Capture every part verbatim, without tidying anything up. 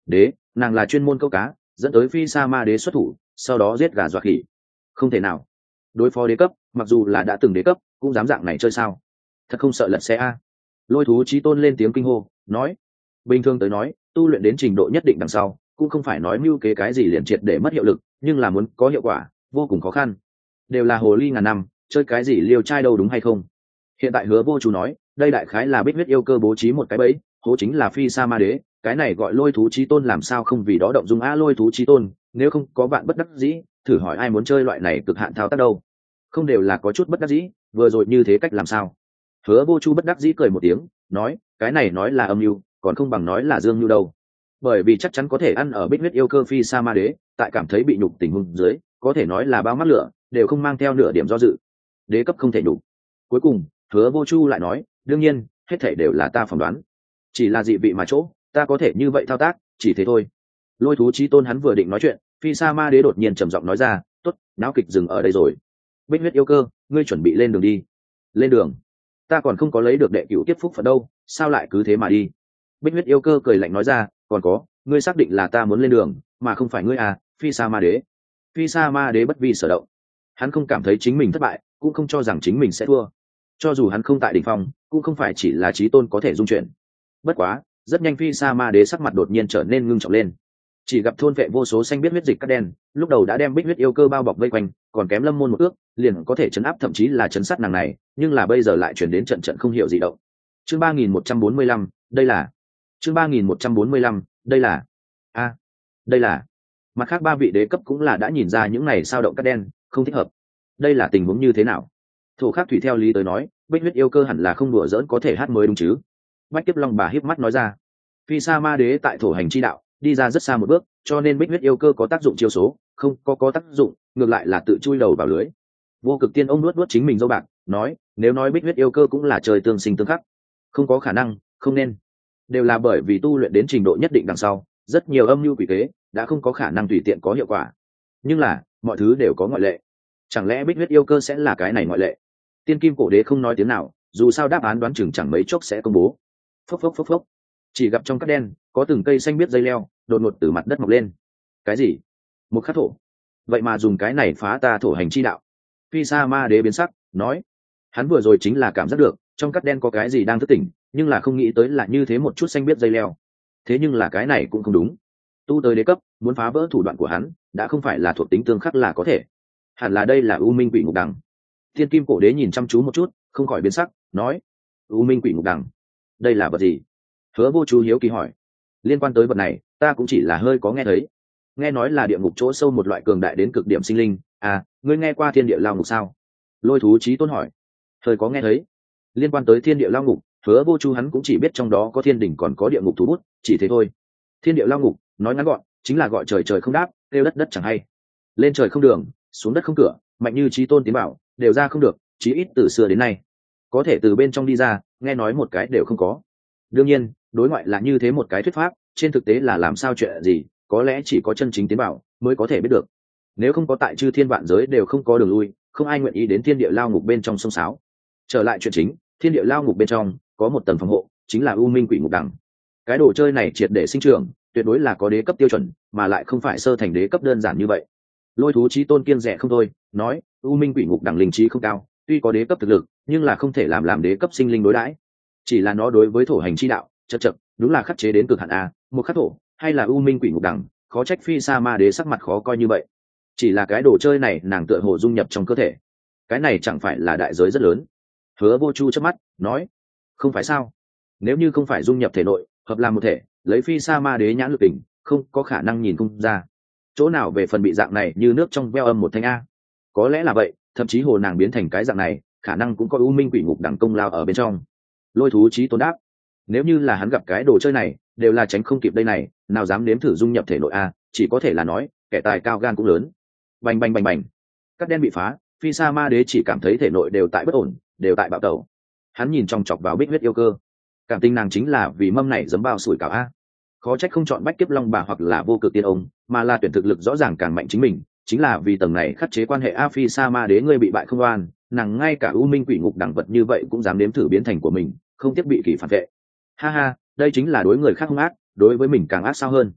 đế nàng là chuyên môn câu cá, dẫn tới phi sa ma đế xuất thủ, sau đó giết gà dọa khỉ. Không thể nào. Đối phó đế cấp, mặc dù là đã từng đế cấp cũng dám dạng này chơi sao? Thật không sợ lật xe a. Lôi thú chí tôn lên tiếng kinh hô, nói: bình thường tới nói, tu luyện đến trình độ nhất định đằng sau cũng không phải nói mưu kế cái gì liền triệt để mất hiệu lực, nhưng là muốn có hiệu quả vô cùng khó khăn. Đều là hồ ly ngàn năm, chơi cái gì liều trai đâu, đúng hay không? Hiện tại Hứa Vô Chú nói, đây đại khái là Bích Huyết yêu cơ bố trí một cái bẫy, hố chính là phi sa ma đế, cái này gọi lôi thú chí tôn làm sao không vì đó động dung a. Lôi thú chí tôn, nếu không có bạn bất đắc dĩ, thử hỏi ai muốn chơi loại này cực hạn thao tác đâu? Không đều là có chút bất đắc dĩ, vừa rồi như thế cách làm sao? Hứa Vô Chu bất đắc dĩ cười một tiếng, nói, cái này nói là âm mưu, còn không bằng nói là dương mưu đâu. Bởi vì chắc chắn có thể ăn ở Bích Huyết yêu cơ phi sa ma đế, tại cảm thấy bị nhục tình huống dưới, có thể nói là bao mắt lửa đều không mang theo nửa điểm do dự. Đế cấp không thể nhục. Cuối cùng, Hứa Vô Chu lại nói, đương nhiên, hết thảy đều là ta phỏng đoán, chỉ là dị vị mà chỗ, ta có thể như vậy thao tác, chỉ thế thôi. Lôi thú chí tôn hắn vừa định nói chuyện, phi sa ma đế đột nhiên trầm giọng nói ra, tốt, náo kịch dừng ở đây rồi. Bích Huyết yêu cơ, ngươi chuẩn bị lên đường đi. Lên đường? Ta còn không có lấy được đệ cửu tiếp phúc phận đâu, sao lại cứ thế mà đi? Bích Huyết yêu cơ cười lạnh nói ra, còn có, ngươi xác định là ta muốn lên đường, mà không phải ngươi à? Phi sa ma đế. Phi sa ma đế bất vi sở động, hắn không cảm thấy chính mình thất bại, cũng không cho rằng chính mình sẽ thua. Cho dù hắn không tại đỉnh phong, cũng không phải chỉ là chí tôn có thể dung chuyển. Bất quá, rất nhanh phi sa ma đế sắc mặt đột nhiên trở nên ngưng trọng lên. Chỉ gặp thôn vệ vô số xanh biết huyết dịch cắt đen, lúc đầu đã đem Bích Huyết yêu cơ bao bọc vây quanh, còn kém lâm môn một ước, liền có thể chấn áp thậm chí là chấn sát nàng này, nhưng là bây giờ lại chuyển đến trận trận không hiểu gì động. Chương ba nghìn một trăm bốn mươi lăm, đây là. Chương ba nghìn một trăm bốn mươi lăm, đây là. A, đây là. Mặt khác ba vị đế cấp cũng là đã nhìn ra những này sao động cắt đen, không thích hợp. Đây là tình huống như thế nào? Thổ Khắc Thủy theo lý tới nói, Bích Huyết yêu cơ hẳn là không đùa giỡn có thể hát mới đúng chứ? Bách Kiếp Long bà híp mắt nói ra. Phi sa ma đế tại thổ hành chi đạo đi ra rất xa một bước, cho nên Bích Huyết yêu cơ có tác dụng chiêu số, không có có tác dụng, ngược lại là tự chui đầu vào lưới. Vô Cực Tiên ông nuốt nuốt chính mình dâu bạc, nói, nếu nói Bích Huyết yêu cơ cũng là trời tương sinh tương khắc, không có khả năng, không nên. Đều là bởi vì tu luyện đến trình độ nhất định đằng sau, rất nhiều âm mưu quỷ kế đã không có khả năng tùy tiện có hiệu quả. Nhưng là, mọi thứ đều có ngoại lệ. Chẳng lẽ Bích Huyết yêu cơ sẽ là cái này ngoại lệ? Tiên Kim Cổ Đế không nói tiếng nào, dù sao đáp án đoán chừng chẳng mấy chốc sẽ công bố. Phốc phốc phốc phốc. Chỉ gặp trong cát đen có từng cây xanh biết dây leo đột ngột từ mặt đất mọc lên. Cái gì? Một khắc thổ? Vậy mà dùng cái này phá ta thổ hành chi đạo? Phi sa ma đế biến sắc, nói, hắn vừa rồi chính là cảm giác được trong cát đen có cái gì đang thức tỉnh, nhưng là không nghĩ tới là như thế một chút xanh biết dây leo. Thế nhưng là cái này cũng không đúng. Tu tới đế cấp, muốn phá vỡ thủ đoạn của hắn, đã không phải là thuộc tính tương khắc là có thể. Hẳn là đây là U Minh Quỷ Ngục Đằng. Thiên Kim Cổ Đế nhìn chăm chú một chút, không khỏi biến sắc, nói, U Minh Quỷ Ngục Đằng, đây là vật gì? Hứa Vô Chú hiếu kỳ hỏi. Liên quan tới vật này, ta cũng chỉ là hơi có nghe thấy. Nghe nói là địa ngục chỗ sâu một loại cường đại đến cực điểm sinh linh. À, ngươi nghe qua thiên địa lao ngục sao? Lôi thú chí tôn hỏi. Hơi có nghe thấy. Liên quan tới thiên địa lao ngục, Hứa Vô Chú hắn cũng chỉ biết trong đó có thiên đỉnh còn có địa ngục thú bút, chỉ thế thôi. Thiên địa lao ngục, nói ngắn gọn, chính là gọi trời trời không đáp, kêu đất đất chẳng hay. Lên trời không đường, xuống đất không cửa, mạnh như chí tôn tiến bảo, đều ra không được, chí ít từ xưa đến nay. Có thể từ bên trong đi ra, nghe nói một cái đều không có. Đương nhiên, đối ngoại là như thế một cái thuyết pháp, trên thực tế là làm sao chuyện gì, có lẽ chỉ có chân chính tiến bảo mới có thể biết được. Nếu không có tại chư thiên vạn giới đều không có đường lui, không ai nguyện ý đến thiên địa lao ngục bên trong sông sáo. Trở lại chuyện chính, thiên địa lao ngục bên trong có một tầng phòng hộ, chính là U Minh Quỷ Ngục Đằng. Cái đồ chơi này triệt để sinh trưởng, tuyệt đối là có đế cấp tiêu chuẩn, mà lại không phải sơ thành đế cấp đơn giản như vậy. Lôi thú chí tôn kiêng rẻ không thôi, nói, U Minh Quỷ Ngục Đằng linh trí không cao, tuy có đế cấp thực lực, nhưng là không thể làm làm đế cấp sinh linh đối đãi. Chỉ là nó đối với thổ hành chi đạo, chật chật, đúng là khắc chế đến cực hạn a, một khắc thổ, hay là U Minh Quỷ Ngục Đằng, khó trách phi sa ma đế sắc mặt khó coi như vậy. Chỉ là cái đồ chơi này nàng tựa hồ dung nhập trong cơ thể, cái này chẳng phải là đại giới rất lớn. Hứa Vô Chu chớp mắt, nói, không phải sao? Nếu như không phải dung nhập thể nội, hợp làm một thể, lấy phi sa ma đế nhãn lực tình, không có khả năng nhìn không ra. Chỗ nào về phần bị dạng này như nước trong veo âm một thanh a? Có lẽ là vậy, thậm chí hồ nàng biến thành cái dạng này, khả năng cũng có U Minh Quỷ Ngục Đằng công lao ở bên trong. Lôi thú chí tôn đáp, nếu như là hắn gặp cái đồ chơi này, đều là tránh không kịp đây này, nào dám nếm thử dung nhập thể nội a, chỉ có thể là nói, kẻ tài cao gan cũng lớn. Bành bành bành bành, cắt đen bị phá, phi sa ma đế chỉ cảm thấy thể nội đều tại bất ổn, đều tại bạo tẩu. Hắn nhìn chòng chọc vào Bích Huyết yêu cơ, cảm tình nàng chính là vì mâm này giấm bao sủi cảo a. Khó trách không chọn Bách Kiếp Long bà hoặc là Vô Cực Tiên ông, mà là tuyển thực lực rõ ràng càng mạnh chính mình, chính là vì tầng này khắc chế quan hệ a. Phi sa ma đế ngươi bị bại không oan, nàng ngay cả U Minh Quỷ Ngục Đằng vật như vậy cũng dám nếm thử biến thành của mình, không tiếc bị kỳ phản vệ. Ha ha, đây chính là đối người khác hung ác, đối với mình càng ác sao hơn.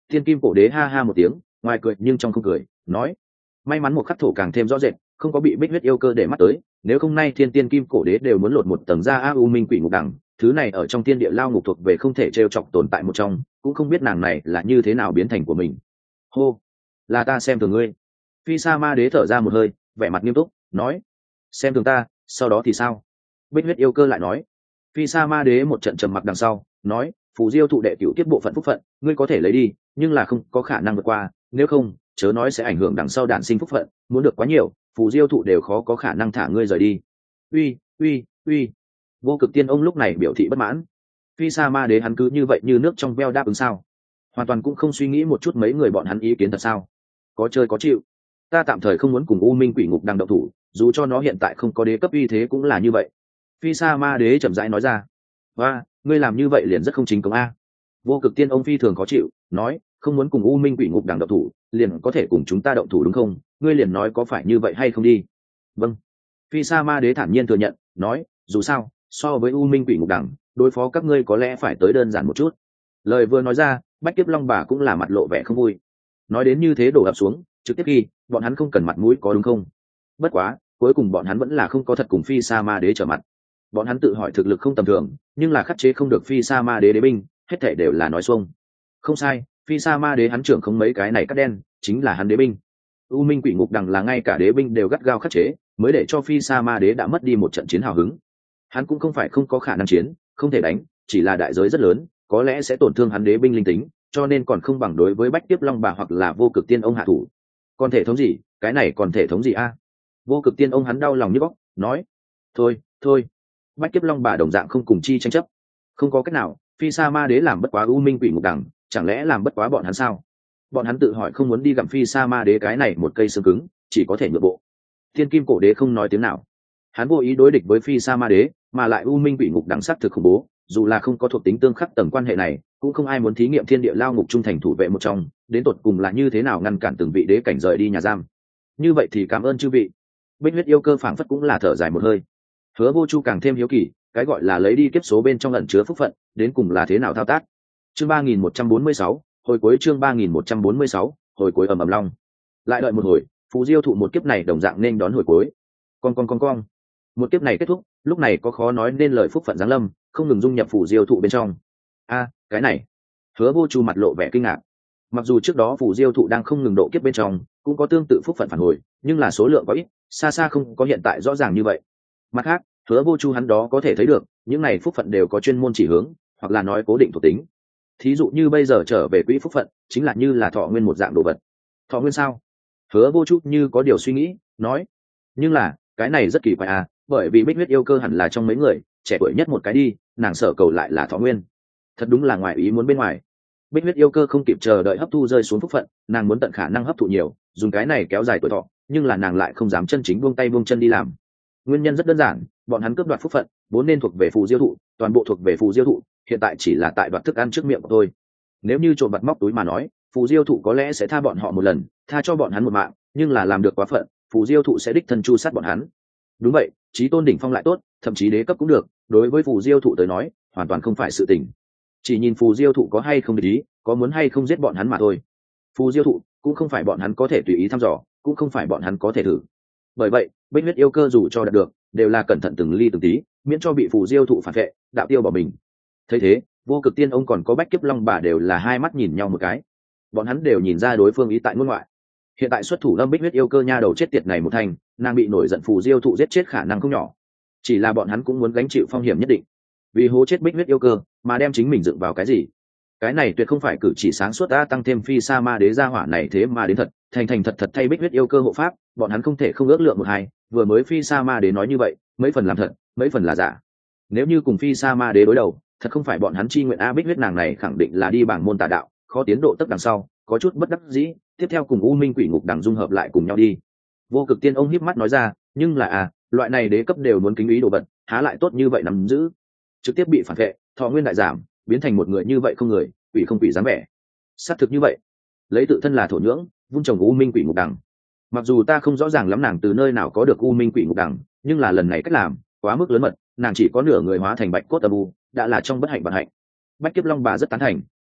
Thiên kim cổ đế ha ha một tiếng, ngoài cười nhưng trong không cười, nói: may mắn một khắc thổ càng thêm rõ rệt, không có bị bích huyết yêu cơ để mắt tới, nếu không nay thiên tiên kim cổ đế đều muốn lột một tầng da a u minh quỷ ngục đằng, thứ này ở trong thiên địa lao ngục thuộc về không thể trêu chọc tồn tại một trong, cũng không biết nàng này là như thế nào biến thành của mình. Hô, là ta xem thường ngươi. Phi sa ma đế thở ra một hơi, vẻ mặt nghiêm túc, nói: xem thường ta, sau đó thì sao? Bích huyết yêu cơ lại nói. Phi sa ma đế một trận trầm mặc đằng sau, nói: phù diêu thụ đệ cửu tiếp bộ phận phúc phận, ngươi có thể lấy đi, nhưng là không có khả năng vượt qua, nếu không chớ nói sẽ ảnh hưởng đằng sau đản sinh phúc phận, muốn được quá nhiều phù diêu thụ đều khó có khả năng thả ngươi rời đi. Uy uy uy! Vô cực tiên ông lúc này biểu thị bất mãn. Phi sa ma đế hắn cứ như vậy như nước trong veo đáp ứng sao? Hoàn toàn cũng không suy nghĩ một chút mấy người bọn hắn ý kiến thật sao? Có chơi có chịu. Ta tạm thời không muốn cùng u minh quỷ ngục đang động thủ, dù cho nó hiện tại không có đế cấp uy thế cũng là như vậy. Phi sa ma đế chậm rãi nói ra. Và ngươi làm như vậy liền rất không chính công a. Vô cực tiên ông phi thường khó chịu, nói: không muốn cùng u minh quỷ ngục đằng động thủ, liền có thể cùng chúng ta động thủ đúng không? Ngươi liền nói có phải như vậy hay không đi? Vâng. Phi sa ma đế thản nhiên thừa nhận, nói: dù sao so với u minh quỷ ngục đằng, đối phó các ngươi có lẽ phải tới đơn giản một chút. Lời vừa nói ra, bách kiếp long bà cũng là mặt lộ vẻ không vui. Nói đến như thế đổ ập xuống, trực tiếp ghi bọn hắn không cần mặt mũi có đúng không? Bất quá cuối cùng bọn hắn vẫn là không có thật cùng phi sa ma đế trở mặt. Bọn hắn tự hỏi thực lực không tầm thường, nhưng là khắc chế không được phi sa ma đế đế binh, hết thể đều là nói xuông. Không sai, phi sa ma đế hắn trưởng không mấy cái này cắt đen, chính là hắn đế binh. U minh quỷ ngục đằng là ngay cả đế binh đều gắt gao khắc chế, mới để cho phi sa ma đế đã mất đi một trận chiến hào hứng. Hắn cũng không phải không có khả năng chiến, không thể đánh, chỉ là đại giới rất lớn, có lẽ sẽ tổn thương hắn đế binh linh tính, cho nên còn không bằng đối với bách tiếp long bà hoặc là vô cực tiên ông hạ thủ. Còn thể thống gì, cái này còn thể thống gì a? Vô cực tiên ông hắn đau lòng như bóc, nói: thôi thôi, bách kiếp long bà đồng dạng không cùng chi tranh chấp. Không có cách nào, phi sa ma đế làm bất quá u minh quỷ ngục đằng, chẳng lẽ làm bất quá bọn hắn sao? Bọn hắn tự hỏi không muốn đi gặm phi sa ma đế cái này một cây xương cứng, chỉ có thể nhượng bộ. Thiên kim cổ đế không nói tiếng nào, hắn vô ý đối địch với phi sa ma đế, mà lại u minh quỷ ngục đằng sắc thực khủng bố, dù là không có thuộc tính tương khắc tầng quan hệ này, cũng không ai muốn thí nghiệm thiên địa lao ngục trung thành thủ vệ một trong, đến tột cùng là như thế nào ngăn cản từng vị đế cảnh rời đi nhà giam. Như vậy thì cảm ơn chư vị. Bích huyết yêu cơ phảng phất cũng là thở dài một hơi. Hứa Vô Chu càng thêm hiếu kỳ, cái gọi là lấy đi kiếp số bên trong ẩn chứa phúc phận, đến cùng là thế nào thao tác. Chương ba nghìn một trăm bốn mươi sáu, hồi cuối chương ba nghìn một trăm bốn mươi sáu, hồi cuối ầm ầm long. Lại đợi một hồi, phù diêu thụ một kiếp này đồng dạng nên đón hồi cuối. Con con con con. Một kiếp này kết thúc, lúc này có khó nói nên lời phúc phận giáng lâm, không ngừng dung nhập phù diêu thụ bên trong. A, cái này. Hứa Vô Chu mặt lộ vẻ kinh ngạc. Mặc dù trước đó phù diêu thụ đang không ngừng độ kiếp bên trong, cũng có tương tự phúc phận phản hồi, nhưng là số lượng có ít, xa xa không có hiện tại rõ ràng như vậy. Mặt khác, Hứa Vô Chu hắn đó có thể thấy được, những này phúc phận đều có chuyên môn chỉ hướng, hoặc là nói cố định thuộc tính. Thí dụ như bây giờ trở về quỹ phúc phận, chính là như là thọ nguyên một dạng đồ vật. Thọ nguyên sao? Hứa Vô Chu như có điều suy nghĩ, nói. Nhưng là, cái này rất kỳ quái à, bởi vì Bích huyết yêu cơ hẳn là trong mấy người, trẻ tuổi nhất một cái đi, nàng sở cầu lại là thọ nguyên. Thật đúng là ngoài ý muốn bên ngoài. Bích huyết yêu cơ không kịp chờ đợi hấp thu rơi xuống phúc phận, nàng muốn tận khả năng hấp thụ nhiều, dùng cái này kéo dài tuổi thọ, nhưng là nàng lại không dám chân chính buông tay buông chân đi làm. Nguyên nhân rất đơn giản, bọn hắn cướp đoạt phúc phận vốn nên thuộc về phù diêu thụ, toàn bộ thuộc về phù diêu thụ, hiện tại chỉ là tại đoạt thức ăn trước miệng của tôi. Nếu như trộm vặt móc túi mà nói, phù diêu thụ có lẽ sẽ tha bọn họ một lần, tha cho bọn hắn một mạng, nhưng là làm được quá phận, phù diêu thụ sẽ đích thân chu sát bọn hắn. Đúng vậy, chí tôn đỉnh phong lại tốt, thậm chí đế cấp cũng được, đối với phù diêu thụ tới nói, hoàn toàn không phải sự tình. Chỉ nhìn phù diêu thụ có hay không để ý, có muốn hay không giết bọn hắn mà thôi. Phù diêu thụ cũng không phải bọn hắn có thể tùy ý thăm dò, cũng không phải bọn hắn có thể thử. Bởi vậy, Bích huyết yêu cơ dù cho đạt được, đều là cẩn thận từng ly từng tí, miễn cho bị phù diêu thụ phản vệ, đạo tiêu bỏ mình. Thấy thế, vô cực tiên ông còn có bách kiếp long bà đều là hai mắt nhìn nhau một cái. Bọn hắn đều nhìn ra đối phương ý tại ngôn ngoại. Hiện tại xuất thủ lâm Bích huyết yêu cơ nha đầu chết tiệt này một thành, nàng bị nổi giận phù diêu thụ giết chết khả năng không nhỏ. Chỉ là bọn hắn cũng muốn gánh chịu phong hiểm nhất định, vì hố chết Bích huyết yêu cơ mà đem chính mình dựng vào cái gì? Cái này tuyệt không phải cử chỉ sáng suốt, ta tăng thêm phi sa ma đế gia hỏa này thế mà đến thật thành thành thật thật thay Bích huyết yêu cơ hộ pháp, bọn hắn không thể không ước lượng một hai. Vừa mới phi sa ma đế nói như vậy, mấy phần làm thật, mấy phần là giả. Nếu như cùng phi sa ma đế đối đầu, thật không phải bọn hắn chi nguyện a. Bích huyết nàng này khẳng định là đi bảng môn tà đạo, khó tiến độ tấp đằng sau, có chút bất đắc dĩ, tiếp theo cùng u minh quỷ ngục đằng dung hợp lại cùng nhau đi. Vô cực tiên ông híp mắt nói ra, nhưng là à, loại này đế cấp đều muốn kính ý đồ vật, há lại tốt như vậy nắm giữ. Trực tiếp bị phản vệ, thọ nguyên đại giảm, biến thành một người như vậy không người, quỷ không quỷ dáng vẻ. Xác thực như vậy, lấy tự thân là thổ nhưỡng, vun trồng u minh quỷ ngục đằng. Mặc dù ta không rõ ràng lắm nàng từ nơi nào có được u minh quỷ ngục đằng, nhưng là lần này cách làm quá mức lớn mật, nàng chỉ có nửa người hóa thành bạch cốt âm u, đã là trong bất hạnh vận hạnh. Bách kiếp long bà rất tán thành, nói,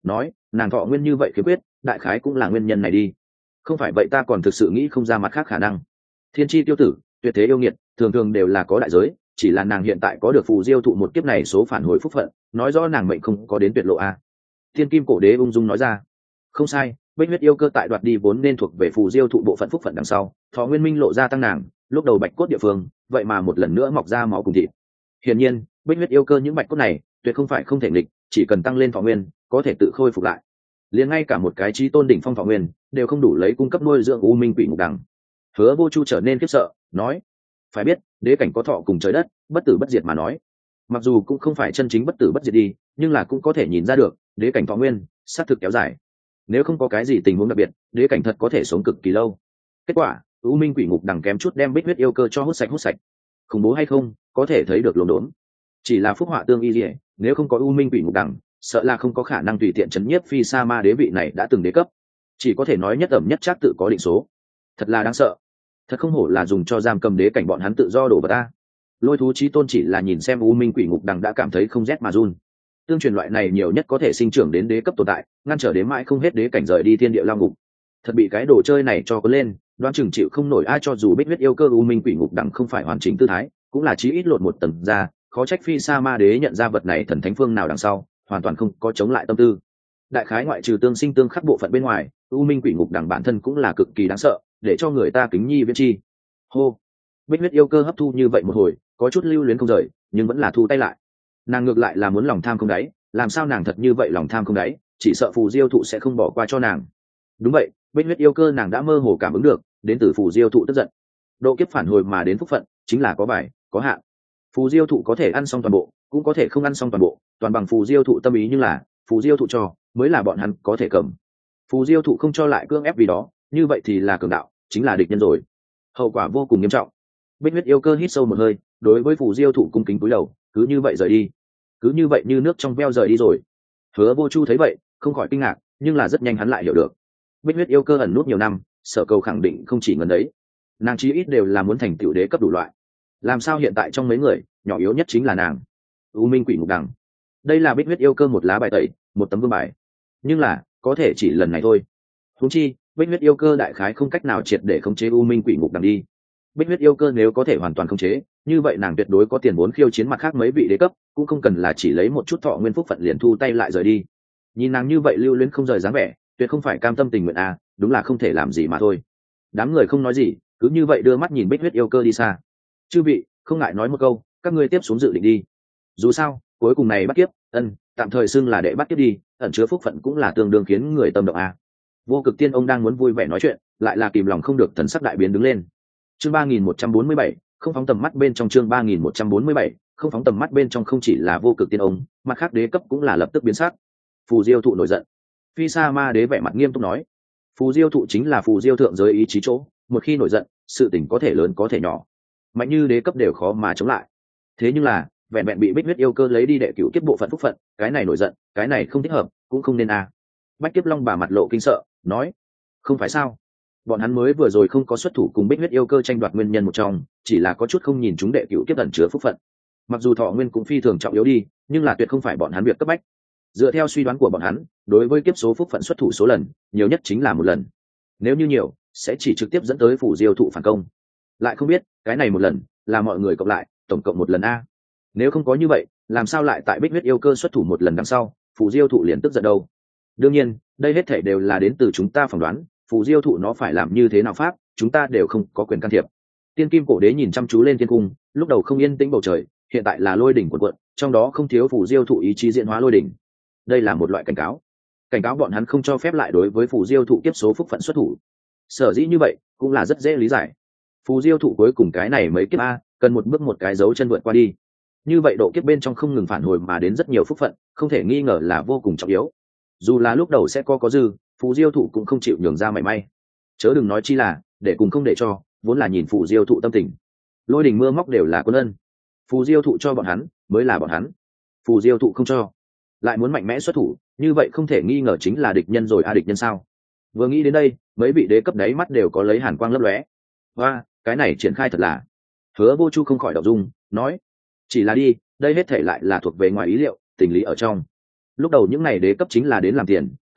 nàng thọ nguyên như vậy khiếm khuyết đại khái cũng là nguyên nhân này đi. Không phải vậy ta còn thực sự nghĩ không ra mặt khác khả năng. Thiên chi tiêu tử, tuyệt thế yêu nghiệt, thường thường đều là có đại giới, chỉ là nàng hiện tại có được phù diêu thụ một kiếp này số phản hồi phúc phận, nói rõ nàng mệnh không có đến tuyệt lộ a. Thiên kim cổ đế ung dung nói ra. Không sai, bích huyết yêu cơ tại đoạt đi vốn nên thuộc về phù diêu thụ bộ phận phúc phận đằng sau, thọ nguyên minh lộ ra tăng nàng, lúc đầu bạch cốt địa phương, vậy mà một lần nữa mọc ra máu cùng thịt. Hiển nhiên, bích huyết yêu cơ những bạch cốt này, tuyệt không phải không thể nghịch, chỉ cần tăng lên thọ nguyên, có thể tự khôi phục lại. Liền ngay cả một cái chí tôn đỉnh phong thọ nguyên, đều không đủ lấy cung cấp nuôi dưỡng u minh quỷ ngục đằng. Hứa Vô Chu trở nên khiếp sợ, nói: phải biết, đế cảnh có thọ cùng trời đất, bất tử bất diệt mà nói, mặc dù cũng không phải chân chính bất tử bất diệt đi, nhưng là cũng có thể nhìn ra được, đế cảnh thọ nguyên sát thực kéo dài. Nếu không có cái gì tình huống đặc biệt, đế cảnh thật có thể sống cực kỳ lâu. Kết quả, u minh quỷ ngục đằng kém chút đem bích huyết yêu cơ cho hút sạch hút sạch. Khủng bố hay không, có thể thấy được lồn đốn. Chỉ là phúc họa tương y liễu, nếu không có u minh quỷ ngục đằng, sợ là không có khả năng tùy tiện chấn nhiếp phi sa ma đế vị này đã từng đế cấp, chỉ có thể nói nhất ẩm nhất chắc tự có định số. Thật là đáng sợ, thật không hổ là dùng cho giam cầm đế cảnh bọn hắn tự do đổ vào ta. Lôi thú chí tôn chỉ là nhìn xem u minh quỷ ngục đằng đã cảm thấy không rét mà run. Tương truyền loại này nhiều nhất có thể sinh trưởng đến đế cấp tồn tại, ngăn trở đến mãi không hết đế cảnh rời đi thiên địa lao ngục. Thật bị cái đồ chơi này cho có lên, đoán chừng chịu không nổi ai. Cho dù bích huyết yêu cơ u minh quỷ ngục đằng không phải hoàn chỉnh tư thái, cũng là chí ít lột một tầng ra, khó trách phi sa ma đế nhận ra vật này thần thánh phương nào đằng sau, hoàn toàn không có chống lại tâm tư. Đại khái ngoại trừ tương sinh tương khắc bộ phận bên ngoài, u minh quỷ ngục đằng bản thân cũng là cực kỳ đáng sợ, để cho người ta kính nhi viễn chi. Hô, bích huyết yêu cơ hấp thu như vậy một hồi, có chút lưu luyến không rời, nhưng vẫn là thu tay lại. Nàng ngược lại là muốn lòng tham không đáy, làm sao nàng thật như vậy lòng tham không đáy, chỉ sợ phù diêu thụ sẽ không bỏ qua cho nàng. Đúng vậy, bích huyết yêu cơ nàng đã mơ hồ cảm ứng được, đến từ phù diêu thụ tức giận. Độ kiếp phản hồi mà đến phúc phận, chính là có bài, có hạn. Phù diêu thụ có thể ăn xong toàn bộ, cũng có thể không ăn xong toàn bộ, toàn bằng phù diêu thụ tâm ý, nhưng là phù diêu thụ cho mới là bọn hắn có thể cầm. Phù diêu thụ không cho lại cưỡng ép vì đó, như vậy thì là cường đạo, chính là địch nhân rồi. Hậu quả vô cùng nghiêm trọng. Bích huyết yêu cơ hít sâu một hơi, đối với phù diêu thụ cung kính cúi đầu, cứ như vậy rời đi, cứ như vậy như nước trong veo rời đi rồi. Hứa Vô Chu thấy vậy, không khỏi kinh ngạc, nhưng là rất nhanh hắn lại hiểu được. Bích huyết yêu cơ ẩn nút nhiều năm, sở cầu khẳng định không chỉ ngần đấy, nàng chí ít đều là muốn thành tiểu đế cấp đủ loại. Làm sao hiện tại trong mấy người, nhỏ yếu nhất chính là nàng? U minh quỷ ngục đằng, đây là bích huyết yêu cơ một lá bài tẩy, một tấm vương bài, nhưng là có thể chỉ lần này thôi. Huống chi bích huyết yêu cơ đại khái không cách nào triệt để khống chế u minh quỷ ngục đằng đi. Bích huyết yêu cơ nếu có thể hoàn toàn khống chế, như vậy nàng tuyệt đối có tiền vốn khiêu chiến mặt khác mấy vị đế cấp, cũng không cần là chỉ lấy một chút thọ nguyên phúc phận liền thu tay lại rời đi. Nhìn nàng như vậy lưu luyến không rời dáng vẻ, tuyệt không phải cam tâm tình nguyện à, đúng là không thể làm gì mà thôi. Đám người không nói gì, cứ như vậy đưa mắt nhìn bích huyết yêu cơ đi xa. Chư vị, không ngại nói một câu, các ngươi tiếp xuống dự định đi. Dù sao, cuối cùng này bắt kiếp, ân, tạm thời xưng là đệ bắt kiếp đi, ẩn chứa phúc phận cũng là tương đương khiến người tâm động à. Vô Cực Tiên ông đang muốn vui vẻ nói chuyện, lại là kìm lòng không được, thần sắc đại biến đứng lên. Chương ba nghìn một trăm bốn mươi bảy, không phóng tầm mắt bên trong. Chương ba nghìn một trăm bốn mươi bảy, không phóng tầm mắt bên trong. Không chỉ là Vô Cực Tiên ông, mặt khác đế cấp cũng là lập tức biến sắc. Phù Diêu thụ nổi giận. Phi Sa Ma đế vẻ mặt nghiêm túc nói: Phù Diêu thụ chính là phù diêu thượng giới ý chí chỗ, một khi nổi giận, sự tình có thể lớn có thể nhỏ, mạnh như đế cấp đều khó mà chống lại. Thế nhưng là, vẹn vẹn bị bích huyết yêu cơ lấy đi đệ cửu kiếp bộ phận phúc phận, cái này nổi giận, cái này không thích hợp, cũng không nên a. À. Bách Kiếp Long bà mặt lộ kinh sợ, nói: không phải sao? Bọn hắn mới vừa rồi không có xuất thủ cùng bích huyết yêu cơ tranh đoạt nguyên nhân một trong, chỉ là có chút không nhìn chúng đệ cửu kiếp ẩn chứa phúc phận. Mặc dù thọ nguyên cũng phi thường trọng yếu đi, nhưng là tuyệt không phải bọn hắn việc cấp bách. Dựa theo suy đoán của bọn hắn, đối với kiếp số phúc phận xuất thủ số lần, nhiều nhất chính là một lần. Nếu như nhiều, sẽ chỉ trực tiếp dẫn tới phủ diêu thụ phản công. Lại không biết, cái này một lần, là mọi người cộng lại, tổng cộng một lần a. Nếu không có như vậy, làm sao lại tại bích huyết yêu cơ xuất thủ một lần đằng sau, phủ diêu thụ liền tức giận đâu? Đương nhiên, đây hết thể đều là đến từ chúng ta phỏng đoán, phủ diêu thụ nó phải làm như thế nào pháp, chúng ta đều không có quyền can thiệp. Tiên Kim Cổ Đế nhìn chăm chú lên thiên cung, lúc đầu không yên tĩnh bầu trời, hiện tại là lôi đỉnh cuộn cuộn, trong đó không thiếu phủ diêu thụ ý chí diễn hóa lôi đỉnh. Đây là một loại cảnh cáo, cảnh cáo bọn hắn không cho phép lại đối với phù diêu thụ kiếp số phúc phận xuất thủ. Sở dĩ như vậy cũng là rất dễ lý giải, phù diêu thụ cuối cùng cái này mấy kiếp a, cần một bước một cái dấu chân vượt qua đi. Như vậy độ kiếp bên trong không ngừng phản hồi mà đến rất nhiều phúc phận, không thể nghi ngờ là vô cùng trọng yếu. Dù là lúc đầu sẽ có có dư, phù diêu thụ cũng không chịu nhường ra mảy may, chớ đừng nói chi là để cùng không để cho, vốn là nhìn phù diêu thụ tâm tình. Lôi đỉnh mưa móc đều là quân ân, phù diêu thụ cho bọn hắn mới là bọn hắn, phù diêu thụ không cho, lại muốn mạnh mẽ xuất thủ, như vậy không thể nghi ngờ chính là địch nhân rồi a. À, địch nhân sao? Vừa nghĩ đến đây, mấy vị đế cấp đáy mắt đều có lấy hàn quang lấp lóe. Và cái này triển khai thật là. Hứa Vô Chu không khỏi động dung, nói: chỉ là đi, đây hết thể lại là thuộc về ngoài ý liệu, tình lý ở trong. Lúc đầu những này đế cấp chính là đến làm tiền,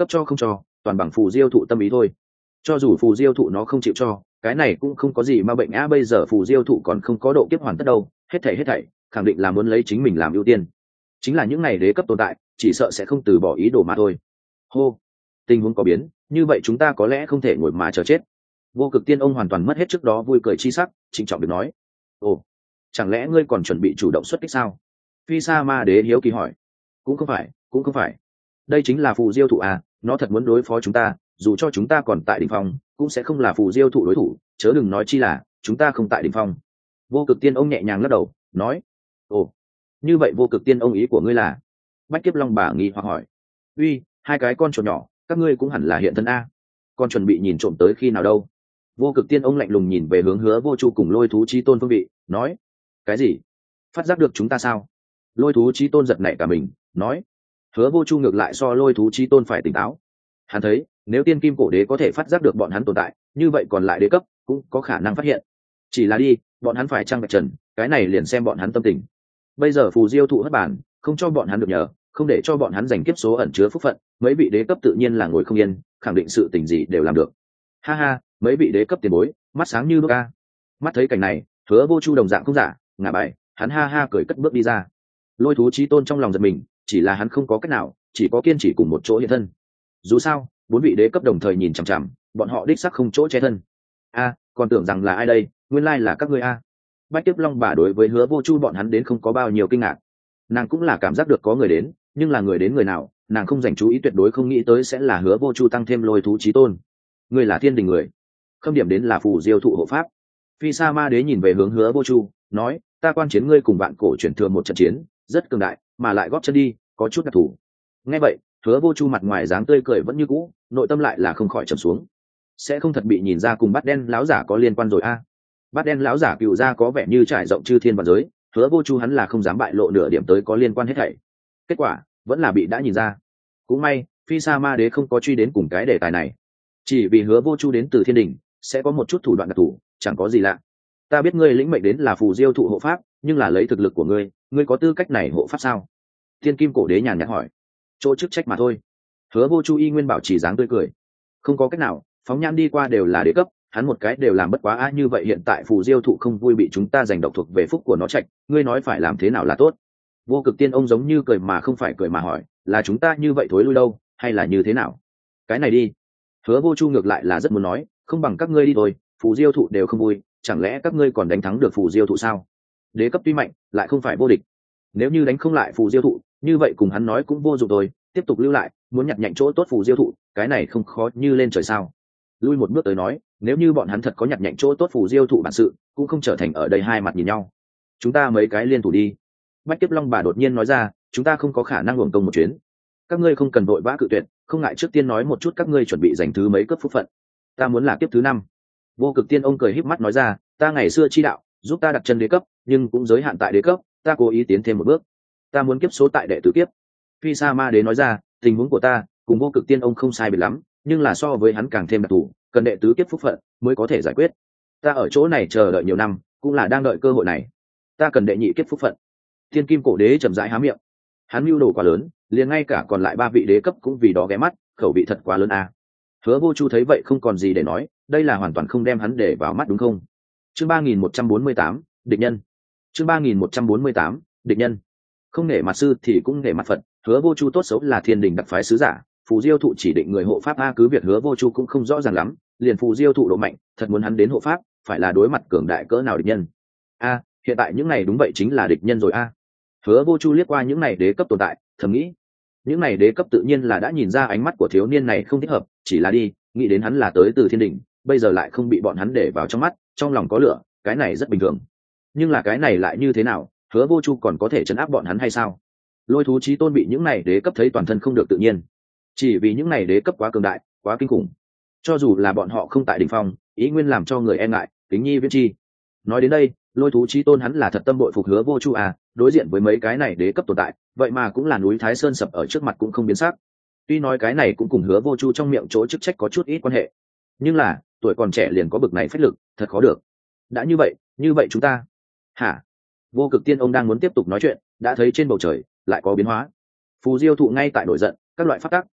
cấp cho không cho toàn bằng phù diêu thụ tâm ý thôi. Cho dù phù diêu thụ nó không chịu cho, cái này cũng không có gì mà bệnh á. Bây giờ phù diêu thụ còn không có độ kiếp hoàn tất đâu, hết thảy hết thảy khẳng định là muốn lấy chính mình làm ưu tiên. Chính là những này đế cấp tồn tại chỉ sợ sẽ không từ bỏ ý đồ mà thôi. Hô, tình huống có biến, như vậy chúng ta có lẽ không thể ngồi mà chờ chết. Vô Cực Tiên ông hoàn toàn mất hết trước đó vui cười chi sắc, trịnh trọng được nói. Ồ, chẳng lẽ ngươi còn chuẩn bị chủ động xuất kích sao? Phi Sa Ma Đế hiếu kỳ hỏi. Cũng không phải, cũng không phải. Đây chính là phù diêu thụ à, nó thật muốn đối phó chúng ta, dù cho chúng ta còn tại đỉnh phong, cũng sẽ không là phù diêu thụ đối thủ, chớ đừng nói chi là chúng ta không tại đỉnh phong. Vô Cực Tiên ông nhẹ nhàng lắc đầu, nói. Ồ, như vậy Vô Cực Tiên ông ý của ngươi là? Bách Kiếp Long bà nghi hoặc hỏi. Uy, hai cái con chuột nhỏ, các ngươi cũng hẳn là hiện thân a. Con chuẩn bị nhìn trộm tới khi nào đâu? Vô Cực Tiên ông lạnh lùng nhìn về hướng Hứa Vô Chu cùng Lôi Thú Chí Tôn phương vị, nói. Cái gì? Phát giác được chúng ta sao? Lôi Thú Chí Tôn giật nảy cả mình, nói. Hứa Vô Chu ngược lại so Lôi Thú Chí Tôn phải tỉnh táo. Hắn thấy, nếu Tiên Kim Cổ Đế có thể phát giác được bọn hắn tồn tại, như vậy còn lại đế cấp cũng có khả năng phát hiện. Chỉ là đi, bọn hắn phải trăng bạch trần, cái này liền xem bọn hắn tâm tình. Bây giờ phù diêu thụ hất bản, không cho bọn hắn được nhờ, không để cho bọn hắn giành kiếp số ẩn chứa phúc phận, mấy vị đế cấp tự nhiên là ngồi không yên, khẳng định sự tình gì đều làm được. Ha ha, mấy vị đế cấp tiền bối, mắt sáng như đuốc a. Mắt thấy cảnh này, Hứa Vô Chu đồng dạng không giả, ngả bài, hắn ha ha cười cất bước đi ra. Lôi Thú Chí Tôn trong lòng giật mình, chỉ là hắn không có cách nào, chỉ có kiên trì cùng một chỗ hiện thân. Dù sao, bốn vị đế cấp đồng thời nhìn chằm chằm, bọn họ đích xác không chỗ che thân. A, còn tưởng rằng là ai đây, nguyên lai là các ngươi a. Bách Tiếp Long bà đối với Hứa Vô Chu bọn hắn đến không có bao nhiêu kinh ngạc. Nàng cũng là cảm giác được có người đến, nhưng là người đến người nào, nàng không dành chú ý, tuyệt đối không nghĩ tới sẽ là Hứa Vô Chu tăng thêm Lôi Thú Chí Tôn. Người là Thiên Đình người. Khâm điểm đến là phù diêu thụ hộ pháp. Phi Sa Ma Đế nhìn về hướng Hứa Vô Chu, nói, ta quan chiến ngươi cùng bạn cổ chuyển thừa một trận chiến, rất cường đại, mà lại góp chân đi, có chút đặc thù. Nghe vậy, Hứa Vô Chu mặt ngoài dáng tươi cười vẫn như cũ, nội tâm lại là không khỏi trầm xuống. Sẽ không thật bị nhìn ra cùng Bát Đen lão giả có liên quan rồi a? À. Bát Đen lão giả cựu ra có vẻ như trải rộng chư thiên và giới, Hứa Vô Chu hắn là không dám bại lộ nửa điểm tới có liên quan hết thảy. Kết quả vẫn là bị đã nhìn ra. Cũng may, Phi Sa Ma Đế không có truy đến cùng cái đề tài này. Chỉ vì Hứa Vô Chu đến từ Thiên Đình, sẽ có một chút thủ đoạn đặc thù, chẳng có gì lạ. Ta biết ngươi lĩnh mệnh đến là phù diêu thụ hộ pháp, nhưng là lấy thực lực của ngươi, ngươi có tư cách này hộ pháp sao? Thiên Kim Cổ Đế nhàn nhạt hỏi. Chỗ chức trách mà thôi. Hứa Vô Chu y nguyên bảo chỉ dáng tươi cười. Không có cách nào, phóng nhãn đi qua đều là đế cấp, hắn một cái đều làm bất quá a. Như vậy hiện tại phù diêu thụ không vui bị chúng ta giành độc thuộc về phúc của nó trạch, ngươi nói phải làm thế nào là tốt? Vô Cực Tiên ông giống như cười mà không phải cười mà hỏi, là chúng ta như vậy thối lui đâu, hay là như thế nào? Cái này đi. Hứa Vô Chu ngược lại là rất muốn nói, không bằng các ngươi đi thôi, phù diêu thụ đều không vui, chẳng lẽ các ngươi còn đánh thắng được phù diêu thụ sao? Đế cấp tuy mạnh, lại không phải vô địch. Nếu như đánh không lại phù diêu thụ, như vậy cùng hắn nói cũng vô dụng thôi, tiếp tục lưu lại, muốn nhặt nhạnh chỗ tốt phù diêu thụ, cái này không khó như lên trời sao? Lui một bước tới nói, nếu như bọn hắn thật có nhặt nhạnh chỗ tốt phù diêu thụ bản sự, cũng không trở thành ở đây hai mặt nhìn nhau. Chúng ta mấy cái liên thủ đi. Bách Kiếp Long bà đột nhiên nói ra, chúng ta không có khả năng uổng công một chuyến. Các ngươi không cần vội vã cự tuyệt, không ngại trước tiên nói một chút các ngươi chuẩn bị giành thứ mấy cấp phúc phận. Ta muốn là kiếp thứ năm. Vô Cực Tiên ông cười híp mắt nói ra, ta ngày xưa chi đạo, giúp ta đặt chân đế cấp, nhưng cũng giới hạn tại đế cấp, ta cố ý tiến thêm một bước. Ta muốn kiếp số tại đệ tử kiếp. Phi Sa Ma Đế nói ra, tình huống của ta cùng Vô Cực Tiên ông không sai biệt lắm, nhưng là so với hắn càng thêm đặc thù, cần đệ tứ kiếp phúc phận mới có thể giải quyết. Ta ở chỗ này chờ đợi nhiều năm, cũng là đang đợi cơ hội này. Ta cần đệ nhị kiếp phúc phận. Thiên Kim Cổ Đế chậm rãi há miệng. Hắn mưu đồ quá lớn, liền ngay cả còn lại ba vị đế cấp cũng vì đó ghé mắt, khẩu vị thật quá lớn a. À. Hứa Vô Chu thấy vậy không còn gì để nói, đây là hoàn toàn không đem hắn để vào mắt đúng không? Chương ba nghìn một trăm bốn mươi tám, địch nhân. Chương ba nghìn một trăm bốn mươi tám, địch nhân. Không nể mặt sư thì cũng nể mặt Phật, Hứa Vô Chu tốt xấu là Thiên Đình đặc phái sứ giả, phù diêu thụ chỉ định người hộ pháp a, cứ việc Hứa Vô Chu cũng không rõ ràng lắm, liền phù diêu thụ độ mạnh, thật muốn hắn đến hộ pháp, phải là đối mặt cường đại cỡ nào địch nhân. A, hiện tại những này đúng vậy chính là địch nhân rồi a. Hứa Vô Chu liếc qua những này đế cấp tồn tại, thầm nghĩ, những này đế cấp tự nhiên là đã nhìn ra ánh mắt của thiếu niên này không thích hợp, chỉ là đi, nghĩ đến hắn là tới từ Thiên Đình, bây giờ lại không bị bọn hắn để vào trong mắt, trong lòng có lửa, cái này rất bình thường. Nhưng là cái này lại như thế nào, Hứa Vô Chu còn có thể trấn áp bọn hắn hay sao? Lôi Thú Chí Tôn bị những này đế cấp thấy toàn thân không được tự nhiên, chỉ vì những này đế cấp quá cường đại, quá kinh khủng, cho dù là bọn họ không tại đỉnh phong, ý nguyên làm cho người e ngại, kính nhi viễn chi. Nói đến đây, Lôi Thú Chí Tôn hắn là thật tâm bội phục Hứa Vô Chu à, đối diện với mấy cái này đế cấp tồn tại, vậy mà cũng là núi Thái Sơn sập ở trước mặt cũng không biến sắc. Tuy nói cái này cũng cùng Hứa Vô Chu trong miệng chỗ chức trách có chút ít quan hệ, nhưng là tuổi còn trẻ liền có bực này phách lực, thật khó được. Đã như vậy, như vậy chúng ta, hả? Vô Cực Tiên ông đang muốn tiếp tục nói chuyện, đã thấy trên bầu trời lại có biến hóa. Phù diêu thụ ngay tại nổi giận, các loại pháp tắc,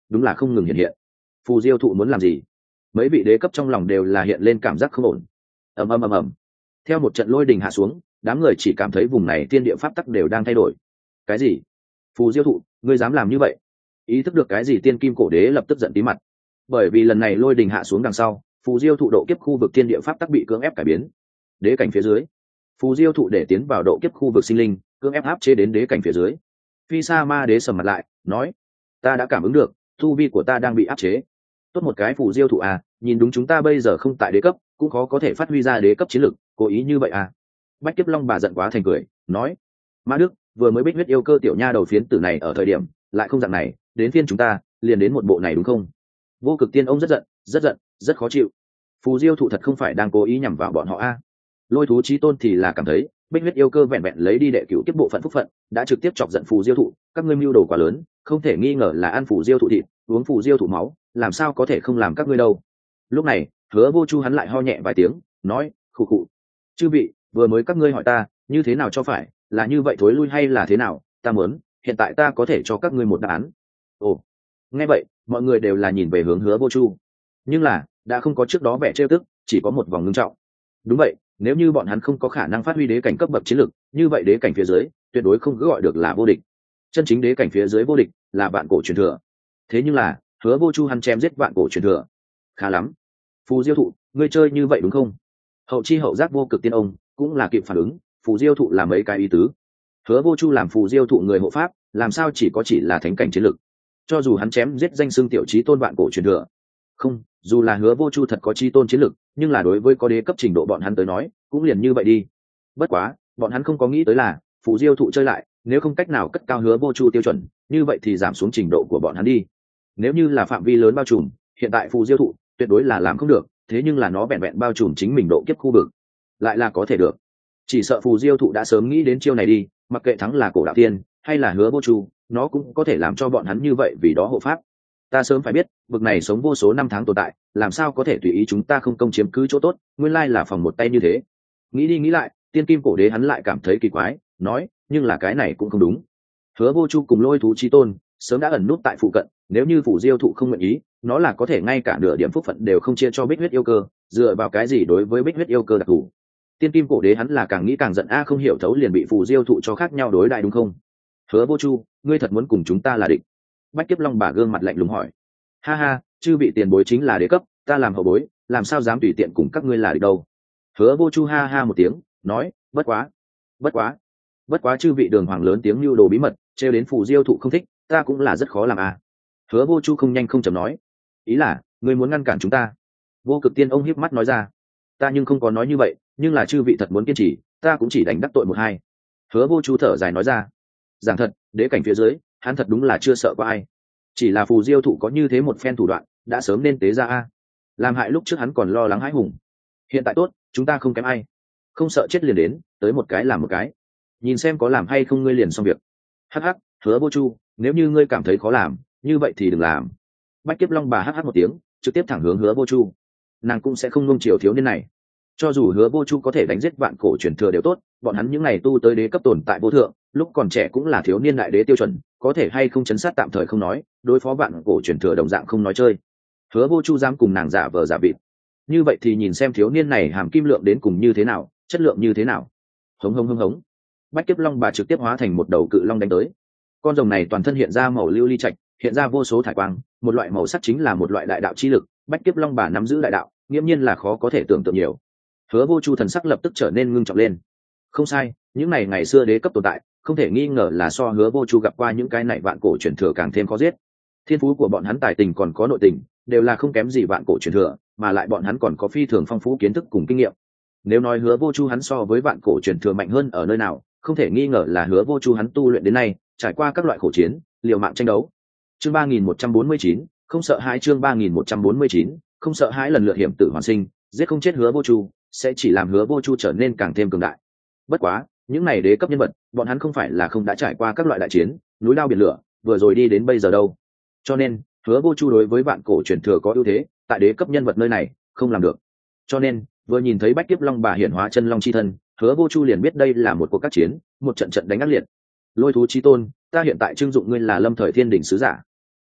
đúng là không ngừng hiện hiện. Phù diêu thụ muốn làm gì? Mấy vị đế cấp trong lòng đều là hiện lên cảm giác không ổn. ầm ầm ầm ầm. Theo một trận lôi đình hạ xuống, đám người chỉ cảm thấy vùng này thiên địa pháp tắc đều đang thay đổi. Cái gì? Phù diêu thụ, ngươi dám làm như vậy? Ý thức được cái gì, tiên kim cổ đế lập tức giận tí mặt. Bởi vì lần này lôi đình hạ xuống đằng sau, phù diêu thụ độ kiếp khu vực thiên địa pháp tắc bị cưỡng ép cải biến. Đế cảnh phía dưới, phù diêu thụ để tiến vào độ kiếp khu vực sinh linh, cưỡng ép áp chế đến đế cảnh phía dưới. Phi sa ma đế sầm mặt lại, nói: ta đã cảm ứng được, tu vi của ta đang bị áp chế. Tốt một cái phù diêu thụ à, nhìn đúng chúng ta bây giờ không tại đế cấp, cũng khó có thể phát huy ra đế cấp chiến lực, cố ý như vậy à? Bách Kiếp Long bà giận quá thành cười, nói: Ma Đức, vừa mới bích huyết yêu cơ tiểu nha đầu phiến tử này ở thời điểm, lại không dạng này, đến phiên chúng ta, liền đến một bộ này đúng không? Vô Cực Tiên ông rất giận, rất giận, rất khó chịu. Phù diêu thụ thật không phải đang cố ý nhằm vào bọn họ a. À. Lôi thú chí tôn thì là cảm thấy, bích huyết yêu cơ vẹn vẹn lấy đi đệ cửu kiếp bộ phận phúc phận, đã trực tiếp chọc giận phù diêu thụ, các ngươi mưu đồ quá lớn, không thể nghi ngờ là ăn phù diêu thụ thịt, uống phù diêu thụ máu, làm sao có thể không làm các ngươi đâu. Lúc này, Hứa Vô Chu hắn lại ho nhẹ vài tiếng, nói: khụ khụ. Chư vị, vừa mới các ngươi hỏi ta, như thế nào cho phải, là như vậy thối lui hay là thế nào, ta muốn, hiện tại ta có thể cho các ngươi một đáp án. Ồ. Nghe vậy, mọi người đều là nhìn về hướng Hứa Vô Chu. Nhưng là, đã không có trước đó vẻ trêu tức, chỉ có một vòng ngưng trọng. Đúng vậy, nếu như bọn hắn không có khả năng phát huy đế cảnh cấp bậc chiến lực, như vậy đế cảnh phía dưới tuyệt đối không cứ gọi được là vô địch. Chân chính đế cảnh phía dưới vô địch là vạn cổ truyền thừa. Thế nhưng là, Hứa Vô Chu hắn chém giết vạn cổ truyền thừa. Khá lắm. Phù diêu thụ, ngươi chơi như vậy đúng không? Hậu chi hậu giác vô cực tiên ông cũng là kịp phản ứng, phù diêu thụ là mấy cái ý tứ. Hứa Vô Chu làm phù diêu thụ người hộ pháp, làm sao chỉ có chỉ là thánh cảnh chiến lực? Cho dù hắn chém giết danh xưng tiểu chí tôn vạn cổ truyền thừa, không, dù là Hứa Vô Chu thật có chí tôn chiến lực, nhưng là đối với có đế cấp trình độ bọn hắn tới nói, cũng liền như vậy đi. Bất quá, bọn hắn không có nghĩ tới là, phù diêu thụ chơi lại, nếu không cách nào cất cao Hứa Vô Chu tiêu chuẩn, như vậy thì giảm xuống trình độ của bọn hắn đi. Nếu như là phạm vi lớn bao trùm, hiện tại phù diêu thụ tuyệt đối là làm không được, thế nhưng là nó vẹn vẹn bao trùm chính mình độ kiếp khu vực, lại là có thể được. Chỉ sợ phù diêu thụ đã sớm nghĩ đến chiêu này đi, mặc kệ thắng là cổ đạo tiên hay là Hứa Vô Chu, nó cũng có thể làm cho bọn hắn như vậy vì đó hộ pháp. Ta sớm phải biết, vực này sống vô số năm tháng tồn tại, làm sao có thể tùy ý chúng ta không công chiếm cứ chỗ tốt, nguyên lai là phòng một tay như thế. Nghĩ đi nghĩ lại, tiên kim cổ đế hắn lại cảm thấy kỳ quái, nói: nhưng là cái này cũng không đúng. Hứa Vô Chu cùng lôi thú chí tôn sớm đã ẩn nút tại phụ cận, nếu như phù diêu thụ không nguyện ý, nó là có thể ngay cả nửa điểm phúc phận đều không chia cho bích huyết yêu cơ, dựa vào cái gì đối với bích huyết yêu cơ đặc thù? Tiên kim cổ đế hắn là càng nghĩ càng giận, a không hiểu thấu liền bị phù diêu thụ cho khác nhau đối đại đúng không? Hứa Vô Chu, ngươi thật muốn cùng chúng ta là địch? Bách Kiếp Long bà gương mặt lạnh lùng hỏi. Ha ha, chư vị tiền bối chính là đế cấp, ta làm hậu bối, làm sao dám tùy tiện cùng các ngươi là địch đâu? Hứa Vô Chu ha ha một tiếng, nói: bất quá, bất quá, bất quá chư vị đường hoàng lớn tiếng lưu đồ bí mật, trêu đến phù diêu thụ không thích, ta cũng là rất khó làm à. Hứa Vô Chu không nhanh không chậm nói: ý là, ngươi muốn ngăn cản chúng ta? Vô Cực Tiên ông hiếp mắt nói ra: ta nhưng không có nói như vậy, nhưng là chư vị thật muốn kiên trì, ta cũng chỉ đánh đắc tội một hai. Hứa Vô Chu thở dài nói ra: giảng thật, đế cảnh phía dưới, hắn thật đúng là chưa sợ qua ai. Chỉ là phù diêu thụ có như thế một phen thủ đoạn, đã sớm nên tế ra a. Làm hại lúc trước hắn còn lo lắng hãi hùng. Hiện tại tốt, chúng ta không kém ai, không sợ chết liền đến, tới một cái làm một cái, nhìn xem có làm hay không ngươi liền xong việc. Hắc hắc, Hứa Vô Chu, nếu như ngươi cảm thấy khó làm, như vậy thì đừng làm. Bách Kiếp Long bà hắc hắc một tiếng, trực tiếp thẳng hướng Hứa Vô Chu. Nàng cũng sẽ không nung chiều thiếu niên này. Cho dù Hứa Vô Chu có thể đánh giết vạn cổ truyền thừa đều tốt, bọn hắn những ngày tu tới đế cấp tồn tại vô thượng, lúc còn trẻ cũng là thiếu niên đại đế tiêu chuẩn, có thể hay không chấn sát tạm thời không nói, đối phó vạn cổ truyền thừa đồng dạng không nói chơi. Hứa Vô Chu dám cùng nàng giả vờ giả vịt, như vậy thì nhìn xem thiếu niên này hàm kim lượng đến cùng như thế nào, chất lượng như thế nào. Hống hống hống hống. Bách Kiếp Long bà trực tiếp hóa thành một đầu cự long đánh tới. Con rồng này toàn thân hiện ra màu lưu ly trạch, hiện ra vô số thải quang, một loại màu sắc chính là một loại đại đạo chi lực. Bách Kiếp Long bà nắm giữ đại đạo, nghiễm nhiên là khó có thể tưởng tượng nhiều. Hứa Vô Chu thần sắc lập tức trở nên ngưng trọng lên. Không sai, những này ngày xưa đế cấp tồn tại, không thể nghi ngờ là so Hứa Vô Chu gặp qua những cái này vạn cổ truyền thừa càng thêm khó giết. Thiên phú của bọn hắn tài tình còn có nội tình, đều là không kém gì vạn cổ truyền thừa, mà lại bọn hắn còn có phi thường phong phú kiến thức cùng kinh nghiệm. Nếu nói Hứa Vô Chu hắn so với vạn cổ truyền thừa mạnh hơn ở nơi nào, không thể nghi ngờ là Hứa Vô Chu hắn tu luyện đến nay, trải qua các loại khổ chiến, liều mạng tranh đấu. Chương ba nghìn một trăm bốn mươi chín, không sợ hãi. Chương ba nghìn một trăm bốn mươi chín, không sợ hãi. Lần lượt hiểm tử hoàn sinh, giết không chết Hứa Vô Chu, sẽ chỉ làm Hứa Vô Chu trở nên càng thêm cường đại. Bất quá, những này đế cấp nhân vật, bọn hắn không phải là không đã trải qua các loại đại chiến, núi lao biển lửa, vừa rồi đi đến bây giờ đâu. Cho nên, Hứa Vô Chu đối với vạn cổ truyền thừa có ưu thế, tại đế cấp nhân vật nơi này, không làm được. Cho nên, vừa nhìn thấy Bách Kiếp Long bà hiển hóa chân long chi thân, Hứa Vô Chu liền biết đây là một cuộc các chiến, một trận trận đánh ác liệt. Lôi thú chí tôn, ta hiện tại trưng dụng ngươi là lâm thời thiên đỉnh sứ giả.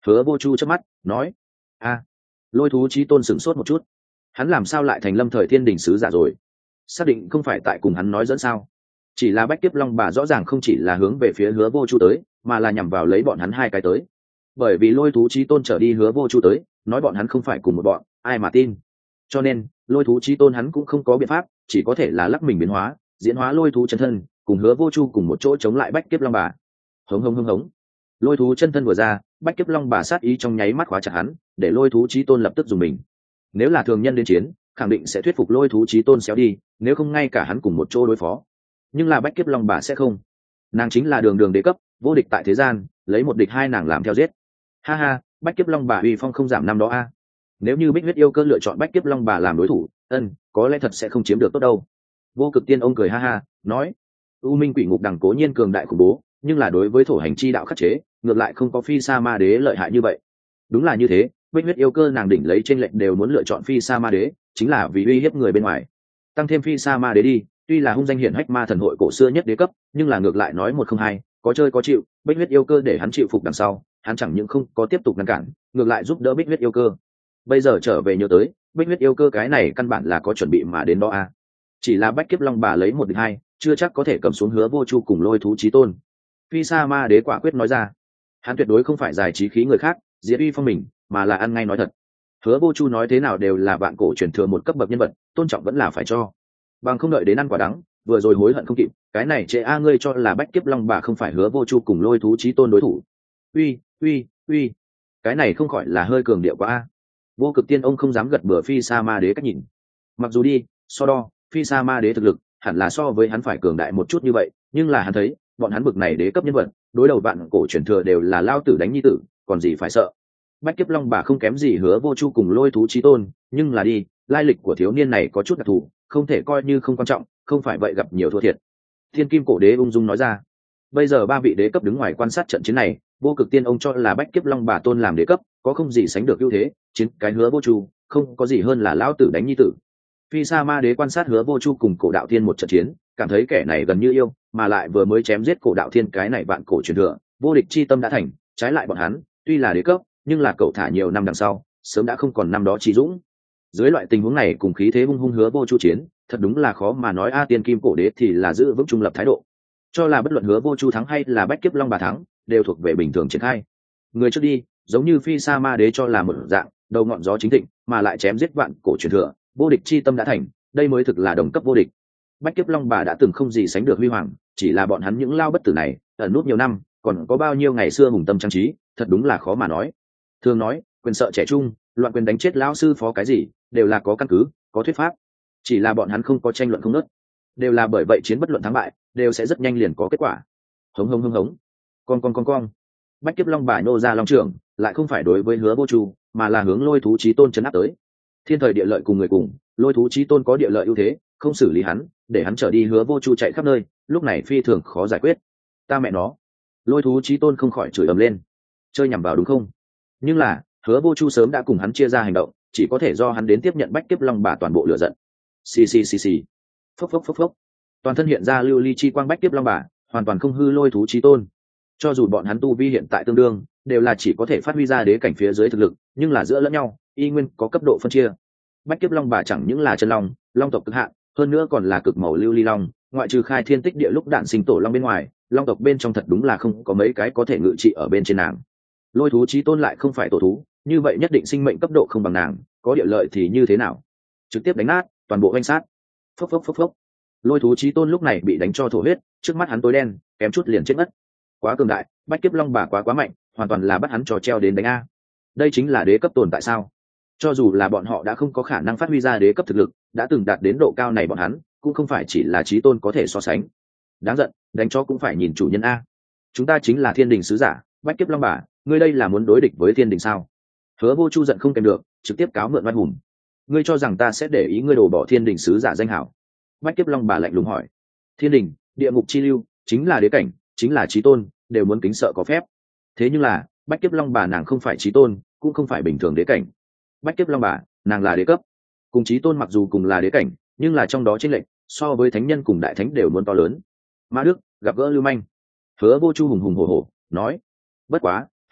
Hứa Vô Chu chớp mắt nói: a Lôi thú chí tôn sửng sốt một chút, hắn làm sao lại thành Lâm Thời Thiên Đình sứ giả rồi? Xác định không phải tại cùng hắn nói dẫn sao? Chỉ là Bách Kiếp Long Bà rõ ràng không chỉ là hướng về phía Hứa Vô Chu tới, mà là nhằm vào lấy bọn hắn hai cái tới. Bởi vì Lôi thú chí tôn trở đi Hứa Vô Chu tới, nói bọn hắn không phải cùng một bọn, ai mà tin? Cho nên, Lôi thú chí tôn hắn cũng không có biện pháp, chỉ có thể là lắc mình biến hóa, diễn hóa lôi thú chân thân, cùng Hứa Vô Chu cùng một chỗ chống lại Bách Kiếp Long Bà. Hống hống hống hống. Lôi thú chân thân vừa ra, Bách Kiếp Long Bà sát ý trong nháy mắt khóa chặt hắn, để Lôi thú chí tôn lập tức dùng mình. Nếu là thường nhân đến chiến, khẳng định sẽ thuyết phục Lôi thú chí tôn xéo đi, nếu không ngay cả hắn cùng một chỗ đối phó. Nhưng là Bách Kiếp Long Bà sẽ không. Nàng chính là đường đường đế cấp, vô địch tại thế gian, lấy một địch hai nàng làm theo giết. Ha ha, Bách Kiếp Long Bà uy phong không giảm năm đó a. Nếu như Bích Huyết Yêu Cơ lựa chọn Bách Kiếp Long Bà làm đối thủ, ân, có lẽ thật sẽ không chiếm được tốt đâu. Vô Cực Tiên ông cười ha ha, nói: U Minh Quỷ Ngục đằng cố nhiên cường đại khủng bố, nhưng là đối với thổ hành chi đạo khắc chế, ngược lại không có Phi Sa Ma Đế lợi hại như vậy. Đúng là như thế, Bích Huyết Yêu Cơ nàng đỉnh lấy trên lệnh đều muốn lựa chọn Phi Sa Ma Đế, chính là vì uy hiếp người bên ngoài. Tăng thêm Phi Sa Ma Đế đi, tuy là hung danh hiển hách ma thần hội cổ xưa nhất đế cấp, nhưng là ngược lại nói một không hai, có chơi có chịu, Bích Huyết Yêu Cơ để hắn chịu phục đằng sau, hắn chẳng những không có tiếp tục ngăn cản, ngược lại giúp đỡ Bích Huyết Yêu Cơ. Bây giờ trở về nhớ tới, Bích Huyết Yêu Cơ cái này căn bản là có chuẩn bị mà đến đó a. Chỉ là Bách Kiếp Long Bà lấy một địch hai, chưa chắc có thể cầm xuống Hứa Vô Chu cùng Lôi thú chí tôn. Phi Sa Ma Đế quả quyết nói ra, hắn tuyệt đối không phải giải trí khí người khác, diệt uy phong mình, mà là ăn ngay nói thật. Hứa Vô Chu nói thế nào đều là vạn cổ truyền thừa một cấp bậc nhân vật, tôn trọng vẫn là phải cho. Bằng không đợi đến ăn quả đắng, vừa rồi hối hận không kịp, cái này trễ a ngươi cho là Bách Kiếp Long Bà không phải Hứa Vô Chu cùng Lôi thú chí tôn đối thủ. Uy, uy, uy, cái này không khỏi là hơi cường điệu quá a. Vô Cực Tiên ông không dám gật bừa Phi Sa Ma Đế cách nhìn. Mặc dù đi, so đo, Phi Sa Ma Đế thực lực hẳn là so với hắn phải cường đại một chút như vậy, nhưng là hắn thấy, bọn hắn bực này đế cấp nhân vật, đối đầu vạn cổ truyền thừa đều là lao tử đánh nhi tử, còn gì phải sợ. Bách Kiếp Long Bà không kém gì Hứa Vô Chu cùng Lôi thú chí tôn, nhưng là đi, lai lịch của thiếu niên này có chút đặc thù, không thể coi như không quan trọng, không phải vậy gặp nhiều thua thiệt. Thiên Kim Cổ Đế ung dung nói ra. Bây giờ ba vị đế cấp đứng ngoài quan sát trận chiến này, Vô Cực Tiên ông cho là Bách Kiếp Long Bà tôn làm đế cấp, có không gì sánh được ưu thế, chiến cái Hứa Vô Chu, không có gì hơn là lão tử đánh nhi tử. Phi Sa Ma Đế quan sát Hứa Vô Chu cùng Cổ Đạo Thiên một trận chiến, cảm thấy kẻ này gần như yêu, mà lại vừa mới chém giết Cổ Đạo Thiên cái này vạn cổ truyền thừa, vô địch chi tâm đã thành, trái lại bọn hắn, tuy là đế cấp, nhưng là cậu thả nhiều năm đằng sau, sớm đã không còn năm đó chi dũng. Dưới loại tình huống này cùng khí thế hung hung Hứa Vô Chu chiến, thật đúng là khó mà nói a. Tiên Kim Cổ Đế thì là giữ vững trung lập thái độ, cho là bất luận Hứa Vô Chu thắng hay là Bách Kiếp Long Bà thắng, đều thuộc về bình thường triển khai. Người trước đi, giống như Phi Sa Ma Đế cho là một dạng, đầu ngọn gió chính thịnh, mà lại chém giết vạn cổ truyền thừa, vô địch chi tâm đã thành, đây mới thực là đồng cấp vô địch. Bách Kiếp Long Bà đã từng không gì sánh được huy hoàng, chỉ là bọn hắn những lao bất tử này, ẩn nút nhiều năm, còn có bao nhiêu ngày xưa hùng tâm trang trí, thật đúng là khó mà nói. Thường nói, quyền sợ trẻ trung, loạn quyền đánh chết lão sư phó cái gì, đều là có căn cứ, có thuyết pháp. Chỉ là bọn hắn không có tranh luận không nớt, đều là bởi vậy chiến bất luận thắng bại, đều sẽ rất nhanh liền có kết quả. Hống hống hống hống, con con con con. Bách Kiếp Long Bà nô ra long trưởng, lại không phải đối với Hứa Vô Chu, mà là hướng Lôi thú chí tôn chấn áp tới. Thiên thời địa lợi cùng người cùng, Lôi thú chí tôn có địa lợi ưu thế, không xử lý hắn, để hắn trở đi Hứa Vô Chu chạy khắp nơi, lúc này phi thường khó giải quyết. Ta mẹ nó. Lôi thú chí tôn không khỏi chửi ầm lên. Chơi nhằm vào đúng không? Nhưng là, Hứa Vô Chu sớm đã cùng hắn chia ra hành động, chỉ có thể do hắn đến tiếp nhận Bách Kiếp Long Bà toàn bộ lửa giận. Xì xì xì xì. Phốc phốc phốc phốc. Toàn thân hiện ra lưu ly chi quang Bách Kiếp Long Bà, hoàn toàn không hư Lôi thú chí tôn. Cho dù bọn hắn tu vi hiện tại tương đương, đều là chỉ có thể phát huy ra đế cảnh phía dưới thực lực, nhưng là giữa lẫn nhau, y nguyên có cấp độ phân chia. Bách Kiếp Long Bà chẳng những là chân long, long tộc cực hạn, hơn nữa còn là cực màu lưu ly long, ngoại trừ khai thiên tích địa lúc đạn sinh tổ long bên ngoài, long tộc bên trong thật đúng là không có mấy cái có thể ngự trị ở bên trên nàng. Lôi thú chí tôn lại không phải tổ thú, như vậy nhất định sinh mệnh cấp độ không bằng nàng, có địa lợi thì như thế nào? Trực tiếp đánh nát, toàn bộ vanh sát. Phốc phốc phốc phốc. Lôi thú chí tôn lúc này bị đánh cho thổ huyết, trước mắt hắn tối đen, kém chút liền chết mất. Quá cường đại, Bách Kiếp Long Bà quá quá mạnh, hoàn toàn là bắt hắn trò treo đến đánh a. Đây chính là đế cấp tồn tại sao? Cho dù là bọn họ đã không có khả năng phát huy ra đế cấp thực lực, đã từng đạt đến độ cao này bọn hắn cũng không phải chỉ là chí tôn có thể so sánh. Đáng giận, đánh cho cũng phải nhìn chủ nhân a. Chúng ta chính là Thiên Đình sứ giả, Bách Kiếp Long Bà, ngươi đây là muốn đối địch với Thiên Đình sao? Hứa Vô Chu giận không kèm được, trực tiếp cáo mượn oai hùng. Ngươi cho rằng ta sẽ để ý ngươi đổ bỏ Thiên Đình sứ giả danh hảo? Bách Kiếp Long Bà lạnh lùng hỏi. Thiên Đình, địa ngục chi lưu, chính là đế cảnh, chính là chí tôn, đều muốn kính sợ có phép. Thế nhưng là, Bách Kiếp Long Bà nàng không phải chí tôn, cũng không phải bình thường đế cảnh. Bách Kiếp Long Bà, nàng là đế cấp. Cùng chí tôn mặc dù cùng là đế cảnh, nhưng là trong đó chênh lệch so với thánh nhân cùng đại thánh đều muốn to lớn. Mã Đức gặp gỡ lưu manh. Hứa Vô Chu hùng hùng hổ hổ nói. Bất quá,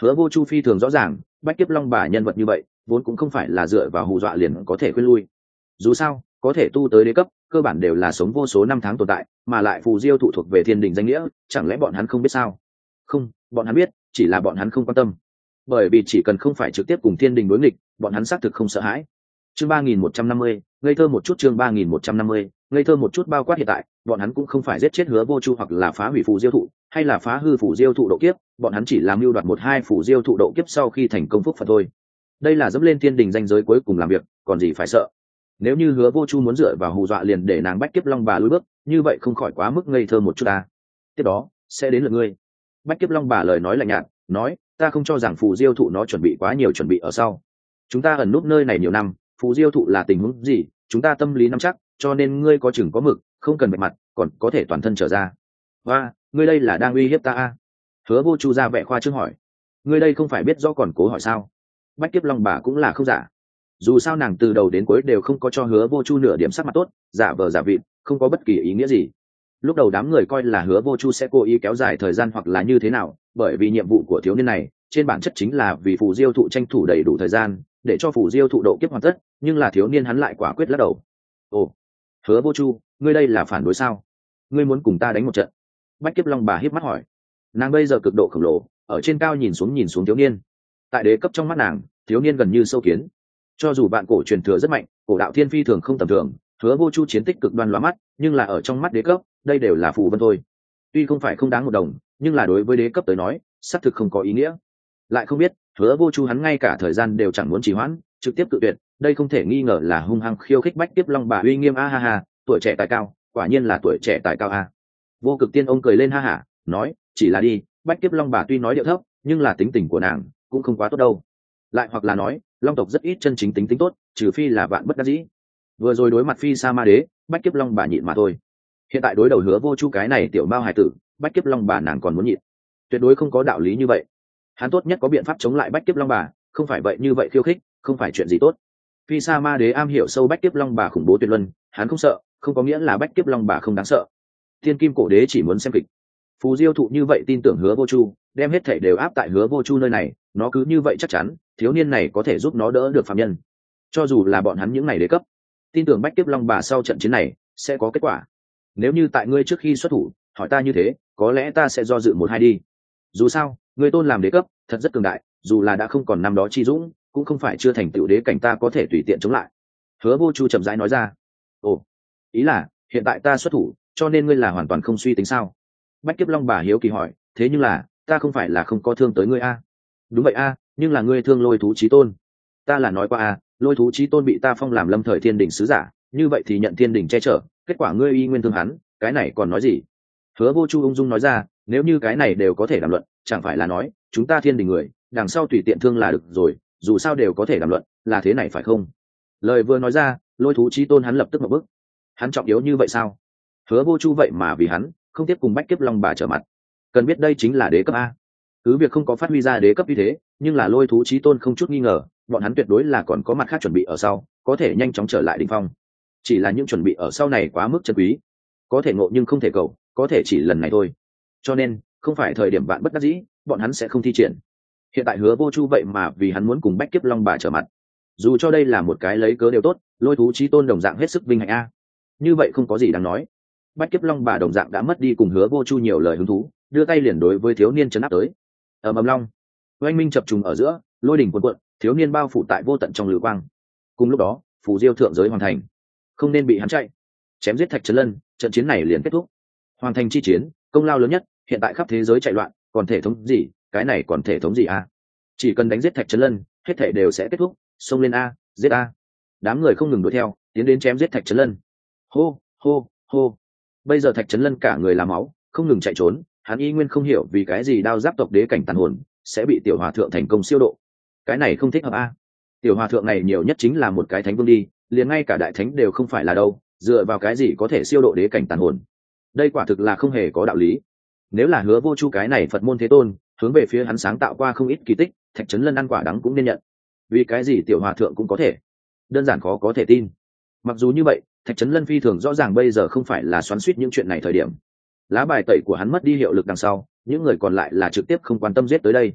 Hứa Vô Chu phi thường rõ ràng, Bách Kiếp Long Bà nhân vật như vậy vốn cũng không phải là dựa vào hù dọa liền có thể khuyên lui. Dù sao có thể tu tới đế cấp cơ bản đều là sống vô số năm tháng tồn tại, mà lại phù diêu thụ thuộc về thiên đình danh nghĩa, chẳng lẽ bọn hắn không biết sao? Không, bọn hắn biết, chỉ là bọn hắn không quan tâm. Bởi vì chỉ cần không phải trực tiếp cùng thiên đình đối nghịch, bọn hắn xác thực không sợ hãi. Chương ba nghìn một trăm năm mươi, ngây thơ một chút. Chương ba nghìn một trăm năm mươi, ngây thơ một chút. Bao quát hiện tại, bọn hắn cũng không phải giết chết Hứa Vô Chu hoặc là phá hủy phù diêu thụ, hay là phá hư phù diêu thụ độ kiếp, bọn hắn chỉ làm mưu đoạt một hai phù diêu thụ độ kiếp sau khi thành công phúc phận thôi. Đây là dẫm lên thiên đình danh giới cuối cùng làm việc, còn gì phải sợ. Nếu như Hứa Vô Chu muốn dựa vào hù dọa liền để nàng Bách Kiếp Long Bà lùi bước, như vậy không khỏi quá mức ngây thơ một chút ta. Tiếp đó sẽ đến lượt ngươi. Bách Kiếp Long Bà lời nói lạnh nhạt, nói, ta không cho rằng phù diêu thụ nó chuẩn bị quá nhiều chuẩn bị ở sau. Chúng ta ẩn núp nơi này nhiều năm, phù diêu thụ là tình huống gì, chúng ta tâm lý nắm chắc, cho nên ngươi có chừng có mực, không cần bạch mặt, còn có thể toàn thân trở ra. Và, ngươi đây là đang uy hiếp ta à? Hứa Vô Chu ra vẻ khoa trương hỏi, ngươi đây không phải biết rõ còn cố hỏi sao? Bách Kiếp Long Bà cũng là không giả. Dù sao nàng từ đầu đến cuối đều không có cho Hứa Vô Chu nửa điểm sắc mặt tốt, giả vờ giả vịt, không có bất kỳ ý nghĩa gì. Lúc đầu đám người coi là Hứa Vô Chu sẽ cố ý kéo dài thời gian hoặc là như thế nào, bởi vì nhiệm vụ của thiếu niên này trên bản chất chính là vì phù diêu thụ tranh thủ đầy đủ thời gian để cho phù diêu thụ độ kiếp hoàn tất, nhưng là thiếu niên hắn lại quả quyết lắc đầu. Ồ, Hứa Vô Chu, ngươi đây là phản đối sao? Ngươi muốn cùng ta đánh một trận? Bách Kiếp Long Bà híp mắt hỏi. Nàng bây giờ cực độ khổng lồ, ở trên cao nhìn xuống nhìn xuống thiếu niên. Tại đế cấp trong mắt nàng, thiếu niên gần như sâu kiến. Cho dù bạn cổ truyền thừa rất mạnh, cổ đạo thiên phi thường không tầm thường, Hứa Vô Chu chiến tích cực đoan lóa mắt, nhưng là ở trong mắt đế cấp, đây đều là phù vân thôi. Tuy không phải không đáng một đồng, nhưng là đối với đế cấp tới nói, xác thực không có ý nghĩa. Lại không biết, Hứa Vô Chu hắn ngay cả thời gian đều chẳng muốn trì hoãn, trực tiếp cự tuyệt, đây không thể nghi ngờ là hung hăng khiêu khích Bách Kiếp Long Bà uy nghiêm a ha ha, tuổi trẻ tài cao, quả nhiên là tuổi trẻ tài cao a. Vô Cực Tiên ông cười lên ha hả, nói, chỉ là đi, Bách Kiếp Long Bà tuy nói điệu thấp, nhưng là tính tình của nàng cũng không quá tốt đâu. Lại hoặc là nói, Long tộc rất ít chân chính tính tính tốt, trừ phi là vạn bất đắc dĩ. Vừa rồi đối mặt Phi Sa Ma Đế, Bách Kiếp Long Bà nhịn mà thôi. Hiện tại đối đầu Hứa Vô Chu cái này tiểu mao hài tử, Bách Kiếp Long Bà nàng còn muốn nhịn. Tuyệt đối không có đạo lý như vậy. Hắn tốt nhất có biện pháp chống lại Bách Kiếp Long Bà, không phải vậy như vậy khiêu khích, không phải chuyện gì tốt. Phi Sa Ma Đế am hiểu sâu Bách Kiếp Long Bà khủng bố tuyệt luân, hắn không sợ, không có nghĩa là Bách Kiếp Long Bà không đáng sợ. Thiên Kim Cổ Đế chỉ muốn xem kịch. Phù Diêu thụ như vậy tin tưởng Hứa Vô Chu, đem hết thảy đều áp tại Hứa Vô Chu nơi này, nó cứ như vậy chắc chắn, thiếu niên này có thể giúp nó đỡ được phạm nhân. Cho dù là bọn hắn những này đế cấp, tin tưởng Bách Kiếp Long Bà sau trận chiến này sẽ có kết quả. Nếu như tại ngươi trước khi xuất thủ hỏi ta như thế, có lẽ ta sẽ do dự một hai đi. Dù sao ngươi tôn làm đế cấp thật rất cường đại, dù là đã không còn năm đó chi dũng, cũng không phải chưa thành tựu đế cảnh ta có thể tùy tiện chống lại. Hứa Vô Chu chậm rãi nói ra. Ồ, ý là hiện tại ta xuất thủ, cho nên ngươi là hoàn toàn không suy tính sao? Bách Kiếp Long Bà hiếu kỳ hỏi. Thế nhưng là ta không phải là không có thương tới ngươi a? Đúng vậy a, nhưng là ngươi thương Lôi Thú Chí Tôn. Ta là nói qua a, Lôi Thú Chí Tôn bị ta phong làm lâm thời thiên đình sứ giả, như vậy thì nhận thiên đình che chở, kết quả ngươi y nguyên thương hắn, cái này còn nói gì? Hứa Vô Chu ung dung nói ra, nếu như cái này đều có thể đàm luận, chẳng phải là nói chúng ta thiên đình người đằng sau tùy tiện thương là được rồi, dù sao đều có thể đàm luận, là thế này phải không? Lời vừa nói ra, Lôi Thú Chí Tôn hắn lập tức một bước. Hắn trọng yếu như vậy sao? Hứa Vô Chu vậy mà vì hắn không tiếp cùng Bách Kiếp Long Bà trở mặt. Cần biết đây chính là đế cấp a. Cứ việc không có phát huy ra đế cấp như thế, nhưng là Lôi Thú Chí Tôn không chút nghi ngờ, bọn hắn tuyệt đối là còn có mặt khác chuẩn bị ở sau, có thể nhanh chóng trở lại đỉnh phong. Chỉ là những chuẩn bị ở sau này quá mức chân quý, có thể ngộ nhưng không thể cầu, có thể chỉ lần này thôi. Cho nên không phải thời điểm bạn bất đắc dĩ, bọn hắn sẽ không thi triển. Hiện tại Hứa Vô Chu vậy mà vì hắn muốn cùng Bách Kiếp Long Bà trở mặt, dù cho đây là một cái lấy cớ đều tốt, Lôi Thú Chí Tôn đồng dạng hết sức vinh hạnh a. Như vậy không có gì đáng nói. Bách Kiếp Long Bà đồng dạng đã mất đi cùng Hứa Vô Chu nhiều lời hứng thú, đưa tay liền đối với thiếu niên chấn áp tới. Ầm ầm long, oanh minh chập trùng ở giữa, lôi đỉnh cuồn cuộn, thiếu niên bao phủ tại vô tận trong lửa quang. Cùng lúc đó, phù diêu thượng giới hoàn thành, không nên bị hắn chạy. Chém giết Thạch Trấn Lân, trận chiến này liền kết thúc. Hoàn thành chi chiến, công lao lớn nhất, hiện tại khắp thế giới chạy loạn, còn thể thống gì, cái này còn thể thống gì a? Chỉ cần đánh giết Thạch Trấn Lân, hết thể đều sẽ kết thúc, xông lên a, giết a. Đám người không ngừng đuổi theo, tiến đến chém giết Thạch Trấn Lân. Hô, hô, hô. Bây giờ Thạch Trấn Lân cả người là máu, không ngừng chạy trốn, hắn y nguyên không hiểu vì cái gì đao giáp tộc đế cảnh tàn hồn sẽ bị tiểu hòa thượng thành công siêu độ. Cái này không thích hợp a. Tiểu hòa thượng này nhiều nhất chính là một cái thánh vương đi, liền ngay cả đại thánh đều không phải là đâu, dựa vào cái gì có thể siêu độ đế cảnh tàn hồn? Đây quả thực là không hề có đạo lý. Nếu là Hứa Vô Chu cái này Phật môn thế tôn, hướng về phía hắn sáng tạo qua không ít kỳ tích, Thạch Trấn Lân ăn quả đắng cũng nên nhận. Vì cái gì tiểu hòa thượng cũng có thể? Đơn giản khó có thể tin. Mặc dù như vậy, Thạch Trấn Lân phi thường rõ ràng bây giờ không phải là xoắn xuýt những chuyện này thời điểm. Lá bài tẩy của hắn mất đi hiệu lực đằng sau, những người còn lại là trực tiếp không quan tâm giết tới đây.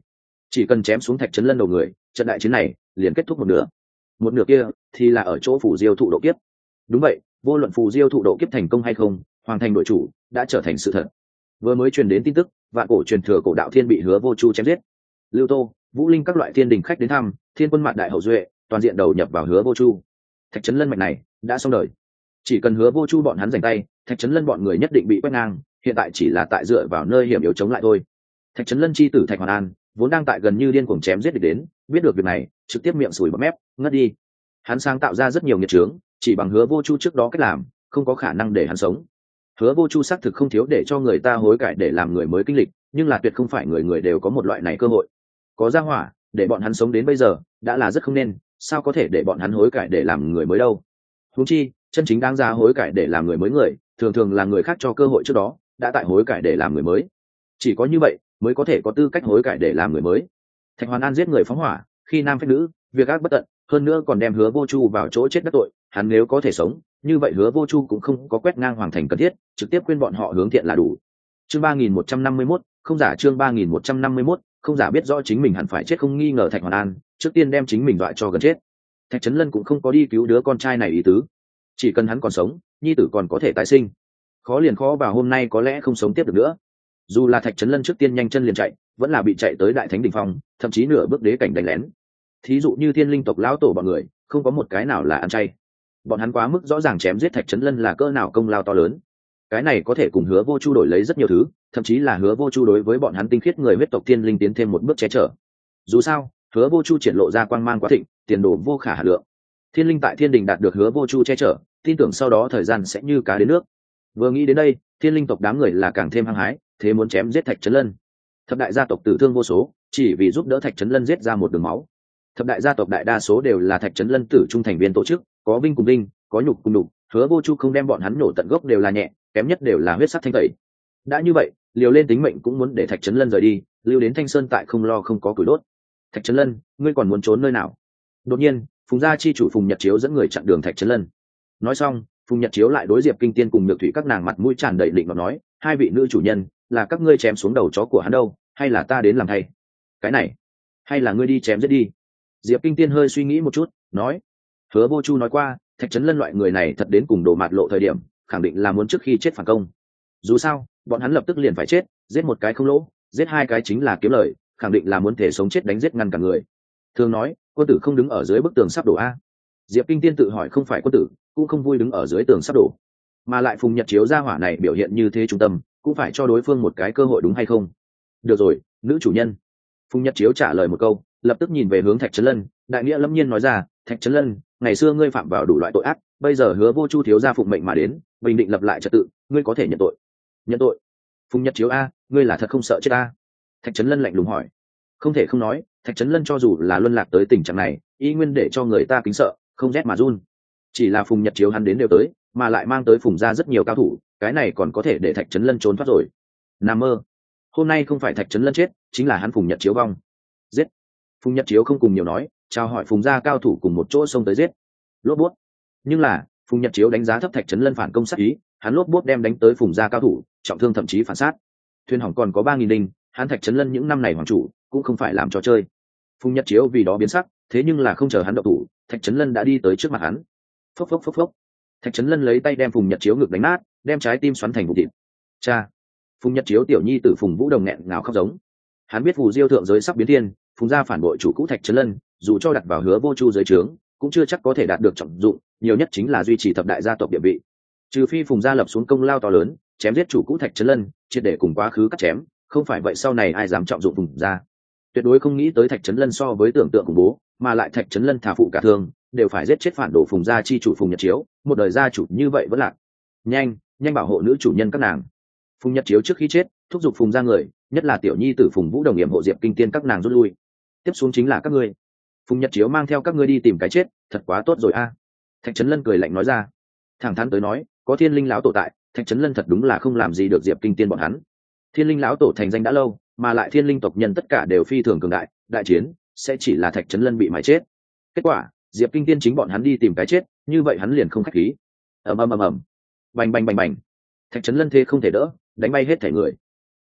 chỉ cần chém xuống Thạch Trấn Lân đầu người, trận đại chiến này liền kết thúc một nửa. Một nửa kia thì là ở chỗ Phù Diêu thụ độ kiếp. Đúng vậy, vô luận Phù Diêu thụ độ kiếp thành công hay không, Hoàng Thành đội chủ đã trở thành sự thật. Vừa mới truyền đến tin tức, vạn cổ truyền thừa cổ đạo thiên bị Hứa Vô Chu chém giết. Lưu Tô, Vũ Linh các loại thiên đình khách đến thăm, thiên quân mạn đại hậu duệ, toàn diện đầu nhập vào Hứa Vô Chu. Thạch Trấn Lân mạch này đã xong đời. Chỉ cần Hứa Vô Chu bọn hắn giành tay, Thạch Trấn Lân bọn người nhất định bị quét ngang, hiện tại chỉ là tại dựa vào nơi hiểm yếu chống lại thôi. Thạch Trấn Lân chi tử Thạch Hoàn An vốn đang tại gần như điên cuồng chém giết địch đến, biết được việc này, trực tiếp miệng sùi bọt mép, ngất đi. Hắn sáng tạo ra rất nhiều nghiệt chướng, chỉ bằng Hứa Vô Chu trước đó cách làm, không có khả năng để hắn sống. Hứa Vô Chu xác thực không thiếu để cho người ta hối cải để làm người mới kinh lịch, nhưng là tuyệt không phải người người đều có một loại này cơ hội. Có gia hỏa, để bọn hắn sống đến bây giờ, đã là rất không nên, sao có thể để bọn hắn hối cải để làm người mới đâu? Huống chi, chân chính đáng giá hối cải để làm người mới người, thường thường là người khác cho cơ hội trước đó, đã tại hối cải để làm người mới. Chỉ có như vậy, mới có thể có tư cách hối cải để làm người mới. Thạch Hoàn An giết người phóng hỏa, khi nam phách nữ, việc ác bất tận, hơn nữa còn đem Hứa Vô Chu vào chỗ chết đắc tội, hắn nếu có thể sống, như vậy Hứa Vô Chu cũng không có quét ngang Hoàng Thành cần thiết, trực tiếp khuyên bọn họ hướng thiện là đủ. Chương ba nghìn một trăm năm mươi mốt, không giả chương ba nghìn một trăm năm mươi mốt, không giả biết rõ chính mình hẳn phải chết không nghi ngờ Thạch Hoàn An, trước tiên đem chính mình dọa cho gần chết. Thạch Trấn Lân cũng không có đi cứu đứa con trai này ý tứ, chỉ cần hắn còn sống, nhi tử còn có thể tái sinh. Khó liền khó vào hôm nay có lẽ không sống tiếp được nữa. Dù là Thạch Trấn Lân trước tiên nhanh chân liền chạy, vẫn là bị chạy tới Đại Thánh đỉnh phong, thậm chí nửa bước đế cảnh đánh lén. Thí dụ như Thiên Linh tộc lão tổ bọn người, không có một cái nào là ăn chay. Bọn hắn quá mức rõ ràng chém giết Thạch Trấn Lân là cỡ nào công lao to lớn. Cái này có thể cùng Hứa Vô Chu đổi lấy rất nhiều thứ, thậm chí là Hứa Vô Chu đối với bọn hắn tinh khiết người huyết tộc Thiên Linh tiến thêm một bước che chở. Dù sao, Hứa Vô Chu triển lộ ra quang mang quá thịnh, tiền đồ vô khả hạn lượng. Thiên Linh tại Thiên Đình đạt được Hứa Vô Chu che chở, tin tưởng sau đó thời gian sẽ như cá đến nước. Vừa nghĩ đến đây, Thiên Linh tộc đám người là càng thêm hăng hái, thế muốn chém giết Thạch Trấn Lân. Thập đại gia tộc tử thương vô số, chỉ vì giúp đỡ Thạch Trấn Lân giết ra một đường máu. Thập đại gia tộc đại đa số đều là Thạch Trấn Lân tử trung thành viên tổ chức, có vinh cùng vinh, có nhục cùng nhục, Hứa Vô Chu không đem bọn hắn nổ tận gốc đều là nhẹ, kém nhất đều là huyết sắc thanh tẩy. Đã như vậy, liều lên tính mệnh cũng muốn để Thạch Trấn Lân rời đi, lưu đến Thanh Sơn tại không lo không có củi đốt. Thạch Trấn Lân, ngươi còn muốn trốn nơi nào? Đột nhiên, Phùng gia chi chủ Phùng Nhật Chiếu dẫn người chặn đường Thạch Trấn Lân. Nói xong, Phùng Nhật Chiếu lại đối Diệp Kinh Tiên cùng Nhược Thủy các nàng mặt mũi tràn đầy định mà nói, hai vị nữ chủ nhân, là các ngươi chém xuống đầu chó của hắn đâu, hay là ta đến làm thay? Cái này, hay là ngươi đi chém giết đi? Diệp Kinh Tiên hơi suy nghĩ một chút, nói, Hứa Vô Chu nói qua, Thạch Trấn Lân loại người này thật đến cùng đồ mạt lộ thời điểm, khẳng định là muốn trước khi chết phản công. Dù sao, bọn hắn lập tức liền phải chết, giết một cái không lỗ, giết hai cái chính là kiếm lời, khẳng định là muốn thể sống chết đánh giết ngăn cả người. Thường nói, quân tử không đứng ở dưới bức tường sắp đổ a. Diệp Kinh Tiên tự hỏi không phải quân tử, cũng không vui đứng ở dưới tường sắp đổ, mà lại Phùng Nhật Chiếu gia hỏa này biểu hiện như thế trung tâm, cũng phải cho đối phương một cái cơ hội đúng hay không? Được rồi, nữ chủ nhân. Phùng Nhật Chiếu trả lời một câu, lập tức nhìn về hướng Thạch Trấn Lân, đại nghĩa lâm nhiên nói ra, Thạch Trấn Lân, ngày xưa ngươi phạm vào đủ loại tội ác, bây giờ Hứa Vô Chu thiếu gia phụng mệnh mà đến, bình định lập lại trật tự, ngươi có thể nhận tội. Nhận tội? Phùng Nhật Chiếu a, ngươi là thật không sợ chết a? Thạch Trấn Lân lạnh lùng hỏi. Không thể không nói, Thạch Trấn Lân cho dù là luân lạc tới tình trạng này, y nguyên để cho người ta kính sợ, không rét mà run. Chỉ là Phùng Nhật Chiếu hắn đến đều tới, mà lại mang tới Phùng gia rất nhiều cao thủ, cái này còn có thể để Thạch Trấn Lân trốn thoát rồi. Nằm mơ. Hôm nay không phải Thạch Trấn Lân chết, chính là hắn Phùng Nhật Chiếu vong. Giết. Phùng Nhật Chiếu không cùng nhiều nói, chào hỏi Phùng gia cao thủ cùng một chỗ xông tới giết. Lốp bút. Nhưng là, Phùng Nhật Chiếu đánh giá thấp Thạch Trấn Lân phản công sát ý, hắn lốp bút đem đánh tới Phùng gia cao thủ, trọng thương thậm chí phản sát. Thuyền hỏng còn có ba nghìn đinh, hắn Thạch Trấn Lân những năm này hoàng chủ, cũng không phải làm trò chơi. Phùng Nhật Chiếu vì đó biến sắc, thế nhưng là không chờ hắn động thủ, Thạch Trấn Lân đã đi tới trước mặt hắn. Phốc phốc phốc phốc. Thạch Trấn Lân lấy tay đem Phùng Nhật Chiếu ngực đánh nát, đem trái tim xoắn thành vụn thịt. Cha. Phùng Nhật Chiếu tiểu nhi tử Phùng Vũ Đồng nghẹn ngào khóc giống. Hắn biết Phù Diêu thượng giới sắp biến thiên, Phùng gia phản bội chủ cũ Thạch Trấn Lân, dù cho đặt vào Hứa Vô Chu dưới trướng, cũng chưa chắc có thể đạt được trọng dụng, nhiều nhất chính là duy trì thập đại gia tộc địa vị. Trừ phi Phùng gia lập xuống công lao to lớn, chém giết chủ cũ Thạch Trấn Lân, triệt để cùng quá khứ cắt chém, không phải vậy sau này ai dám trọng dụng Phùng gia. Tuyệt đối không nghĩ tới Thạch Trấn Lân so với tưởng tượng khủng bố, mà lại Thạch Trấn Lân thả phụ cả thương, đều phải giết chết phản đồ Phùng gia chi chủ Phùng Nhật Chiếu, một đời gia chủ như vậy vẫn lạc. Nhanh, nhanh bảo hộ nữ chủ nhân các nàng. Phùng Nhật Chiếu trước khi chết, thúc giục Phùng gia người, nhất là tiểu nhi tử Phùng Vũ Đồng yểm hộ Diệp Kinh Tiên các nàng rút lui. Tiếp xuống chính là các ngươi. Phùng Nhật Chiếu mang theo các ngươi đi tìm cái chết, thật quá tốt rồi a. Thạch Trấn Lân cười lạnh nói ra. Thẳng thắn tới nói, có Thiên Linh lão tổ tại, Thạch Trấn Lân thật đúng là không làm gì được Diệp Kinh Tiên bọn hắn. Thiên Linh lão tổ thành danh đã lâu, mà lại Thiên Linh tộc nhân tất cả đều phi thường cường đại, đại chiến sẽ chỉ là Thạch Trấn Lân bị mài chết. Kết quả, Diệp Kinh Tiên chính bọn hắn đi tìm cái chết, như vậy hắn liền không khách khí. Ầm ầm ầm ầm. Bành bành bành bành. Thạch Trấn Lân thế không thể đỡ, đánh bay hết thể người.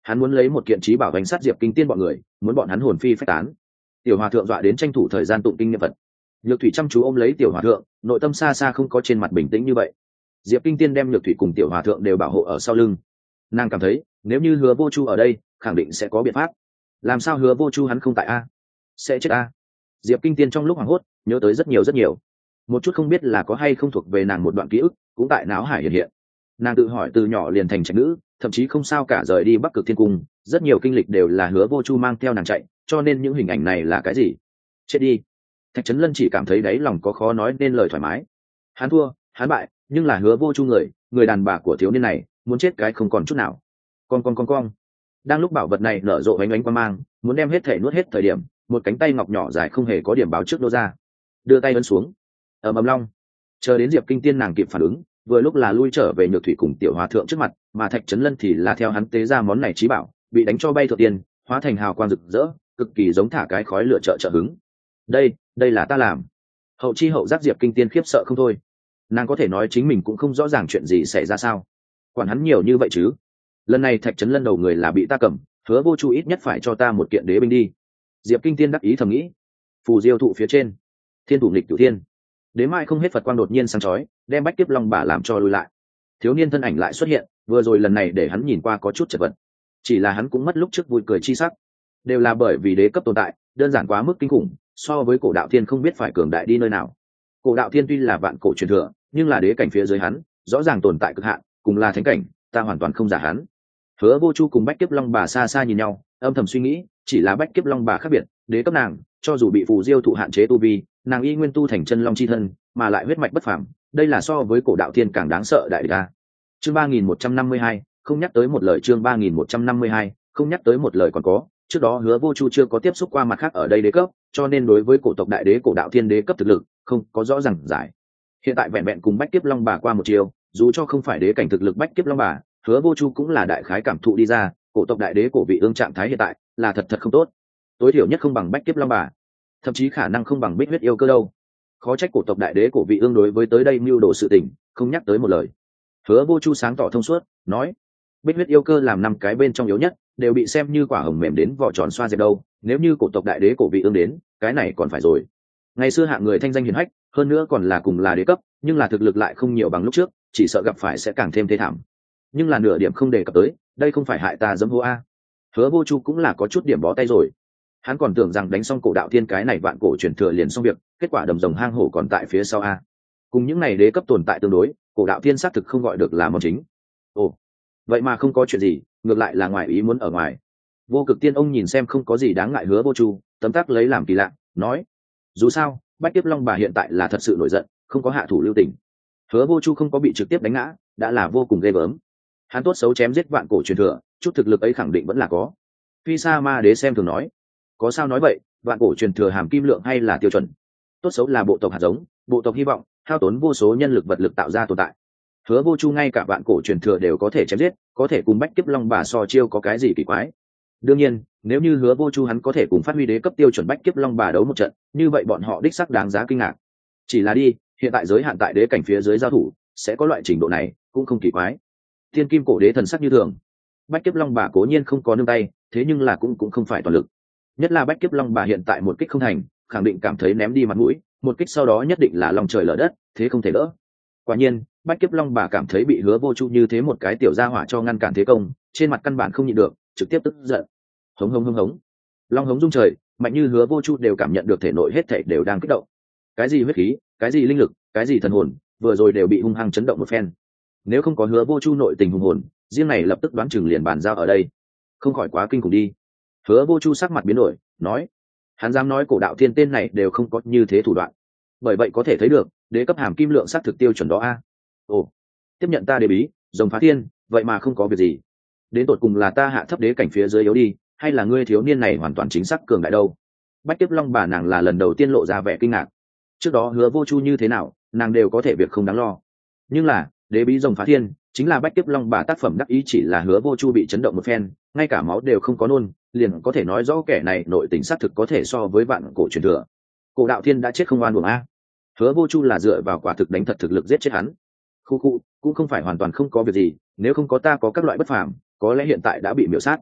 hắn muốn lấy một kiện trí bảo bánh sát diệp kinh tiên bọn người, muốn bọn hắn hồn phi phách tán. Tiểu hòa thượng dọa đến tranh thủ thời gian tụng kinh niệm phật. Nhược thủy chăm chú ôm lấy tiểu hòa thượng, nội tâm xa xa không có trên mặt bình tĩnh như vậy. Diệp kinh tiên đem nhược thủy cùng tiểu hòa thượng đều bảo hộ ở sau lưng. Nàng cảm thấy nếu như Hứa Vô Chu ở đây khẳng định sẽ có biện pháp. Làm sao Hứa Vô Chu hắn không tại a? Sẽ chết a? Diệp kinh tiên trong lúc hoảng hốt nhớ tới rất nhiều rất nhiều, một chút không biết là có hay không thuộc về nàng một đoạn ký ức cũng tại não hải hiện hiện. Nàng tự hỏi từ nhỏ liền thành trạch nữ, thậm chí không sao cả rời đi Bắc Cực Thiên Cung, rất nhiều kinh lịch đều là Hứa Vô Chu mang theo nàng chạy, cho nên những hình ảnh này là cái gì? Chết đi. Thạch Trấn Lân chỉ cảm thấy đáy lòng có khó nói nên lời thoải mái. Hắn thua, hắn bại, nhưng là Hứa Vô Chu người, người đàn bà của thiếu niên này, muốn chết cái không còn chút nào. Con con con con. Đang lúc bảo vật này nở rộ ánh ánh quang mang, muốn đem hết thể nuốt hết thời điểm, một cánh tay ngọc nhỏ dài không hề có điểm báo trước nô ra, đưa tay ấn xuống. Ầm ầm long. Chờ đến Diệp Kinh Tiên nàng kịp phản ứng, vừa lúc là lui trở về Nhược thủy cùng tiểu hòa thượng trước mặt, mà Thạch Trấn Lân thì là theo hắn tế ra món này trí bảo, bị đánh cho bay thượng tiên, hóa thành hào quang rực rỡ, cực kỳ giống thả cái khói lửa trợ trợ hứng. Đây, đây là ta làm. Hậu chi hậu giác Diệp Kinh Tiên khiếp sợ không thôi. Nàng có thể nói chính mình cũng không rõ ràng chuyện gì xảy ra sao, quản hắn nhiều như vậy chứ. Lần này Thạch Trấn Lân đầu người là bị ta cầm, Hứa Vô Chu ít nhất phải cho ta một kiện đế binh đi. Diệp Kinh Tiên đắc ý thầm nghĩ. Phù diêu thụ phía trên, thiên thủ nghịch cửu thiên, đến mai không hết Phật quang đột nhiên sáng chói, đem Bách Kiếp Long Bà làm cho lùi lại. Thiếu niên thân ảnh lại xuất hiện, vừa rồi lần này để hắn nhìn qua có chút chật vật, chỉ là hắn cũng mất lúc trước vui cười chi sắc, đều là bởi vì đế cấp tồn tại đơn giản quá mức kinh khủng, so với cổ đạo thiên không biết phải cường đại đi nơi nào. Cổ đạo thiên tuy là vạn cổ truyền thừa, nhưng là đế cảnh phía dưới hắn rõ ràng tồn tại cực hạn, cùng là thánh cảnh, ta hoàn toàn không giả hắn. Hứa Vô Chu cùng Bách Kiếp Long Bà xa xa nhìn nhau, âm thầm suy nghĩ, chỉ là Bách Kiếp Long Bà khác biệt, đế cấp nàng, cho dù bị phù diêu thụ hạn chế tu vi, nàng y nguyên tu thành chân long chi thân, mà lại huyết mạch bất phàm, đây là so với cổ đạo thiên càng đáng sợ đại địch. Chương ba nghìn một trăm năm mươi hai, không nhắc tới một lời. Chương ba nghìn một trăm năm mươi hai, không nhắc tới một lời. Còn có, trước đó Hứa Vô Chu chưa có tiếp xúc qua mặt khác ở đây đế cấp, cho nên đối với cổ tộc đại đế cổ đạo thiên đế cấp thực lực không có rõ ràng giải. Hiện tại vẹn vẹn cùng Bách Kiếp Long Bà qua một chiều, dù cho không phải đế cảnh thực lực Bách Kiếp Long Bà, Hứa Vô Chu cũng là đại khái cảm thụ đi ra, cổ tộc đại đế cổ vị ương trạng thái hiện tại là thật thật không tốt, tối thiểu nhất không bằng Bách Kiếp Long Bà, thậm chí khả năng không bằng Bích Huyết Yêu Cơ đâu. Khó trách cổ tộc đại đế cổ vị ương đối với tới đây mưu đồ sự tình không nhắc tới một lời. Hứa Vô Chu sáng tỏ thông suốt nói, Bích Huyết Yêu Cơ làm năm cái bên trong yếu nhất, đều bị xem như quả hồng mềm đến vỏ tròn xoa dẹp đâu, nếu như cổ tộc đại đế cổ vị ương đến, cái này còn phải rồi. Ngày xưa hạng người thanh danh hiển hách, hơn nữa còn là cùng là đế cấp, nhưng là thực lực lại không nhiều bằng lúc trước, chỉ sợ gặp phải sẽ càng thêm thê thảm. Nhưng là nửa điểm không đề cập tới, đây không phải hại ta dẫm hố a. Hứa Vô Chu cũng là có chút điểm bó tay rồi. Hắn còn tưởng rằng đánh xong cổ đạo thiên cái này vạn cổ truyền thừa liền xong việc, kết quả đầm rồng hang hổ còn tại phía sau a. Cùng những này đế cấp tồn tại tương đối, cổ đạo thiên xác thực không gọi được là món chính. Ồ, vậy mà không có chuyện gì, ngược lại là ngoài ý muốn ở ngoài. Vô Cực Tiên ông nhìn xem không có gì đáng ngại Hứa Vô Chu, tấm tắc lấy làm kỳ lạ, nói: dù sao, Bách Kiếp Long Bà hiện tại là thật sự nổi giận, không có hạ thủ lưu tình. Hứa Vô Chu không có bị trực tiếp đánh ngã, đã là vô cùng ghê gớm. Hắn tốt xấu chém giết vạn cổ truyền thừa, chút thực lực ấy khẳng định vẫn là có. Phi Sa Ma Đế xem thường nói: có sao nói vậy, vạn cổ truyền thừa hàm kim lượng hay là tiêu chuẩn, tốt xấu là bộ tộc hạt giống, bộ tộc hy vọng, hao tốn vô số nhân lực vật lực tạo ra tồn tại. Hứa Vô Chu ngay cả vạn cổ truyền thừa đều có thể chém giết, có thể cùng Bách Kiếp Long Bà so chiêu có cái gì kỳ quái. Đương nhiên, nếu như Hứa Vô Chu hắn có thể cùng phát huy đế cấp tiêu chuẩn Bách Kiếp Long Bà đấu một trận, như vậy bọn họ đích xác đáng giá kinh ngạc. Chỉ là đi, hiện tại giới hạn tại đế cảnh phía dưới giao thủ, sẽ có loại trình độ này, cũng không kỳ quái. Thiên Kim Cổ Đế thần sắc như thường. Bách Kiếp Long Bà cố nhiên không có nương tay, thế nhưng là cũng cũng không phải toàn lực. Nhất là Bách Kiếp Long Bà hiện tại một kích không thành, khẳng định cảm thấy ném đi mặt mũi, một kích sau đó nhất định là lòng trời lở đất, thế không thể đỡ. Quả nhiên, Bách Kiếp Long Bà cảm thấy bị Hứa Vô Chu như thế một cái tiểu gia hỏa cho ngăn cản thế công, trên mặt căn bản không nhịn được, trực tiếp tức giận. Hống hống hống hống. Long hống rung trời, mạnh như Hứa Vô Chu đều cảm nhận được thể nội hết thảy đều đang kích động. Cái gì huyết khí, cái gì linh lực, cái gì thần hồn, vừa rồi đều bị hung hăng chấn động một phen. Nếu không có Hứa Vô Chu nội tình hùng hồn, riêng này lập tức đoán chừng liền bàn giao ở đây. Không khỏi quá kinh khủng đi. Hứa Vô Chu sắc mặt biến đổi, nói: hắn dám nói cổ đạo thiên tên này đều không có như thế thủ đoạn. Bởi vậy có thể thấy được, đế cấp hàm kim lượng sát thực tiêu chuẩn đó a. Ồ, tiếp nhận ta đế bí, rồng phá thiên, vậy mà không có việc gì. Đến tột cùng là ta hạ thấp đế cảnh phía dưới yếu đi, hay là ngươi thiếu niên này hoàn toàn chính xác cường đại đâu? Bách Kiếp Long Bà nàng là lần đầu tiên lộ ra vẻ kinh ngạc. Trước đó Hứa Vô Chu như thế nào, nàng đều có thể việc không đáng lo. Nhưng là, đế bí rồng phá thiên, chính là Bách Kiếp Long Bà tác phẩm đắc ý, chỉ là Hứa Vô Chu bị chấn động một phen, ngay cả máu đều không có nôn, liền có thể nói rõ kẻ này nội tình xác thực có thể so với vạn cổ truyền thừa. Cổ đạo thiên đã chết không oan uổng a. Hứa Vô Chu là dựa vào quả thực đánh thật thực lực giết chết hắn. Khu khu, cũng không phải hoàn toàn không có việc gì, nếu không có ta có các loại bất phàm, có lẽ hiện tại đã bị miểu sát.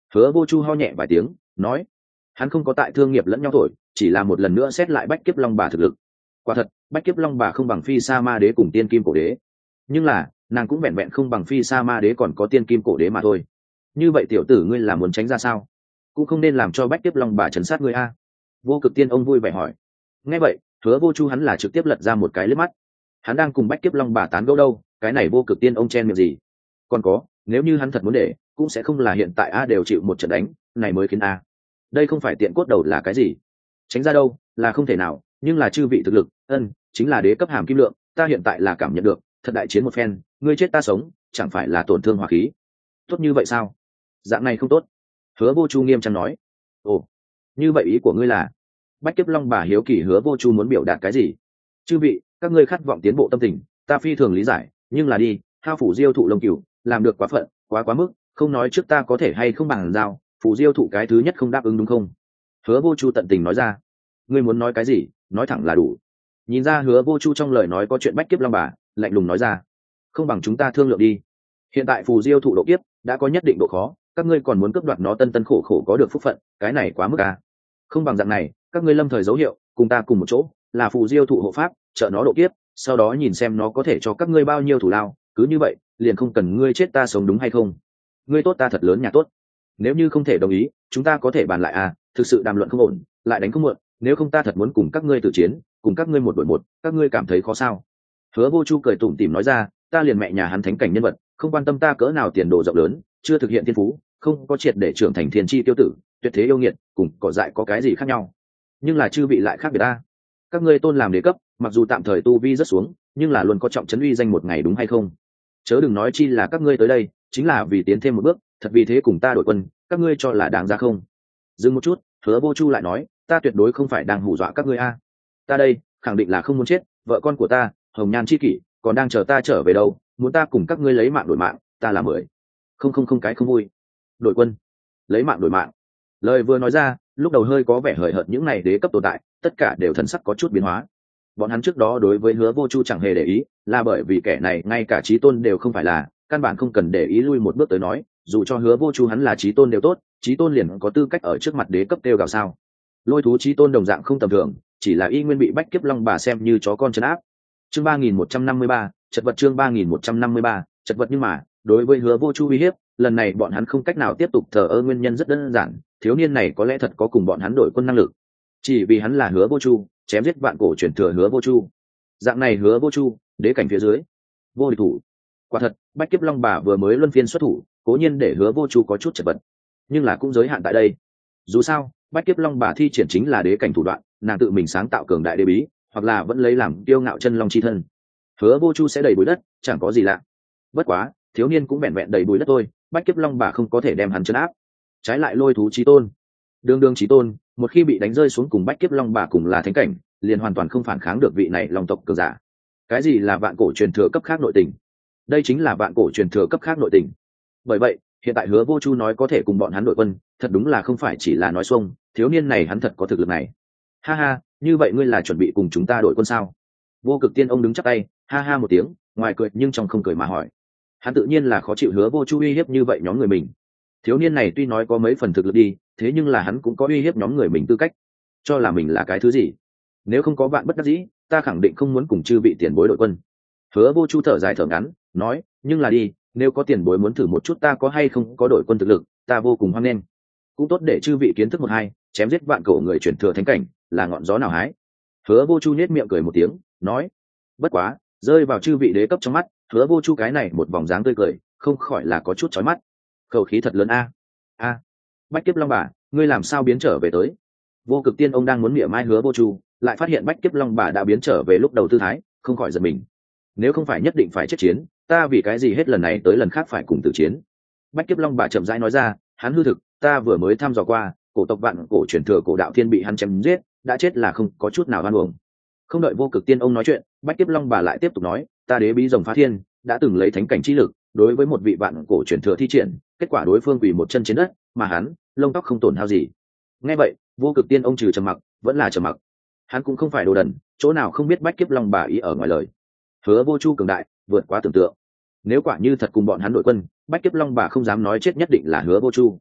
Hứa Vô Chu ho nhẹ vài tiếng nói, hắn không có tại thương nghiệp lẫn nhau thổi, chỉ là một lần nữa xét lại bách kiếp long bà thực lực. Quả thật bách kiếp long bà không bằng phi sa ma đế cùng tiên kim cổ đế, nhưng là nàng cũng vẹn vẹn không bằng phi sa ma đế còn có tiên kim cổ đế mà thôi. Như vậy tiểu tử ngươi là muốn tránh ra sao? Cũng không nên làm cho bách kiếp long bà chấn sát ngươi a. Vô Cực Tiên ông vui vẻ hỏi. Nghe vậy Hứa Vô Chu hắn là trực tiếp lật ra một cái liếc mắt. Hắn đang cùng bách kiếp long bà tán gẫu đâu, cái này Vô Cực Tiên ông chen miệng gì? Còn có, nếu như hắn thật muốn để, cũng sẽ không là hiện tại a đều chịu một trận đánh này mới khiến a. Đây không phải tiện cốt đầu là cái gì? Tránh ra đâu là không thể nào, nhưng là chư vị thực lực ân chính là đế cấp hàm kim lượng, ta hiện tại là cảm nhận được thật đại chiến một phen, ngươi chết ta sống chẳng phải là tổn thương hỏa khí. Tốt như vậy sao? Dạng này không tốt. Hứa Vô Chu nghiêm trang nói. Ồ, như vậy ý của ngươi là? Bách kiếp long bà hiếu kỳ Hứa Vô Chu muốn biểu đạt cái gì. Chư vị các ngươi khát vọng tiến bộ tâm tình ta phi thường lý giải, nhưng là đi hao phủ diêu thụ lông cửu làm được quá phận quá quá mức, không nói trước ta có thể hay không bằng giao phủ diêu thụ cái thứ nhất không đáp ứng đúng không? Hứa Vô Chu tận tình nói ra. Ngươi muốn nói cái gì nói thẳng là đủ. Nhìn ra Hứa Vô Chu trong lời nói có chuyện bách kiếp long bà, lạnh lùng nói ra. Không bằng chúng ta thương lượng đi. Hiện tại phù diêu thụ độ kiếp đã có nhất định độ khó, các ngươi còn muốn cướp đoạt nó tân tân khổ khổ có được phúc phận, cái này quá mức à. Không bằng dạng này, các ngươi lâm thời dấu hiệu cùng ta cùng một chỗ là phù diêu thụ hộ pháp trợ nó độ kiếp, sau đó nhìn xem nó có thể cho các ngươi bao nhiêu thủ lao, cứ như vậy liền không cần ngươi chết ta sống đúng hay không? Ngươi tốt ta thật lớn nhà tốt. Nếu như không thể đồng ý chúng ta có thể bàn lại à, thực sự đàm luận không ổn lại đánh không muộn, nếu không ta thật muốn cùng các ngươi tự chiến, cùng các ngươi một đội một, các ngươi cảm thấy khó sao? Hứa Vô Chu cười tủm tỉm nói ra, ta liền mẹ nhà hắn thánh cảnh nhân vật, không quan tâm ta cỡ nào tiền đồ rộng lớn, chưa thực hiện thiên phú, không có triệt để trưởng thành thiên chi tiêu tử, tuyệt thế yêu nghiệt, cùng cỏ dại có cái gì khác nhau? Nhưng là chư vị lại khác biệt ta. Các ngươi tôn làm đế cấp, mặc dù tạm thời tu vi rất xuống, nhưng là luôn có trọng trấn uy danh một ngày đúng hay không? Chớ đừng nói chi là các ngươi tới đây, chính là vì tiến thêm một bước, thật vì thế cùng ta đội quân, các ngươi cho là đáng ra không? Dừng một chút, Hứa Vô Chu lại nói, ta tuyệt đối không phải đang hù dọa các ngươi a. Ta đây, khẳng định là không muốn chết, vợ con của ta, Hồng Nhan chi kỷ, còn đang chờ ta trở về đâu, muốn ta cùng các ngươi lấy mạng đổi mạng, ta là mười. Không không không cái không vui. Đội quân, lấy mạng đổi mạng. Lời vừa nói ra, lúc đầu hơi có vẻ hời hợt những này đế cấp tồn tại, tất cả đều thần sắc có chút biến hóa. Bọn hắn trước đó đối với Hứa Vô Chu chẳng hề để ý, là bởi vì kẻ này ngay cả chí tôn đều không phải là, căn bản không cần để ý lui một bước tới nói, dù cho Hứa Vô Chu hắn là chí tôn đều tốt, chí tôn liền có tư cách ở trước mặt đế cấp kêu gào sao? Lôi thú chí tôn đồng dạng không tầm thường, chỉ là y nguyên bị bách kiếp long bà xem như chó con trấn áp. Chương ba nghìn một trăm năm mươi ba, chật vật chương ba nghìn một trăm năm mươi ba, chật vật nhưng mà, đối với Hứa Vô Chu uy hiếp, lần này bọn hắn không cách nào tiếp tục thờ ơ nguyên nhân rất đơn giản, thiếu niên này có lẽ thật có cùng bọn hắn đổi quân năng lực. Chỉ vì hắn là Hứa Vô Chu, chém giết vạn cổ truyền thừa Hứa Vô Chu. Dạng này Hứa Vô Chu, đế cảnh phía dưới, vô địch thủ. Quả thật, bách kiếp long bà vừa mới luân phiên xuất thủ, cố nhiên để Hứa Vô Chu có chút chật vật, nhưng là cũng giới hạn tại đây. Dù sao, bách kiếp long bà thi triển chính là đế cảnh thủ đoạn, nàng tự mình sáng tạo cường đại đế bí, hoặc là vẫn lấy làm kiêu ngạo chân long chi thân. Hứa Vô Chu sẽ đầy bụi đất, chẳng có gì lạ. Bất quá, thiếu niên cũng vẹn vẹn đầy bụi đất thôi, bách kiếp long bà không có thể đem hắn trấn áp. Trái lại lôi thú chí tôn, đương đương chí tôn, một khi bị đánh rơi xuống cùng bách kiếp long bà cùng là thánh cảnh, liền hoàn toàn không phản kháng được vị này long tộc cường giả. Cái gì là vạn cổ truyền thừa cấp khác nội tình? Đây chính là vạn cổ truyền thừa cấp khác nội tình. Bởi vậy, hiện tại Hứa Vô Chu nói có thể cùng bọn hắn đội quân, thật đúng là không phải chỉ là nói xuông, thiếu niên này hắn thật có thực lực này. Ha ha, như vậy ngươi là chuẩn bị cùng chúng ta đội quân sao? Vô Cực Tiên ông đứng chắp tay, ha ha một tiếng, ngoài cười nhưng trong không cười mà hỏi. Hắn tự nhiên là khó chịu Hứa Vô Chu uy hiếp như vậy nhóm người mình. Thiếu niên này tuy nói có mấy phần thực lực đi, thế nhưng là hắn cũng có uy hiếp nhóm người mình tư cách. Cho là mình là cái thứ gì? Nếu không có bạn bất đắc dĩ, ta khẳng định không muốn cùng chư vị tiền bối đội quân. Hứa Vô Chu thở dài thở ngắn, nói, nhưng là đi, nếu có tiền bối muốn thử một chút ta có hay không có đội quân thực lực, ta vô cùng hoan nghênh. Cũng tốt để chư vị kiến thức một hai, chém giết vạn cổ người chuyển thừa thánh cảnh, là ngọn gió nào hái. Hứa Vô Chu nhếch miệng cười một tiếng, nói, bất quá, rơi vào chư vị đế cấp trong mắt, Hứa Vô Chu cái này một vòng dáng tươi cười, không khỏi là có chút chói mắt. Khẩu khí thật lớn a. A. Bách kiếp long bà, ngươi làm sao biến trở về tới? Vô Cực Tiên ông đang muốn mỉa mai Hứa Vô Chu, lại phát hiện bách kiếp long bà đã biến trở về lúc đầu tư thái, không khỏi giật mình. Nếu không phải nhất định phải chết chiến, ta vì cái gì hết lần này tới lần khác phải cùng tử chiến? Bách kiếp long bà chậm rãi nói ra, hắn hư thực, ta vừa mới thăm dò qua, cổ tộc vạn cổ truyền thừa cổ đạo thiên bị hắn chém giết, đã chết là không có chút nào oan uổng. Không đợi Vô Cực Tiên ông nói chuyện, bách kiếp long bà lại tiếp tục nói, ta đế bí rồng phá thiên, đã từng lấy thánh cảnh chi lực đối với một vị vạn cổ truyền thừa thi triển, kết quả đối phương quỳ một chân trên đất, mà hắn lông tóc không tổn hao gì. Nghe vậy, Vô Cực Tiên ông trừ trầm mặc, vẫn là trầm mặc. Hắn cũng không phải đồ đần, chỗ nào không biết bách kiếp long bà ý ở ngoài lời. Hứa Vô Chu cường đại, vượt quá tưởng tượng. Nếu quả như thật cùng bọn hắn đội quân, bách kiếp long bà không dám nói chết nhất định là Hứa Vô Chu.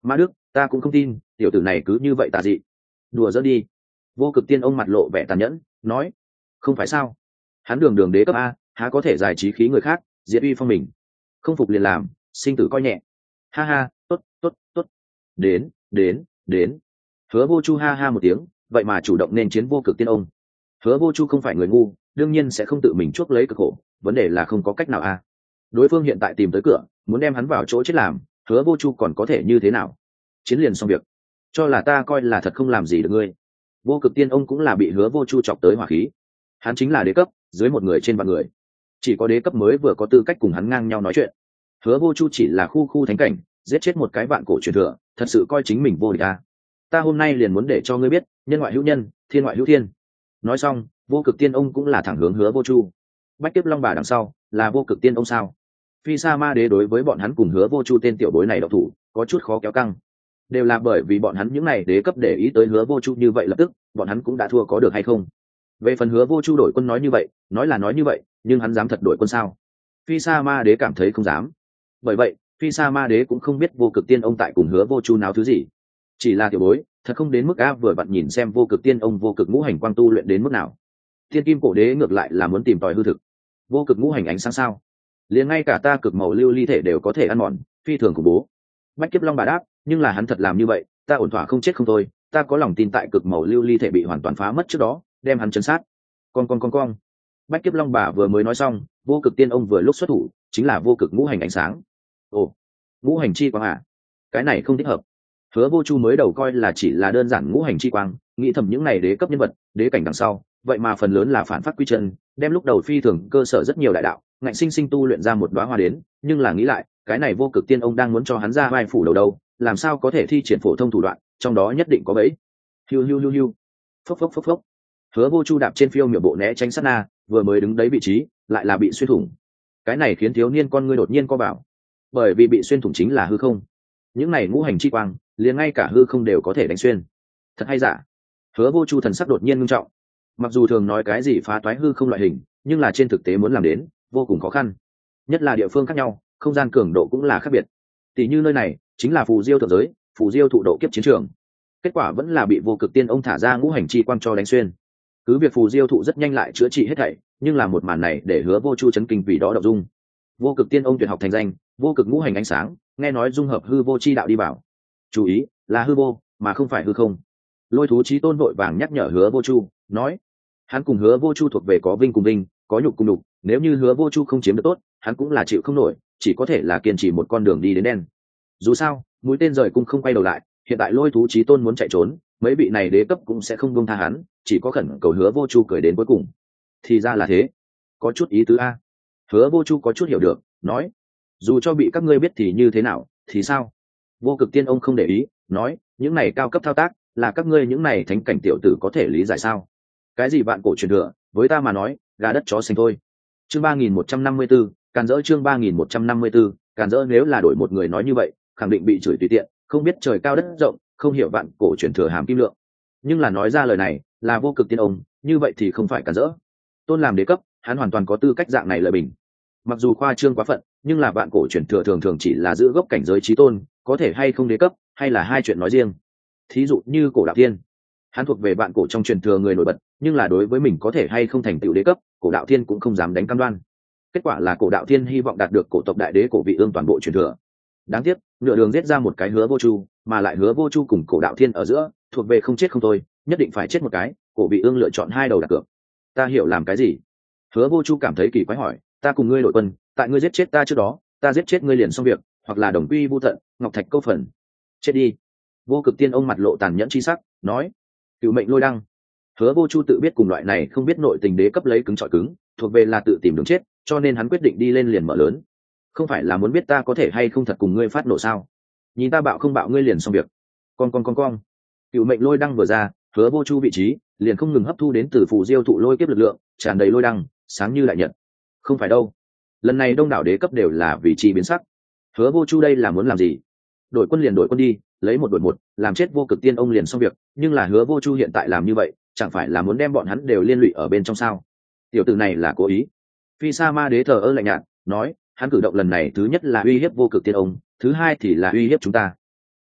Ma Đức, ta cũng không tin tiểu tử này cứ như vậy tà dị. Đùa giỡn đi. Vô Cực Tiên ông mặt lộ vẻ tàn nhẫn nói, không phải sao, hắn đường đường đế cấp a, há có thể giải trí khí người khác, diệt uy phong mình. Không phục liền làm, sinh tử coi nhẹ. Ha ha, tốt tốt tốt, đến đến đến. Hứa Vô Chu ha ha một tiếng, vậy mà chủ động nên chiến Vô Cực Tiên ông. Hứa Vô Chu không phải người ngu, đương nhiên sẽ không tự mình chuốc lấy cực khổ, vấn đề là không có cách nào a. Đối phương hiện tại tìm tới cửa, muốn đem hắn vào chỗ chết làm, Hứa Vô Chu còn có thể như thế nào? Chiến liền xong việc, cho là ta coi là thật không làm gì được ngươi. Vô Cực Tiên ông cũng là bị Hứa Vô Chu chọc tới hỏa khí. Hắn chính là đế cấp, dưới một người trên vạn người, chỉ có đế cấp mới vừa có tư cách cùng hắn ngang nhau nói chuyện. Hứa Vô Chu chỉ là khu khu thánh cảnh, giết chết một cái vạn cổ truyền thừa, thật sự coi chính mình vô địch à? Ta hôm nay liền muốn để cho ngươi biết, nhân ngoại hữu nhân, thiên ngoại hữu thiên. Nói xong, Vô Cực Tiên ông cũng là thẳng hướng Hứa Vô Chu. Bách Kiếp Long Bà đằng sau là Vô Cực Tiên ông sao? Phi Sa Ma Đế đối với bọn hắn cùng Hứa Vô Chu tên tiểu bối này độc thủ, có chút khó kéo căng. Đều là bởi vì bọn hắn những này đế cấp để ý tới Hứa Vô Chu như vậy, lập tức bọn hắn cũng đã thua có được hay không. Về phần Hứa Vô Chu đổi quân nói như vậy, nói là nói như vậy, nhưng hắn dám thật đổi quân sao? Phi Sa Ma Đế cảm thấy không dám. Bởi vậy, Phi Sa Ma Đế cũng không biết Vô Cực Tiên ông tại cùng Hứa Vô Chu nào thứ gì, chỉ là tiểu bối, thật không đến mức a. Vừa vặn nhìn xem Vô Cực Tiên ông vô cực ngũ hành quang tu luyện đến mức nào. Thiên Kim Cổ Đế ngược lại là muốn tìm tòi hư thực. Vô cực ngũ hành ánh sáng sao? Liền ngay cả ta cực màu lưu ly thể đều có thể ăn mòn, phi thường khủng bố. Bách Kiếp Long Bà đáp, nhưng là hắn thật làm như vậy, ta ổn thỏa không chết không thôi, ta có lòng tin tại cực màu lưu ly thể bị hoàn toàn phá mất trước đó, đem hắn chấn sát. Con con con con. Bách Kiếp Long Bà vừa mới nói xong, Vô Cực Tiên ông vừa lúc xuất thủ, chính là vô cực ngũ hành ánh sáng. Ồ, ngũ hành chi quang à? Cái này không thích hợp. Hứa Vô Chu mới đầu coi là chỉ là đơn giản ngũ hành chi quang, nghĩ thầm những này đế cấp nhân vật, đế cảnh đằng sau, vậy mà phần lớn là phản phát quy chân, đem lúc đầu phi thường cơ sở rất nhiều đại đạo, ngạnh sinh sinh tu luyện ra một đóa hoa đến, nhưng là nghĩ lại, cái này Vô Cực Tiên ông đang muốn cho hắn ra vai phủ đầu đâu, làm sao có thể thi triển phổ thông thủ đoạn, trong đó nhất định có bẫy. Hiu hiu hiu hiu. Phốc phốc phốc phốc. Hứa Vô Chu đạp trên phiêu miểu bộ né tránh sát na, vừa mới đứng đấy vị trí, lại là bị xuyên thủng. Cái này khiến thiếu niên con ngươi đột nhiên co vào, bởi vì bị xuyên thủng chính là hư không. Những này ngũ hành chi quang, liền ngay cả hư không đều có thể đánh xuyên. Thật hay giả? Hứa Vô Chu thần sắc đột nhiên nghiêm trọng. Mặc dù thường nói cái gì phá toái hư không loại hình, nhưng là trên thực tế muốn làm đến, vô cùng khó khăn. Nhất là địa phương khác nhau, không gian cường độ cũng là khác biệt. Tỷ như nơi này, chính là phù diêu thượng giới, phù diêu thụ độ kiếp chiến trường. Kết quả vẫn là bị Vô Cực Tiên ông thả ra ngũ hành chi quang cho đánh xuyên. Cứ việc phù diêu thụ rất nhanh lại chữa trị hết thảy, nhưng là một màn này để Hứa Vô Chu chấn kinh vì đó động dung. Vô Cực Tiên ông tuyệt học thành danh, vô cực ngũ hành ánh sáng, nghe nói dung hợp hư vô chi đạo đi bảo. Chú ý, là hư vô, mà không phải hư không. Lôi thú chí tôn vội vàng nhắc nhở Hứa Vô Chu, nói, hắn cùng Hứa Vô Chu thuộc về có vinh cùng vinh, có nhục cùng nhục, nếu như Hứa Vô Chu không chiếm được tốt, hắn cũng là chịu không nổi, chỉ có thể là kiên trì một con đường đi đến đen. Dù sao, mũi tên rời cung không quay đầu lại, hiện tại lôi thú chí tôn muốn chạy trốn, mấy vị này đế cấp cũng sẽ không buông tha hắn, chỉ có khẩn cầu Hứa Vô Chu cười đến cuối cùng. Thì ra là thế, có chút ý tứ a. Hứa Vô Chu có chút hiểu được, nói, dù cho bị các ngươi biết thì như thế nào, thì sao? Vô Cực Tiên ông không để ý, nói, những này cao cấp thao tác, là các ngươi những này thánh cảnh tiểu tử có thể lý giải sao? Cái gì vạn cổ truyền thừa, với ta mà nói, gà đất chó xanh thôi. Chương ba nghìn một trăm năm mươi 154, càn dỡ chương ba nghìn một trăm năm mươi 154, càn dỡ nếu là đổi một người nói như vậy, khẳng định bị chửi tùy tiện, không biết trời cao đất rộng, không hiểu vạn cổ truyền thừa hàm kim lượng. Nhưng là nói ra lời này, là Vô Cực Tiên ông, như vậy thì không phải càn dỡ. Tôn làm đế cấp, hắn hoàn toàn có tư cách dạng này lời bình. Mặc dù khoa trương quá phận, nhưng là vạn cổ truyền thừa thường thường chỉ là giữ gốc cảnh giới chí tôn, có thể hay không đế cấp, hay là hai chuyện nói riêng. Thí dụ như Cổ Đạo Thiên, hắn thuộc về vạn cổ trong truyền thừa người nổi bật, nhưng là đối với mình có thể hay không thành tựu đế cấp, Cổ Đạo Thiên cũng không dám đánh cam đoan. Kết quả là Cổ Đạo Thiên hy vọng đạt được cổ tộc đại đế Cổ Vị Ương toàn bộ truyền thừa. Đáng tiếc, nửa đường giết ra một cái Hứa Vô Chu, mà lại Hứa Vô Chu cùng Cổ Đạo Thiên ở giữa, thuộc về không chết không thôi, nhất định phải chết một cái, Cổ Vị Ương lựa chọn hai đầu đặt cược. Ta hiểu làm cái gì? Hứa Vô Chu cảm thấy kỳ quái hỏi, ta cùng ngươi đội quân, tại ngươi giết chết ta trước đó, ta giết chết ngươi liền xong việc, hoặc là đồng quy vu tận, ngọc thạch câu phần. Chết đi. Vô Cực Tiên ông mặt lộ tàn nhẫn chi sắc, nói, cửu mệnh lôi đăng. Hứa Vô Chu tự biết cùng loại này không biết nội tình đế cấp lấy cứng trọi cứng, thuộc về là tự tìm đường chết, cho nên hắn quyết định đi lên liền mở lớn. Không phải là muốn biết ta có thể hay không thật cùng ngươi phát nổ sao? Nhìn ta bạo không bạo ngươi liền xong việc. Con con con con. Cửu mệnh lôi đăng vừa ra, Hứa Vô Chu vị trí liền không ngừng hấp thu đến từ phù diêu thụ lôi kiếp lực lượng, tràn đầy lôi đăng, sáng như đại nhật. Không phải đâu, lần này đông đảo đế cấp đều là vị trí biến sắc. Hứa Vô Chu đây là muốn làm gì? Đội quân liền đội quân đi, lấy một đội một, làm chết Vô Cực Tiên ông liền xong việc, nhưng là Hứa Vô Chu hiện tại làm như vậy, chẳng phải là muốn đem bọn hắn đều liên lụy ở bên trong sao? Tiểu tử này là cố ý. Phi Sa Ma Đế thờ ơ lạnh nhạt, nói, hắn cử động lần này thứ nhất là uy hiếp Vô Cực Tiên ông, thứ hai thì là uy hiếp chúng ta.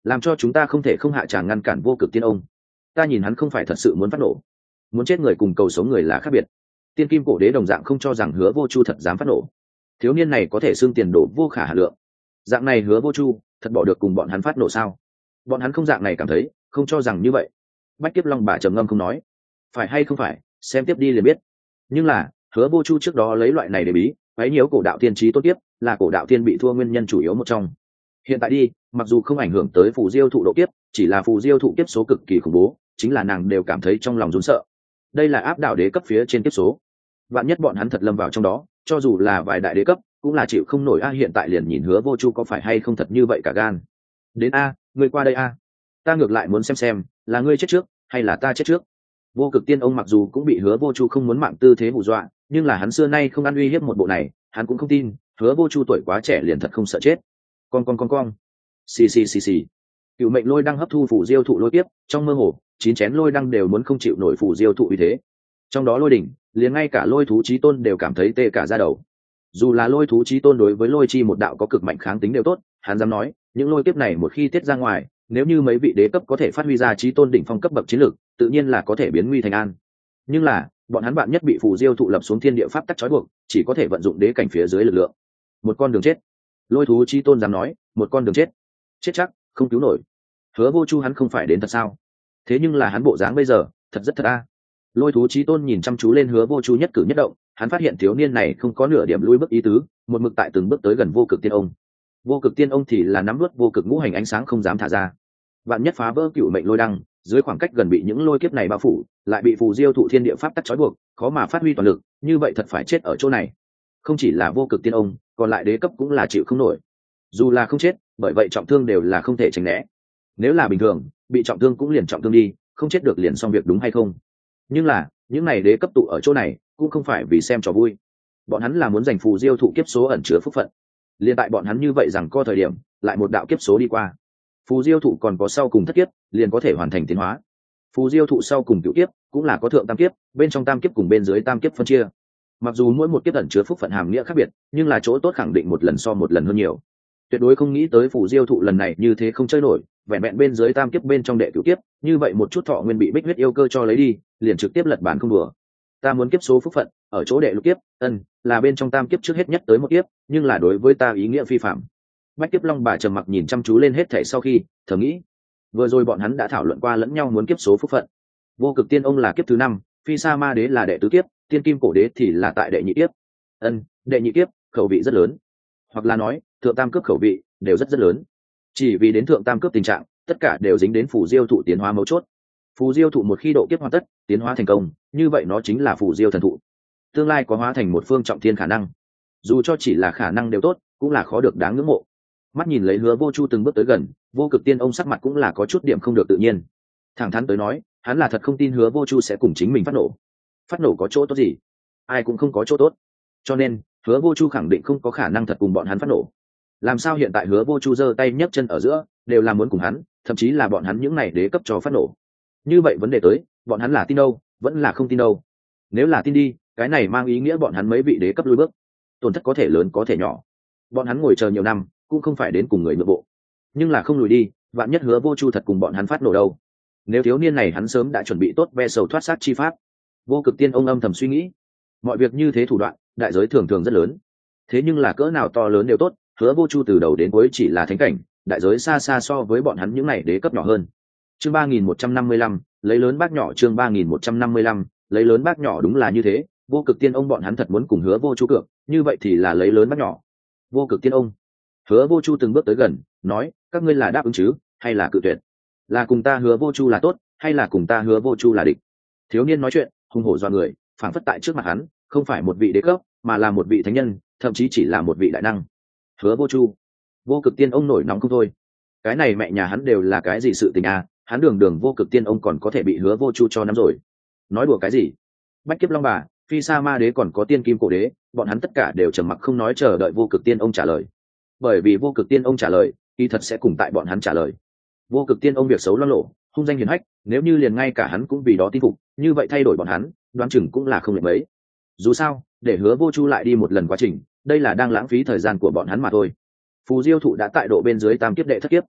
làm cho chúng ta không thể không hạ tràng ngăn cản vô cực tiên ông. Ta nhìn hắn không phải thật sự muốn phát nổ, muốn chết người cùng cầu sống người là khác biệt. Tiên kim cổ đế đồng dạng không cho rằng Hứa Vô Chu thật dám phát nổ. Thiếu niên này có thể xưng tiền đồ vô khả hà lượng. Dạng này Hứa Vô Chu thật bỏ được cùng bọn hắn phát nổ sao? Bọn hắn không dạng này cảm thấy, không cho rằng như vậy. Bách Kiếp Long bà trầm ngâm không nói. Phải hay không phải, xem tiếp đi liền biết. Nhưng là Hứa Vô Chu trước đó lấy loại này để bí quấy nhiễu cổ đạo tiên trí tốt tiếp, là cổ đạo tiên bị thua nguyên nhân chủ yếu một trong. Hiện tại đi, mặc dù không ảnh hưởng tới phù diêu thụ độ kiếp, chỉ là phù diêu thụ kiếp số cực kỳ khủng bố, chính là nàng đều cảm thấy trong lòng run sợ. Đây là áp đảo đế cấp phía trên kiếp số, vạn nhất bọn hắn thật lâm vào trong đó, cho dù là vài đại đế cấp cũng là chịu không nổi. A hiện tại liền nhìn Hứa Vô Chu có phải hay không thật như vậy cả gan. Đến a, ngươi qua đây a, ta ngược lại muốn xem xem là ngươi chết trước hay là ta chết trước. Vô Cực Tiên ông mặc dù cũng bị Hứa Vô Chu không muốn mạng tư thế hù dọa, nhưng là hắn xưa nay không ăn uy hiếp một bộ này, hắn cũng không tin Hứa Vô Chu tuổi quá trẻ liền thật không sợ chết. Con con con con, xì xì xì xì. Cựu mệnh lôi đang hấp thu phủ diêu thụ lôi tiếp, trong mơ hồ chín chén lôi đăng đều muốn không chịu nổi phủ diêu thụ uy thế. Trong đó lôi đỉnh, liền ngay cả lôi thú chí tôn đều cảm thấy tê cả da đầu. Dù là lôi thú chí tôn đối với lôi chi một đạo có cực mạnh kháng tính đều tốt, hắn dám nói những lôi kiếp này một khi tiết ra ngoài, nếu như mấy vị đế cấp có thể phát huy ra chí tôn đỉnh phong cấp bậc chiến lược, tự nhiên là có thể biến nguy thành an. Nhưng là bọn hắn bạn nhất bị phù diêu thụ lập xuống thiên địa pháp tắc trói buộc, chỉ có thể vận dụng đế cảnh phía dưới lực lượng. Một con đường chết. Lôi thú chí tôn dám nói một con đường chết. Chết chắc không cứu nổi. Hứa Vô Chu hắn không phải đến thật sao? Thế nhưng là hắn bộ dáng bây giờ thật rất thật a. Lôi thú chí tôn nhìn chăm chú lên Hứa Vô Chu nhất cử nhất động, hắn phát hiện thiếu niên này không có nửa điểm lui bước ý tứ, một mực tại từng bước tới gần vô cực tiên ông. Vô cực tiên ông thì là nắm nuốt vô cực ngũ hành ánh sáng không dám thả ra. Vạn nhất phá vỡ cựu mệnh lôi đăng, dưới khoảng cách gần bị những lôi kiếp này bao phủ, lại bị phù diêu thụ thiên địa pháp tắc trói buộc, khó mà phát huy toàn lực, như vậy thật phải chết ở chỗ này. Không chỉ là vô cực tiên ông, còn lại đế cấp cũng là chịu không nổi. Dù là không chết, bởi vậy trọng thương đều là không thể tránh né. Nếu là bình thường, bị trọng thương cũng liền trọng thương đi, không chết được liền xong việc, đúng hay không? Nhưng là những này đế cấp tụ ở chỗ này cũng không phải vì xem trò vui, bọn hắn là muốn giành phù diêu thụ kiếp số ẩn chứa phúc phận. Liên tại bọn hắn như vậy rằng co thời điểm, lại một đạo kiếp số đi qua, phù diêu thụ còn có sau cùng thất kiếp liền có thể hoàn thành tiến hóa. Phù diêu thụ sau cùng cửu kiếp cũng là có thượng tam kiếp, bên trong tam kiếp cùng bên dưới tam kiếp phân chia. Mặc dù mỗi một kiếp ẩn chứa phúc phận hàm nghĩa khác biệt, nhưng là chỗ tốt khẳng định một lần so một lần hơn nhiều. Tuyệt đối không nghĩ tới phù diêu thụ lần này như thế không chơi nổi, vẹn vẹn bên dưới tam kiếp bên trong đệ cửu kiếp, như vậy một chút thọ nguyên bị bích huyết yêu cơ cho lấy đi, liền trực tiếp lật bàn không đùa. Ta muốn kiếp số phúc phận ở chỗ đệ lục kiếp, ân là bên trong tam kiếp trước hết nhất tới một kiếp, nhưng là đối với ta ý nghĩa phi phạm. Bách Kiếp Long bà trầm mặc nhìn chăm chú lên hết thảy sau khi thầm nghĩ, vừa rồi bọn hắn đã thảo luận qua lẫn nhau muốn kiếp số phúc phận. Vô Cực Tiên ông là kiếp thứ năm, Phi Sa Ma Đế là đệ tứ kiếp, Tiên Kim Cổ Đế thì là tại đệ nhị kiếp. Ân, đệ nhị kiếp khẩu vị rất lớn, hoặc là nói thượng tam cấp khẩu vị đều rất rất lớn. Chỉ vì đến thượng tam cấp tình trạng, tất cả đều dính đến phù diêu thụ tiến hóa mấu chốt. Phù diêu thụ một khi độ kiếp hoàn tất, tiến hóa thành công, như vậy nó chính là phù diêu thần thụ, tương lai có hóa thành một phương trọng thiên khả năng. Dù cho chỉ là khả năng đều tốt, cũng là khó được đáng ngưỡng mộ. Mắt nhìn lấy Hứa Vô Chu từng bước tới gần, Vô Cực Tiên ông sắc mặt cũng là có chút điểm không được tự nhiên. Thẳng thắn tới nói, hắn là thật không tin Hứa Vô Chu sẽ cùng chính mình phát nổ. Phát nổ có chỗ tốt gì? Ai cũng không có chỗ tốt. Cho nên Hứa Vô Chu khẳng định không có khả năng thật cùng bọn hắn phát nổ. Làm sao hiện tại Hứa Vô Chu giơ tay nhấc chân ở giữa, đều là muốn cùng hắn, thậm chí là bọn hắn những này đế cấp cho phát nổ. Như vậy vấn đề tới, bọn hắn là tin đâu, vẫn là không tin đâu? Nếu là tin đi, cái này mang ý nghĩa bọn hắn mấy vị đế cấp lùi bước, tổn thất có thể lớn có thể nhỏ. Bọn hắn ngồi chờ nhiều năm, cũng không phải đến cùng người nội bộ. Nhưng là không lùi đi, vạn nhất Hứa Vô Chu thật cùng bọn hắn phát nổ đâu? Nếu thiếu niên này hắn sớm đã chuẩn bị tốt ve sầu thoát sát chi pháp. Vô Cực Tiên ông âm thầm suy nghĩ, mọi việc như thế thủ đoạn, đại giới thường thường rất lớn. Thế nhưng là cỡ nào to lớn đều tốt, Hứa Vô Chu từ đầu đến cuối chỉ là thánh cảnh, đại giới xa xa so với bọn hắn những này đế cấp nhỏ hơn. Chương ba nghìn một trăm năm mươi lăm, lấy lớn bác nhỏ. Chương ba nghìn một trăm năm mươi lăm, lấy lớn bác nhỏ. Đúng là như thế, Vô Cực Tiên ông bọn hắn thật muốn cùng Hứa Vô Chu cược, như vậy thì là lấy lớn bác nhỏ. Vô Cực Tiên ông. Hứa Vô Chu từng bước tới gần, nói, các ngươi là đáp ứng chứ, hay là cự tuyệt? Là cùng ta Hứa Vô Chu là tốt, hay là cùng ta Hứa Vô Chu là địch? Thiếu niên nói chuyện, hùng hổ dọa người, phảng phất tại trước mặt hắn, không phải một vị đế cấp, mà là một vị thánh nhân, thậm chí chỉ là một vị đại năng. Hứa Vô Chu. Vô Cực Tiên ông nổi nóng không thôi. Cái này mẹ nhà hắn đều là cái gì sự tình à, hắn đường đường Vô Cực Tiên ông còn có thể bị Hứa Vô Chu cho nắm rồi. Nói đùa cái gì? Bách Kiếp Long bà, Phi Sa Ma Đế còn có Tiên Kim Cổ Đế, bọn hắn tất cả đều trầm mặc không nói chờ đợi Vô Cực Tiên ông trả lời. Bởi vì Vô Cực Tiên ông trả lời, kỳ thật sẽ cùng tại bọn hắn trả lời. Vô Cực Tiên ông việc xấu loang lộ, hung danh hiển hách, nếu như liền ngay cả hắn cũng vì đó tin phục, như vậy thay đổi bọn hắn, đoán chừng cũng là không lệch mấy. Dù sao, để Hứa Vô Chu lại đi một lần quá trình, đây là đang lãng phí thời gian của bọn hắn mà thôi. Phù diêu thụ đã tại độ bên dưới tam kiếp đệ thất kiếp,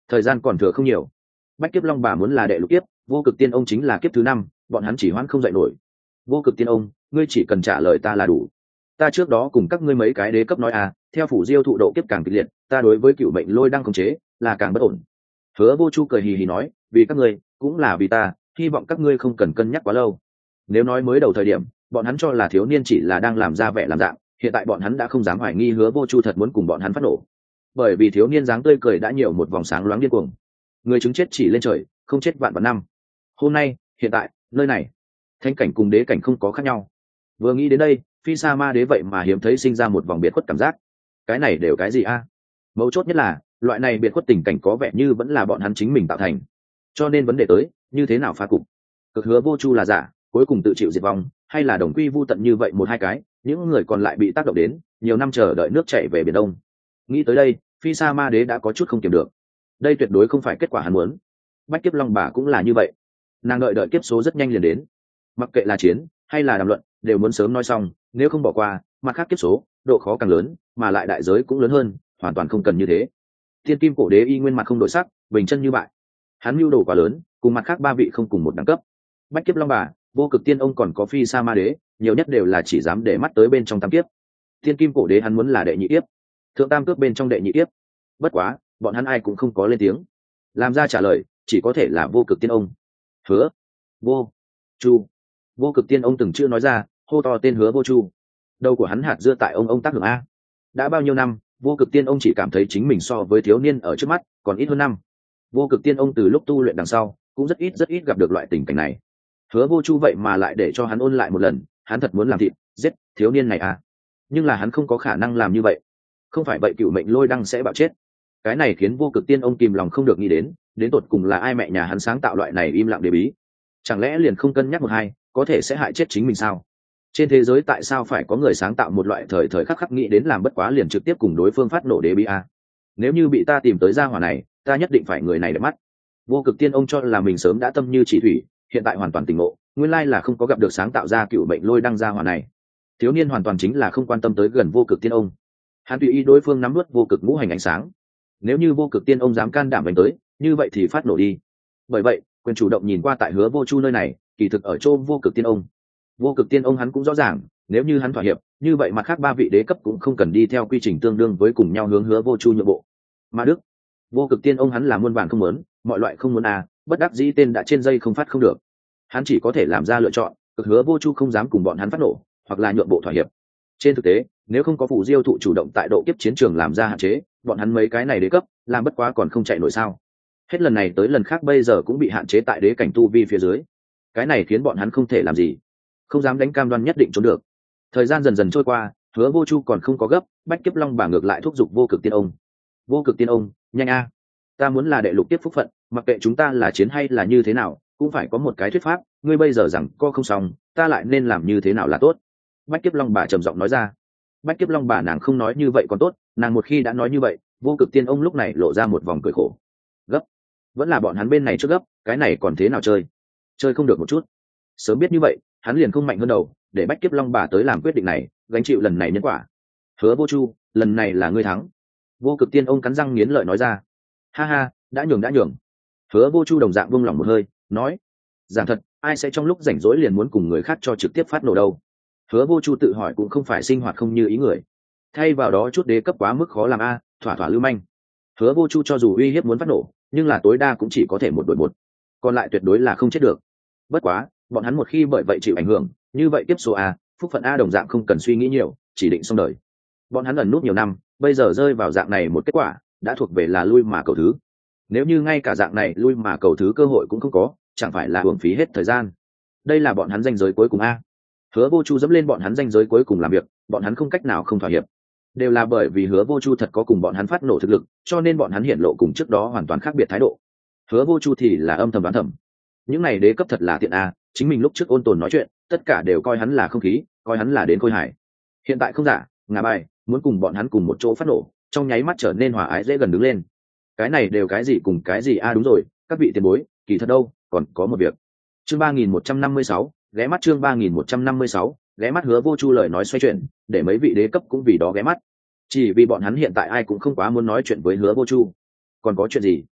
thời gian còn thừa không nhiều. Bách kiếp long bà muốn là đệ lục kiếp, vô cực tiên ông chính là kiếp thứ năm, bọn hắn chỉ hoãn không dậy nổi. Vô cực tiên ông, ngươi chỉ cần trả lời ta là đủ. Ta trước đó cùng các ngươi mấy cái đế cấp nói à, theo phủ diêu thụ độ kiếp càng kịch liệt, ta đối với cựu mệnh lôi đang khống chế là càng bất ổn. Hứa Vô Chu cười hì hì nói, vì các ngươi cũng là vì ta, hy vọng các ngươi không cần cân nhắc quá lâu. Nếu nói mới đầu thời điểm bọn hắn cho là thiếu niên chỉ là đang làm ra vẻ làm dạng, hiện tại bọn hắn đã không dám hoài nghi Hứa Vô Chu thật muốn cùng bọn hắn phát nổ, bởi vì thiếu niên dáng tươi cười đã nhiều một vòng sáng loáng điên cuồng. Người chứng chết chỉ lên trời, không chết vạn vạn năm. Hôm nay, hiện tại, nơi này, thánh cảnh cùng đế cảnh không có khác nhau. Vừa nghĩ đến đây, Phi Sa Ma Đế vậy mà hiếm thấy sinh ra một vòng biệt khuất cảm giác. Cái này đều cái gì a? Mấu chốt nhất là loại này biệt khuất tình cảnh có vẻ như vẫn là bọn hắn chính mình tạo thành, cho nên vấn đề tới như thế nào phá cục. Cực Hứa Vô Chu là giả, cuối cùng tự chịu diệt vong, hay là đồng quy vu tận như vậy một hai cái, những người còn lại bị tác động đến, nhiều năm chờ đợi nước chảy về biển đông. Nghĩ tới đây, Phi Sa Ma Đế đã có chút không kiềm được. Đây tuyệt đối không phải kết quả hắn muốn. Bách kiếp long bà cũng là như vậy, nàng đợi đợi kiếp số rất nhanh liền đến, mặc kệ là chiến hay là đàm luận đều muốn sớm nói xong, nếu không bỏ qua mặt khác kiếp số độ khó càng lớn, mà lại đại giới cũng lớn hơn, hoàn toàn không cần như thế. Thiên Kim Cổ Đế y nguyên mặt không đổi sắc, bình chân như bại. Hắn mưu đồ quá lớn, cùng mặt khác ba vị không cùng một đẳng cấp. Bách kiếp long bà, vô cực tiên ông còn có Phi Sa Ma Đế, nhiều nhất đều là chỉ dám để mắt tới bên trong tam kiếp. Thiên Kim Cổ Đế hắn muốn là đệ nhị kiếp, thượng tam cướp bên trong đệ nhị kiếp. Bất quá bọn hắn ai cũng không có lên tiếng, làm ra trả lời chỉ có thể là vô cực tiên ông. Hứa Vô Chu. Vô cực tiên ông từng chưa nói ra, hô to tên Hứa Vô Chu. Đầu của hắn hạt dưa tại ông ông tác hưởng a. Đã bao nhiêu năm, vô cực tiên ông chỉ cảm thấy chính mình so với thiếu niên ở trước mắt còn ít hơn năm. Vô cực tiên ông từ lúc tu luyện đằng sau cũng rất ít rất ít gặp được loại tình cảnh này. Hứa Vô Chu vậy mà lại để cho hắn ôn lại một lần, hắn thật muốn làm thịt giết thiếu niên này à? Nhưng là hắn không có khả năng làm như vậy, không phải vậy cựu mệnh lôi đăng sẽ bạo chết. Cái này khiến vô cực tiên ông kìm lòng không được nghĩ đến, đến tột cùng là ai mẹ nhà hắn sáng tạo loại này im lặng đế bí? Chẳng lẽ liền không cân nhắc một hai, có thể sẽ hại chết chính mình sao? Trên thế giới tại sao phải có người sáng tạo một loại thời thời khắc khắc nghĩ đến làm bất quá liền trực tiếp cùng đối phương phát nổ đế bí a? Nếu như bị ta tìm tới gia hỏa này, ta nhất định phải người này để mắt. Vô cực tiên ông cho là mình sớm đã tâm như chỉ thủy, hiện tại hoàn toàn tỉnh ngộ, nguyên lai là không có gặp được sáng tạo ra cựu mệnh lôi đăng gia hỏa này. Thiếu niên hoàn toàn chính là không quan tâm tới gần vô cực tiên ông, hắn tùy ý đối phương nắm nuốt vô cực ngũ hành ánh sáng. Nếu như vô cực tiên ông dám can đảm đánh tới, như vậy thì phát nổ đi. Bởi vậy quyền chủ động nhìn qua tại Hứa Vô Chu nơi này, kỳ thực ở chỗ vô cực tiên ông. Vô cực tiên ông hắn cũng rõ ràng, nếu như hắn thỏa hiệp, như vậy mặt khác ba vị đế cấp cũng không cần đi theo quy trình tương đương với cùng nhau hướng Hứa Vô Chu nhượng bộ. Mà đức, vô cực tiên ông hắn là muôn vàn không muốn, mọi loại không muốn à, bất đắc dĩ tên đã trên dây không phát không được. Hắn chỉ có thể làm ra lựa chọn, cực Hứa Vô Chu không dám cùng bọn hắn phát nổ, hoặc là nhượng bộ thỏa hiệp. Trên thực tế, nếu không có phủ diêu thụ chủ động tại độ kiếp chiến trường làm ra hạn chế, bọn hắn mấy cái này đế cấp làm bất quá còn không chạy nổi sao? Hết lần này tới lần khác bây giờ cũng bị hạn chế tại đế cảnh tu vi phía dưới, cái này khiến bọn hắn không thể làm gì, không dám đánh cam đoan nhất định trốn được. Thời gian dần dần trôi qua, Hứa Vô Chu còn không có gấp, bách kiếp long bà ngược lại thúc giục vô cực tiên ông. Vô cực tiên ông, nhanh a, ta muốn là đệ lục tiếp phúc phận, mặc kệ chúng ta là chiến hay là như thế nào, cũng phải có một cái thuyết pháp, ngươi bây giờ rằng co không xong, ta lại nên làm như thế nào là tốt? Bách kiếp long bà trầm giọng nói ra. Bách kiếp long bà nàng không nói như vậy còn tốt, nàng một khi đã nói như vậy, vô cực tiên ông lúc này lộ ra một vòng cười khổ. Gấp, vẫn là bọn hắn bên này trước gấp, cái này còn thế nào chơi? Chơi không được một chút. Sớm biết như vậy, hắn liền không mạnh hơn đầu, để bách kiếp long bà tới làm quyết định này, gánh chịu lần này nhân quả. Hứa Vô Chu, lần này là ngươi thắng. Vô cực tiên ông cắn răng nghiến lợi nói ra. Ha ha, đã nhường đã nhường. Hứa Vô Chu đồng dạng buông lỏng một hơi, nói, giảng thật, ai sẽ trong lúc rảnh rỗi liền muốn cùng người khác cho trực tiếp phát nổ đâu? Hứa Vô Chu tự hỏi cũng không phải sinh hoạt không như ý người, thay vào đó chút đế cấp quá mức khó làm a, thỏa thỏa lưu manh. Hứa Vô Chu cho dù uy hiếp muốn phát nổ, nhưng là tối đa cũng chỉ có thể một đội một, còn lại tuyệt đối là không chết được. Bất quá bọn hắn một khi bởi vậy chịu ảnh hưởng, như vậy tiếp số a, phúc phận a đồng dạng không cần suy nghĩ nhiều, chỉ định xong đời. Bọn hắn ẩn nút nhiều năm, bây giờ rơi vào dạng này một kết quả, đã thuộc về là lui mà cầu thứ. Nếu như ngay cả dạng này lui mà cầu thứ cơ hội cũng không có, chẳng phải là uổng phí hết thời gian. Đây là bọn hắn ranh giới cuối cùng a. Hứa Vô Chu dẫm lên bọn hắn ranh giới cuối cùng làm việc, bọn hắn không cách nào không thỏa hiệp. Đều là bởi vì Hứa Vô Chu thật có cùng bọn hắn phát nổ thực lực, cho nên bọn hắn hiện lộ cùng trước đó hoàn toàn khác biệt thái độ. Hứa Vô Chu thì là âm thầm đoán thầm, những này đế cấp thật là tiện a, chính mình lúc trước ôn tồn nói chuyện, tất cả đều coi hắn là không khí, coi hắn là đến khôi hài. Hiện tại không giả, ngả bài, muốn cùng bọn hắn cùng một chỗ phát nổ, trong nháy mắt trở nên hòa ái dễ gần đứng lên. Cái này đều cái gì cùng cái gì a? Đúng rồi, các vị tiền bối, kỳ thật đâu, còn có một việc. Chương ba nghìn một trăm năm mươi sáu, ghé mắt chương ba nghìn một trăm năm mươi sáu, ghé mắt. Hứa Vô Chu lời nói xoay chuyển, để mấy vị đế cấp cũng vì đó ghé mắt. Chỉ vì bọn hắn hiện tại ai cũng không quá muốn nói chuyện với Hứa Vô Chu. Còn có chuyện gì?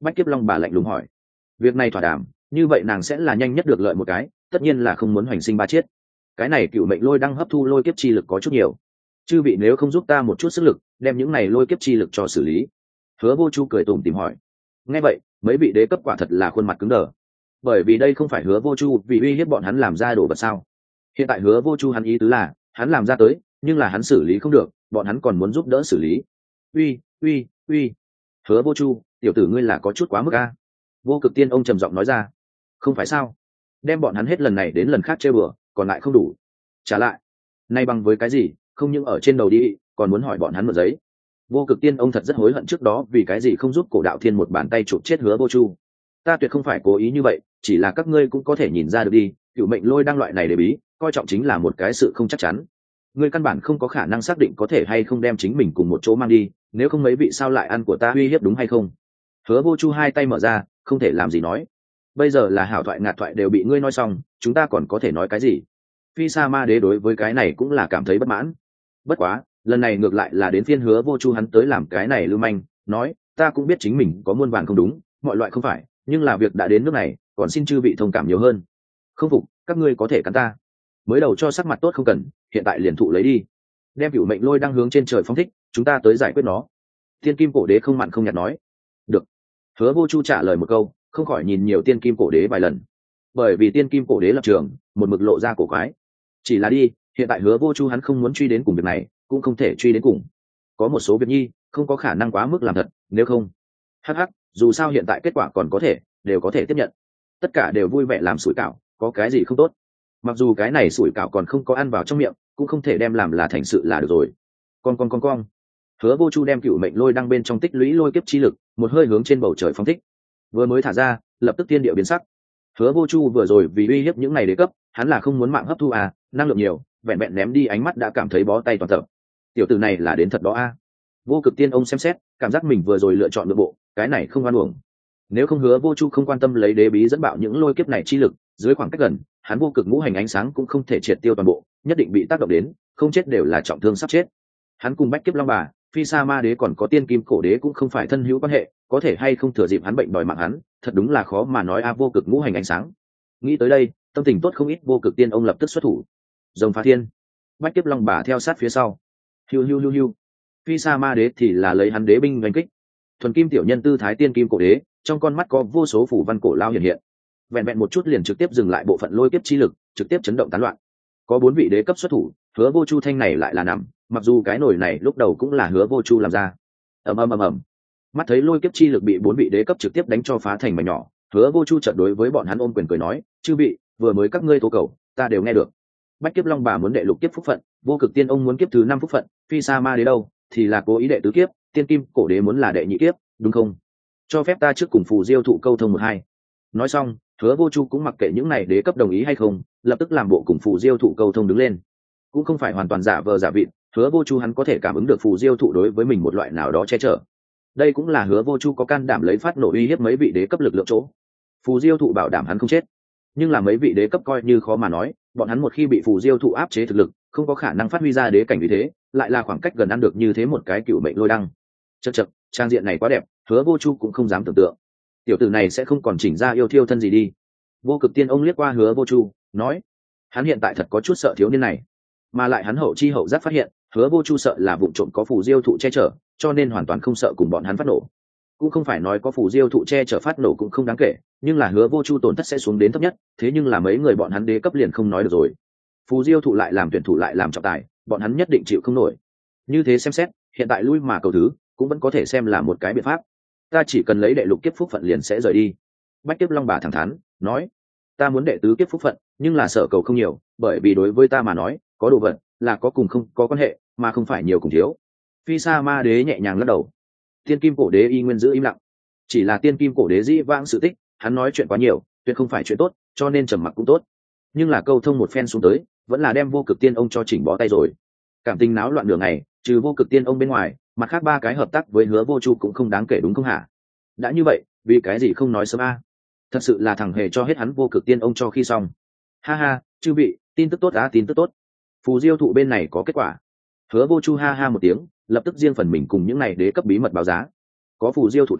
Bách Kiếp Long bà lạnh lùng hỏi. Việc này thỏa đàm, như vậy nàng sẽ là nhanh nhất được lợi một cái, tất nhiên là không muốn hoành sinh ba chiết. Cái này cựu mệnh lôi đang hấp thu lôi kiếp chi lực có chút nhiều, chư vị nếu không giúp ta một chút sức lực đem những này lôi kiếp chi lực cho xử lý. Hứa Vô Chu cười tủm tỉm hỏi. Nghe vậy mấy vị đế cấp quả thật là khuôn mặt cứng đờ, bởi vì đây không phải Hứa Vô Chu vì uy hiếp bọn hắn làm ra đồ vật sao. Hiện tại Hứa Vô Chu hắn ý tứ là hắn làm ra tới, nhưng là hắn xử lý không được, bọn hắn còn muốn giúp đỡ xử lý. Uy uy uy, Hứa Vô Chu, tiểu tử ngươi là có chút quá mức a. Vô Cực Tiên ông trầm giọng nói ra. Không phải sao, đem bọn hắn hết lần này đến lần khác chơi bừa, còn lại không đủ. Trả lại, nay bằng với cái gì, không những ở trên đầu đi, còn muốn hỏi bọn hắn mượn giấy. Vô Cực Tiên ông thật rất hối hận trước đó vì cái gì không giúp Cổ Đạo Thiên một bàn tay chụp chết Hứa Vô Chu. Ta tuyệt không phải cố ý như vậy, chỉ là các ngươi cũng có thể nhìn ra được đi, cựu mệnh lôi đang loại này để bí, coi trọng chính là một cái sự không chắc chắn. Ngươi căn bản không có khả năng xác định có thể hay không đem chính mình cùng một chỗ mang đi, nếu không mấy vị sao lại ăn của ta uy hiếp đúng hay không? Hứa Vô Chu hai tay mở ra, không thể làm gì nói. Bây giờ là hảo thoại ngạt thoại đều bị ngươi nói xong, chúng ta còn có thể nói cái gì? Phi Sa Ma Đế đối với cái này cũng là cảm thấy bất mãn. Bất quá, lần này ngược lại là đến phiên Hứa Vô Chu hắn tới làm cái này lưu manh, nói, ta cũng biết chính mình có muôn vàn không đúng, mọi loại không phải, nhưng là việc đã đến nước này, còn xin chư vị thông cảm nhiều hơn. Không phục, các ngươi có thể cắn ta. Mới đầu cho sắc mặt tốt không cần, hiện tại liền thụ lấy đi. Đem cửu mệnh lôi đang hướng trên trời phóng thích, chúng ta tới giải quyết nó. Tiên Kim Cổ Đế không mặn không nhạt nói. Được. Hứa Vô Chu trả lời một câu, không khỏi nhìn nhiều Tiên Kim Cổ Đế vài lần. Bởi vì Tiên Kim Cổ Đế lập trường, một mực lộ ra cổ quái. Chỉ là đi, hiện tại Hứa Vô Chu hắn không muốn truy đến cùng việc này, cũng không thể truy đến cùng. Có một số việc nhi, không có khả năng quá mức làm thật, nếu không. Hắc hắc, dù sao hiện tại kết quả còn có thể, đều có thể tiếp nhận. Tất cả đều vui vẻ làm sủi cảo, có cái gì không tốt. Mặc dù cái này sủi cảo còn không có ăn vào trong miệng, cũng không thể đem làm là thành sự là được rồi. Con con con con. Hứa Vô Chu đem cựu mệnh lôi đăng bên trong tích lũy lôi kiếp chi lực, một hơi hướng trên bầu trời phóng thích. Vừa mới thả ra, lập tức thiên địa biến sắc. Hứa Vô Chu vừa rồi vì uy hiếp những này đế cấp, hắn là không muốn mạng hấp thu à, năng lượng nhiều, vẹn vẹn ném đi ánh mắt đã cảm thấy bó tay toàn tập. Tiểu tử này là đến thật đó a. À. Vô Cực Tiên ông xem xét, cảm giác mình vừa rồi lựa chọn nội bộ, cái này không oan uổng. Nếu không Hứa Vô Chu không quan tâm lấy đế bí dẫn bạo những lôi kiếp này chi lực, dưới khoảng cách gần, hắn vô cực ngũ hành ánh sáng cũng không thể triệt tiêu toàn bộ, nhất định bị tác động đến, không chết đều là trọng thương sắp chết. Hắn cùng Bách Kiếp Long bà, Phi Sa Ma Đế còn có Tiên Kim Cổ Đế cũng không phải thân hữu quan hệ, có thể hay không thừa dịp hắn bệnh đòi mạng hắn, thật đúng là khó mà nói a. Vô cực ngũ hành ánh sáng. Nghĩ tới đây, tâm tình tốt không ít, Vô Cực Tiên ông lập tức xuất thủ. Rồng phá thiên. Bách Kiếp Long bà theo sát phía sau. Hiu hiu hiu hiu. Phi Sa Ma Đế thì là lấy hắn đế binh đánh kích. Thuần kim tiểu nhân tư thái Tiên Kim Cổ Đế, trong con mắt có vô số phủ văn cổ lao hiện hiện. Vẹn vẹn một chút liền trực tiếp dừng lại bộ phận lôi kiếp chi lực, trực tiếp chấn động tán loạn. Có bốn vị đế cấp xuất thủ, Hứa Vô Chu thanh này lại là nằm, mặc dù cái nổi này lúc đầu cũng là Hứa Vô Chu làm ra. Ầm ầm ầm ầm. Mắt thấy lôi kiếp chi lực bị bốn vị đế cấp trực tiếp đánh cho phá thành mảnh nhỏ, Hứa Vô Chu chợt đối với bọn hắn ôm quyền cười nói, chư vị, vừa mới các ngươi tố cầu, ta đều nghe được. Bách Kiếp Long bà muốn đệ lục kiếp phúc phận, Vô Cực Tiên ông muốn kiếp thứ năm phúc phận, Phi Sa Ma Đế đâu, thì là cố ý đệ tứ kiếp, Tiên Kim Cổ Đế muốn là đệ nhị kiếp, đúng không? Cho phép ta trước cùng Phù Diêu thụ câu thông một hai. Nói xong, Hứa Vô Chu cũng mặc kệ những này đế cấp đồng ý hay không, lập tức làm bộ cùng Phù Diêu thụ câu thông đứng lên. Cũng không phải hoàn toàn giả vờ giả vịt, Hứa Vô Chu hắn có thể cảm ứng được Phù Diêu thụ đối với mình một loại nào đó che chở. Đây cũng là Hứa Vô Chu có can đảm lấy phát nổ uy hiếp mấy vị đế cấp lực lượng chỗ. Phù Diêu thụ bảo đảm hắn không chết, nhưng là mấy vị đế cấp coi như khó mà nói, bọn hắn một khi bị Phù Diêu thụ áp chế thực lực, không có khả năng phát huy ra đế cảnh uy thế, lại là khoảng cách gần ăn được như thế một cái cựu mệnh lôi đăng. Chậc chậc, trang diện này quá đẹp, Hứa Vô Chu cũng không dám tưởng tượng. Tiểu tử này sẽ không còn chỉnh ra yêu thiêu thân gì đi. Vô Cực Tiên ông liếc qua Hứa Vô Chu, nói, hắn hiện tại thật có chút sợ thiếu niên này, mà lại hắn hậu chi hậu giác phát hiện, Hứa Vô Chu sợ là vụng trộm có Phù Diêu thụ che chở, cho nên hoàn toàn không sợ cùng bọn hắn phát nổ. Cũng không phải nói có Phù Diêu thụ che chở phát nổ cũng không đáng kể, nhưng là Hứa Vô Chu tổn thất sẽ xuống đến thấp nhất, thế nhưng là mấy người bọn hắn đế cấp liền không nói được rồi. Phù Diêu thụ lại làm tuyển thủ lại làm trọng tài, bọn hắn nhất định chịu không nổi. Như thế xem xét, hiện tại lui mà cầu thứ, cũng vẫn có thể xem là một cái biện pháp. Ta chỉ cần lấy đệ lục kiếp phúc phận liền sẽ rời đi. Bách Kiếp Long bà thẳng thắn nói, ta muốn đệ tứ kiếp phúc phận, nhưng là sợ cầu không nhiều, bởi vì đối với ta mà nói, có đồ vật là có cùng không có quan hệ, mà không phải nhiều cùng thiếu. Phi Sa Ma Đế nhẹ nhàng lắc đầu. Tiên Kim Cổ Đế y nguyên giữ im lặng. Chỉ là Tiên Kim Cổ Đế dĩ vãng sự tích, hắn nói chuyện quá nhiều, tuyệt không phải chuyện tốt, cho nên trầm mặc cũng tốt. Nhưng là câu thông một phen xuống tới, vẫn là đem Vô Cực Tiên ông cho chỉnh bó tay rồi. Cảm tình náo loạn đường này, trừ Vô Cực Tiên ông bên ngoài, mặt khác ba cái hợp tác với Hứa Vô Chu cũng không đáng kể đúng không hả? Đã như vậy, vì cái gì không nói sớm a? Thật sự là thằng hề cho hết hắn Vô Cực Tiên ông cho khi xong. Ha ha, chư vị, tin tức tốt á, tin tức tốt. Phù Diêu thụ bên này có kết quả. Hứa Vô Chu ha ha một tiếng, lập tức riêng phần mình cùng những này đế cấp bí mật báo giá. Có Phù Diêu thụ tại,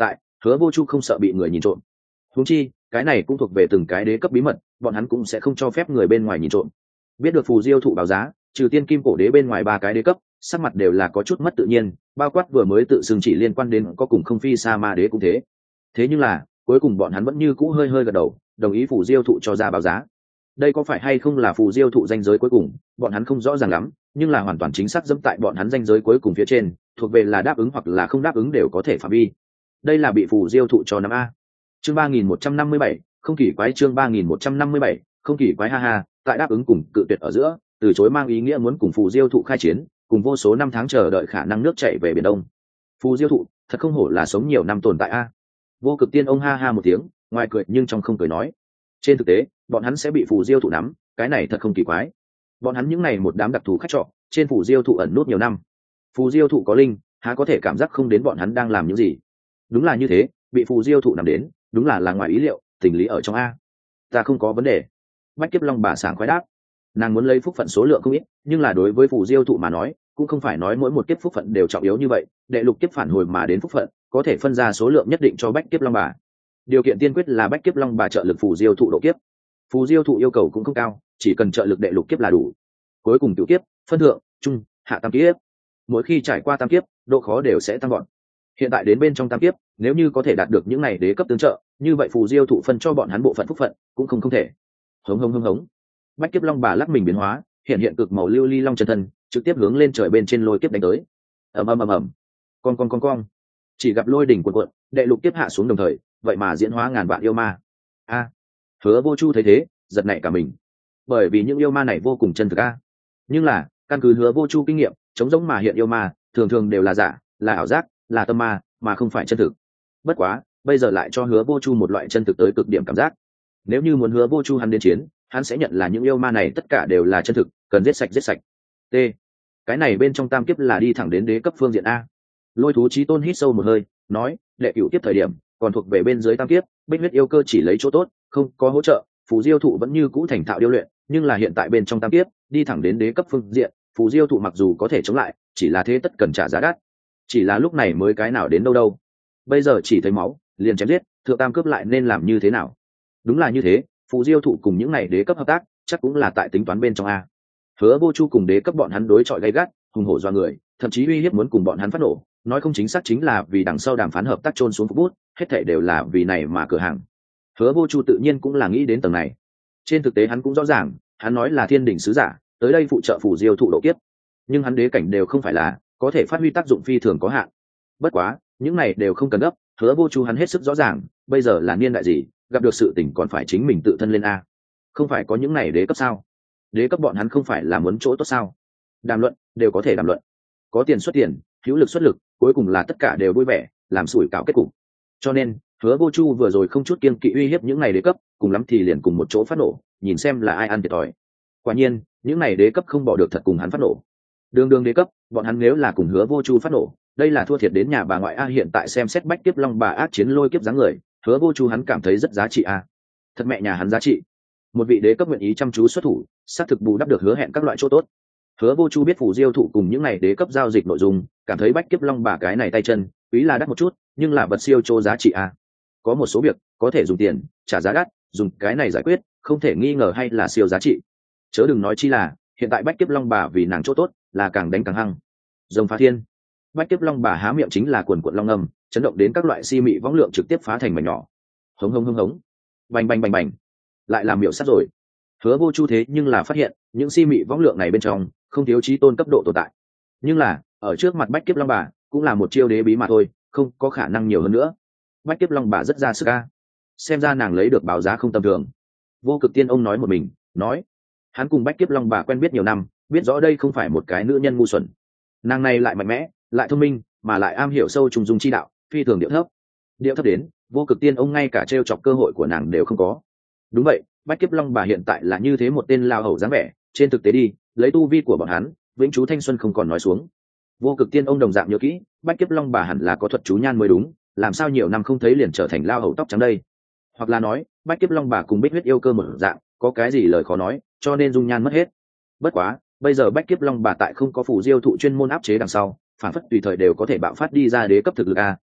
Hứa Vô Chu không sợ bị người nhìn trộm. Huống chi cái này cũng thuộc về từng cái đế cấp bí mật, bọn hắn cũng sẽ không cho phép người bên ngoài nhìn trộm. Biết được phù diêu thụ báo giá, trừ tiên kim cổ đế bên ngoài ba cái đế cấp, sắc mặt đều là có chút mất tự nhiên, bao quát vừa mới tự xưng chỉ liên quan đến có cùng không phi sa ma đế cũng thế. Thế nhưng là cuối cùng bọn hắn vẫn như cũ hơi hơi gật đầu, đồng ý phù diêu thụ cho ra báo giá. Đây có phải hay không là phù diêu thụ danh giới cuối cùng, bọn hắn không rõ ràng lắm, nhưng là hoàn toàn chính xác dẫm tại bọn hắn danh giới cuối cùng phía trên, thuộc về là đáp ứng hoặc là không đáp ứng đều có thể phạm vi. Đây là bị phù diêu thụ cho năm a. Chương ba nghìn một trăm năm mươi bảy, không kỳ quái. Chương ba nghìn một trăm năm mươi bảy, không kỳ quái. Ha ha, tại đáp ứng cùng cự tuyệt ở giữa, từ chối mang ý nghĩa muốn cùng phù diêu thụ khai chiến, cùng vô số năm tháng chờ đợi khả năng nước chảy về biển đông. Phù diêu thụ thật không hổ là sống nhiều năm tồn tại a. Vô Cực Tiên ông ha ha một tiếng, ngoài cười nhưng trong không cười nói, trên thực tế bọn hắn sẽ bị phù diêu thụ nắm, cái này thật không kỳ quái. Bọn hắn những này một đám đặc thù khách trọ trên phù diêu thụ ẩn nút nhiều năm, phù diêu thụ có linh, há có thể cảm giác không đến bọn hắn đang làm những gì. Đúng là như thế, bị phù diêu thụ nắm đến, đúng là là ngoài ý liệu, tình lý ở trong a. Ta không có vấn đề. Bách Kiếp Long bà sảng khoái đáp. Nàng muốn lấy phúc phận số lượng không ít, nhưng là đối với phù diêu thụ mà nói, cũng không phải nói mỗi một kiếp phúc phận đều trọng yếu như vậy, đệ lục kiếp phản hồi mà đến phúc phận có thể phân ra số lượng nhất định cho Bách Kiếp Long bà. Điều kiện tiên quyết là Bách Kiếp Long bà trợ lực phù diêu thụ độ kiếp. Phù diêu thụ yêu cầu cũng không cao, chỉ cần trợ lực đệ lục kiếp là đủ. Cuối cùng cửu kiếp, phân thượng, trung, hạ tam kiếp. Mỗi khi trải qua tam kiếp, độ khó đều sẽ tăng gọn. Hiện tại đến bên trong tam kiếp, nếu như có thể đạt được những này đế cấp tương trợ, như vậy phù diêu thụ phân cho bọn hắn bộ phận phúc phận cũng không không thể. Hống hống hống hống. Bách Kiếp Long bà lắc mình biến hóa, hiện hiện cực màu lưu ly long chân thân, trực tiếp hướng lên trời bên trên lôi kiếp đánh tới. Ầm ầm ầm ầm. Con con con con. Chỉ gặp lôi đỉnh cuộn cuộn, đệ lục kiếp hạ xuống đồng thời, vậy mà diễn hóa ngàn vạn yêu ma. A. Hứa Vô Chu thấy thế, giật nảy cả mình. Bởi vì những yêu ma này vô cùng chân thực a. Nhưng là, căn cứ Hứa Vô Chu kinh nghiệm, chống giống mà hiện yêu ma, thường thường đều là giả, là ảo giác, là tâm ma, mà không phải chân thực. Bất quá, bây giờ lại cho Hứa Vô Chu một loại chân thực tới cực điểm cảm giác. Nếu như muốn Hứa Vô Chu hắn đến chiến, hắn sẽ nhận là những yêu ma này tất cả đều là chân thực, cần giết sạch giết sạch. T. Cái này bên trong tam kiếp là đi thẳng đến đế cấp phương diện a. Lôi thú chí tôn hít sâu một hơi, nói, đệ cửu kiếp thời điểm, còn thuộc về bên dưới tam kiếp, Bích huyết yêu cơ chỉ lấy chỗ tốt, không có hỗ trợ, phù diêu thụ vẫn như cũ thành thạo điêu luyện, nhưng là hiện tại bên trong tam kiếp, đi thẳng đến đế cấp phương diện, phù diêu thụ mặc dù có thể chống lại, chỉ là thế tất cần trả giá đắt. Chỉ là lúc này mới cái nào đến đâu đâu. Bây giờ chỉ thấy máu, liền chém giết, thượng tam cướp lại nên làm như thế nào? Đúng là như thế, phù diêu thụ cùng những này đế cấp hợp tác, chắc cũng là tại tính toán bên trong a. Hứa Vô Chu cùng đế cấp bọn hắn đối chọi gay gắt, hùng hổ do người, thậm chí uy hiếp muốn cùng bọn hắn phát nổ, nói không chính xác chính là vì đằng sau đàm phán hợp tác trôn xuống phục bút, hết thảy đều là vì này mà cửa hàng. Hứa Vô Chu tự nhiên cũng là nghĩ đến tầng này. Trên thực tế hắn cũng rõ ràng, hắn nói là thiên đỉnh sứ giả, tới đây phụ trợ phù diêu thụ độ kiếp, nhưng hắn đế cảnh đều không phải là có thể phát huy tác dụng phi thường có hạn. Bất quá, những này đều không cần gấp, Hứa Vô Chu hắn hết sức rõ ràng, bây giờ là niên đại gì, gặp được sự tình còn phải chính mình tự thân lên a. Không phải có những này đế cấp sao? Đế cấp bọn hắn không phải là muốn chỗ tốt sao? Đàm luận, đều có thể đàm luận. Có tiền xuất tiền, hữu lực xuất lực, cuối cùng là tất cả đều vui vẻ, làm sủi cảo kết cục. Cho nên, Hứa Vô Chu vừa rồi không chút kiêng kỵ uy hiếp những này đế cấp, cùng lắm thì liền cùng một chỗ phát nổ, nhìn xem là ai ăn thiệt thòi. Quả nhiên, những này đế cấp không bỏ được thật cùng hắn phát nổ. Đường đường đế cấp, bọn hắn nếu là cùng Hứa Vô Chu phát nổ, đây là thua thiệt đến nhà bà ngoại a. Hiện tại xem xét Bách Kiếp Long bà ác chiến lôi kiếp dáng người, Hứa Vô Chu hắn cảm thấy rất giá trị a. Thật mẹ nhà hắn giá trị. Một vị đế cấp nguyện ý chăm chú xuất thủ, xác thực bù đắp được hứa hẹn các loại chỗ tốt. Hứa Vô Chu biết phù diêu thụ cùng những này đế cấp giao dịch nội dung, cảm thấy Bách Kiếp Long bà cái này tay chân, quý là đắt một chút, nhưng là vật siêu chỗ giá trị a. Có một số việc có thể dùng tiền trả giá đắt, dùng cái này giải quyết, không thể nghi ngờ hay là siêu giá trị. Chớ đừng nói chi là hiện tại Bách Kiếp Long bà vì nàng chỗ tốt, là càng đánh càng hăng. Rồng phá thiên. Bách Kiếp Long bà há miệng chính là quần quần long ngầm, chấn động đến các loại si mị võng lượng trực tiếp phá thành mảnh nhỏ. Hống hống hống hống. Bành bành bành bành. Lại làm miểu sát rồi. Hứa Vô Chu thế nhưng là phát hiện, những si mị võng lượng này bên trong, không thiếu chí tôn cấp độ tồn tại. Nhưng là, ở trước mặt Bách Kiếp Long bà, cũng là một chiêu đế bí mà thôi, không có khả năng nhiều hơn nữa. Bách Kiếp Long bà rất ra sức a. Xem ra nàng lấy được báo giá không tầm thường. Vô Cực Tiên ông nói một mình, nói, hắn cùng Bách Kiếp Long bà quen biết nhiều năm, biết rõ đây không phải một cái nữ nhân ngu xuẩn. Nàng này lại mạnh mẽ, lại thông minh, mà lại am hiểu sâu trùng dung chi đạo, phi thường điệu thấp. Điệu thấp đến, Vô Cực Tiên ông ngay cả trêu chọc cơ hội của nàng đều không có. Đúng vậy, Bách Kiếp Long bà hiện tại là như thế một tên lao hầu dáng vẻ, trên thực tế đi, lấy tu vi của bọn hắn, vĩnh chú thanh xuân không còn nói xuống. Vô Cực Tiên ông đồng dạng nhớ kỹ, Bách Kiếp Long bà hẳn là có thuật chú nhan mới đúng, làm sao nhiều năm không thấy liền trở thành lao hầu tóc trắng đây? Hoặc là nói, Bách Kiếp Long bà cùng Bích huyết yêu cơ một dạng, có cái gì lời khó nói, cho nên dung nhan mất hết. Bất quá, bây giờ Bách Kiếp Long bà tại không có phù diêu thụ chuyên môn áp chế đằng sau, phản phất tùy thời đều có thể bạo phát đi ra đế cấp thực lực a,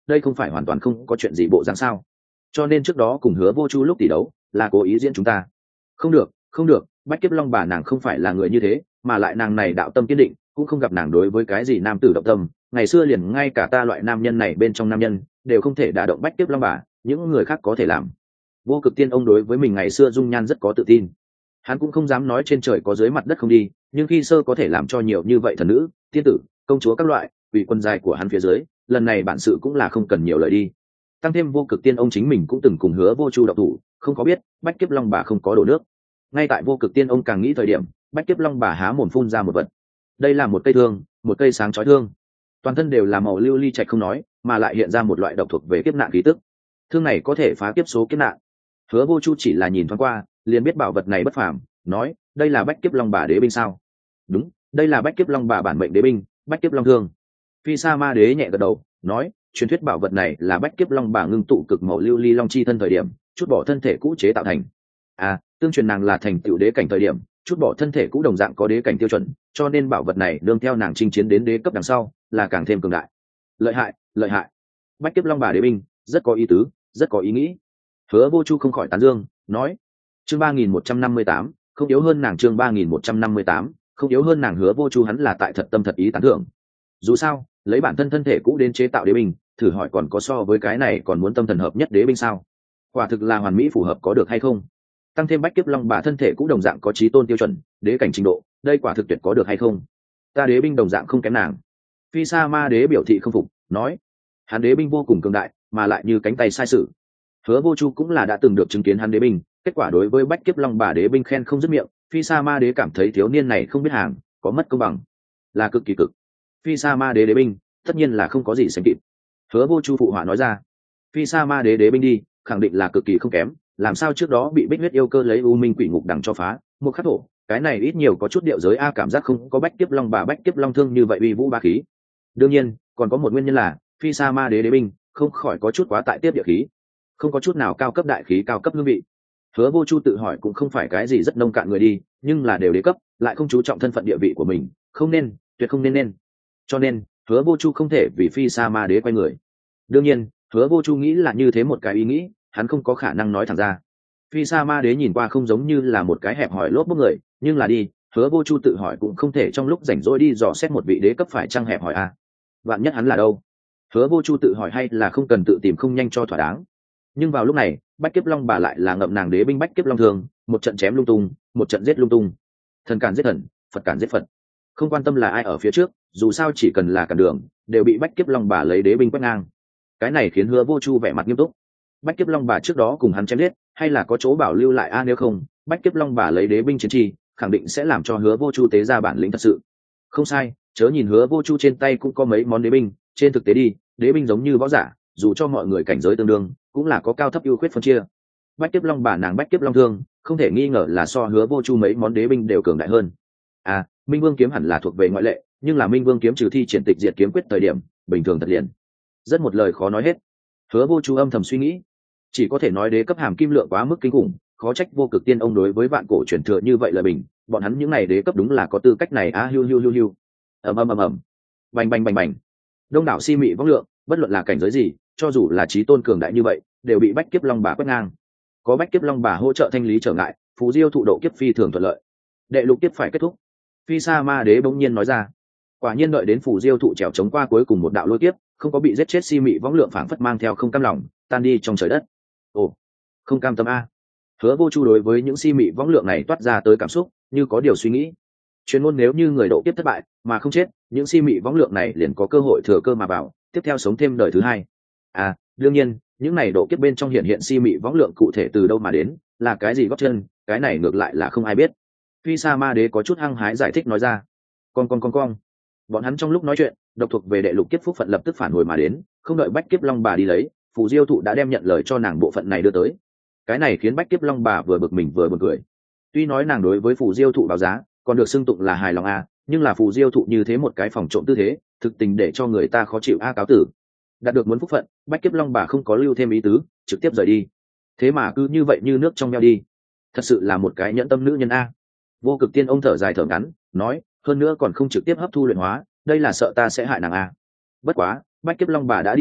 đây không phải hoàn toàn không có chuyện gì bộ dáng sao? Cho nên trước đó cùng Hứa Vô Chu lúc tỷ đấu là cố ý diễn chúng ta. Không được, không được, Bách Kiếp Long bà nàng không phải là người như thế, mà lại nàng này đạo tâm kiên định, cũng không gặp nàng đối với cái gì nam tử động tâm, ngày xưa liền ngay cả ta loại nam nhân này bên trong nam nhân đều không thể đả động Bách Kiếp Long bà, những người khác có thể làm. Vô Cực Tiên ông đối với mình ngày xưa dung nhan rất có tự tin, hắn cũng không dám nói trên trời có dưới mặt đất không đi, nhưng khi sơ có thể làm cho nhiều như vậy thần nữ, tiên tử, công chúa các loại vì quân dài của hắn phía dưới, lần này bản sự cũng là không cần nhiều lời đi. Tăng thêm Vô Cực Tiên ông chính mình cũng từng cùng Hứa Vô Chu độc thủ, không có biết Bách Kiếp Long bà không có đổ nước. Ngay tại Vô Cực Tiên ông càng nghĩ thời điểm, Bách Kiếp Long bà há mồm phun ra một vật. Đây là một cây thương, một cây sáng chói thương, toàn thân đều là màu lưu ly trạch không nói, mà lại hiện ra một loại độc thuộc về kiếp nạn khí tức. Thương này có thể phá kiếp số kiếp nạn. Hứa Vô Chu chỉ là nhìn thoáng qua, liền biết bảo vật này bất phàm, nói, đây là Bách Kiếp Long bà đế binh sao? Đúng, đây là Bách Kiếp Long bà bản mệnh đế binh, Bách Kiếp Long thương. Phi Sa Ma Đế nhẹ gật đầu, nói, truyền thuyết bảo vật này là Bách Kiếp Long bà ngưng tụ cực màu lưu ly long chi thân thời điểm, chút bỏ thân thể cũ chế tạo thành. À, tương truyền nàng là thành tựu đế cảnh thời điểm, chút bỏ thân thể cũ đồng dạng có đế cảnh tiêu chuẩn, cho nên bảo vật này đương theo nàng chinh chiến đến đế cấp đằng sau, là càng thêm cường đại. Lợi hại, lợi hại. Bách Kiếp Long bà đế binh, rất có ý tứ, rất có ý nghĩ. Hứa Vô Chu không khỏi tán dương, nói, chương ba nghìn một trăm năm mươi tám, không yếu hơn nàng chương ba nghìn một trăm năm mươi tám, không yếu hơn nàng. Hứa Vô Chu hắn là tại thật tâm thật ý tán thưởng. Dù sao, lấy bản thân thân thể cũ đến chế tạo đế binh, thử hỏi còn có so với cái này còn muốn tâm thần hợp nhất đế binh sao? Quả thực là hoàn mỹ phù hợp, có được hay không? Tăng thêm Bách Kiếp Long bà thân thể cũ đồng dạng có chí tôn tiêu chuẩn, đế cảnh trình độ, đây quả thực tuyệt có được hay không? Ta đế binh đồng dạng không kém nàng. Phi Sa Ma Đế biểu thị không phục, nói, hắn đế binh vô cùng cường đại, mà lại như cánh tay sai sự. Hứa Vô Chu cũng là đã từng được chứng kiến hắn đế binh, kết quả đối với Bách Kiếp Long bà đế binh khen không dứt miệng. Phi Sa Ma Đế cảm thấy thiếu niên này không biết hàng, có mất công bằng, là cực kỳ cực. Phi Sa Ma Đế đế binh, tất nhiên là không có gì sánh kịp. Hứa Vô Chu phụ họa nói ra, Phi Sa Ma Đế đế binh đi, khẳng định là cực kỳ không kém, làm sao trước đó bị Bích Huyết yêu cơ lấy U Minh Quỷ Ngục đằng cho phá, một khắc thổ, cái này ít nhiều có chút điệu giới a, cảm giác không có Bách Kiếp Long bà Bách Kiếp Long thương như vậy uy vũ ba khí. Đương nhiên, còn có một nguyên nhân là Phi Sa Ma Đế đế binh không khỏi có chút quá tại tiếp địa khí, không có chút nào cao cấp đại khí cao cấp hương vị. Hứa Vô Chu tự hỏi cũng không phải cái gì rất nông cạn người đi, nhưng là đều đế cấp, lại không chú trọng thân phận địa vị của mình, không nên, tuyệt không nên nên. Cho nên, Hứa Vô Chu không thể vì Phi Sa Ma Đế quay người. Đương nhiên, Hứa Vô Chu nghĩ là như thế một cái ý nghĩ, hắn không có khả năng nói thẳng ra. Phi Sa Ma Đế nhìn qua không giống như là một cái hẹp hòi lốp bốc người, nhưng là đi, Hứa Vô Chu tự hỏi cũng không thể trong lúc rảnh rỗi đi dò xét một vị đế cấp phải chăng hẹp hòi a. Vạn nhất hắn là đâu? Hứa Vô Chu tự hỏi hay là không cần tự tìm không nhanh cho thỏa đáng. Nhưng vào lúc này, Bách Kiếp Long bà lại là ngậm nàng đế binh Bách Kiếp Long thường, một trận chém lung tung, một trận giết lung tung. Thần cản giết thần, Phật cản giết Phật. Không quan tâm là ai ở phía trước, dù sao chỉ cần là cản đường, đều bị Bách Kiếp Long bà lấy đế binh quét ngang. Cái này khiến Hứa Vô Chu vẻ mặt nghiêm túc. Bách Kiếp Long bà trước đó cùng hắn chém giết, hay là có chỗ bảo lưu lại a, nếu không, Bách Kiếp Long bà lấy đế binh chiến chi, khẳng định sẽ làm cho Hứa Vô Chu tế ra bản lĩnh thật sự. Không sai, chớ nhìn Hứa Vô Chu trên tay cũng có mấy món đế binh, trên thực tế đi, đế binh giống như võ giả, dù cho mọi người cảnh giới tương đương, cũng là có cao thấp ưu khuyết phân chia. Bách Kiếp Long bà nàng Bách Kiếp Long thương, không thể nghi ngờ là so Hứa Vô Chu mấy món đế binh đều cường đại hơn. À, Minh Vương kiếm hẳn là thuộc về ngoại lệ, nhưng là Minh Vương kiếm trừ thi triển tịch diệt kiếm quyết thời điểm, bình thường thật liền. Rất một lời khó nói hết. Hứa Vô Chu âm thầm suy nghĩ, chỉ có thể nói đế cấp hàm kim lượng quá mức kinh khủng, khó trách Vô Cực Tiên ông đối với vạn cổ truyền thừa như vậy là bình, bọn hắn những này đế cấp đúng là có tư cách này a. Hiu hiu hiu hiu. Ầm ầm ầm ầm. Bành bành bành bành. Đông đảo si mị vong lượng, bất luận là cảnh giới gì, cho dù là chí tôn cường đại như vậy, đều bị Bách Kiếp Long bà quét ngang. Có Bách Kiếp Long bà hỗ trợ thanh lý trở ngại, phù diêu thụ độ kiếp phi thường thuận lợi. Đệ lục kiếp phải kết thúc. Phi Sa Ma Đế bỗng nhiên nói ra. Quả nhiên đợi đến phù diêu thụ trèo chống qua cuối cùng một đạo lôi kiếp, không có bị giết chết si mị võng lượng phảng phất mang theo không cam lòng, tan đi trong trời đất. Ồ, không cam tâm a. Hứa Vô Chu đối với những si mị võng lượng này toát ra tới cảm xúc, như có điều suy nghĩ. Chuyên môn nếu như người độ kiếp thất bại mà không chết, những si mị võng lượng này liền có cơ hội thừa cơ mà vào, tiếp theo sống thêm đời thứ hai. À, đương nhiên, những này độ kiếp bên trong hiện hiện si mị võng lượng cụ thể từ đâu mà đến, là cái gì gót chân, cái này ngược lại là không ai biết. Phi Sa Ma Đế có chút hăng hái giải thích nói ra. Con con con con. Bọn hắn trong lúc nói chuyện, độc thuộc về đệ lục kiếp phúc phận lập tức phản hồi mà đến, không đợi Bách Kiếp Long bà đi lấy, phù diêu thụ đã đem nhận lời cho nàng bộ phận này đưa tới. Cái này khiến Bách Kiếp Long bà vừa bực mình vừa buồn cười. Tuy nói nàng đối với phù diêu thụ báo giá còn được xưng tụng là hài lòng a, nhưng là phù diêu thụ như thế một cái phòng trộm tư thế, thực tình để cho người ta khó chịu a. Cáo tử. Đạt được muốn phúc phận, Bách Kiếp Long bà không có lưu thêm ý tứ, trực tiếp rời đi. Thế mà cứ như vậy như nước trong veo đi, thật sự là một cái nhẫn tâm nữ nhân a. Vô Cực Tiên ông thở dài thở ngắn, nói, hơn nữa còn không trực tiếp hấp thu luyện hóa, đây là sợ ta sẽ hại nàng a. Bất quá, Bách Kiếp Long bà đã đi xa,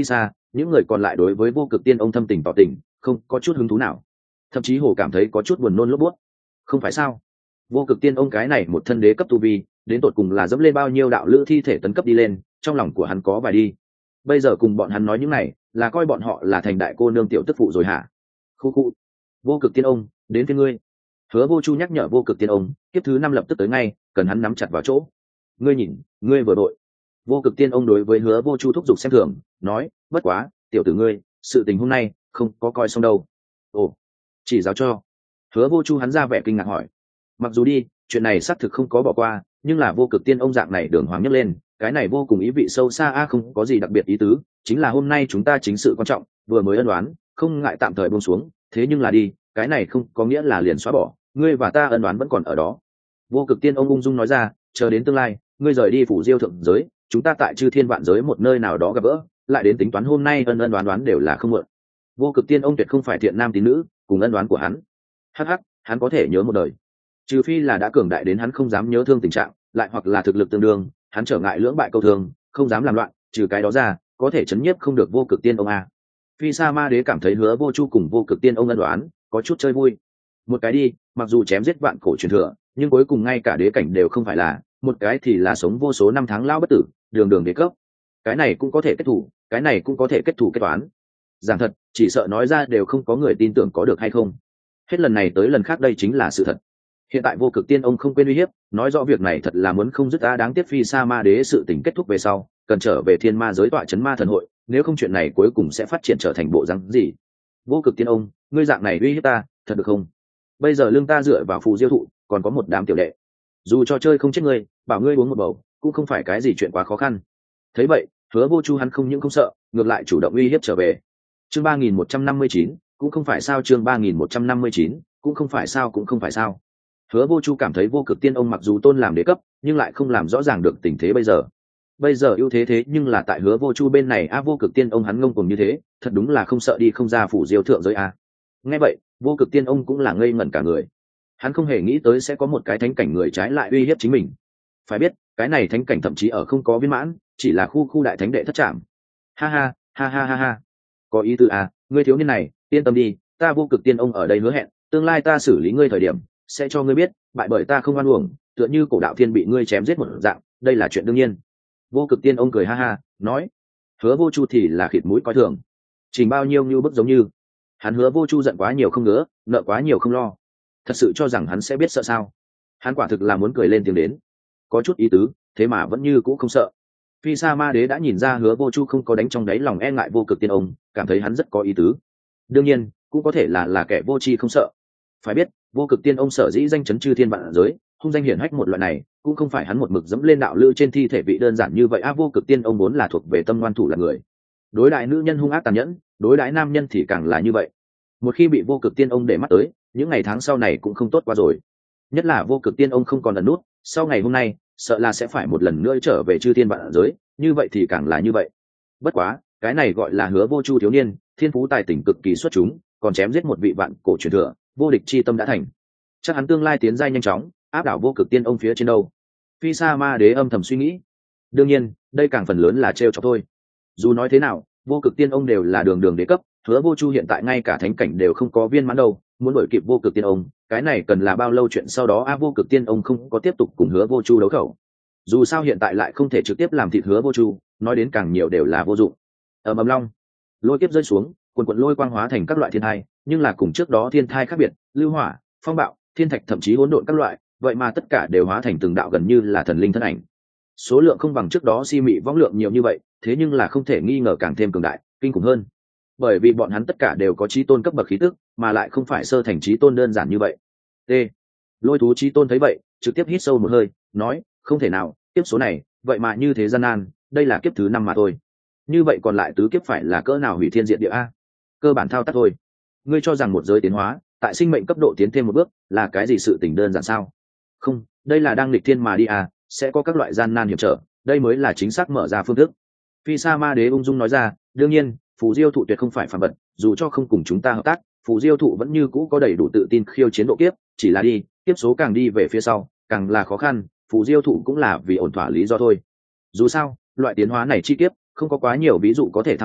những người còn lại đối với vô cực tiên ông thâm tình tỏ tình không có chút hứng thú nào, thậm chí hồ cảm thấy có chút buồn nôn lốp bút. Không phải sao? Vô cực tiên ông cái này một thân đế cấp tu vi, đến tột cùng là dẫm lên bao nhiêu đạo lữ thi thể tấn cấp đi lên, trong lòng của hắn có vài đi. Bây giờ cùng bọn hắn nói những này là coi bọn họ là thành đại cô nương tiểu tức phụ rồi hả? Khu khu. Vô cực tiên ông, đến phía ngươi. Hứa Vô Chu nhắc nhở vô cực tiên ông, kiếp thứ năm lập tức tới ngay, cần hắn nắm chặt vào chỗ. Ngươi nhìn, ngươi vừa đội. Vô cực tiên ông đối với Hứa Vô Chu thúc giục xem thường, nói, bất quá, tiểu tử ngươi, sự tình hôm nay không có coi xong đâu. Ồ, chỉ giáo cho. Hứa Vô Chu hắn ra vẻ kinh ngạc hỏi, mặc dù đi, chuyện này xác thực không có bỏ qua, nhưng là vô cực tiên ông dạng này đường hoàng nhấc lên, cái này vô cùng ý vị sâu xa a, không có gì đặc biệt ý tứ, chính là hôm nay chúng ta chính sự quan trọng, vừa mới ân đoán, không ngại tạm thời buông xuống, thế nhưng là đi, cái này không có nghĩa là liền xóa bỏ, ngươi và ta ân đoán vẫn còn ở đó. Vô cực tiên ông ung dung nói ra, chờ đến tương lai, ngươi rời đi phủ diêu thượng giới, chúng ta tại chư thiên vạn giới một nơi nào đó gặp gỡ, lại đến tính toán hôm nay ân ân đoán đoán đều là không mượn. Vô cực tiên ông tuyệt không phải thiện nam tín nữ, cùng ân đoán của hắn, hắc hắc, hắn có thể nhớ một đời, trừ phi là đã cường đại đến hắn không dám nhớ thương tình trạng, lại hoặc là thực lực tương đương, hắn trở ngại lưỡng bại câu thương, không dám làm loạn, trừ cái đó ra, có thể chấn nhiếp không được vô cực tiên ông a. Phi Sa Ma Đế cảm thấy Hứa Vô Chu cùng vô cực tiên ông ân đoán, có chút chơi vui. Một cái đi, mặc dù chém giết vạn cổ truyền thừa, nhưng cuối cùng ngay cả đế cảnh đều không phải là, một cái thì là sống vô số năm tháng lao bất tử, đường đường đế cấp. Cái này cũng có thể kết thủ, cái này cũng có thể kết thủ kết toán. Giảng thật, chỉ sợ nói ra đều không có người tin tưởng có được hay không. Hết lần này tới lần khác đây chính là sự thật. Hiện tại vô cực tiên ông không quên uy hiếp, nói rõ việc này thật là muốn không dứt. A đáng tiếc Phi Sa Ma Đế sự tình kết thúc về sau, cần trở về thiên ma giới tọa chấn ma thần hội, nếu không chuyện này cuối cùng sẽ phát triển trở thành bộ rắn gì. Vô cực tiên ông, ngươi dạng này uy hiếp ta, thật được không? Bây giờ lương ta dựa vào phù diêu thụ, còn có một đám tiểu đệ, dù cho chơi không chết ngươi, bảo ngươi uống một bầu cũng không phải cái gì chuyện quá khó khăn. Thấy vậy, Hứa Vô Chu hắn không những không sợ, ngược lại chủ động uy hiếp trở về. Chương ba nghìn một trăm năm mươi chín, cũng không phải sao. Chương ba nghìn một trăm năm mươi chín, cũng không phải sao cũng không phải sao. Hứa Vô Chu cảm thấy vô cực tiên ông mặc dù tôn làm đế cấp, nhưng lại không làm rõ ràng được tình thế bây giờ. Bây giờ ưu thế thế nhưng là tại Hứa Vô Chu bên này a, vô cực tiên ông hắn ngông cuồng như thế, thật đúng là không sợ đi không ra phủ diêu thượng giới a. Nghe vậy, vô cực tiên ông cũng là ngây ngẩn cả người. Hắn không hề nghĩ tới sẽ có một cái thánh cảnh người trái lại uy hiếp chính mình. Phải biết, cái này thánh cảnh thậm chí ở không có viên mãn, chỉ là khu khu đại thánh đệ thất trảm. Ha ha, ha ha ha ha. Có ý tứ à, ngươi thiếu niên này, yên tâm đi, ta vô cực tiên ông ở đây hứa hẹn, tương lai ta xử lý ngươi thời điểm, sẽ cho ngươi biết, bại bởi ta không oan uổng, tựa như cổ đạo thiên bị ngươi chém giết một dạng, đây là chuyện đương nhiên. Vô cực tiên ông cười ha ha, nói. Hứa Vô Chu thì là khịt mũi coi thường. Trình bao nhiêu như bức giống như. Hắn Hứa Vô Chu giận quá nhiều không ngứa, nợ quá nhiều không lo. Thật sự cho rằng hắn sẽ biết sợ sao? Hắn quả thực là muốn cười lên tiếng đến. Có chút ý tứ, thế mà vẫn như cũ không sợ. Phi Sa Ma Đế đã nhìn ra Hứa Vô Chu không có đánh trong đáy lòng e ngại vô cực tiên ông, cảm thấy hắn rất có ý tứ. Đương nhiên, cũng có thể là là kẻ vô tri không sợ. Phải biết, vô cực tiên ông sở dĩ danh chấn chư thiên vạn giới, hung danh hiển hách một loại này, cũng không phải hắn một mực dẫm lên đạo lữ trên thi thể vị đơn giản như vậy a. Vô cực tiên ông vốn là thuộc về tâm ngoan thủ là người, đối đại nữ nhân hung ác tàn nhẫn, đối đãi nam nhân thì càng là như vậy. Một khi bị vô cực tiên ông để mắt tới, những ngày tháng sau này cũng không tốt qua rồi. Nhất là vô cực tiên ông không còn ẩn nút, sau ngày hôm nay sợ là sẽ phải một lần nữa trở về chư thiên vạn giới, như vậy thì càng là như vậy. Bất quá, cái này gọi là Hứa Vô Chu thiếu niên, thiên phú tài tình cực kỳ xuất chúng, còn chém giết một vị vạn cổ truyền thừa, vô địch chi tâm đã thành. Chắc hắn tương lai tiến giai nhanh chóng, áp đảo vô cực tiên ông phía trên đâu. Phi Sa Ma Đế âm thầm suy nghĩ. Đương nhiên, đây càng phần lớn là trêu chọc thôi. Dù nói thế nào, vô cực tiên ông đều là đường đường đế cấp, Hứa Vô Chu hiện tại ngay cả thánh cảnh đều không có viên mãn đâu, muốn đuổi kịp vô cực tiên ông, cái này cần là bao lâu chuyện sau đó a. Vô cực tiên ông không có tiếp tục cùng Hứa Vô Chu đấu khẩu. Dù sao hiện tại lại không thể trực tiếp làm thịt Hứa Vô Chu, nói đến càng nhiều đều là vô dụng. Ở Ầm Long, lôi kiếp rơi xuống, quần quần lôi quang hóa thành các loại thiên thai, nhưng là cùng trước đó thiên thai khác biệt, lưu hỏa, phong bạo, thiên thạch thậm chí hỗn độn các loại, vậy mà tất cả đều hóa thành từng đạo gần như là thần linh thân ảnh. Số lượng không bằng trước đó si mị võng lượng nhiều như vậy, thế nhưng là không thể nghi ngờ càng thêm cường đại, kinh khủng hơn. Bởi vì bọn hắn tất cả đều có chí tôn cấp bậc khí tức, mà lại không phải sơ thành chí tôn đơn giản như vậy. T. Lôi thú chí tôn thấy vậy, trực tiếp hít sâu một hơi, nói, không thể nào, kiếp số này, vậy mà như thế gian nan, đây là kiếp thứ năm mà thôi. Như vậy còn lại tứ kiếp phải là cỡ nào hủy thiên diệt địa a? Cơ bản thao tác thôi. Ngươi cho rằng một giới tiến hóa, tại sinh mệnh cấp độ tiến thêm một bước, là cái gì sự tình đơn giản sao? Không, đây là đang nghịch thiên mà đi à, sẽ có các loại gian nan hiểm trở, đây mới là chính xác mở ra phương thức. Phi Sa Ma Đế ung dung nói ra, đương nhiên, phù diêu thụ tuyệt không phải phản vật, dù cho không cùng chúng ta hợp tác, phù diêu thụ vẫn như cũ có đầy đủ tự tin khiêu chiến độ kiếp, chỉ là đi, tiếp số càng đi về phía sau, càng là khó khăn, phù diêu thụ cũng là vì ổn thỏa lý do thôi. Dù sao, loại tiến hóa này chi kiếp, không có quá nhiều ví dụ có thể tham khảo,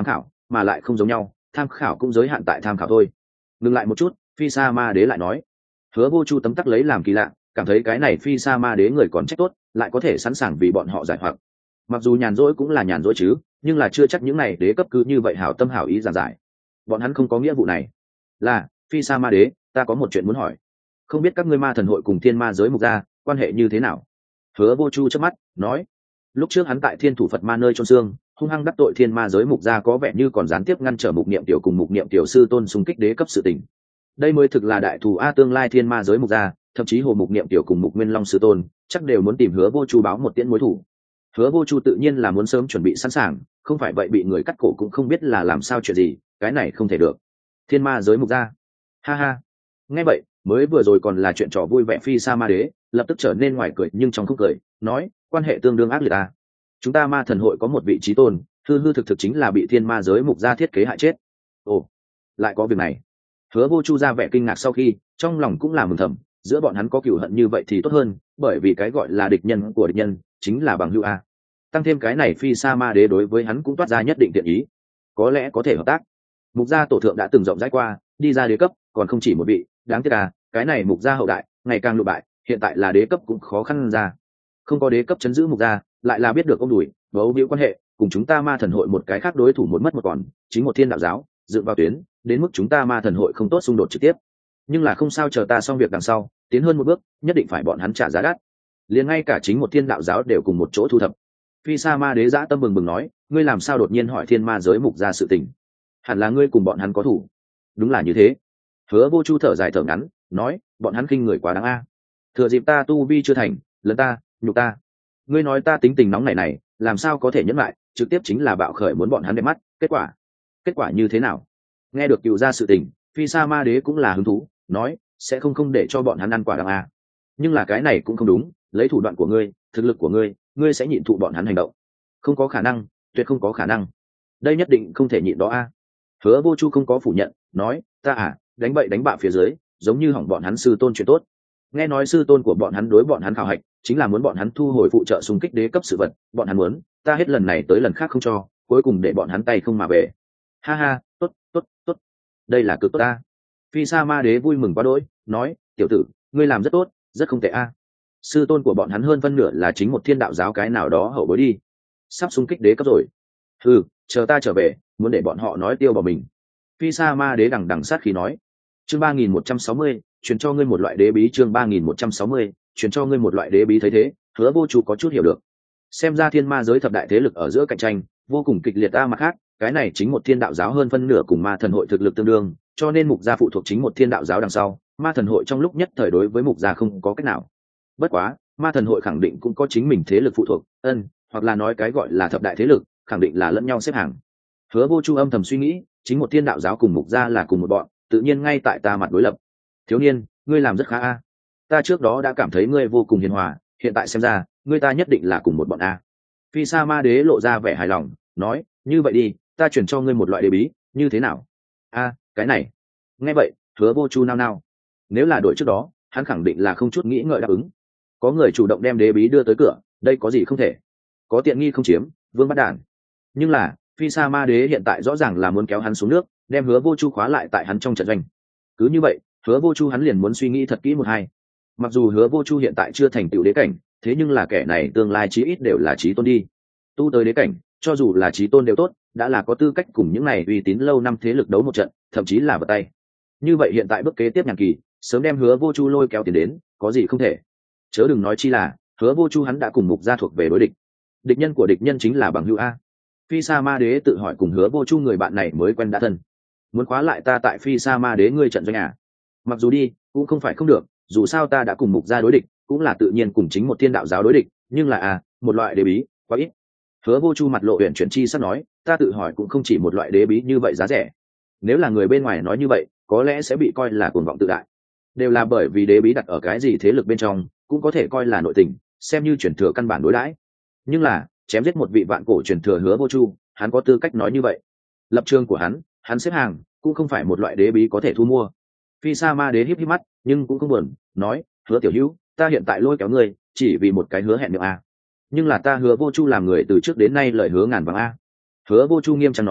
mà lại không giống nhau, tham khảo cũng giới hạn tại tham khảo thôi. Ngừng lại một chút, Phi Sa Ma Đế lại nói. Hứa Vô Chu tấm tắc lấy làm kỳ lạ, cảm thấy cái này Phi Sa Ma Đế người còn trách tốt, lại có thể sẵn sàng vì bọn họ giải hoặc. Mặc dù nhàn rỗi cũng là nhàn rỗi chứ, nhưng là chưa chắc những này đế cấp cứ như vậy hảo tâm hảo ý giảng giải. Bọn hắn không có nghĩa vụ này. Là, Phi Sa Ma Đế, ta có một chuyện muốn hỏi. Không biết các ngươi ma thần hội cùng thiên ma giới mục gia quan hệ như thế nào? Hứa Vô Chu chớp mắt nói. Lúc trước hắn tại Thiên Thủ Phật Ma nơi chôn xương, hung hăng đắc tội thiên ma giới mục gia có vẻ như còn gián tiếp ngăn trở mục niệm tiểu cùng mục niệm tiểu sư tôn xung kích đế cấp sự tình. Đây mới thực là đại thù a, tương lai thiên ma giới mục gia, thậm chí hồ mục niệm tiểu cùng mục nguyên long sư tôn chắc đều muốn tìm Hứa Vô Chu báo một tiễn mối thủ. Hứa Vô Chu tự nhiên là muốn sớm chuẩn bị sẵn sàng, không phải vậy bị người cắt cổ cũng không biết là làm sao chuyện gì, cái này không thể được. Thiên ma giới mục gia, ha ha. Nghe vậy, mới vừa rồi còn là chuyện trò vui vẻ Phi Sa Ma Đế lập tức trở nên ngoài cười nhưng trong không cười, nói quan hệ tương đương ác liệt à. Chúng ta ma thần hội có một vị trí tôn, hư hư thực thực chính là bị thiên ma giới mục gia thiết kế hại chết. Ồ, lại có việc này. Hứa Vô Chu ra vẻ kinh ngạc sau khi, trong lòng cũng là mừng thầm, giữa bọn hắn có cửu hận như vậy thì tốt hơn, bởi vì cái gọi là địch nhân của địch nhân chính là bằng hữu a. Tăng thêm cái này Phi Sa Ma Đế đối với hắn cũng toát ra nhất định thiện ý, có lẽ có thể hợp tác. Mục gia tổ thượng đã từng rộng rãi qua, đi ra đế cấp còn không chỉ một vị, đáng tiếc à, cái này mục gia hậu đại ngày càng lụ bại, hiện tại là đế cấp cũng khó khăn ra. Không có đế cấp chấn giữ mục gia, lại là biết được ông đùi, bấu víu quan hệ, cùng chúng ta ma thần hội một cái khác đối thủ một mất một còn, chính một thiên đạo giáo, dựng vào tuyến, đến mức chúng ta ma thần hội không tốt xung đột trực tiếp. Nhưng là không sao, chờ ta xong việc đằng sau, tiến hơn một bước, nhất định phải bọn hắn trả giá đắt. Liền ngay cả chính một thiên đạo giáo đều cùng một chỗ thu thập. Phi Sa Ma Đế dã tâm bừng bừng nói, ngươi làm sao đột nhiên hỏi thiên ma giới mục gia sự tình? Hẳn là ngươi cùng bọn hắn có thủ. Đúng là như thế. Hứa Vô Chu thở dài thở ngắn, nói, bọn hắn khinh người quá đáng a. Thừa dịp ta tu vi chưa thành, lần ta, nhục ta. Ngươi nói ta tính tình nóng này này, làm sao có thể nhẫn lại, trực tiếp chính là bạo khởi muốn bọn hắn đẹp mắt, kết quả, kết quả như thế nào? Nghe được cựu ra sự tình, Phi Sa Ma Đế cũng là hứng thú, nói, sẽ không không để cho bọn hắn ăn quả đắng a. Nhưng là cái này cũng không đúng, lấy thủ đoạn của ngươi, thực lực của ngươi, ngươi sẽ nhịn thụ bọn hắn hành động? Không có khả năng, tuyệt không có khả năng. Đây nhất định không thể nhịn đó a. Hứa Vô Chu không có phủ nhận, nói, ta à, đánh bậy đánh bạ phía dưới, giống như hỏng bọn hắn sư tôn chuyện tốt. Nghe nói sư tôn của bọn hắn đối bọn hắn khảo hạch, chính là muốn bọn hắn thu hồi phụ trợ xung kích đế cấp sự vật, bọn hắn muốn, ta hết lần này tới lần khác không cho, cuối cùng để bọn hắn tay không mà về. Ha ha, tốt, tốt, tốt. Đây là cực tốt ta. Phi Sa Ma Đế vui mừng quá đỗi, nói, tiểu tử, ngươi làm rất tốt, rất không tệ a. Sư tôn của bọn hắn hơn phân nửa là chính một thiên đạo giáo cái nào đó hậu bối đi, sắp xung kích đế cấp rồi. Ừ, chờ ta trở về, muốn để bọn họ nói tiêu bỏ mình. Phi Sa Ma Đế đằng đằng sát khí nói. Chương ba nghìn một trăm sáu mươi, truyền cho ngươi một loại đế bí. Chương ba nghìn một trăm sáu mươi, truyền cho ngươi một loại đế bí. Thấy thế, Hứa Vô Chu có chút hiểu được. Xem ra thiên ma giới thập đại thế lực ở giữa cạnh tranh vô cùng kịch liệt. Ta mặt khác, cái này chính một thiên đạo giáo hơn phân nửa cùng ma thần hội thực lực tương đương, cho nên mục gia phụ thuộc chính một thiên đạo giáo đằng sau, ma thần hội trong lúc nhất thời đối với mục gia không có cách nào. Bất quá, ma thần hội khẳng định cũng có chính mình thế lực phụ thuộc, ân, hoặc là nói cái gọi là thập đại thế lực, khẳng định là lẫn nhau xếp hàng. Hứa Vô Chu âm thầm suy nghĩ, chính một thiên đạo giáo cùng mục gia là cùng một bọn, tự nhiên ngay tại ta mặt đối lập. Thiếu niên, ngươi làm rất khá a. Ta trước đó đã cảm thấy ngươi vô cùng hiền hòa, hiện tại xem ra, ngươi ta nhất định là cùng một bọn a. Phi Sa Ma Đế lộ ra vẻ hài lòng, nói, như vậy đi, ta chuyển cho ngươi một loại đế bí, như thế nào? A, cái này. Nghe vậy, Hứa Vô Chu nao nao. Nếu là đổi trước đó, hắn khẳng định là không chút nghĩ ngợi đáp ứng. Có người chủ động đem đế bí đưa tới cửa, đây có gì không thể? Có tiện nghi không chiếm, vương bắt đản. Nhưng là, Phi Sa Ma Đế hiện tại rõ ràng là muốn kéo hắn xuống nước, đem Hứa Vô Chu khóa lại tại hắn trong trận doanh. Cứ như vậy, Hứa Vô Chu hắn liền muốn suy nghĩ thật kỹ một hai. Mặc dù Hứa Vô Chu hiện tại chưa thành tựu đế cảnh, thế nhưng là kẻ này tương lai chí ít đều là chí tôn đi. Tu tới đế cảnh, cho dù là chí tôn đều tốt, đã là có tư cách cùng những này uy tín lâu năm thế lực đấu một trận, thậm chí là vật tay. Như vậy hiện tại bước kế tiếp nhàn kỳ, sớm đem Hứa Vô Chu lôi kéo tiền đến, có gì không thể. Chớ đừng nói chi là, Hứa Vô Chu hắn đã cùng mục gia thuộc về đối địch. Địch nhân của địch nhân chính là bằng hữu a. Phi Sa Ma Đế tự hỏi cùng Hứa Vô Chu người bạn này mới quen đã thân, muốn khóa lại ta tại Phi Sa Ma Đế ngươi trận doanh à? Mặc dù đi, cũng không phải không được, dù sao ta đã cùng mục gia đối địch, cũng là tự nhiên cùng chính một thiên đạo giáo đối địch, nhưng là à, một loại đế bí, quá ít. Hứa Vô Chu mặt lộ huyền chuyển chi sắp nói, ta tự hỏi cũng không chỉ một loại đế bí như vậy giá rẻ. Nếu là người bên ngoài nói như vậy, có lẽ sẽ bị coi là cuồng vọng tự đại. Đều là bởi vì đế bí đặt ở cái gì thế lực bên trong, cũng có thể coi là nội tình, xem như truyền thừa căn bản đối đãi. Nhưng là, chém giết một vị vạn cổ truyền thừa Hứa Vô Chu, hắn có tư cách nói như vậy. Lập trường của hắn, hắn xếp hàng, cũng không phải một loại đế bí có thể thu mua. Phi Sa Ma Đế híp híp mắt, nhưng cũng không buồn, nói, Hứa tiểu hữu, ta hiện tại lôi kéo ngươi, chỉ vì một cái hứa hẹn được a. Nhưng là ta Hứa Vô Chu làm người từ trước đến nay lời hứa ngàn vàng a. Hứa Vô Chu nghiêm trang nói,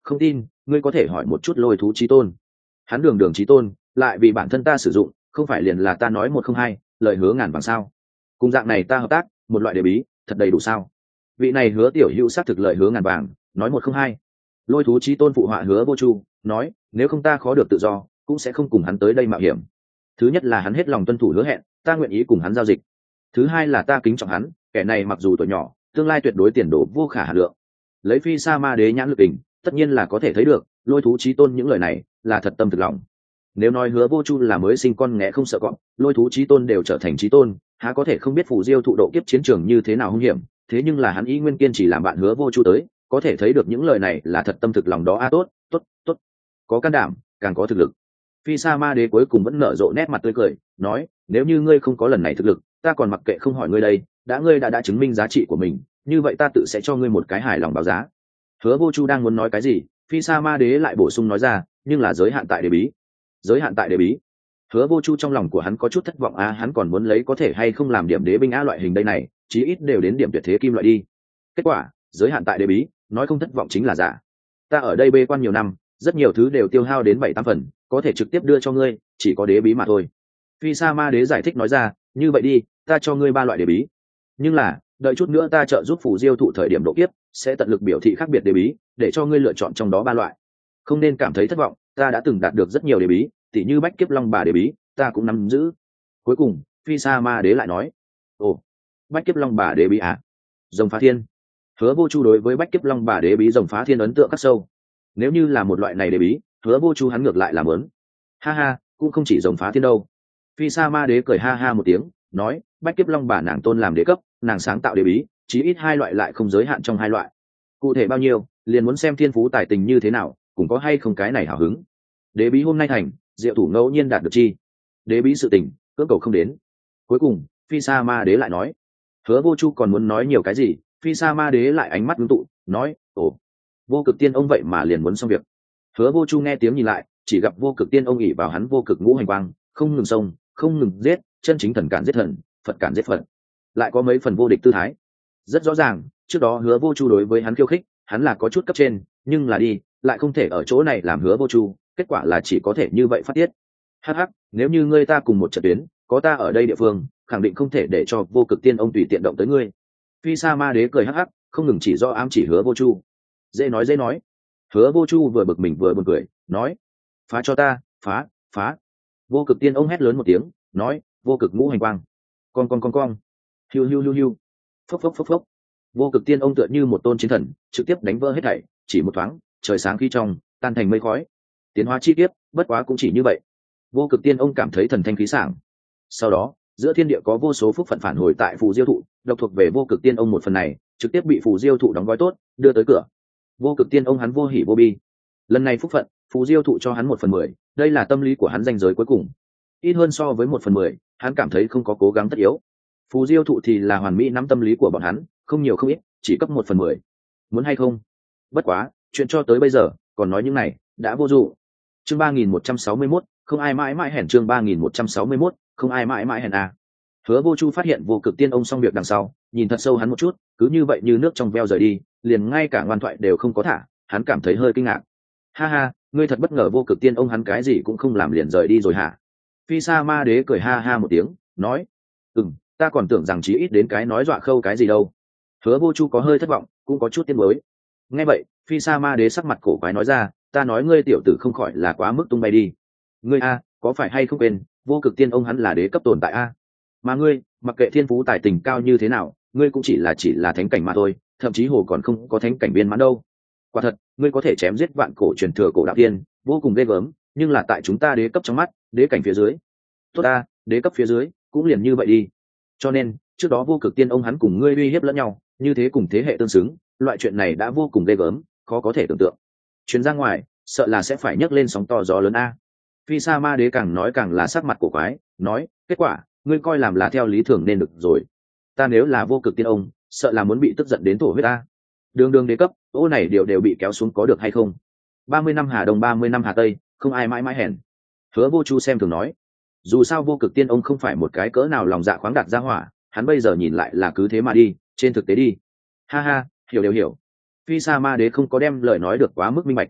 không tin ngươi có thể hỏi một chút lôi thú chí tôn. Hắn đường đường chí tôn lại vì bản thân ta sử dụng, không phải liền là ta nói một không hai lời hứa ngàn vàng sao? Cùng dạng này ta hợp tác một loại đề bí thật đầy đủ sao? Vị này hứa tiểu hữu xác thực lời hứa ngàn vàng, nói một không hai. Lôi thú chí tôn phụ họa hứa vô chu nói, nếu không ta khó được tự do cũng sẽ không cùng hắn tới đây mạo hiểm. Thứ nhất là hắn hết lòng tuân thủ hứa hẹn, ta nguyện ý cùng hắn giao dịch. Thứ hai là ta kính trọng hắn, kẻ này mặc dù tuổi nhỏ tương lai tuyệt đối tiền đồ vô khả hà lượng. Lấy phi sa ma đế nhãn lực tình, tất nhiên là có thể thấy được lôi thú chí tôn những lời này là thật tâm thực lòng. Nếu nói hứa vô chu là mới sinh con nghé không sợ cọp, lôi thú chí tôn đều trở thành chí tôn, há có thể không biết phù diêu thụ độ kiếp chiến trường như thế nào hung hiểm. Thế nhưng là hắn ý nguyên kiên chỉ làm bạn hứa vô chu tới, có thể thấy được những lời này là thật tâm thực lòng đó. A tốt tốt tốt, có can đảm càng có thực lực. Phi sa ma đế cuối cùng vẫn nở rộ nét mặt tươi cười, nói, nếu như ngươi không có lần này thực lực, ta còn mặc kệ không hỏi ngươi đây, đã ngươi đã đã chứng minh giá trị của mình, như vậy ta tự sẽ cho ngươi một cái hài lòng báo giá. Hứa vô chu đang muốn nói cái gì, phi sa ma đế lại bổ sung nói ra, nhưng là giới hạn tại đế bí. Giới hạn tại đế bí. Hứa vô chu trong lòng của hắn có chút thất vọng, a hắn còn muốn lấy có thể hay không làm điểm đế binh a loại hình đây này, chí ít đều đến điểm tuyệt thế kim loại đi. Kết quả giới hạn tại đế bí, nói không thất vọng chính là giả. Ta ở đây bê quan nhiều năm, rất nhiều thứ đều tiêu hao đến bảy tám phần, có thể trực tiếp đưa cho ngươi chỉ có đế bí mà thôi. Phi sa ma đế giải thích nói ra, như vậy đi, ta cho ngươi ba loại đế bí, nhưng là đợi chút nữa ta trợ giúp phù diêu thụ thời điểm độ kiếp sẽ tận lực biểu thị khác biệt đế bí, để cho ngươi lựa chọn trong đó ba loại. Không nên cảm thấy thất vọng, ta đã từng đạt được rất nhiều đế bí, tỉ như bách kiếp long bà đế bí ta cũng nắm giữ. Cuối cùng phi sa ma đế lại nói, ồ, bách kiếp long bà đế bí à? Rồng phá thiên. Hứa vô chu đối với bách kiếp long bà đế bí rồng phá thiên ấn tượng khắc sâu. Nếu như là một loại này đế bí, hứa vô chu hắn ngược lại làm lớn. Ha ha, cũng không chỉ rồng phá thiên đâu. Phi sa ma đế cười ha ha một tiếng, nói, bách kiếp long bà nàng tôn làm đế cấp, nàng sáng tạo đế bí chí ít hai loại, lại không giới hạn trong hai loại. Cụ thể bao nhiêu liền muốn xem thiên phú tài tình như thế nào, cũng có hay không cái này hào hứng. Đế bí hôm nay thành, diệu thủ ngẫu nhiên đạt được chi. Đế bí sự tình cưỡng cầu không đến. Cuối cùng phi sa ma đế lại nói, hứa vô chu còn muốn nói nhiều cái gì, phi sa ma đế lại ánh mắt ngưng tụ, nói, ồ, vô cực tiên ông vậy mà liền muốn xong việc. Hứa vô chu nghe tiếng nhìn lại, chỉ gặp vô cực tiên ông ỉ vào hắn vô cực ngũ hành quang, không ngừng xông, không ngừng giết, chân chính thần cản giết thần, phật cản giết phật, lại có mấy phần vô địch tư thái. Rất rõ ràng trước đó hứa vô chu đối với hắn khiêu khích, hắn là có chút cấp trên, nhưng là đi lại không thể ở chỗ này làm hứa vô chu, kết quả là chỉ có thể như vậy phát tiết. Hắc hắc, nếu như ngươi ta cùng một trận tuyến, có ta ở đây địa phương, khẳng định không thể để cho vô cực tiên ông tùy tiện động tới ngươi. Phi sa ma đế cười hắc hắc, không ngừng chỉ do ám chỉ hứa vô chu. Dễ nói dễ nói. Hứa vô chu vừa bực mình vừa buồn cười, nói, phá cho ta, phá, phá. Vô cực tiên ông hét lớn một tiếng, nói, vô cực ngũ hành quang, con con con con, hiu hiu hiu hiu, phốc phốc phốc phốc. Vô cực tiên ông tựa như một tôn chiến thần, trực tiếp đánh vỡ hết thảy, chỉ một thoáng, trời sáng khí trong, tan thành mây khói. Tiến hóa chi tiết, bất quá cũng chỉ như vậy. Vô cực tiên ông cảm thấy thần thanh khí sảng. Sau đó giữa thiên địa có vô số phúc phận phản hồi tại phù diêu thụ, độc thuộc về vô cực tiên ông một phần này trực tiếp bị phù diêu thụ đóng gói tốt đưa tới cửa. Vô cực tiên ông hắn vô hỉ vô bi, lần này phúc phận phù diêu thụ cho hắn một phần mười, đây là tâm lý của hắn, danh giới cuối cùng ít hơn so với một phần mười, hắn cảm thấy không có cố gắng tất yếu. Phù diêu thụ thì là hoàn mỹ nắm tâm lý của bọn hắn, không nhiều không ít, chỉ cấp một phần mười. Muốn hay không? Bất quá chuyện cho tới bây giờ còn nói những này đã vô dụng. Chương ba nghìn một trăm sáu mươi mốt, không ai mãi mãi hèn. Chương ba nghìn một trăm sáu mươi mốt, không ai mãi mãi hèn à. Hứa vô chu phát hiện vô cực tiên ông xong việc đằng sau, nhìn thật sâu hắn một chút, cứ như vậy như nước trong veo rời đi, liền ngay cả ngoan thoại đều không có thả, hắn cảm thấy hơi kinh ngạc. Ha ha, ngươi thật bất ngờ vô cực tiên ông hắn cái gì cũng không làm liền rời đi rồi hả? Phi sa ma đế cười ha ha một tiếng, nói, ừm, ta còn tưởng rằng chí ít đến cái nói dọa khâu cái gì đâu. Hứa vô chu có hơi thất vọng, cũng có chút tiếc nuối. Nghe vậy phi sa ma đế sắc mặt cổ quái nói ra, ta nói ngươi tiểu tử không khỏi là quá mức tung bay đi. Ngươi a, có phải hay không quên vô cực tiên ông hắn là đế cấp tồn tại a? Mà ngươi mặc kệ thiên phú tài tình cao như thế nào, ngươi cũng chỉ là chỉ là thánh cảnh mà thôi, thậm chí hồ còn không có thánh cảnh viên mãn đâu. Quả thật ngươi có thể chém giết vạn cổ truyền thừa cổ đạo tiên, vô cùng ghê gớm, nhưng là tại chúng ta đế cấp trong mắt, đế cảnh phía dưới tốt ta, đế cấp phía dưới cũng liền như vậy đi. Cho nên trước đó vô cực tiên ông hắn cùng ngươi uy hiếp lẫn nhau, như thế cùng thế hệ tương xứng, loại chuyện này đã vô cùng ghê gớm, khó có thể tưởng tượng. Chuyến ra ngoài sợ là sẽ phải nhấc lên sóng to gió lớn a. Phi sa ma đế càng nói càng là sắc mặt cổ quái, nói, kết quả ngươi coi làm là theo lý thường nên được rồi. Ta nếu là vô cực tiên ông, sợ là muốn bị tức giận đến thổ huyết ta. Đường đường đế cấp, ô này đều đều bị kéo xuống có được hay không? Ba mươi năm hà đông ba mươi năm hà tây, không ai mãi mãi hèn. Hứa vô chu xem thường nói, dù sao vô cực tiên ông không phải một cái cỡ nào lòng dạ khoáng đạt ra hỏa, hắn bây giờ nhìn lại là cứ thế mà đi, trên thực tế đi. Ha ha, hiểu đều hiểu. Phi sa ma đế không có đem lời nói được quá mức minh bạch,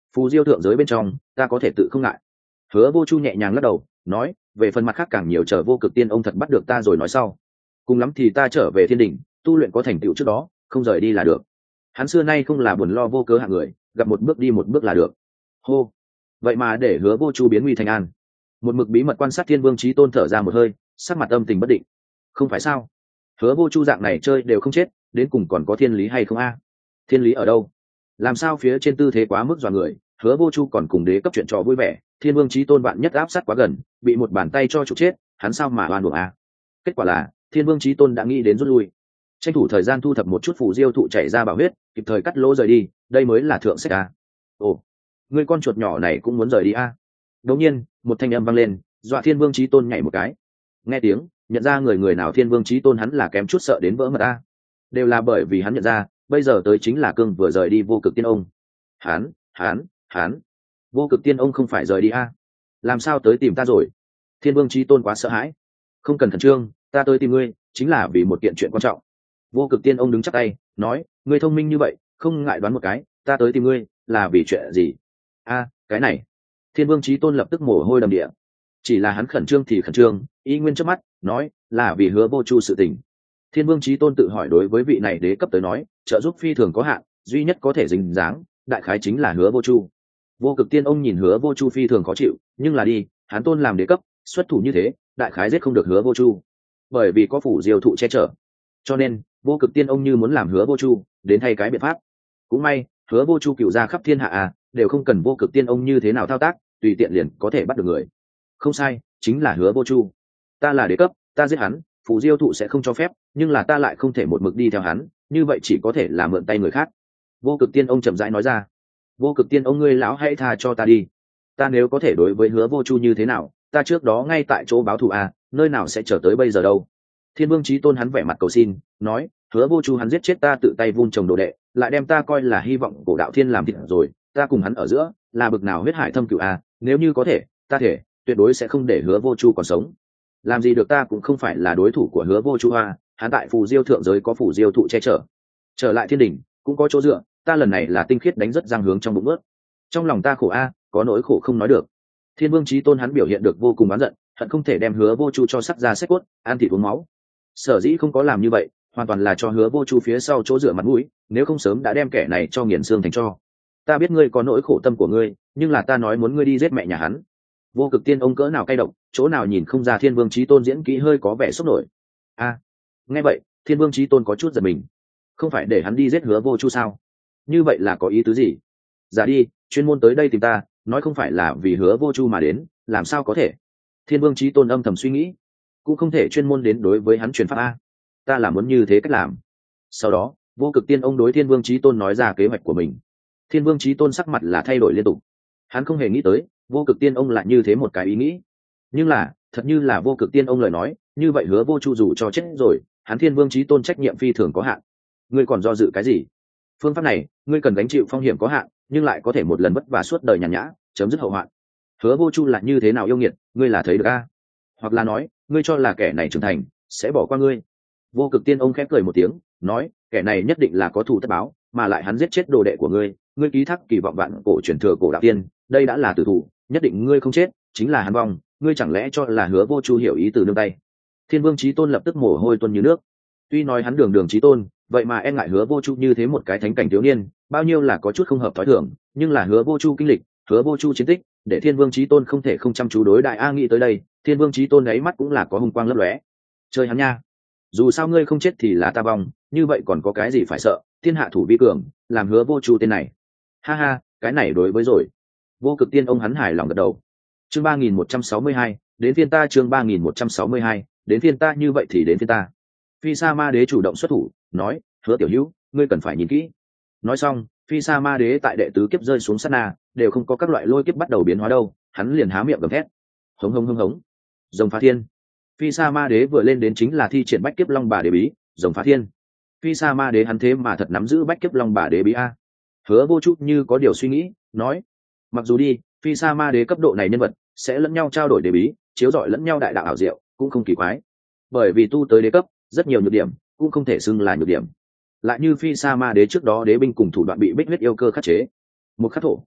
phù diêu thượng giới bên trong ta có thể tự không ngại. Hứa Vô Chu nhẹ nhàng lắc đầu nói, về phần mặt khác càng nhiều chờ vô cực tiên ông thật bắt được ta rồi nói sau, cùng lắm thì ta trở về thiên đình tu luyện có thành tựu trước đó không rời đi là được. Hắn xưa nay không là buồn lo vô cớ hạng người, gặp một bước đi một bước là được. Hô, vậy mà để Hứa Vô Chu biến nguy thành an. Một mực bí mật quan sát Thiên Vương Chí Tôn thở ra một hơi, sắc mặt âm tình bất định. Không phải sao? Hứa Vô Chu dạng này chơi đều không chết, đến cùng còn có thiên lý hay không a? Thiên lý ở đâu? Làm sao phía trên tư thế quá mức dọa người, Hứa Vô Chu còn cùng đế cấp chuyện trò vui vẻ, Thiên Vương Chí Tôn bạn nhất áp sát quá gần, bị một bàn tay cho trục chết, hắn sao mà oan uổng a? Kết quả là Thiên Vương Chí Tôn đã nghĩ đến rút lui, tranh thủ thời gian thu thập một chút phù diêu thụ chảy ra bảo huyết, kịp thời cắt lỗ rời đi, đây mới là thượng sách a. Ồ, ngươi con chuột nhỏ này cũng muốn rời đi a? Đột nhiên, một thanh âm vang lên, dọa Thiên Vương Chí Tôn nhảy một cái. Nghe tiếng, nhận ra người người nào Thiên Vương Chí Tôn hắn là kém chút sợ đến vỡ mật a. Đều là bởi vì hắn nhận ra, bây giờ tới chính là cương vừa rời đi vô cực tiên ông. Hắn, hắn, hắn, vô cực tiên ông không phải rời đi a? Làm sao tới tìm ta rồi? Thiên Vương Chí Tôn quá sợ hãi. Không cần khẩn trương, ta tới tìm ngươi chính là vì một kiện chuyện quan trọng. Vô cực tiên ông đứng chắp tay nói, ngươi thông minh như vậy không ngại đoán một cái, ta tới tìm ngươi là vì chuyện gì? A, cái này. Thiên Vương Chí Tôn lập tức mồ hôi đầm địa. Chỉ là hắn khẩn trương thì khẩn trương, y nguyên trước mắt nói là vì Hứa Vô Chu sự tình. Thiên Vương Chí Tôn tự hỏi, đối với vị này đế cấp tới nói trợ giúp phi thường có hạn, duy nhất có thể dính dáng đại khái chính là Hứa Vô Chu. Vô cực tiên ông nhìn Hứa Vô Chu phi thường khó chịu, nhưng là đi hắn tôn làm đế cấp xuất thủ như thế, đại khái giết không được Hứa Vô Chu, bởi vì có phủ diêu thụ che chở, cho nên vô cực tiên ông như muốn làm Hứa Vô Chu đến thay cái biện pháp. Cũng may Hứa Vô Chu cựu ra khắp thiên hạ à, đều không cần vô cực tiên ông như thế nào thao tác, tùy tiện liền có thể bắt được người. Không sai, chính là Hứa Vô Chu. Ta là đế cấp, ta giết hắn phù diêu thụ sẽ không cho phép, nhưng là ta lại không thể một mực đi theo hắn, như vậy chỉ có thể là mượn tay người khác. Vô cực tiên ông chậm rãi nói ra. Vô cực tiên ông ngươi lão hãy tha cho ta đi, ta nếu có thể đối với Hứa Vô Chu như thế nào, ta trước đó ngay tại chỗ báo thù à, nơi nào sẽ chờ tới bây giờ đâu. Thiên Vương Chí Tôn hắn vẻ mặt cầu xin nói, Hứa Vô Chu hắn giết chết ta tự tay vun trồng đồ đệ, lại đem ta coi là hy vọng cổ đạo thiên làm thịt rồi, ta cùng hắn ở giữa là bực nào huyết hải thâm cửu à, nếu như có thể ta thể tuyệt đối sẽ không để Hứa Vô Chu còn sống. Làm gì được, ta cũng không phải là đối thủ của Hứa Vô Chu à, hắn tại phù diêu thượng giới có phù diêu thụ che chở, trở lại thiên đình cũng có chỗ dựa, ta lần này là tinh khiết đánh rất giang hướng trong bụng ướt, trong lòng ta khổ a à, có nỗi khổ không nói được. Thiên Vương Chí Tôn hắn biểu hiện được vô cùng oán giận, hận không thể đem Hứa Vô Chu cho sắc ra xếp cốt, ăn thịt uống máu. Sở dĩ không có làm như vậy, hoàn toàn là cho Hứa Vô Chu phía sau chỗ dựa mặt mũi, nếu không sớm đã đem kẻ này cho nghiền xương thành tro. Ta biết ngươi có nỗi khổ tâm của ngươi, nhưng là ta nói muốn ngươi đi giết mẹ nhà hắn. Vô cực tiên ông cỡ nào cay độc, chỗ nào nhìn không ra Thiên Vương Chí Tôn diễn kỹ hơi có vẻ sốc nổi. A, à, nghe vậy, Thiên Vương Chí Tôn có chút giật mình. Không phải để hắn đi giết Hứa Vô Chu sao? Như vậy là có ý tứ gì? Giả đi, chuyên môn tới đây tìm ta, nói không phải là vì Hứa Vô Chu mà đến, làm sao có thể? Thiên Vương Chí Tôn âm thầm suy nghĩ, cũng không thể chuyên môn đến đối với hắn truyền pháp a. Ta là muốn như thế cách làm. Sau đó, Vô cực tiên ông đối Thiên Vương Chí Tôn nói ra kế hoạch của mình. Thiên Vương Chí Tôn sắc mặt là thay đổi liên tục. Hắn không hề nghĩ tới, Vô cực tiên ông lại như thế một cái ý nghĩ. Nhưng là, thật như là Vô cực tiên ông lời nói, như vậy Hứa Vô Chu dù cho chết rồi, hắn Thiên Vương Chí Tôn trách nhiệm phi thường có hạn. Ngươi còn do dự cái gì? Phương pháp này, ngươi cần gánh chịu phong hiểm có hạn, nhưng lại có thể một lần vất vả suốt đời nhàn nhã, chấm dứt hậu hoạn. Hứa Vô Chu là như thế nào yêu nghiệt, ngươi là thấy được a? Hoặc là nói, ngươi cho là kẻ này trưởng thành sẽ bỏ qua ngươi? Vô cực tiên ông khép cười một tiếng nói, kẻ này nhất định là có thù tất báo, mà lại hắn giết chết đồ đệ của ngươi, ngươi ký thác kỳ vọng vạn cổ truyền thừa cổ đạo tiên, đây đã là tử thủ, nhất định ngươi không chết chính là hắn vong, ngươi chẳng lẽ cho là Hứa Vô Chu hiểu ý từ nương tay? Thiên Vương Chí Tôn lập tức mồ hôi tuôn như nước. Tuy nói hắn đường đường chí tôn, vậy mà e ngại Hứa Vô Chu như thế một cái thánh cảnh thiếu niên, bao nhiêu là có chút không hợp thói thường, nhưng là Hứa Vô Chu kinh lịch, Hứa Vô Chu chiến tích, để Thiên Vương Chí Tôn không thể không chăm chú đối đại a. Nghĩ tới đây, Thiên Vương Chí Tôn ấy mắt cũng là có hung quang lấp lóe. Chơi hắn nha, dù sao ngươi không chết thì là ta vong, như vậy còn có cái gì phải sợ, thiên hạ thủ vi cường, làm Hứa Vô Chu tên này. Ha ha, cái này đối với rồi. Vô cực tiên ông hắn hài lòng gật đầu. Chương ba nghìn một trăm sáu mươi hai, đến phiên ta. Chương ba nghìn một trăm sáu mươi hai, đến phiên ta. Như vậy thì đến phiên ta. Phi Sa Ma Đế chủ động xuất thủ, nói, Hứa tiểu hữu, ngươi cần phải nhìn kỹ. Nói xong, Phi Sa Ma Đế tại đệ tứ kiếp rơi xuống sát na, đều không có các loại lôi kiếp bắt đầu biến hóa đâu, hắn liền há miệng gầm thét. Hống hống hống hống. Rồng phá thiên. Phi Sa Ma Đế vừa lên đến chính là thi triển bách kiếp long bà đế bí, rồng phá thiên. Phi Sa Ma Đế hắn thế mà thật nắm giữ bách kiếp long bà đế bí a. Hứa Vô Chu như có điều suy nghĩ, nói, mặc dù đi, Phi Sa Ma Đế cấp độ này nhân vật sẽ lẫn nhau trao đổi đế bí, chiếu rọi lẫn nhau đại đạo ảo diệu, cũng không kỳ quái. Bởi vì tu tới đế cấp, rất nhiều nhược điểm cũng không thể xưng là nhược điểm. Lại như Phi Sa Ma Đế trước đó đế binh cùng thủ đoạn bị bích huyết yêu cơ khắc chế. Một khắc thổ.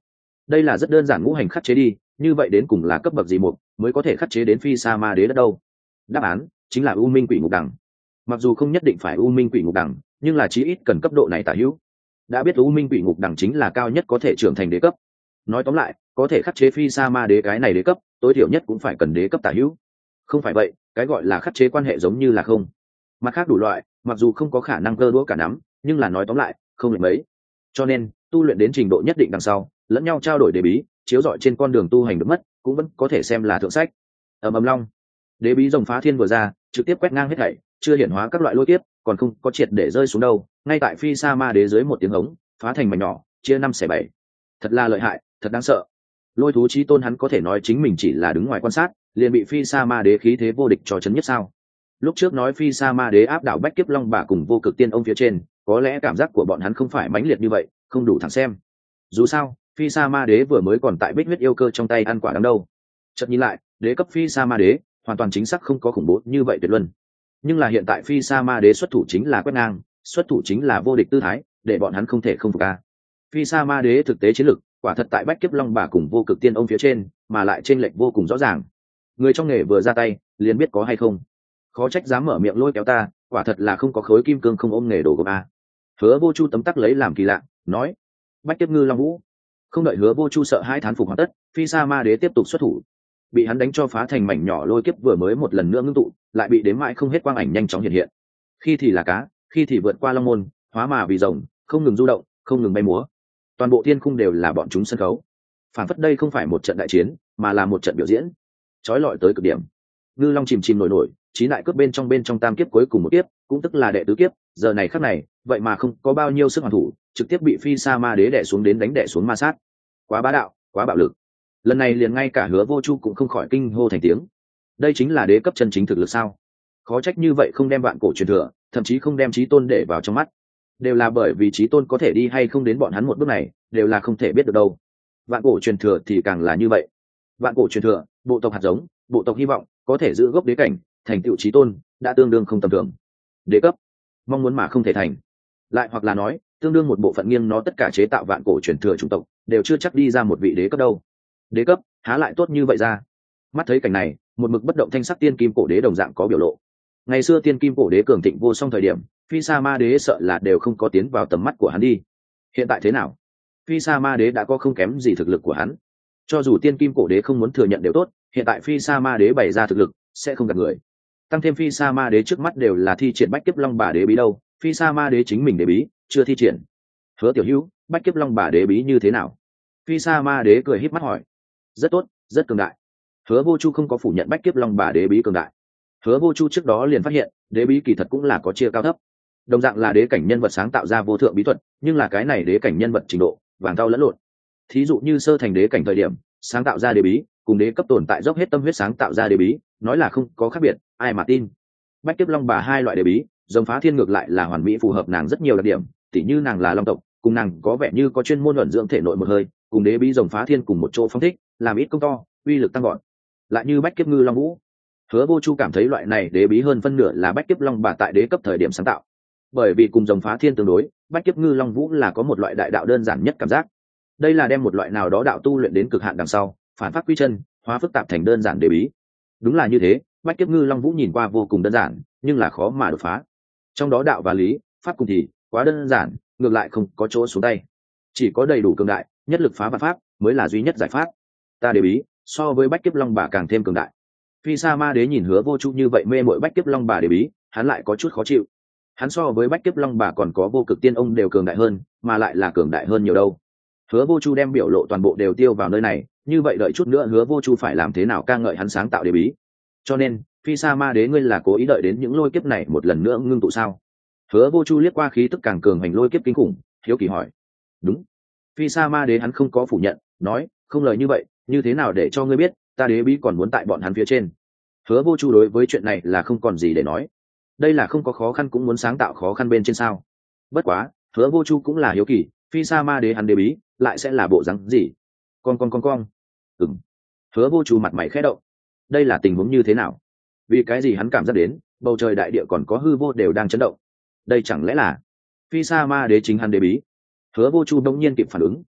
đây là rất đơn giản ngũ hành khắc chế đi, như vậy đến cùng là cấp bậc gì một mới có thể khắc chế đến phi sa ma đế đất đâu? Đáp án chính là u minh quỷ ngục đằng. Mặc dù không nhất định phải u minh quỷ ngục đằng, nhưng là chí ít cần cấp độ này tả hữu. Đã biết u minh quỷ ngục đằng chính là cao nhất có thể trưởng thành đế cấp. Nói tóm lại, có thể khắc chế phi sa ma đế cái này đế cấp, tối thiểu nhất cũng phải cần đế cấp tả hữu. Không phải vậy, cái gọi là khắc chế quan hệ giống như là không. Mặt khác đủ loại, mặc dù không có khả năng cơ đũa cả nắm, nhưng là nói tóm lại, không lệch mấy. Cho nên, tu luyện đến trình độ nhất định đằng sau, lẫn nhau trao đổi đế bí, chiếu rọi trên con đường tu hành được mất, cũng vẫn có thể xem là thượng sách. Ầm ầm long, đế bí rồng phá thiên vừa ra, trực tiếp quét ngang hết thảy, chưa hiển hóa các loại lôi kiếp, còn không có triệt để rơi xuống đâu, ngay tại phi sa ma đế dưới một tiếng hống, phá thành mảnh nhỏ, chia năm xẻ bảy. Thật là lợi hại, thật đáng sợ. Lôi thú chí tôn hắn có thể nói chính mình chỉ là đứng ngoài quan sát, liền bị phi sa ma đế khí thế vô địch cho chấn nhất sao? Lúc trước nói phi sa ma đế áp đảo bách kiếp long bà cùng vô cực tiên ông phía trên, có lẽ cảm giác của bọn hắn không phải mãnh liệt như vậy, không đủ thẳng xem. Dù sao, phi sa ma đế vừa mới còn tại bích huyết yêu cơ trong tay ăn quả đắng đâu. Chợt nhìn lại, đế cấp phi sa ma đế hoàn toàn chính xác không có khủng bố như vậy tuyệt luân. Nhưng là hiện tại phi sa ma đế xuất thủ chính là quét ngang, xuất thủ chính là vô địch tư thái, để bọn hắn không thể không phục a. Phi sa ma đế thực tế chiến lực, quả thật tại bách kiếp long bà cùng vô cực tiên ông phía trên, mà lại trên lệch vô cùng rõ ràng. Người trong nghề vừa ra tay, liền biết có hay không. Khó trách dám mở miệng lôi kéo ta, quả thật là không có khối kim cương không ôm nghề đồ gộp a. Hứa Vô Chu tấm tắc lấy làm kỳ lạ, nói: bách kiếp ngư long vũ. Không đợi Hứa Vô Chu sợ hai thán phục hoàn tất, phi sa ma đế tiếp tục xuất thủ. Bị hắn đánh cho phá thành mảnh nhỏ lôi kiếp vừa mới một lần nữa ngưng tụ, lại bị đếm mãi không hết quang ảnh nhanh chóng hiện hiện. Khi thì là cá, khi thì vượt qua long môn, hóa mà vì rồng, không ngừng du động, không ngừng bay múa. Toàn bộ thiên khung đều là bọn chúng sân khấu. Phản phất đây không phải một trận đại chiến, mà là một trận biểu diễn, chói lọi tới cực điểm. Ngư long chìm chìm nổi nổi, chí đại cướp bên trong bên trong tam kiếp cuối cùng một kiếp, cũng tức là đệ tứ kiếp, giờ này khắc này, vậy mà không có bao nhiêu sức hoàn thủ, trực tiếp bị phi sa ma đế đè xuống đến đánh đè xuống ma sát. Quá bá đạo, quá bạo lực. Lần này liền ngay cả Hứa Vô Chu cũng không khỏi kinh hô thành tiếng. Đây chính là đế cấp chân chính thực lực sao? Khó trách như vậy không đem vạn cổ truyền thừa, thậm chí không đem chí tôn để vào trong mắt. Đều là bởi vì chí tôn có thể đi hay không đến bọn hắn một bước này, đều là không thể biết được đâu. Vạn cổ truyền thừa thì càng là như vậy. Vạn cổ truyền thừa, bộ tộc hạt giống, bộ tộc hy vọng, có thể giữ gốc đế cảnh, thành tựu chí tôn, đã tương đương không tầm thường. Đế cấp, mong muốn mà không thể thành. Lại hoặc là nói, tương đương một bộ phận nghiêng nó tất cả chế tạo vạn cổ truyền thừa chủng tộc, đều chưa chắc đi ra một vị đế cấp đâu. Đế cấp, há lại tốt như vậy ra. Mắt thấy cảnh này, một mực bất động thanh sắc tiên kim cổ đế đồng dạng có biểu lộ. Ngày xưa tiên kim cổ đế cường thịnh vô song thời điểm, phi sa ma đế sợ là đều không có tiến vào tầm mắt của hắn đi. Hiện tại thế nào? Phi sa ma đế đã có không kém gì thực lực của hắn. Cho dù tiên kim cổ đế không muốn thừa nhận đều tốt, hiện tại phi sa ma đế bày ra thực lực sẽ không gạt người. Tăng thêm phi sa ma đế trước mắt đều là thi triển bách kiếp long bà đế bí đâu, phi sa ma đế chính mình đế bí chưa thi triển. Hứa tiểu hữu, bách kiếp long bà đế bí như thế nào? Phi sa ma đế cười híp mắt hỏi. Rất tốt, rất cường đại. Hứa Vô Chu không có phủ nhận bách kiếp long bà đế bí cường đại. Hứa Vô Chu trước đó liền phát hiện, đế bí kỳ thật cũng là có chia cao thấp. Đồng dạng là đế cảnh nhân vật sáng tạo ra vô thượng bí thuật, nhưng là cái này đế cảnh nhân vật trình độ vàng thau lẫn lộn. Thí dụ như sơ thành đế cảnh thời điểm, sáng tạo ra đế bí, cùng đế cấp tồn tại dốc hết tâm huyết sáng tạo ra đế bí, nói là không có khác biệt, ai mà tin. Bách kiếp long bà hai loại đế bí, rồng phá thiên ngược lại là hoàn mỹ phù hợp nàng rất nhiều đặc điểm, tỉ như nàng là long tộc, cùng nàng có vẻ như có chuyên môn luận dưỡng thể nội một hơi, cùng đế bí rồng phá thiên cùng một chỗ phong thích, làm ít công to, uy lực tăng gọn. Lại như bách kiếp ngư long vũ, Hứa Vô Chu cảm thấy loại này đế bí hơn phân nửa là bách kiếp long bà tại đế cấp thời điểm sáng tạo, bởi vì cùng rồng phá thiên tương đối, bách kiếp ngư long vũ là có một loại đại đạo đơn giản nhất cảm giác. Đây là đem một loại nào đó đạo tu luyện đến cực hạn đằng sau, phản phát quy chân, hóa phức tạp thành đơn giản đế bí. Đúng là như thế, bách kiếp ngư long vũ nhìn qua vô cùng đơn giản, nhưng là khó mà đột phá. Trong đó đạo và lý, pháp cùng thì quá đơn giản, ngược lại không có chỗ xuống tay. Chỉ có đầy đủ cường đại, nhất lực phá vạn pháp mới là duy nhất giải pháp. Ta đế bí so với bách kiếp long bà càng thêm cường đại. Phi sa ma đế nhìn Hứa Vô Chu như vậy mê mội bách kiếp long bà đế bí, hắn lại có chút khó chịu. Hắn so với bách kiếp long bà còn có vô cực tiên ông đều cường đại hơn, mà lại là cường đại hơn nhiều đâu. Hứa Vô Chu đem biểu lộ toàn bộ đều tiêu vào nơi này, như vậy đợi chút nữa Hứa Vô Chu phải làm thế nào ca ngợi hắn sáng tạo đế bí. Cho nên, phi sa ma đế ngươi là cố ý đợi đến những lôi kiếp này một lần nữa ngưng tụ sao? Hứa Vô Chu liếc qua khí tức càng cường hành lôi kiếp kinh khủng, hiếu kỳ hỏi. Đúng. Phi sa ma đế hắn không có phủ nhận, nói, không lời như vậy, như thế nào để cho ngươi biết, ta đế bí còn muốn tại bọn hắn phía trên. Hứa Vô Chu đối với chuyện này là không còn gì để nói. Đây là không có khó khăn cũng muốn sáng tạo khó khăn bên trên sao? Bất quá, Hứa Vô Chu cũng là hiếu kỳ, phi sa ma đế hắn đế bí lại sẽ là bộ dáng gì? Con con con con. Ừm. Hứa Vô Chu mặt mày khẽ động. Đây là tình huống như thế nào? Vì cái gì hắn cảm giác đến, bầu trời đại địa còn có hư vô đều đang chấn động. Đây chẳng lẽ là phi sa ma đế chính hắn đế bí? Hứa Vô Chu đông nhiên kịp phản ứng,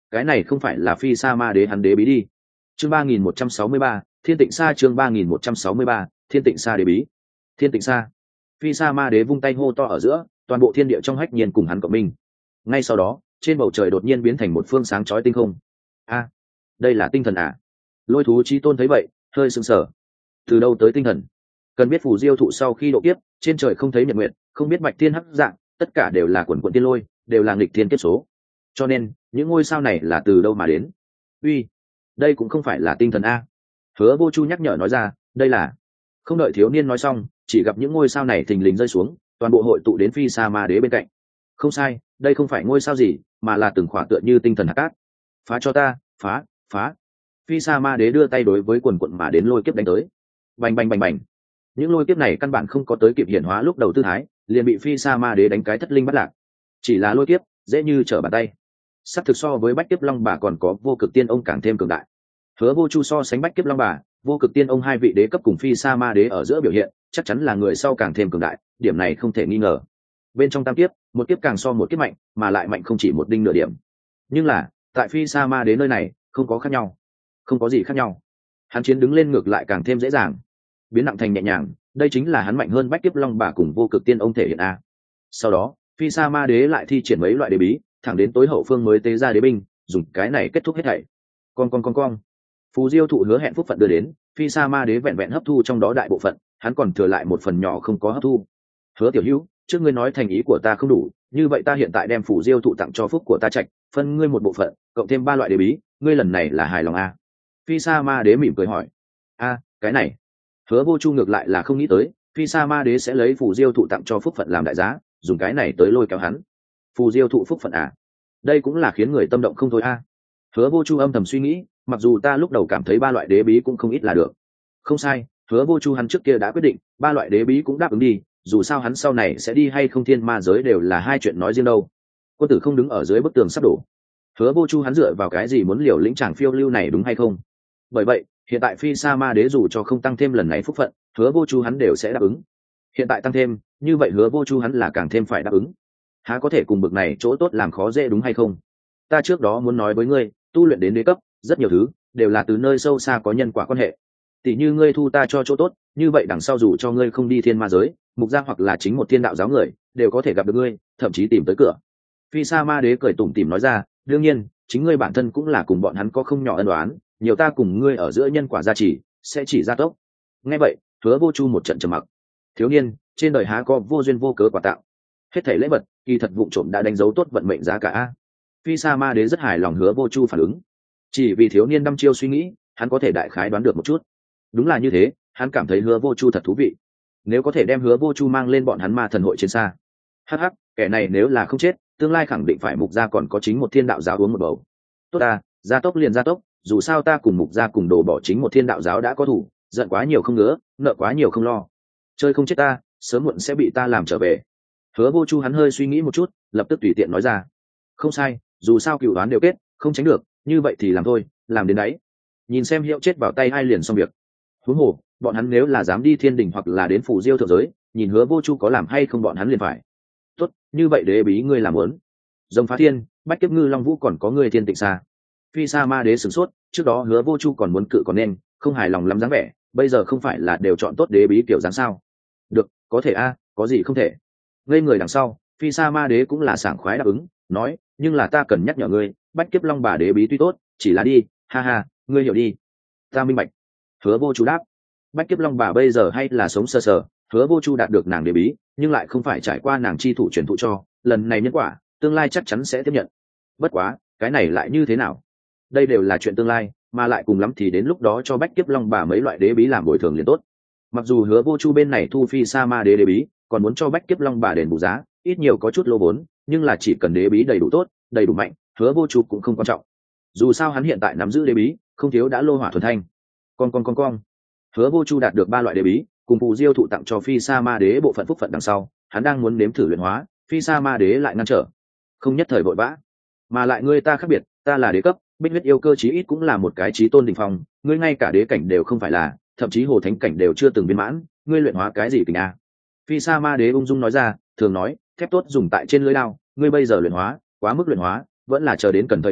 cái này không phải là phi sa ma đế hắn đế bí đi. Chương ba nghìn một trăm sáu mươi ba, Thiên Tịnh Sa. Chương ba nghìn một trăm sáu mươi ba, Thiên Tịnh Sa đế bí. Thiên Tịnh Sa. Phi sa ma đế vung tay hô to ở giữa, toàn bộ thiên địa trong hách nhiên cùng hắn cộng minh. Ngay sau đó, trên bầu trời đột nhiên biến thành một phương sáng chói tinh không. A, đây là tinh thần à? Lôi thú chí tôn thấy vậy, hơi sững sờ. Từ đâu tới tinh thần? Cần biết phù diêu thụ sau khi độ kiếp, trên trời không thấy nhật nguyệt, không biết bạch thiên hắc dạng, tất cả đều là quần quần tiên lôi, đều là nghịch thiên kiếp số. Cho nên, những ngôi sao này là từ đâu mà đến? Uy, đây cũng không phải là tinh thần a. Hứa Vô Chu nhắc nhở nói ra, đây là. Không đợi thiếu niên nói xong, chỉ gặp những ngôi sao này thình lình rơi xuống, toàn bộ hội tụ đến phi sa ma đế bên cạnh. Không sai, đây không phải ngôi sao gì, mà là từng khỏa tựa như tinh thần hạt cát. Phá cho ta, phá, phá. Phi sa ma đế đưa tay đối với quần quận mà đến lôi kiếp đánh tới. Bành bành bành bành. Những lôi kiếp này căn bản không có tới kịp hiển hóa lúc đầu tư thái, liền bị phi sa ma đế đánh cái thất linh bắt lạc. Chỉ là lôi kiếp, dễ như trở bàn tay. Sắp thực so với bách kiếp long bà còn có vô cực tiên ông càng thêm cường đại. Hứa Vô Chu so sánh bách kiếp long bà, vô cực tiên ông hai vị đế cấp cùng phi sa ma đế ở giữa biểu hiện, chắc chắn là người sau càng thêm cường đại, điểm này không thể nghi ngờ. Bên trong tam kiếp, một kiếp càng so một kiếp mạnh, mà lại mạnh không chỉ một đinh nửa điểm. Nhưng là, tại phi sa ma đế nơi này, không có khác nhau. Không có gì khác nhau. Hắn chiến đứng lên ngược lại càng thêm dễ dàng, biến nặng thành nhẹ nhàng, đây chính là hắn mạnh hơn bách kiếp long bà cùng vô cực tiên ông thể hiện a. Sau đó, phi sa ma đế lại thi triển mấy loại đế bí, thẳng đến tối hậu phương mới tế ra đế binh, dùng cái này kết thúc hết thảy. Con con con con. Phù diêu thụ hứa hẹn phúc phận đưa đến, phi sa ma đế vẹn vẹn hấp thu trong đó đại bộ phận, hắn còn thừa lại một phần nhỏ không có hấp thu. Hứa tiểu hữu, trước ngươi nói thành ý của ta không đủ, như vậy ta hiện tại đem phù diêu thụ tặng cho phúc của ta Trạch, phân ngươi một bộ phận, cộng thêm ba loại đế bí, ngươi lần này là hài lòng a? Phi sa ma đế mỉm cười hỏi. A, cái này. Hứa Vô Chu ngược lại là không nghĩ tới, phi sa ma đế sẽ lấy phù diêu thụ tặng cho phúc phận làm đại giá, dùng cái này tới lôi kéo hắn. Phù diêu thụ phúc phận à? Đây cũng là khiến người tâm động không thôi a. Hứa Vô Chu âm thầm suy nghĩ, mặc dù ta lúc đầu cảm thấy ba loại đế bí cũng không ít là được. Không sai, Hứa Vô Chu hắn trước kia đã quyết định, ba loại đế bí cũng đáp ứng đi, dù sao hắn sau này sẽ đi hay không thiên ma giới đều là hai chuyện nói riêng đâu. Quân tử không đứng ở dưới bức tường sắp đổ. Hứa Vô Chu hắn dựa vào cái gì muốn liều lĩnh chàng phiêu lưu này đúng hay không? Bởi vậy, hiện tại phi sa ma đế dù cho không tăng thêm lần này phúc phận, Hứa Vô Chu hắn đều sẽ đáp ứng. Hiện tại tăng thêm, như vậy Hứa Vô Chu hắn là càng thêm phải đáp ứng. Há có thể cùng bực này chỗ tốt làm khó dễ đúng hay không? Ta trước đó muốn nói với ngươi, tu luyện đến đế cấp, rất nhiều thứ đều là từ nơi sâu xa có nhân quả quan hệ. Tỷ như ngươi thu ta cho chỗ tốt, như vậy đằng sau dù cho ngươi không đi thiên ma giới, mục gia hoặc là chính một thiên đạo giáo người, đều có thể gặp được ngươi, thậm chí tìm tới cửa. Phi sa ma đế cười tủm tỉm nói ra, đương nhiên, chính ngươi bản thân cũng là cùng bọn hắn có không nhỏ ân oán, nhiều ta cùng ngươi ở giữa nhân quả gia trì, sẽ chỉ gia tốc. Nghe vậy, Hứa Vô Chu một trận trầm mặc. Thiếu niên, trên đời há có vô duyên vô cớ quả tạo. Hết thảy lễ vật, kỳ thật vụng trộm đã đánh dấu tốt vận mệnh giá cả a. Phi sa ma đế rất hài lòng Hứa Vô Chu phản ứng. Chỉ vì thiếu niên đăm chiêu suy nghĩ, hắn có thể đại khái đoán được một chút. Đúng là như thế, hắn cảm thấy Hứa Vô Chu thật thú vị. Nếu có thể đem Hứa Vô Chu mang lên bọn hắn ma thần hội chiến xa, hắc hắc, kẻ này nếu là không chết, tương lai khẳng định phải mục gia còn có chính một thiên đạo giáo uống một bầu. Tốt ta, gia tốc liền gia tốc, dù sao ta cùng mục gia cùng đổ bỏ chính một thiên đạo giáo đã có thủ, giận quá nhiều không ngứa, nợ quá nhiều không lo. Chơi không chết ta, sớm muộn sẽ bị ta làm trở về. Hứa Vô Chu hắn hơi suy nghĩ một chút, lập tức tùy tiện nói ra. Không sai, dù sao cựu đoán đều kết, không tránh được, như vậy thì làm thôi, làm đến đấy. Nhìn xem hiệu chết vào tay ai liền xong việc. Huống hồ, bọn hắn nếu là dám đi thiên đình hoặc là đến phủ diêu thượng giới, nhìn Hứa Vô Chu có làm hay không bọn hắn liền phải. Tốt, như vậy đế bí ngươi làm muốn. Rồng phá thiên, bách kiếp ngư long vũ còn có ngươi thiên tịnh xa. Phi sa ma đế sửng sốt, trước đó Hứa Vô Chu còn muốn cự còn nên, không hài lòng lắm dáng vẻ, bây giờ không phải là đều chọn tốt đế bí kiểu dáng sao? Được, có thể a, có gì không thể. Ngây người đằng sau, phi sa ma đế cũng là sảng khoái đáp ứng, nói, nhưng là ta cần nhắc nhở ngươi, bách kiếp long bà đế bí tuy tốt, chỉ là đi, ha ha, ngươi hiểu đi. Ta minh bạch. Hứa Vô Chu đáp. Bách kiếp long bà bây giờ hay là sống sờ sờ, Hứa Vô Chu đạt được nàng đế bí, nhưng lại không phải trải qua nàng chi thủ truyền thụ cho, lần này nhân quả, tương lai chắc chắn sẽ tiếp nhận. Bất quá, cái này lại như thế nào? Đây đều là chuyện tương lai, mà lại cùng lắm thì đến lúc đó cho bách kiếp long bà mấy loại đế bí làm bồi thường liền tốt. Mặc dù Hứa Vô Chu bên này thu phi sa ma đế đế bí, còn muốn cho bách kiếp long bà đền bù giá, ít nhiều có chút lô vốn, nhưng là chỉ cần đế bí đầy đủ tốt, đầy đủ mạnh, Hứa Vô Chu cũng không quan trọng. Dù sao hắn hiện tại nắm giữ đế bí, không thiếu đã lô hỏa thuần thanh. Con con con con. Hứa Vô Chu đạt được ba loại đế bí, cùng phù diêu thụ tặng cho phi sa ma đế bộ phận phúc phận đằng sau, hắn đang muốn nếm thử luyện hóa, phi sa ma đế lại ngăn trở. Không nhất thời vội vã, mà lại ngươi ta khác biệt, ta là đế cấp, bích huyết yêu cơ chí ít cũng là một cái chí tôn đỉnh phong, ngươi ngay cả đế cảnh đều không phải là, thậm chí hồ thánh cảnh đều chưa từng viên mãn, ngươi luyện hóa cái gì kình a? Phi sa ma đế ung dung nói ra, thường nói, thép tốt dùng tại trên lưỡi đao, ngươi bây giờ luyện hóa, quá mức luyện hóa, vẫn là chờ đến cần thời điểm,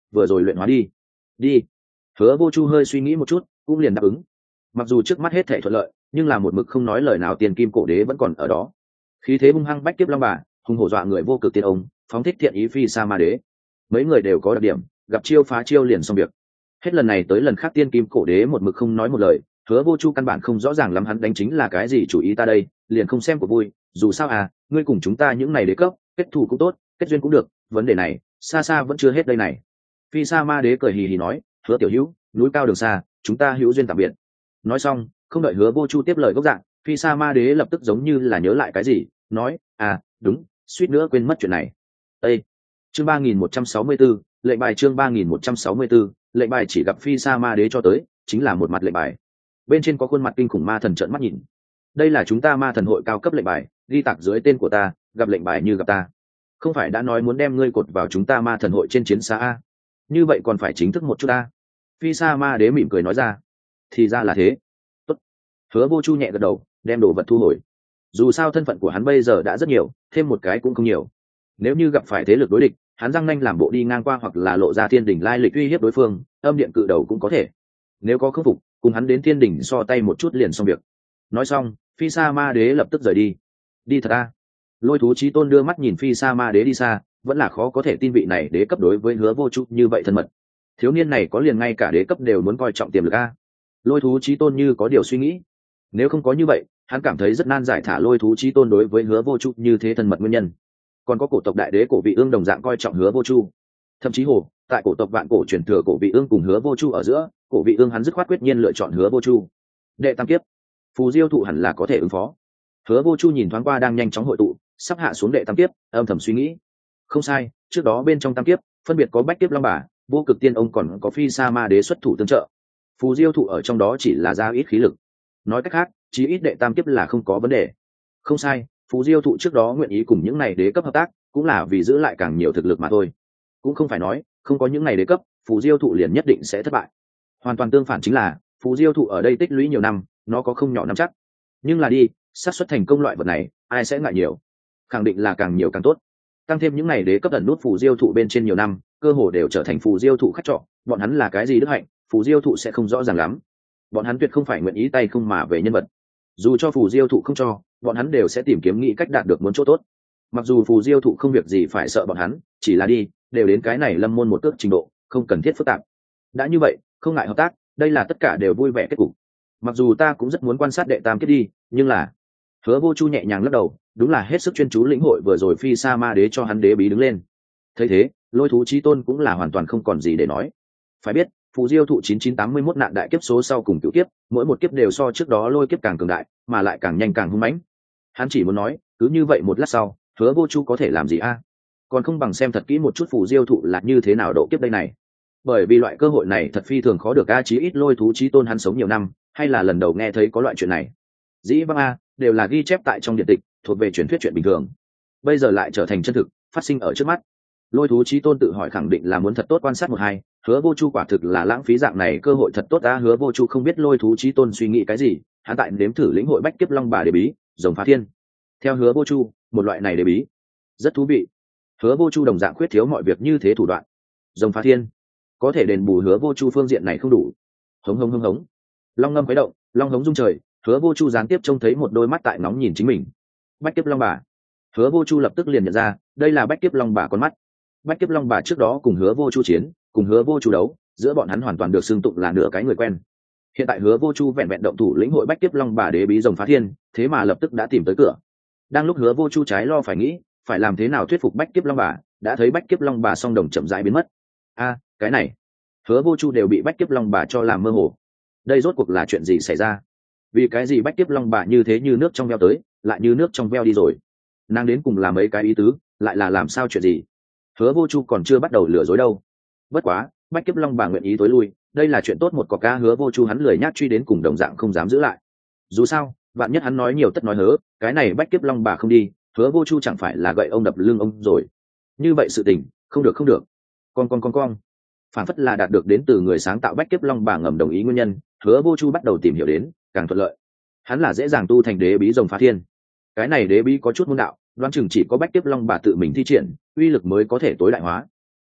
vừa rồi luyện hóa đi. Đi. Hứa Vô Chu hơi suy nghĩ một chút, cũng liền đáp ứng. Mặc dù trước mắt hết thể thuận lợi, nhưng là một mực không nói lời nào tiền kim cổ đế vẫn còn ở đó. Khí thế hung hăng bách kiếp long bà, hung hổ dọa người vô cực tiên ông, phóng thích thiện ý phi sa ma đế. Mấy người đều có đặc điểm, gặp chiêu phá chiêu liền xong việc. Hết lần này tới lần khác tiên kim cổ đế một mực không nói một lời, Hứa Vô Chu căn bản không rõ ràng lắm hắn đánh chính là cái gì chủ ý ta đây, liền không xem của vui, dù sao à, ngươi cùng chúng ta những này đế cấp, kết thù cũng tốt, kết duyên cũng được, vấn đề này, xa xa vẫn chưa hết đây này. Phi sa ma đế cười hì hì nói, Hứa tiểu hữu, núi cao đường xa, chúng ta hữu duyên tạm biệt. Nói xong, không đợi Hứa Vô Chu tiếp lời gốc dạng, Phi sa ma đế lập tức giống như là nhớ lại cái gì, nói, à, đúng, suýt nữa quên mất chuyện này. Ê! Chương ba nghìn một trăm sáu mươi 364, lệnh bài chương ba nghìn một trăm sáu mươi 364, lệnh bài chỉ gặp Phi sa ma đế cho tới, chính là một mặt lệnh bài. Bên trên có khuôn mặt kinh khủng ma thần trợn mắt nhìn. Đây là chúng ta ma thần hội cao cấp lệnh bài, ghi tạc dưới tên của ta, gặp lệnh bài như gặp ta. Không phải đã nói muốn đem ngươi cột vào chúng ta ma thần hội trên chiến xa a? Như vậy còn phải chính thức một chút a. Phi sa ma đế mỉm cười nói ra. Thì ra là thế. Tốt. Hứa Vô Chu nhẹ gật đầu, đem đồ vật thu hồi. Dù sao thân phận của hắn bây giờ đã rất nhiều, thêm một cái cũng không nhiều. Nếu như gặp phải thế lực đối địch, hắn răng nanh làm bộ đi ngang qua hoặc là lộ ra thiên đỉnh lai lịch uy hiếp đối phương, âm điện cự đầu cũng có thể. Nếu có khắc phục, cùng hắn đến thiên đỉnh so tay một chút liền xong việc. Nói xong, Phi sa ma đế lập tức rời đi. Đi thật a. Lôi thú chí tôn đưa mắt nhìn Phi sa ma đế đi xa, vẫn là khó có thể tin vị này đế cấp đối với Hứa Vô Chu như vậy thân mật. Thiếu niên này có liền ngay cả đế cấp đều muốn coi trọng tiềm lực a. Lôi thú chí tôn như có điều suy nghĩ. Nếu không có như vậy, hắn cảm thấy rất nan giải thả lôi thú chí tôn đối với Hứa Vô Chu như thế thân mật nguyên nhân. Còn có cổ tộc đại đế cổ vị ương đồng dạng coi trọng Hứa Vô Chu. Thậm chí hồ, tại cổ tộc vạn cổ truyền thừa cổ vị ương cùng Hứa Vô Chu ở giữa, cổ vị ương hắn dứt khoát quyết nhiên lựa chọn Hứa Vô Chu. Đệ tam kiếp, phù diêu thụ hẳn là có thể ứng phó. Hứa Vô Chu nhìn thoáng qua đang nhanh chóng hội tụ, sắp hạ xuống đệ tam kiếp, âm thầm suy nghĩ. Không sai, trước đó bên trong tam kiếp, phân biệt có bách kiếp long bà, vô cực tiên ông còn có phi sa ma đế xuất thủ tương trợ. Phù diêu thụ ở trong đó chỉ là ra ít khí lực. Nói cách khác, chí ít đệ tam kiếp là không có vấn đề. Không sai, phù diêu thụ trước đó nguyện ý cùng những này đế cấp hợp tác, cũng là vì giữ lại càng nhiều thực lực mà thôi. Cũng không phải nói, không có những này đế cấp, phù diêu thụ liền nhất định sẽ thất bại. Hoàn toàn tương phản chính là, phù diêu thụ ở đây tích lũy nhiều năm, nó có không nhỏ nắm chắc. Nhưng là đi, xác suất thành công loại vật này, ai sẽ ngại nhiều? Khẳng định là càng nhiều càng tốt. Tăng thêm những này đế cấp ẩn nút phù diêu thụ bên trên nhiều năm, cơ hồ đều trở thành phù diêu thụ khách trọ, bọn hắn là cái gì đức hạnh, phù diêu thụ sẽ không rõ ràng lắm. Bọn hắn tuyệt không phải nguyện ý tay không mà về nhân vật. Dù cho phù diêu thụ không cho, bọn hắn đều sẽ tìm kiếm nghĩ cách đạt được muốn chỗ tốt. Mặc dù phù diêu thụ không việc gì phải sợ bọn hắn, chỉ là đi, đều đến cái này lâm môn một cước trình độ, không cần thiết phức tạp. Đã như vậy, không ngại hợp tác, đây là tất cả đều vui vẻ kết cục. Mặc dù ta cũng rất muốn quan sát đệ tam kiếp đi, nhưng là Hứa Vô Chu nhẹ nhàng lắc đầu, đúng là hết sức chuyên chú lĩnh hội vừa rồi phi sa ma đế cho hắn đế bí đứng lên. Thấy thế, lôi thú chí tôn cũng là hoàn toàn không còn gì để nói. Phải biết, phù diêu thụ chín chín tám mươi mốt nạn đại kiếp số sau cùng cửu kiếp, mỗi một kiếp đều so trước đó lôi kiếp càng cường đại, mà lại càng nhanh càng hung mãnh. Hắn chỉ muốn nói, cứ như vậy một lát sau, Hứa Vô Chu có thể làm gì a? Còn không bằng xem thật kỹ một chút phù diêu thụ là như thế nào độ kiếp đây này. Bởi vì loại cơ hội này thật phi thường khó được a, chí ít lôi thú chí tôn hắn sống nhiều năm, hay là lần đầu nghe thấy có loại chuyện này. Dĩ vãng a, đều là ghi chép tại trong điện tịch, thuộc về truyền thuyết chuyện bình thường. Bây giờ lại trở thành chân thực, phát sinh ở trước mắt. Lôi thú chí tôn tự hỏi khẳng định là muốn thật tốt quan sát một hai, Hứa Vô Chu quả thực là lãng phí dạng này cơ hội thật tốt a. Hứa Vô Chu không biết lôi thú chí tôn suy nghĩ cái gì, hắn tại nếm thử lĩnh hội bách kiếp long bà đế bí, rồng phá thiên. Theo Hứa Vô Chu, một loại này đế bí rất thú vị. Hứa Vô Chu đồng dạng khuyết thiếu mọi việc như thế thủ đoạn. Rồng phá thiên có thể đền bù Hứa Vô Chu phương diện này không đủ. Hống hống hống hống, long ngâm khuấy động, long hống rung trời. Hứa Vô Chu gián tiếp trông thấy một đôi mắt tại nóng nhìn chính mình. Bách kiếp long bà. Hứa Vô Chu lập tức liền nhận ra, đây là bách kiếp long bà con mắt. Bách kiếp long bà trước đó cùng Hứa Vô Chu chiến, cùng Hứa Vô Chu đấu, giữa bọn hắn hoàn toàn được xưng tụng là nửa cái người quen. Hiện tại Hứa Vô Chu vẹn vẹn động thủ lĩnh hội bách kiếp long bà đế bí rồng phá thiên, thế mà lập tức đã tìm tới cửa. Đang lúc Hứa Vô Chu trái lo phải nghĩ, phải làm thế nào thuyết phục bách kiếp long bà, đã thấy bách kiếp long bà song đồng chậm rãi biến mất. A, cái này, Hứa Vô Chu đều bị bách kiếp long bà cho làm mơ hồ. Đây rốt cuộc là chuyện gì xảy ra? Vì cái gì bách kiếp long bà như thế như nước trong veo tới, lại như nước trong veo đi rồi? Nàng đến cùng làm mấy cái ý tứ, lại là làm sao chuyện gì? Hứa Vô Chu còn chưa bắt đầu lừa dối đâu. Bất quá, bách kiếp long bà nguyện ý tối lui, đây là chuyện tốt một cọc ca. Hứa Vô Chu hắn lười nhác truy đến cùng đồng dạng không dám giữ lại. Dù sao, vạn nhất hắn nói nhiều tất nói hớ, cái này bách kiếp long bà không đi, Hứa Vô Chu chẳng phải là gậy ông đập lưng ông rồi. Như vậy sự tình, không được không được. Con con con con. Phản phất là đạt được đến từ người sáng tạo bách kiếp long bà ngầm đồng ý nguyên nhân, Hứa Vô Chu bắt đầu tìm hiểu đến, càng thuận lợi. Hắn là dễ dàng tu thành đế bí rồng phá thiên. Cái này đế bí có chút môn đạo, đoán chừng chỉ có bách kiếp long bà tự mình thi triển, uy lực mới có thể tối đại hóa.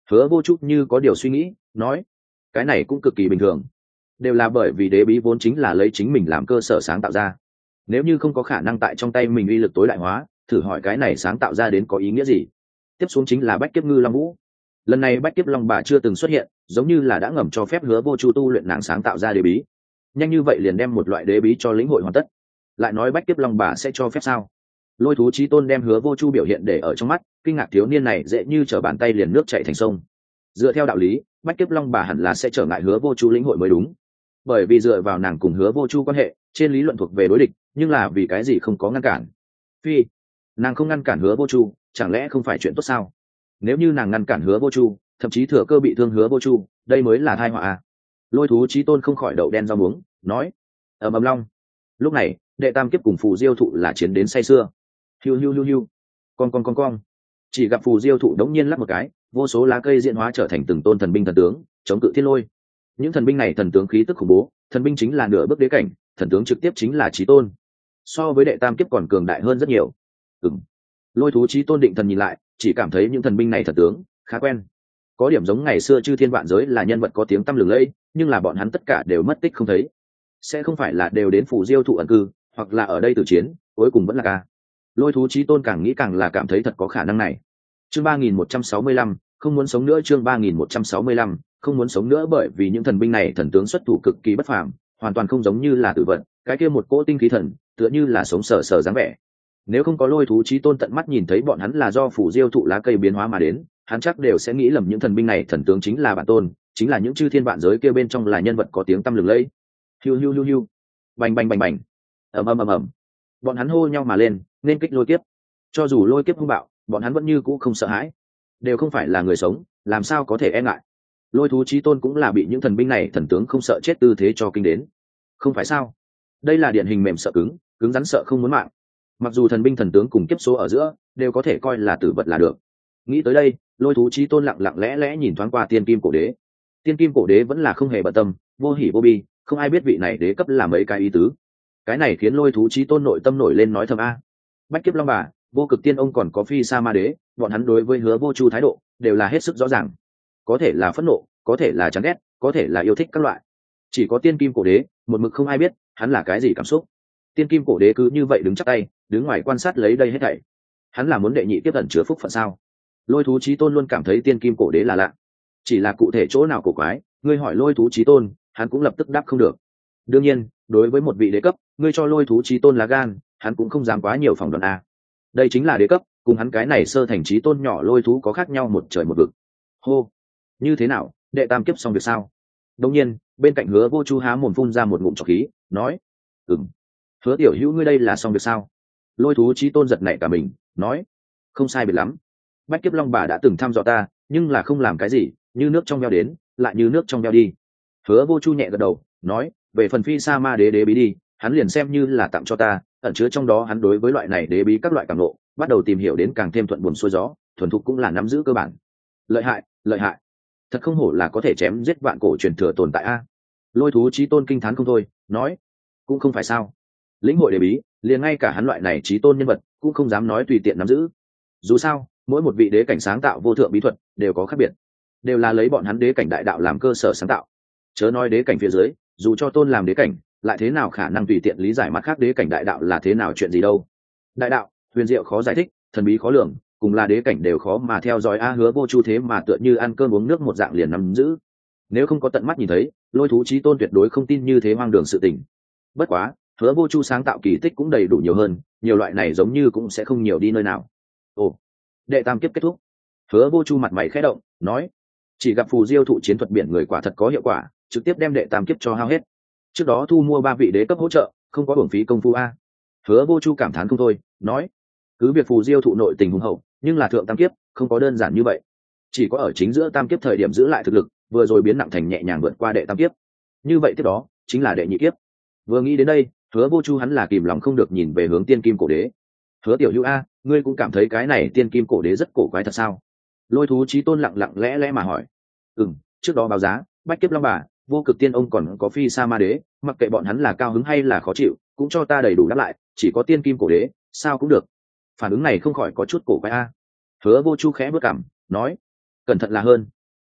Hứa Vô Trúc như có điều suy nghĩ, nói, cái này cũng cực kỳ bình thường, đều là bởi vì đế bí vốn chính là lấy chính mình làm cơ sở sáng tạo ra. Nếu như không có khả năng tại trong tay mình uy lực tối đại hóa, thử hỏi cái này sáng tạo ra đến có ý nghĩa gì? Tiếp xuống chính là bách kiếp ngư long vũ. Lần này bách kiếp long bà chưa từng xuất hiện, giống như là đã ngầm cho phép Hứa Vô Chu tu luyện nàng sáng tạo ra đế bí. Nhanh như vậy liền đem một loại đế bí cho lĩnh hội hoàn tất. Lại nói bách kiếp long bà sẽ cho phép sao? Lôi thú chí tôn đem Hứa Vô Chu biểu hiện để ở trong mắt, kinh ngạc thiếu niên này dễ như trở bàn tay liền nước chảy thành sông. Dựa theo đạo lý, bách kiếp long bà hẳn là sẽ trở ngại Hứa Vô Chu lĩnh hội mới đúng, bởi vì dựa vào nàng cùng Hứa Vô Chu quan hệ, trên lý luận thuộc về đối địch, nhưng là vì cái gì không có ngăn cản? Phi, nàng không ngăn cản Hứa Vô Chu, chẳng lẽ không phải chuyện tốt sao? Nếu như nàng ngăn cản Hứa Vô Chu, thậm chí thừa cơ bị thương Hứa Vô Chu, đây mới là tai họa à? Lôi thú chí tôn không khỏi đậu đen rau muống, nói: ầm ầm long. Lúc này, đệ tam kiếp cùng phù diêu thụ là chiến đến say sưa. Hiu hiu hiu hiu, con con con con. Chỉ gặp phù diêu thụ đống nhiên lắc một cái, vô số lá cây diễn hóa trở thành từng tôn thần binh thần tướng, chống cự thiên lôi. Những thần binh này thần tướng khí tức khủng bố, thần binh chính là nửa bước đế cảnh, thần tướng trực tiếp chính là chí tôn, so với đệ tam kiếp còn cường đại hơn rất nhiều. Ừm. Lôi thú chí tôn định thần nhìn lại, chỉ cảm thấy những thần binh này thần tướng khá quen, có điểm giống ngày xưa chư thiên vạn giới là nhân vật có tiếng tăm lừng lẫy, nhưng là bọn hắn tất cả đều mất tích không thấy. Sẽ không phải là đều đến phù diêu thụ ẩn cư, hoặc là ở đây tử chiến, cuối cùng vẫn là ca. Lôi thú chí tôn càng nghĩ càng là cảm thấy thật có khả năng này. Chương ba nghìn một trăm sáu mươi lăm, không muốn sống nữa. Chương ba nghìn một trăm sáu mươi lăm, không muốn sống nữa, bởi vì những thần binh này thần tướng xuất thủ cực kỳ bất phàm, hoàn toàn không giống như là tử vật, cái kia một cỗ tinh khí thần, tựa như là sống sờ sờ dáng vẻ. Nếu không có lôi thú chí tôn tận mắt nhìn thấy bọn hắn là do phủ diêu thụ lá cây biến hóa mà đến, hắn chắc đều sẽ nghĩ lầm những thần binh này thần tướng chính là bản tôn, chính là những chư thiên vạn giới kia bên trong là nhân vật có tiếng tăm lừng lẫy. Hiu hiu hiu hiu, bành bành bành bành, ầm ầm ầm ầm, bọn hắn hô nhau mà lên, nên kích lôi kiếp. Cho dù lôi kiếp hung bạo, bọn hắn vẫn như cũ không sợ hãi, đều không phải là người sống, làm sao có thể e ngại. Lôi thú chí tôn cũng là bị những thần binh này thần tướng không sợ chết tư thế cho kinh đến. Không phải sao? Đây là điển hình mềm sợ cứng, cứng rắn sợ không muốn mạng. Mặc dù thần binh thần tướng cùng kiếp số ở giữa đều có thể coi là tử vật là được. Nghĩ tới đây, lôi thú chí tôn lặng lặng lẽ lẽ nhìn thoáng qua tiên kim cổ đế. Tiên kim cổ đế vẫn là không hề bận tâm, vô hỉ vô bi, không ai biết vị này đế cấp là mấy cái ý tứ. Cái này khiến lôi thú chí tôn nội tâm nổi lên nói thầm a. Bách kiếp long bà, vô cực tiên ông còn có phi sa ma đế, bọn hắn đối với Hứa Vô Chu thái độ đều là hết sức rõ ràng, có thể là phẫn nộ, có thể là chán ghét, có thể là yêu thích các loại. Chỉ có tiên kim cổ đế một mực không ai biết hắn là cái gì cảm xúc. Tiên kim cổ đế cứ như vậy đứng chắp tay, đứng ngoài quan sát lấy đây hết thảy. Hắn là muốn đệ nhị tiếp ẩn chứa phúc phận sao? Lôi thú chí tôn luôn cảm thấy tiên kim cổ đế là lạ, chỉ là cụ thể chỗ nào cổ quái, ngươi hỏi lôi thú chí tôn, hắn cũng lập tức đáp không được. Đương nhiên, đối với một vị đế cấp, ngươi cho lôi thú chí tôn lá gan, hắn cũng không dám quá nhiều phỏng đoán a. Đây chính là đế cấp, cùng hắn cái này sơ thành chí tôn nhỏ lôi thú có khác nhau một trời một vực. Hô, như thế nào, đệ tam kiếp xong việc sao? Đương nhiên, bên cạnh Hứa Vô Chu há mồm phun ra một ngụm trọc khí, nói: "Ừm." Hứa tiểu hữu ngươi đây là xong việc sao? Lôi thú chí tôn giật nảy cả mình, nói: "Không sai biệt lắm. Bách kiếp long bà đã từng thăm dò ta, nhưng là không làm cái gì, như nước trong veo đến, lại như nước trong veo đi." Hứa Vô Chu nhẹ gật đầu, nói: "Về phần phi sa ma đế đế bí đi, hắn liền xem như là tặng cho ta, ẩn chứa trong đó hắn đối với loại này đế bí các loại cảm ngộ, bắt đầu tìm hiểu đến càng thêm thuận buồm xuôi gió, thuần thục cũng là nắm giữ cơ bản. Lợi hại, lợi hại. Thật không hổ là có thể chém giết vạn cổ truyền thừa tồn tại a." Lôi thú chí tôn kinh thán không thôi, nói: "Cũng không phải sao? Lĩnh hội đế bí, liền ngay cả hắn loại này chí tôn nhân vật cũng không dám nói tùy tiện nắm giữ. Dù sao, mỗi một vị đế cảnh sáng tạo vô thượng bí thuật đều có khác biệt, đều là lấy bọn hắn đế cảnh đại đạo làm cơ sở sáng tạo. Chớ nói đế cảnh phía dưới, dù cho tôn làm đế cảnh, lại thế nào khả năng tùy tiện lý giải mặt khác đế cảnh đại đạo là thế nào chuyện gì đâu. Đại đạo huyền diệu khó giải thích, thần bí khó lường, cùng là đế cảnh đều khó mà theo dõi a." Hứa Vô Chu thế mà tựa như ăn cơm uống nước một dạng liền nắm giữ. Nếu không có tận mắt nhìn thấy, lôi thú chí tôn tuyệt đối không tin như thế hoang đường sự tình. Bất quá, Hứa Vô Chu sáng tạo kỳ tích cũng đầy đủ nhiều hơn, nhiều loại này giống như cũng sẽ không nhiều đi nơi nào. Ồ, đệ tam kiếp kết thúc. Hứa Vô Chu mặt mày khẽ động, nói: "Chỉ gặp phù diêu thụ chiến thuật biển người quả thật có hiệu quả, trực tiếp đem đệ tam kiếp cho hao hết. Trước đó thu mua ba vị đế cấp hỗ trợ, không có uổng phí công phu a." Hứa Vô Chu cảm thán không thôi, nói: "Cứ việc phù diêu thụ nội tình hùng hậu, nhưng là thượng tam kiếp không có đơn giản như vậy. Chỉ có ở chính giữa tam kiếp thời điểm giữ lại thực lực, vừa rồi biến nặng thành nhẹ nhàng vượt qua đệ tam kiếp. Như vậy tiếp đó chính là đệ nhị kiếp." Vừa nghĩ đến đây, Hứa Vô Chu hắn là kìm lòng không được nhìn về hướng tiên kim cổ đế. "Hứa tiểu hữu a, ngươi cũng cảm thấy cái này tiên kim cổ đế rất cổ quái thật sao?" Lôi thú chí tôn lặng lặng lẽ lẽ mà hỏi. "Ừm, trước đó báo giá, bách kiếp long bà, vô cực tiên ông còn có phi sa ma đế, mặc kệ bọn hắn là cao hứng hay là khó chịu, cũng cho ta đầy đủ đáp lại, chỉ có tiên kim cổ đế, sao cũng được." Phản ứng này không khỏi có chút cổ quái a. Hứa Vô Chu khẽ bước cằm, nói: "Cẩn thận là hơn,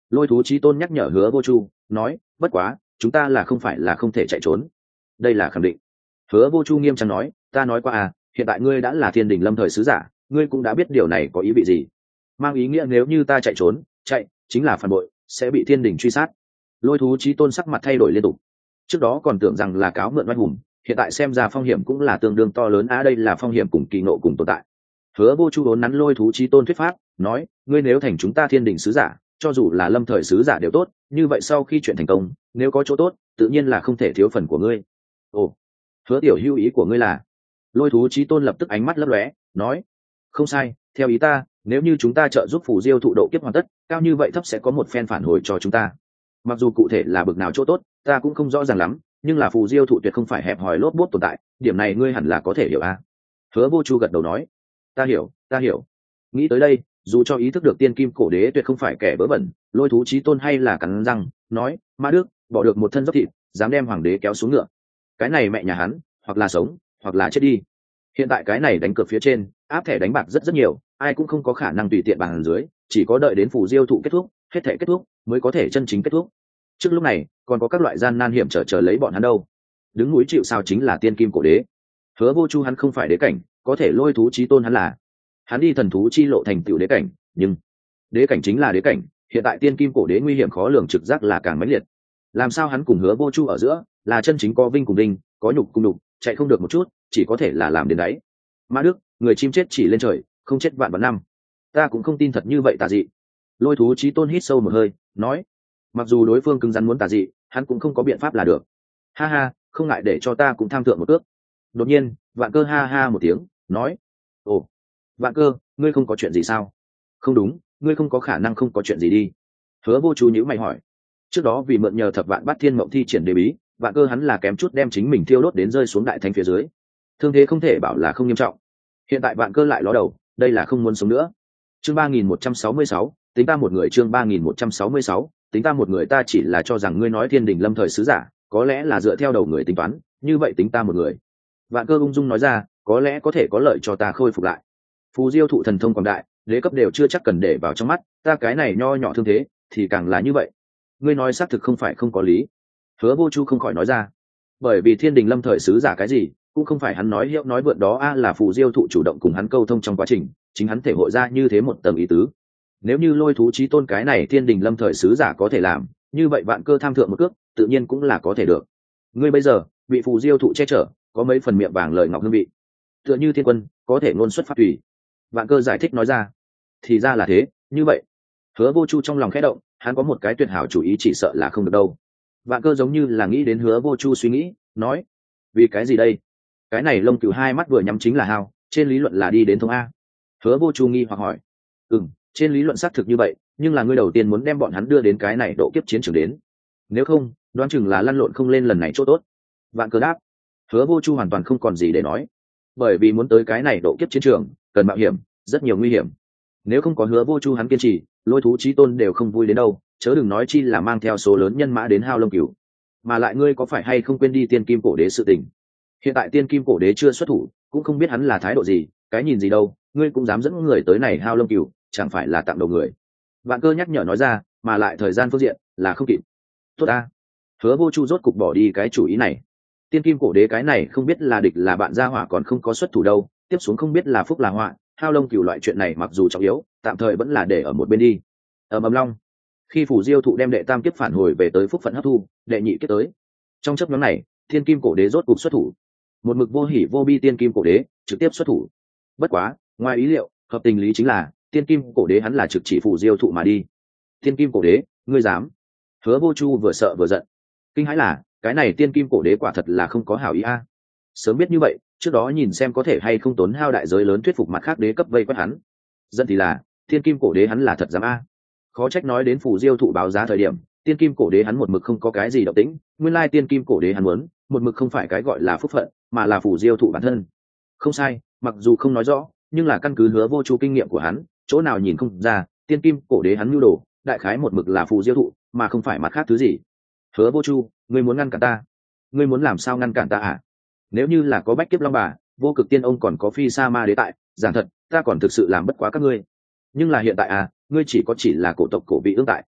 Lôi thú chí tôn nhắc nhở Hứa Vô Chu, nói, bất quá chúng ta là không phải là không thể chạy trốn. Đây là khẳng định. Hứa Vô Chu nghiêm trang nói, ta nói qua à, hiện tại ngươi đã là thiên đình lâm thời sứ giả, ngươi cũng đã biết điều này có ý vị gì. Mang ý nghĩa nếu như ta chạy trốn, chạy chính là phản bội, sẽ bị thiên đình truy sát. Lôi thú chí tôn sắc mặt thay đổi liên tục. Trước đó còn tưởng rằng là cáo mượn oai hùng, hiện tại xem ra phong hiểm cũng là tương đương to lớn. À, đây là phong hiểm cùng kỳ nộ cùng tồn tại. Hứa Vô Chu vốn nắn Lôi thú chí tôn thuyết pháp, nói, ngươi nếu thành chúng ta thiên đình sứ giả, cho dù là lâm thời sứ giả đều tốt, như vậy sau khi chuyện thành công, nếu có chỗ tốt, tự nhiên là không thể thiếu phần của ngươi. Ồ, Hứa tiểu hữu ý của ngươi là? Lôi thú chí tôn lập tức ánh mắt lấp lóe, nói, không sai, theo ý ta, nếu như chúng ta trợ giúp phù diêu thụ độ kiếp hoàn tất, cao như vậy thấp sẽ có một phen phản hồi cho chúng ta. Mặc dù cụ thể là bực nào chỗ tốt, ta cũng không rõ ràng lắm, nhưng là phù diêu thụ tuyệt không phải hẹp hòi lốp bốt tồn tại, điểm này ngươi hẳn là có thể hiểu a. Hứa Vô Chu gật đầu nói, ta hiểu, ta hiểu. Nghĩ tới đây, dù cho ý thức được tiên kim cổ đế tuyệt không phải kẻ bớ bẩn, Lôi thú chí tôn hay là cắn răng nói, Ma Đức bỏ được một thân dốc thịt, dám đem hoàng đế kéo xuống ngựa, cái này mẹ nhà hắn hoặc là sống hoặc là chết đi. Hiện tại cái này đánh cược phía trên, áp thẻ đánh bạc rất rất nhiều, ai cũng không có khả năng tùy tiện bàn dưới, chỉ có đợi đến phù diêu thụ kết thúc, hết thể kết thúc mới có thể chân chính kết thúc. Trước lúc này còn có các loại gian nan hiểm trở chờ lấy bọn hắn đâu. Đứng núi chịu sao chính là tiên kim cổ đế. Hứa Vô Chu hắn không phải đế cảnh, có thể Lôi thú chí tôn hắn là. Hắn đi thần thú chi lộ thành tựu đế cảnh, nhưng đế cảnh chính là đế cảnh, hiện tại tiên kim cổ đế nguy hiểm khó lường trực giác là càng mãnh liệt. Làm sao hắn cùng Hứa Vô Chu ở giữa là chân chính có vinh cùng đinh, có nhục cùng đục, chạy không được một chút, chỉ có thể là làm đến đấy. Ma Đức, người chim chết chỉ lên trời, không chết vạn vạn năm. Ta cũng không tin thật như vậy tà dị. Lôi thú chí tôn hít sâu một hơi, nói, mặc dù đối phương cứng rắn muốn tà dị, hắn cũng không có biện pháp là được. Ha ha, không ngại để cho ta cũng tham thượng một cước. Đột nhiên, Vạn Cơ ha ha một tiếng, nói, ồ, Vạn Cơ, ngươi không có chuyện gì sao? Không đúng, ngươi không có khả năng không có chuyện gì đi. Hứa Vô Chu nhíu mày hỏi. Trước đó vì mượn nhờ thập vạn bát thiên mộng thi triển đế bí, Vạn Cơ hắn là kém chút đem chính mình thiêu đốt đến rơi xuống đại thánh phía dưới, thương thế không thể bảo là không nghiêm trọng. Hiện tại Vạn Cơ lại ló đầu, đây là không muốn sống nữa. Chương ba nghìn một trăm sáu mươi sáu, tính ta một người. Chương ba nghìn một trăm sáu mươi sáu, tính ta một người. Ta chỉ là cho rằng ngươi nói thiên đình lâm thời sứ giả, có lẽ là dựa theo đầu người tính toán, như vậy tính ta một người. Vạn Cơ ung dung nói ra, có lẽ có thể có lợi cho ta khôi phục lại. Phù diêu thụ thần thông quảng đại, đế cấp đều chưa chắc cần để vào trong mắt, ta cái này nho nhỏ thương thế thì càng là như vậy. Ngươi nói xác thực không phải không có lý. Hứa Vô Chu không khỏi nói ra, bởi vì thiên đình lâm thời sứ giả cái gì cũng không phải hắn nói hiệu nói vượn đó, a là phù diêu thụ chủ động cùng hắn câu thông trong quá trình, chính hắn thể hội ra như thế một tầng ý tứ. Nếu như Lôi thú chí tôn cái này thiên đình lâm thời sứ giả có thể làm, như vậy Vạn Cơ tham thượng một cước tự nhiên cũng là có thể được. Ngươi bây giờ bị phù diêu thụ che chở, có mấy phần miệng vàng lời ngọc hương vị, tựa như thiên quân có thể ngôn xuất pháp tùy. Vạn Cơ giải thích nói ra, thì ra là thế, như vậy. Hứa Vô Chu trong lòng khẽ động, hắn có một cái tuyệt hảo chủ ý, chỉ sợ là không được đâu. Vạn Cơ giống như là nghĩ đến Hứa Vô Chu suy nghĩ, nói, vì cái gì đây? Cái này lông cừu hai mắt vừa nhắm chính là hao, trên lý luận là đi đến thông a. Hứa Vô Chu nghi hoặc hỏi, ừm, trên lý luận xác thực như vậy, nhưng là ngươi đầu tiên muốn đem bọn hắn đưa đến cái này độ kiếp chiến trường đến, nếu không đoán chừng là lăn lộn không lên lần này chỗ tốt. Vạn Cơ đáp. Hứa Vô Chu hoàn toàn không còn gì để nói, bởi vì muốn tới cái này độ kiếp chiến trường cần mạo hiểm, rất nhiều nguy hiểm. Nếu không có Hứa Vô Chu hắn kiên trì, Lôi thú chí tôn đều không vui đến đâu, chớ đừng nói chi là mang theo số lớn nhân mã đến hao lông cừu. Mà lại ngươi có phải hay không quên đi tiên kim cổ đế sự tình? Hiện tại tiên kim cổ đế chưa xuất thủ, cũng không biết hắn là thái độ gì, cái nhìn gì đâu, ngươi cũng dám dẫn người tới này hao lông cừu, chẳng phải là tặng đầu người. Vạn Cơ nhắc nhở nói ra, mà lại thời gian phương diện là không kịp. Tốt ta. Hứa Vô Chu rốt cục bỏ đi cái chủ ý này. Tiên kim cổ đế cái này không biết là địch là bạn, gia hỏa còn không có xuất thủ đâu, tiếp xuống không biết là phúc là họa, hao lông cừu loại chuyện này mặc dù trọng yếu, tạm thời vẫn là để ở một bên đi. Ở Mầm Long, khi phủ diêu thụ đem đệ tam kiếp phản hồi về tới phúc phận hấp thu, đệ nhị kiếp tới. Trong chấp nhóm này, thiên kim cổ đế rốt cục xuất thủ. Một mực vô hỉ vô bi tiên kim cổ đế trực tiếp xuất thủ. Bất quá, ngoài ý liệu, hợp tình lý chính là tiên kim cổ đế hắn là trực chỉ phủ diêu thụ mà đi. Tiên kim cổ đế, ngươi dám? Hứa Vô Chu vừa sợ vừa giận. Kinh hãi là cái này tiên kim cổ đế quả thật là không có hảo ý a. Sớm biết như vậy, trước đó nhìn xem có thể hay không tốn hao đại giới lớn thuyết phục mặt khác đế cấp vây quét hắn. Giận thì là tiên kim cổ đế hắn là thật dám a. Khó trách nói đến phủ diêu thụ báo giá thời điểm, tiên kim cổ đế hắn một mực không có cái gì động tĩnh, nguyên lai tiên kim cổ đế hắn muốn một mực không phải cái gọi là phúc phận, mà là phủ diêu thụ bản thân. Không sai, mặc dù không nói rõ, nhưng là căn cứ Hứa Vô Chu kinh nghiệm của hắn, chỗ nào nhìn không ra, tiên kim cổ đế hắn nhu đồ, đại khái một mực là phủ diêu thụ, mà không phải mặt khác thứ gì. Hứa Vô Chu, ngươi muốn ngăn cản ta? Ngươi muốn làm sao ngăn cản ta à? Nếu như là có Bách Kiếp Long Bà, Vô Cực Tiên Ông còn có Phi Sa Ma Đế tại, giảng thật, ta còn thực sự làm bất quá các ngươi. Nhưng là hiện tại à, ngươi chỉ có chỉ là cổ tộc cổ vị ương tại,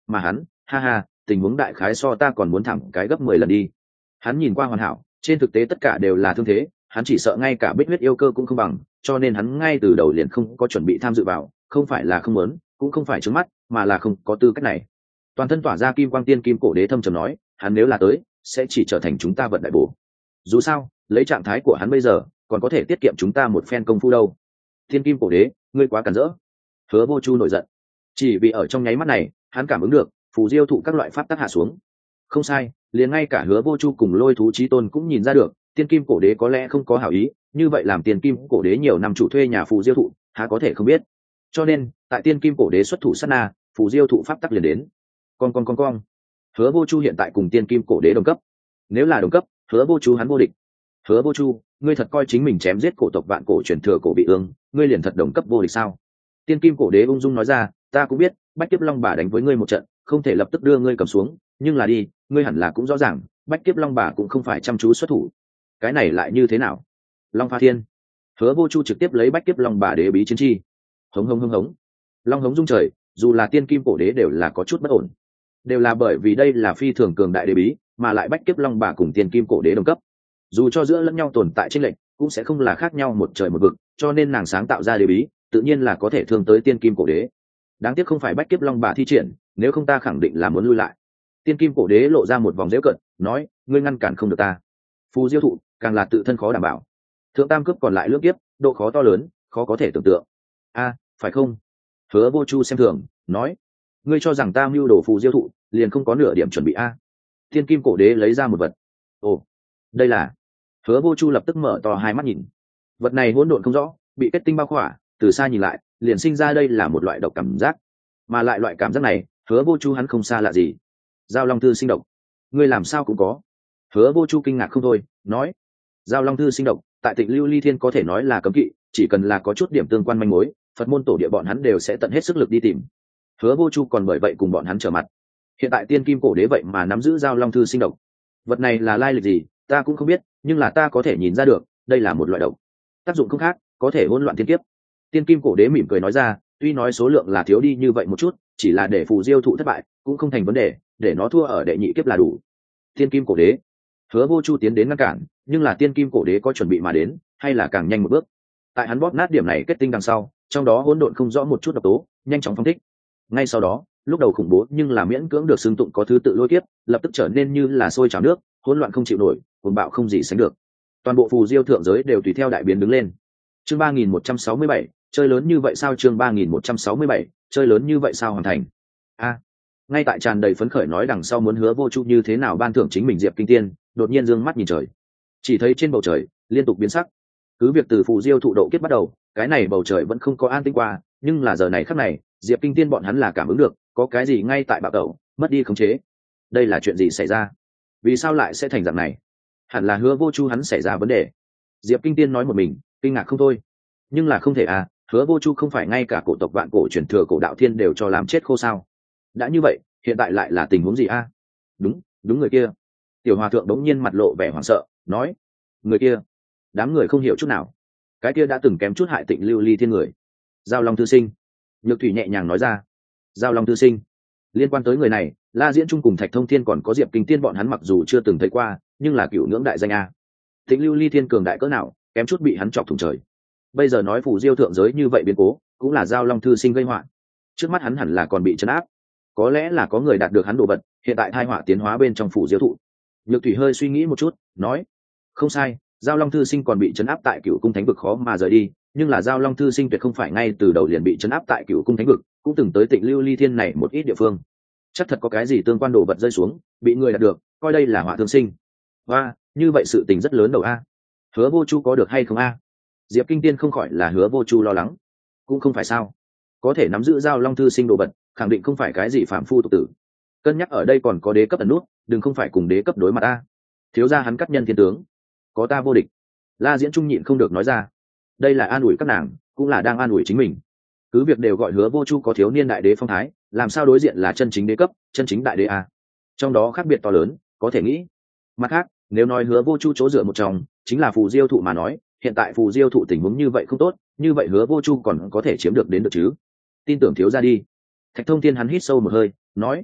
mà hắn ha ha tình huống đại khái so ta còn muốn thẳng cái gấp mười lần đi. Hắn nhìn qua hoàn hảo, trên thực tế tất cả đều là thương thế, hắn chỉ sợ ngay cả bích huyết yêu cơ cũng không bằng, cho nên hắn ngay từ đầu liền không có chuẩn bị tham dự vào, không phải là không muốn, cũng không phải trướng mắt, mà là không có tư cách này. Toàn thân tỏa ra kim quang tiên kim cổ đế thâm trầm nói, hắn nếu là tới sẽ chỉ trở thành chúng ta vận đại bổ. Dù sao lấy trạng thái của hắn bây giờ còn có thể tiết kiệm chúng ta một phen công phu đâu. Tiên kim cổ đế, ngươi quá cản rỡ. Hứa Vô Chu nổi giận, chỉ vì ở trong nháy mắt này hắn cảm ứng được phù diêu thụ các loại pháp tắc hạ xuống. Không sai, liền ngay cả Hứa Vô Chu cùng Lôi thú chí tôn cũng nhìn ra được tiên kim cổ đế có lẽ không có hảo ý, như vậy làm tiên kim cổ đế nhiều năm chủ thuê nhà phù diêu thụ há có thể không biết. Cho nên tại tiên kim cổ đế xuất thủ sát na, phù diêu thụ pháp tắc liền đến. Con con con con. Hứa Vô Chu hiện tại cùng tiên kim cổ đế đồng cấp, nếu là đồng cấp Hứa Vô Chu hắn vô địch. Hứa Vô Chu, ngươi thật coi chính mình chém giết cổ tộc vạn cổ truyền thừa cổ bị ương, ngươi liền thật đồng cấp vô địch sao? Tiên kim cổ đế ung dung nói ra, ta cũng biết bách kiếp long bà đánh với ngươi một trận không thể lập tức đưa ngươi cầm xuống, nhưng là đi ngươi hẳn là cũng rõ ràng bách kiếp long bà cũng không phải chăm chú xuất thủ. Cái này lại như thế nào? Long pha thiên. Hứa Vô Chu trực tiếp lấy bách kiếp long bà đế bí chiến chi. Hống hống hống hống. Long hống rung trời, dù là tiên kim cổ đế đều là có chút bất ổn, đều là bởi vì đây là phi thường cường đại đế bí, mà lại bách kiếp long bà cùng tiên kim cổ đế đồng cấp, dù cho giữa lẫn nhau tồn tại chênh lệch cũng sẽ không là khác nhau một trời một vực, cho nên nàng sáng tạo ra đế bí tự nhiên là có thể thương tới tiên kim cổ đế. Đáng tiếc không phải bách kiếp long bà thi triển, nếu không ta khẳng định là muốn lui lại. Tiên kim cổ đế lộ ra một vòng dễu cận, nói, ngươi ngăn cản không được ta. Phù diêu thụ càng là tự thân khó đảm bảo, thượng tam cướp còn lại lưỡng kiếp, độ khó to lớn, khó có thể tưởng tượng. A, phải không? Hứa Vô Chu xem thường, nói, ngươi cho rằng ta mưu đồ phù diêu thụ liền không có nửa điểm chuẩn bị a? Tiên kim cổ đế lấy ra một vật. Ồ, đây là. Hứa Vô Chu lập tức mở to hai mắt nhìn. Vật này hỗn độn không rõ, bị kết tinh bao khỏa, từ xa nhìn lại liền sinh ra đây là một loại độc cảm giác, mà lại loại cảm giác này Hứa Vô Chu hắn không xa lạ gì. Giao long thư sinh độc, ngươi làm sao cũng có? Hứa Vô Chu kinh ngạc không thôi, nói, giao long thư sinh độc tại Tịnh Lưu Ly Thiên có thể nói là cấm kỵ, chỉ cần là có chút điểm tương quan manh mối, Phật môn tổ địa bọn hắn đều sẽ tận hết sức lực đi tìm. Hứa Vô Chu còn bởi vậy cùng bọn hắn trở mặt. Hiện tại tiên kim cổ đế vậy mà nắm giữ giao long thư sinh độc, vật này là lai lịch gì ta cũng không biết, nhưng là ta có thể nhìn ra được đây là một loại độc, tác dụng không khác có thể hỗn loạn thiên kiếp. Tiên kim cổ đế mỉm cười nói ra, tuy nói số lượng là thiếu đi như vậy một chút, chỉ là để phù diêu thụ thất bại cũng không thành vấn đề, để nó thua ở đệ nhị kiếp là đủ. Tiên kim cổ đế. Hứa Vô Chu tiến đến ngăn cản, nhưng là tiên kim cổ đế có chuẩn bị mà đến, hay là càng nhanh một bước. Tại hắn bóp nát điểm này kết tinh đằng sau, trong đó hỗn độn không rõ một chút độc tố nhanh chóng phóng thích. Ngay sau đó, lúc đầu khủng bố nhưng là miễn cưỡng được xưng tụng có thứ tự lôi kiếp, lập tức trở nên như là sôi trào nước, hỗn loạn không chịu nổi, cuồng bạo không gì sánh được. Toàn bộ phù diêu thượng giới đều tùy theo đại biến đứng lên. Chương ba nghìn một trăm sáu mươi bảy, chơi lớn như vậy sao? Chương ba nghìn một trăm sáu mươi bảy, chơi lớn như vậy sao hoàn thành? A. Ngay tại tràn đầy phấn khởi nói đằng sau muốn Hứa Vô Chu như thế nào ban thưởng chính mình Diệp Kinh Tiên, đột nhiên dương mắt nhìn trời, chỉ thấy trên bầu trời liên tục biến sắc. Cứ việc từ phù diêu thụ độ kiếp bắt đầu, cái này bầu trời vẫn không có an tĩnh qua, nhưng là giờ này khắc này, Diệp Kinh Tiên bọn hắn là cảm ứng được, có cái gì ngay tại bạo tẩu, mất đi khống chế. Đây là chuyện gì xảy ra? Vì sao lại sẽ thành dạng này? Hẳn là Hứa Vô Chu hắn xảy ra vấn đề. Diệp Kinh Tiên nói một mình, kinh ngạc không thôi. Nhưng là không thể à, Hứa Vô Chu không phải ngay cả cổ tộc vạn cổ truyền thừa cổ đạo thiên đều cho làm chết khô sao? Đã như vậy, hiện tại lại là tình huống gì a? Đúng, đúng người kia. Tiểu Hòa thượng đống nhiên mặt lộ vẻ hoảng sợ, nói, người kia. Đám người không hiểu chút nào. Cái kia đã từng kém chút hại Tịnh Lưu Ly Thiên người. Giao Long thư sinh. Nhược Thủy nhẹ nhàng nói ra. Giao Long thư sinh. Liên quan tới người này, La Diễn Trung cùng Thạch Thông Thiên còn có Diệp Kinh Tiên bọn hắn mặc dù chưa từng thấy qua, nhưng là cửu ngưỡng đại danh a. Tịnh Lưu Ly Thiên cường đại cỡ nào, kém chút bị hắn chọc thủng trời. Bây giờ nói phù diêu thượng giới như vậy biến cố, cũng là Giao Long thư sinh gây họa. Trước mắt hắn hẳn là còn bị trấn áp, có lẽ là có người đạt được hắn đồ vật, hiện tại thai họa tiến hóa bên trong phù diêu thụ. Nhược Thủy hơi suy nghĩ một chút, nói, không sai, Giao Long thư sinh còn bị trấn áp tại Cửu Cung Thánh vực khó mà rời đi, nhưng là Giao Long thư sinh tuyệt không phải ngay từ đầu liền bị trấn áp tại Cửu Cung Thánh vực, cũng từng tới Tịnh Lưu Ly Thiên này một ít địa phương. Chắc thật có cái gì tương quan đồ vật rơi xuống, bị người đạt được, coi đây là họa thương sinh. Và, như vậy sự tình rất lớn đầu a. Hứa Vô Chu có được hay không a? Diệp Kinh Tiên không khỏi là Hứa Vô Chu lo lắng. Cũng không phải sao? Có thể nắm giữ Giao Long thư sinh đồ vật, khẳng định không phải cái gì phạm phu tục tử. Cân nhắc ở đây còn có đế cấp ẩn nút, đừng không phải cùng đế cấp đối mặt a. Thiếu gia hắn cắt nhân thiên tướng, có ta vô địch. La Diễn Trung nhịn không được nói ra. Đây là an ủi các nàng, cũng là đang an ủi chính mình. Cứ việc đều gọi Hứa Vô Chu có thiếu niên đại đế phong thái, làm sao đối diện là chân chính đế cấp, chân chính đại đế a? Trong đó khác biệt to lớn, có thể nghĩ. Mặt khác, nếu nói Hứa Vô Chu chỗ dựa một trong chính là phù diêu thụ mà nói, hiện tại phù diêu thụ tình huống như vậy không tốt, như vậy Hứa Vô Chu còn có thể chiếm được đến được chứ? Tin tưởng thiếu gia đi. Thạch Thông Thiên hắn hít sâu một hơi, nói,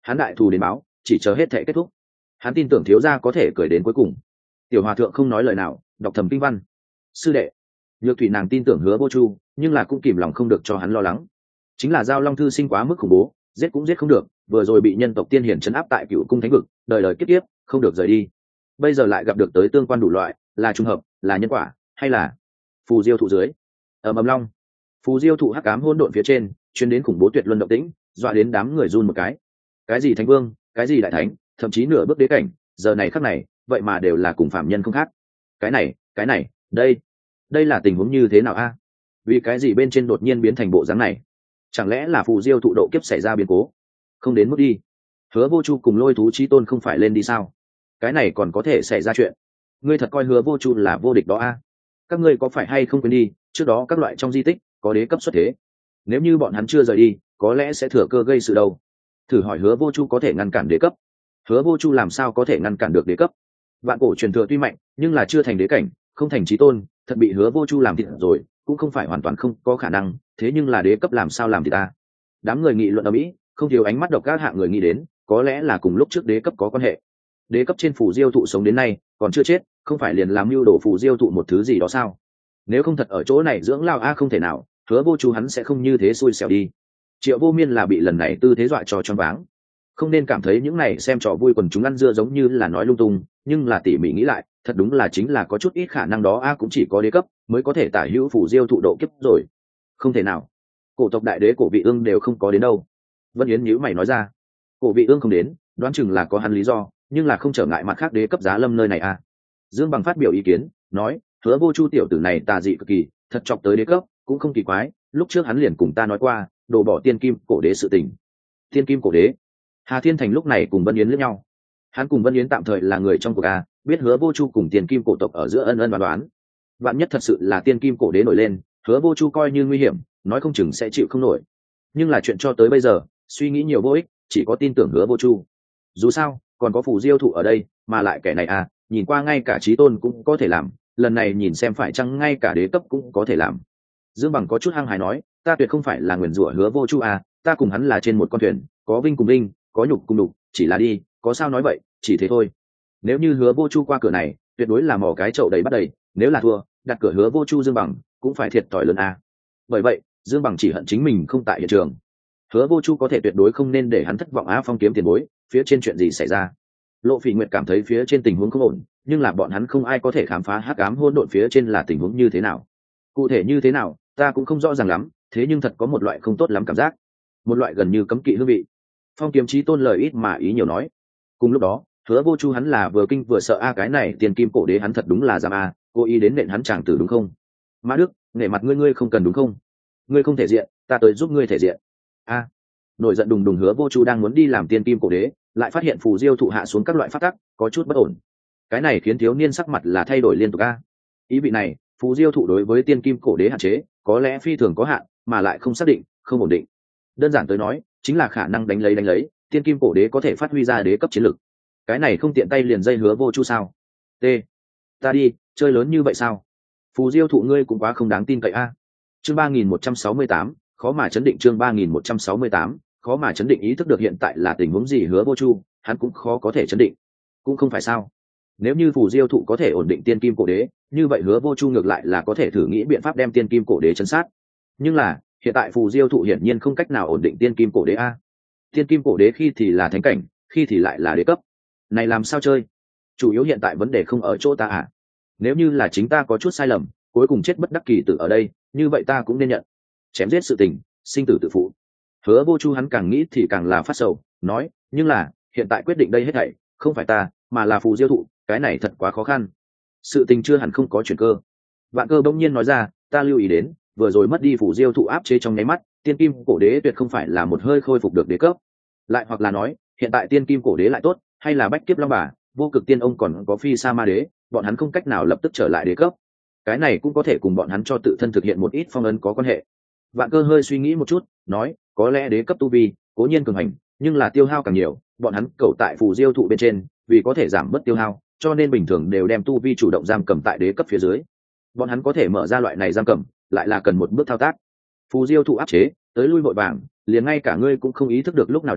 hắn đại thù đến báo, chỉ chờ hết thể kết thúc. Hắn tin tưởng thiếu gia có thể cười đến cuối cùng. Tiểu hòa thượng không nói lời nào, đọc thầm kinh văn. Sư đệ. Nhược thủy nàng tin tưởng Hứa Vô Chu, nhưng là cũng kìm lòng không được cho hắn lo lắng. Chính là Giao Long thư sinh quá mức khủng bố, giết cũng giết không được, vừa rồi bị nhân tộc tiên hiển trấn áp tại Cựu cung thánh vực, đời đời kiếp kiếp không được rời đi. Bây giờ lại gặp được tới tương quan đủ loại, là trùng hợp, là nhân quả, hay là phù diêu thụ dưới. Ở Mầm Long, phù diêu thụ hắc ám hỗn độn phía trên, truyền đến khủng bố tuyệt luân động tĩnh, dọa đến đám người run một cái. Cái gì thánh vương, cái gì đại thánh, thậm chí nửa bước đế cảnh, giờ này khắc này, vậy mà đều là cùng phạm nhân không khác. Cái này, cái này, đây, đây là tình huống như thế nào a? Vì cái gì bên trên đột nhiên biến thành bộ dáng này? Chẳng lẽ là phù diêu thụ độ kiếp xảy ra biến cố? Không đến mức đi. Hứa Vô Chu cùng Lôi thú chí tôn không phải lên đi sao? Cái này còn có thể xảy ra chuyện? Ngươi thật coi Hứa Vô Chu là vô địch đó a? Các ngươi có phải hay không quên đi, trước đó các loại trong di tích có đế cấp xuất thế. Nếu như bọn hắn chưa rời đi, có lẽ sẽ thừa cơ gây sự đâu. Thử hỏi Hứa Vô Chu có thể ngăn cản đế cấp? Hứa Vô Chu làm sao có thể ngăn cản được đế cấp? Vạn cổ truyền thừa tuy mạnh, nhưng là chưa thành đế cảnh, không thành chí tôn, thật bị Hứa Vô Chu làm thịt rồi, cũng không phải hoàn toàn không có khả năng, thế nhưng là đế cấp làm sao làm thì ta? Đám người nghị luận ở mỹ, không thiếu ánh mắt độc các hạng người nghĩ đến, có lẽ là cùng lúc trước đế cấp có quan hệ. Đế cấp trên phù diêu thụ sống đến nay, còn chưa chết, không phải liền làm mưu đồ phù diêu thụ một thứ gì đó sao? Nếu không thật ở chỗ này dưỡng lao a không thể nào, Hứa Vô Chu hắn sẽ không như thế xui xẻo đi. Triệu Vô Miên là bị lần này tư thế dọa cho choáng váng. Không nên cảm thấy những này xem trò vui quần chúng ăn dưa giống như là nói lung tung, nhưng là tỉ mỉ nghĩ lại, thật đúng là chính là có chút ít khả năng đó a cũng chỉ có đế cấp mới có thể tả hữu phù diêu thụ độ kiếp rồi. Không thể nào. Cổ tộc đại đế Cổ Vị Ương đều không có đến đâu. Vân Yến nhíu mày nói ra. Cổ Vị Ương không đến, đoán chừng là có hắn lý do, nhưng là không trở ngại mặt khác đế cấp giá lâm nơi này a. Dương Bằng phát biểu ý kiến, nói, Hứa Vô Chu tiểu tử này tà dị cực kỳ, thật chọc tới đế cấp, cũng không kỳ quái, lúc trước hắn liền cùng ta nói qua, đồ bỏ tiên kim cổ đế sự tình. Tiên kim cổ đế? Hà Thiên Thành lúc này cùng Vân Yến liếc nhau. Hắn cùng Vân Yến tạm thời là người trong cuộc a, biết Hứa Vô Chu cùng tiên kim cổ tộc ở giữa ân ân đoán đoán. Vạn nhất thật sự là tiên kim cổ đế nổi lên, Hứa Vô Chu coi như nguy hiểm, nói không chừng sẽ chịu không nổi. Nhưng là chuyện cho tới bây giờ, suy nghĩ nhiều vô ích, chỉ có tin tưởng Hứa Vô Chu. Dù sao, còn có phù diêu thụ ở đây, mà lại kẻ này à, nhìn qua ngay cả chí tôn cũng có thể làm, lần này nhìn xem phải chăng ngay cả đế cấp cũng có thể làm. Dương Bằng có chút hăng hái nói, ta tuyệt không phải là nguyền rủa Hứa Vô Chu à, ta cùng hắn là trên một con thuyền, có vinh cùng vinh, có nhục cùng nhục, chỉ là đi, có sao nói vậy, chỉ thế thôi. Nếu như Hứa Vô Chu qua cửa này, tuyệt đối là mỏ cái chậu đầy bắt đầy, nếu là thua, đặt cửa Hứa Vô Chu Dương Bằng cũng phải thiệt thòi lớn à. Bởi vậy, Dương Bằng chỉ hận chính mình không tại hiện trường. Hứa Vô Chu có thể tuyệt đối không nên để hắn thất vọng á, Phong Kiếm tiền bối, phía trên chuyện gì xảy ra? Lộ Phỉ Nguyệt cảm thấy phía trên tình huống không ổn, nhưng là bọn hắn không ai có thể khám phá hắc ám hỗn độn phía trên là tình huống như thế nào. Cụ thể như thế nào, ta cũng không rõ ràng lắm, thế nhưng thật có một loại không tốt lắm cảm giác, một loại gần như cấm kỵ hương vị. Phong Kiếm Chí Tôn lời ít mà ý nhiều nói. Cùng lúc đó, Hứa Vô Chu hắn là vừa kinh vừa sợ a, cái này tiền kim cổ đế hắn thật đúng là dám a, cố ý đến nện hắn chàng tử đúng không? Mã Đức, nể mặt ngươi ngươi không cần đúng không? Ngươi không thể diện, ta tới giúp ngươi thể diện. A. Nổi giận đùng đùng Hứa Vô Chu đang muốn đi làm tiên kim cổ đế, lại phát hiện phù diêu thụ hạ xuống các loại phát tắc, có chút bất ổn. Cái này khiến thiếu niên sắc mặt là thay đổi liên tục a. Ý vị này, phù diêu thụ đối với tiên kim cổ đế hạn chế, có lẽ phi thường có hạn, mà lại không xác định, không ổn định. Đơn giản tới nói, chính là khả năng đánh lấy đánh lấy, tiên kim cổ đế có thể phát huy ra đế cấp chiến lực. Cái này không tiện tay liền dây Hứa Vô Chu sao? T. Ta đi, chơi lớn như vậy sao? Phù diêu thụ ngươi cũng quá không đáng tin cậy a. Chương ba nghìn một trăm sáu mươi tám, khó mà chấn định. Chương ba nghìn một trăm sáu mươi tám, khó mà chấn định. Ý thức được hiện tại là tình huống gì Hứa Vô Chu, hắn cũng khó có thể chấn định. Cũng không phải sao? Nếu như phù diêu thụ có thể ổn định tiên kim cổ đế, như vậy Hứa Vô Chu ngược lại là có thể thử nghĩ biện pháp đem tiên kim cổ đế chấn sát. Nhưng là, hiện tại phù diêu thụ hiển nhiên không cách nào ổn định tiên kim cổ đế a. Tiên kim cổ đế khi thì là thánh cảnh, khi thì lại là đế cấp. Này làm sao chơi? Chủ yếu hiện tại vấn đề không ở chỗ ta à? Nếu như là chính ta có chút sai lầm, cuối cùng chết bất đắc kỳ tử ở đây, như vậy ta cũng nên nhận. Chém giết sự tình, sinh tử tự phụ. Hứa Vô Chu hắn càng nghĩ thì càng là phát sầu, nói, nhưng là, hiện tại quyết định đây hết thảy, không phải ta, mà là phù diêu thụ, cái này thật quá khó khăn. Sự tình chưa hẳn không có chuyển cơ. Vạn Cơ bỗng nhiên nói ra, ta lưu ý đến, vừa rồi mất đi phù diêu thụ áp chế trong nháy mắt, tiên kim cổ đế tuyệt không phải là một hơi khôi phục được đế cấp. Lại hoặc là nói, hiện tại tiên kim cổ đế lại tốt, hay là bách kiếp long bà, vô cực tiên ông còn có phi sa ma đế, bọn hắn không cách nào lập tức trở lại đế cấp. Cái này cũng có thể cùng bọn hắn cho tự thân thực hiện một ít phong ấn có quan hệ. Vạn Cơ hơi suy nghĩ một chút, nói, có lẽ đế cấp tu vi cố nhiên cường hành, nhưng là tiêu hao càng nhiều, bọn hắn cầu tại phù diêu thụ bên trên, vì có thể giảm bớt tiêu hao, cho nên bình thường đều đem tu vi chủ động giam cầm tại đế cấp phía dưới. Bọn hắn có thể mở ra loại này giam cầm, lại là cần một bước thao tác. Phù diêu thụ áp chế, tới lui vội vàng, liền ngay cả ngươi cũng không ý thức được lúc nào đến,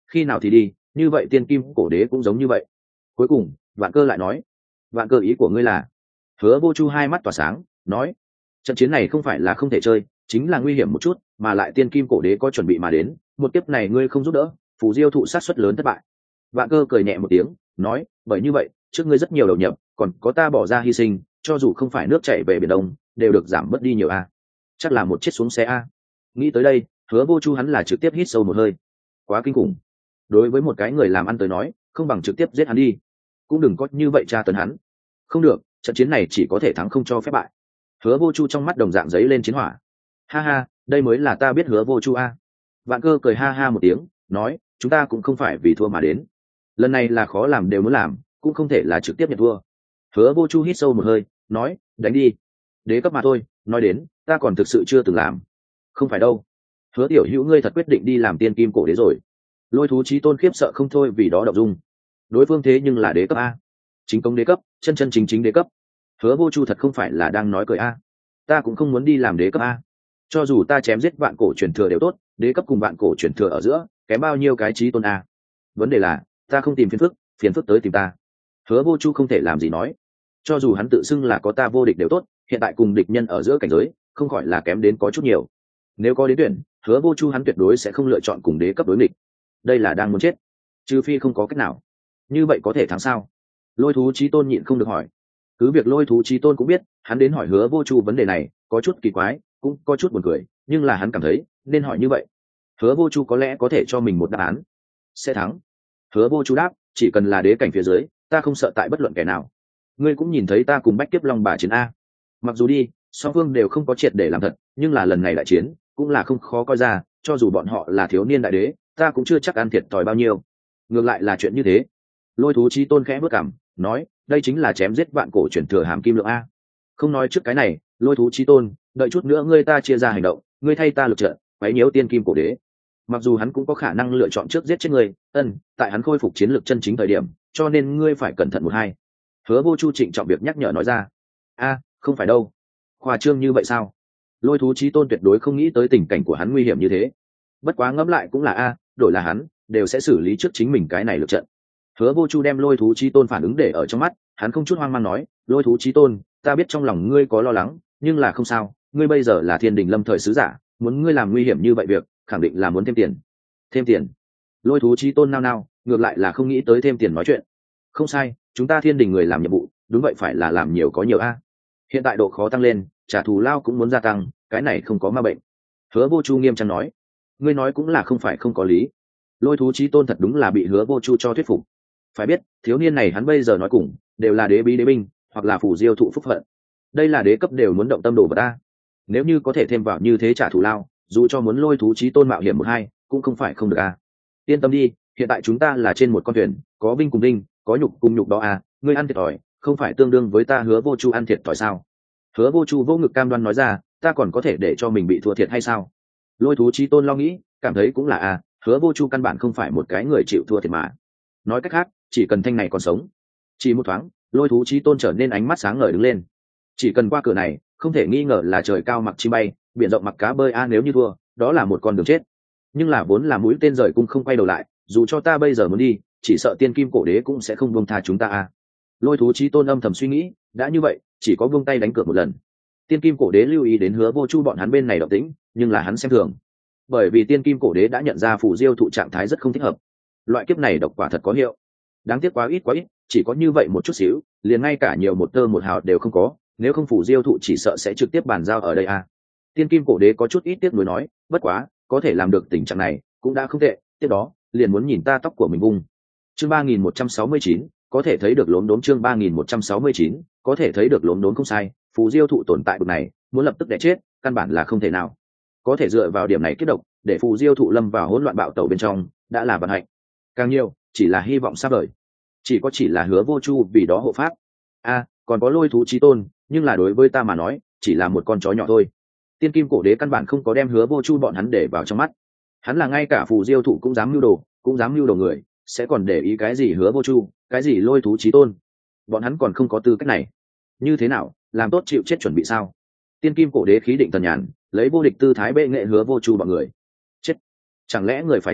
khi nào thì đi, như vậy tiên kim cổ đế cũng giống như vậy. Cuối cùng Vạn Cơ lại nói, Vạn Cơ ý của ngươi là? Hứa Vô Chu hai mắt tỏa sáng nói, trận chiến này không phải là không thể chơi, chính là nguy hiểm một chút, mà lại tiên kim cổ đế có chuẩn bị mà đến, một kiếp này ngươi không giúp đỡ, phù diêu thụ sát suất lớn thất bại. Vạn Cơ cười nhẹ một tiếng nói, bởi như vậy trước ngươi rất nhiều đầu nhập, còn có ta bỏ ra hy sinh, cho dù không phải nước chảy về biển đông đều được giảm bớt đi nhiều a. Chắc là một chiếc xuống xe a. Nghĩ tới đây, Hứa Vô Chu hắn là trực tiếp hít sâu một hơi. Quá kinh khủng. Đối với một cái người làm ăn tới nói, không bằng trực tiếp giết hắn đi, cũng đừng có như vậy tra tấn hắn. Không được, trận chiến này chỉ có thể thắng không cho phép bại. Hứa Vô Chu trong mắt đồng dạng giấy lên chiến hỏa. Ha ha, đây mới là ta biết Hứa Vô Chu a. Vạn Cơ cười ha ha một tiếng nói, chúng ta cũng không phải vì thua mà đến, lần này là khó làm đều muốn làm, cũng không thể là trực tiếp nhận thua. Hứa Vô Chu hít sâu một hơi nói, đánh đi, đế cấp mà thôi, nói đến ta còn thực sự chưa từng làm. Không phải đâu, Hứa tiểu hữu ngươi thật quyết định đi làm tiên kim cổ đế rồi? Lôi thú chí tôn khiếp sợ không thôi, vì đó động dung. Đối phương thế nhưng là đế cấp a, chính công đế cấp, chân chân chính chính đế cấp. Hứa Vô Chu thật không phải là đang nói cười a. Ta cũng không muốn đi làm đế cấp a, cho dù ta chém giết vạn cổ truyền thừa đều tốt, đế cấp cùng vạn cổ truyền thừa ở giữa kém bao nhiêu cái chí tôn a. Vấn đề là ta không tìm phiền phức, phiền phức tới tìm ta. Hứa Vô Chu không thể làm gì nói, cho dù hắn tự xưng là có ta vô địch đều tốt, hiện tại cùng địch nhân ở giữa cảnh giới không khỏi là kém đến có chút nhiều. Nếu có đến tuyển, Hứa Vô Chu hắn tuyệt đối sẽ không lựa chọn cùng đế cấp đối địch. Đây là đang muốn chết, trừ phi không có cách nào. Như vậy có thể thắng sao? Lôi thú chí tôn nhịn không được hỏi. Cứ việc Lôi thú chí tôn cũng biết hắn đến hỏi Hứa Vô Chu vấn đề này có chút kỳ quái, cũng có chút buồn cười, nhưng là hắn cảm thấy nên hỏi như vậy. Hứa Vô Chu có lẽ có thể cho mình một đáp án. Sẽ thắng. Hứa Vô Chu đáp, chỉ cần là đế cảnh phía dưới, ta không sợ tại bất luận kẻ nào. Ngươi cũng nhìn thấy ta cùng Bách Kiếp Long Bà chiến a. Mặc dù đi, song phương đều không có triệt để làm thật, nhưng là lần này đại chiến cũng là không khó coi ra, cho dù bọn họ là thiếu niên đại đế, ta cũng chưa chắc ăn thiệt thòi bao nhiêu. Ngược lại là chuyện như thế. Lôi thú chí tôn khẽ bước cằm nói, đây chính là chém giết vạn cổ chuyển thừa hàm kim lượng a. Không nói trước cái này, Lôi thú chí tôn, đợi chút nữa ngươi ta chia ra hành động, ngươi thay ta lực trận quấy nhiễu tiên kim cổ đế. Mặc dù hắn cũng có khả năng lựa chọn trước giết chết ngươi, ân, tại hắn khôi phục chiến lược chân chính thời điểm, cho nên ngươi phải cẩn thận một hai. Hứa Vô Chu trịnh trọng việc nhắc nhở nói ra. A, không phải đâu, khoa trương như vậy sao? Lôi thú chí tôn tuyệt đối không nghĩ tới tình cảnh của hắn nguy hiểm như thế. Bất quá ngẫm lại cũng là a, đổi là hắn đều sẽ xử lý trước chính mình cái này lượt trận. Hứa Vô Chu đem Lôi thú chí tôn phản ứng để ở trong mắt, hắn không chút hoang mang nói, Lôi thú chí tôn, ta biết trong lòng ngươi có lo lắng, nhưng là không sao, ngươi bây giờ là Thiên Đình Lâm thời sứ giả, muốn ngươi làm nguy hiểm như vậy việc, khẳng định là muốn thêm tiền. Thêm tiền? Lôi thú chí tôn nao nao, ngược lại là không nghĩ tới thêm tiền nói chuyện. Không sai, chúng ta Thiên Đình người làm nhiệm vụ, đúng vậy phải là làm nhiều có nhiều a. Hiện tại độ khó tăng lên, trả thù lao cũng muốn gia tăng, cái này không có ma bệnh. Hứa Vô Chu nghiêm trang nói, ngươi nói cũng là không phải không có lý. Lôi thú chí tôn thật đúng là bị Hứa Vô Chu cho thuyết phục. Phải biết, thiếu niên này hắn bây giờ nói cùng đều là đế bí đế binh, hoặc là phù diêu thụ phúc phận. Đây là đế cấp đều muốn động tâm đồ vật ta. Nếu như có thể thêm vào như thế trả thù lao, dù cho muốn Lôi thú chí tôn mạo hiểm một hai, cũng không phải không được a. Yên tâm đi, hiện tại chúng ta là trên một con thuyền, có binh cùng binh, có nhục cùng nhục đó a, ngươi ăn thiệt thòi, không phải tương đương với ta Hứa Vô Chu ăn thiệt thòi sao? Hứa Vô Chu vô ngực cam đoan nói ra, ta còn có thể để cho mình bị thua thiệt hay sao? Lôi thú chí tôn lo nghĩ, cảm thấy cũng là a, Hứa Vô Chu căn bản không phải một cái người chịu thua thiệt mà. Nói cách khác, chỉ cần thanh này còn sống. Chỉ một thoáng, Lôi thú chí tôn trở nên ánh mắt sáng ngời đứng lên. Chỉ cần qua cửa này, không thể nghi ngờ là trời cao mặc chim bay, biển rộng mặc cá bơi a, nếu như thua, đó là một con đường chết. Nhưng là vốn là mũi tên rời cung không quay đầu lại, dù cho ta bây giờ muốn đi, chỉ sợ tiên kim cổ đế cũng sẽ không buông tha chúng ta a. Lôi thú chí tôn âm thầm suy nghĩ, đã như vậy, chỉ có buông tay đánh cược một lần. Tiên kim cổ đế lưu ý đến Hứa Vô Chu bọn hắn bên này động tĩnh, nhưng là hắn xem thường, bởi vì tiên kim cổ đế đã nhận ra phù diêu thụ trạng thái rất không thích hợp. Loại kiếp này độc quả thật có hiệu, đáng tiếc quá ít quá ít, chỉ có như vậy một chút xíu, liền ngay cả nhiều một tơ một hào đều không có, nếu không phù diêu thụ chỉ sợ sẽ trực tiếp bàn giao ở đây a. Tiên kim cổ đế có chút ít tiếc nuối nói, bất quá, có thể làm được tình trạng này, cũng đã không tệ, tiếp đó, liền muốn nhìn ta tóc của mình vung. Chương ba nghìn một trăm sáu mươi chín, có thể thấy được lốm đốm, chương ba nghìn một trăm sáu mươi chín, có thể thấy được lốm đốm không sai, phù diêu thụ tồn tại bực này, muốn lập tức đẻ chết, căn bản là không thể nào. Có thể dựa vào điểm này kết độc, để phù diêu thụ lâm vào hỗn loạn bạo tẩu bên trong, đã là vận hạnh. Càng nhiều, chỉ là hy vọng xa vời. Chỉ có chỉ là Hứa Vô Chu vì đó hộ pháp. A, còn có Lôi thú chí tôn, nhưng là đối với ta mà nói, chỉ là một con chó nhỏ thôi. Tiên kim cổ đế căn bản không có đem Hứa Vô Chu bọn hắn để vào trong mắt. Hắn là ngay cả phù diêu thụ cũng dám mưu đồ, cũng dám mưu đồ người, sẽ còn để ý cái gì Hứa Vô Chu, cái gì Lôi thú chí tôn? Bọn hắn còn không có tư cách này. Như thế nào, làm tốt chịu chết chuẩn bị sao? Tiên kim cổ đế khí định thần nhàn, lấy vô địch tư thái bệ nghệ Hứa Vô Chu bọn người. Chết. Chẳng lẽ người phải chết,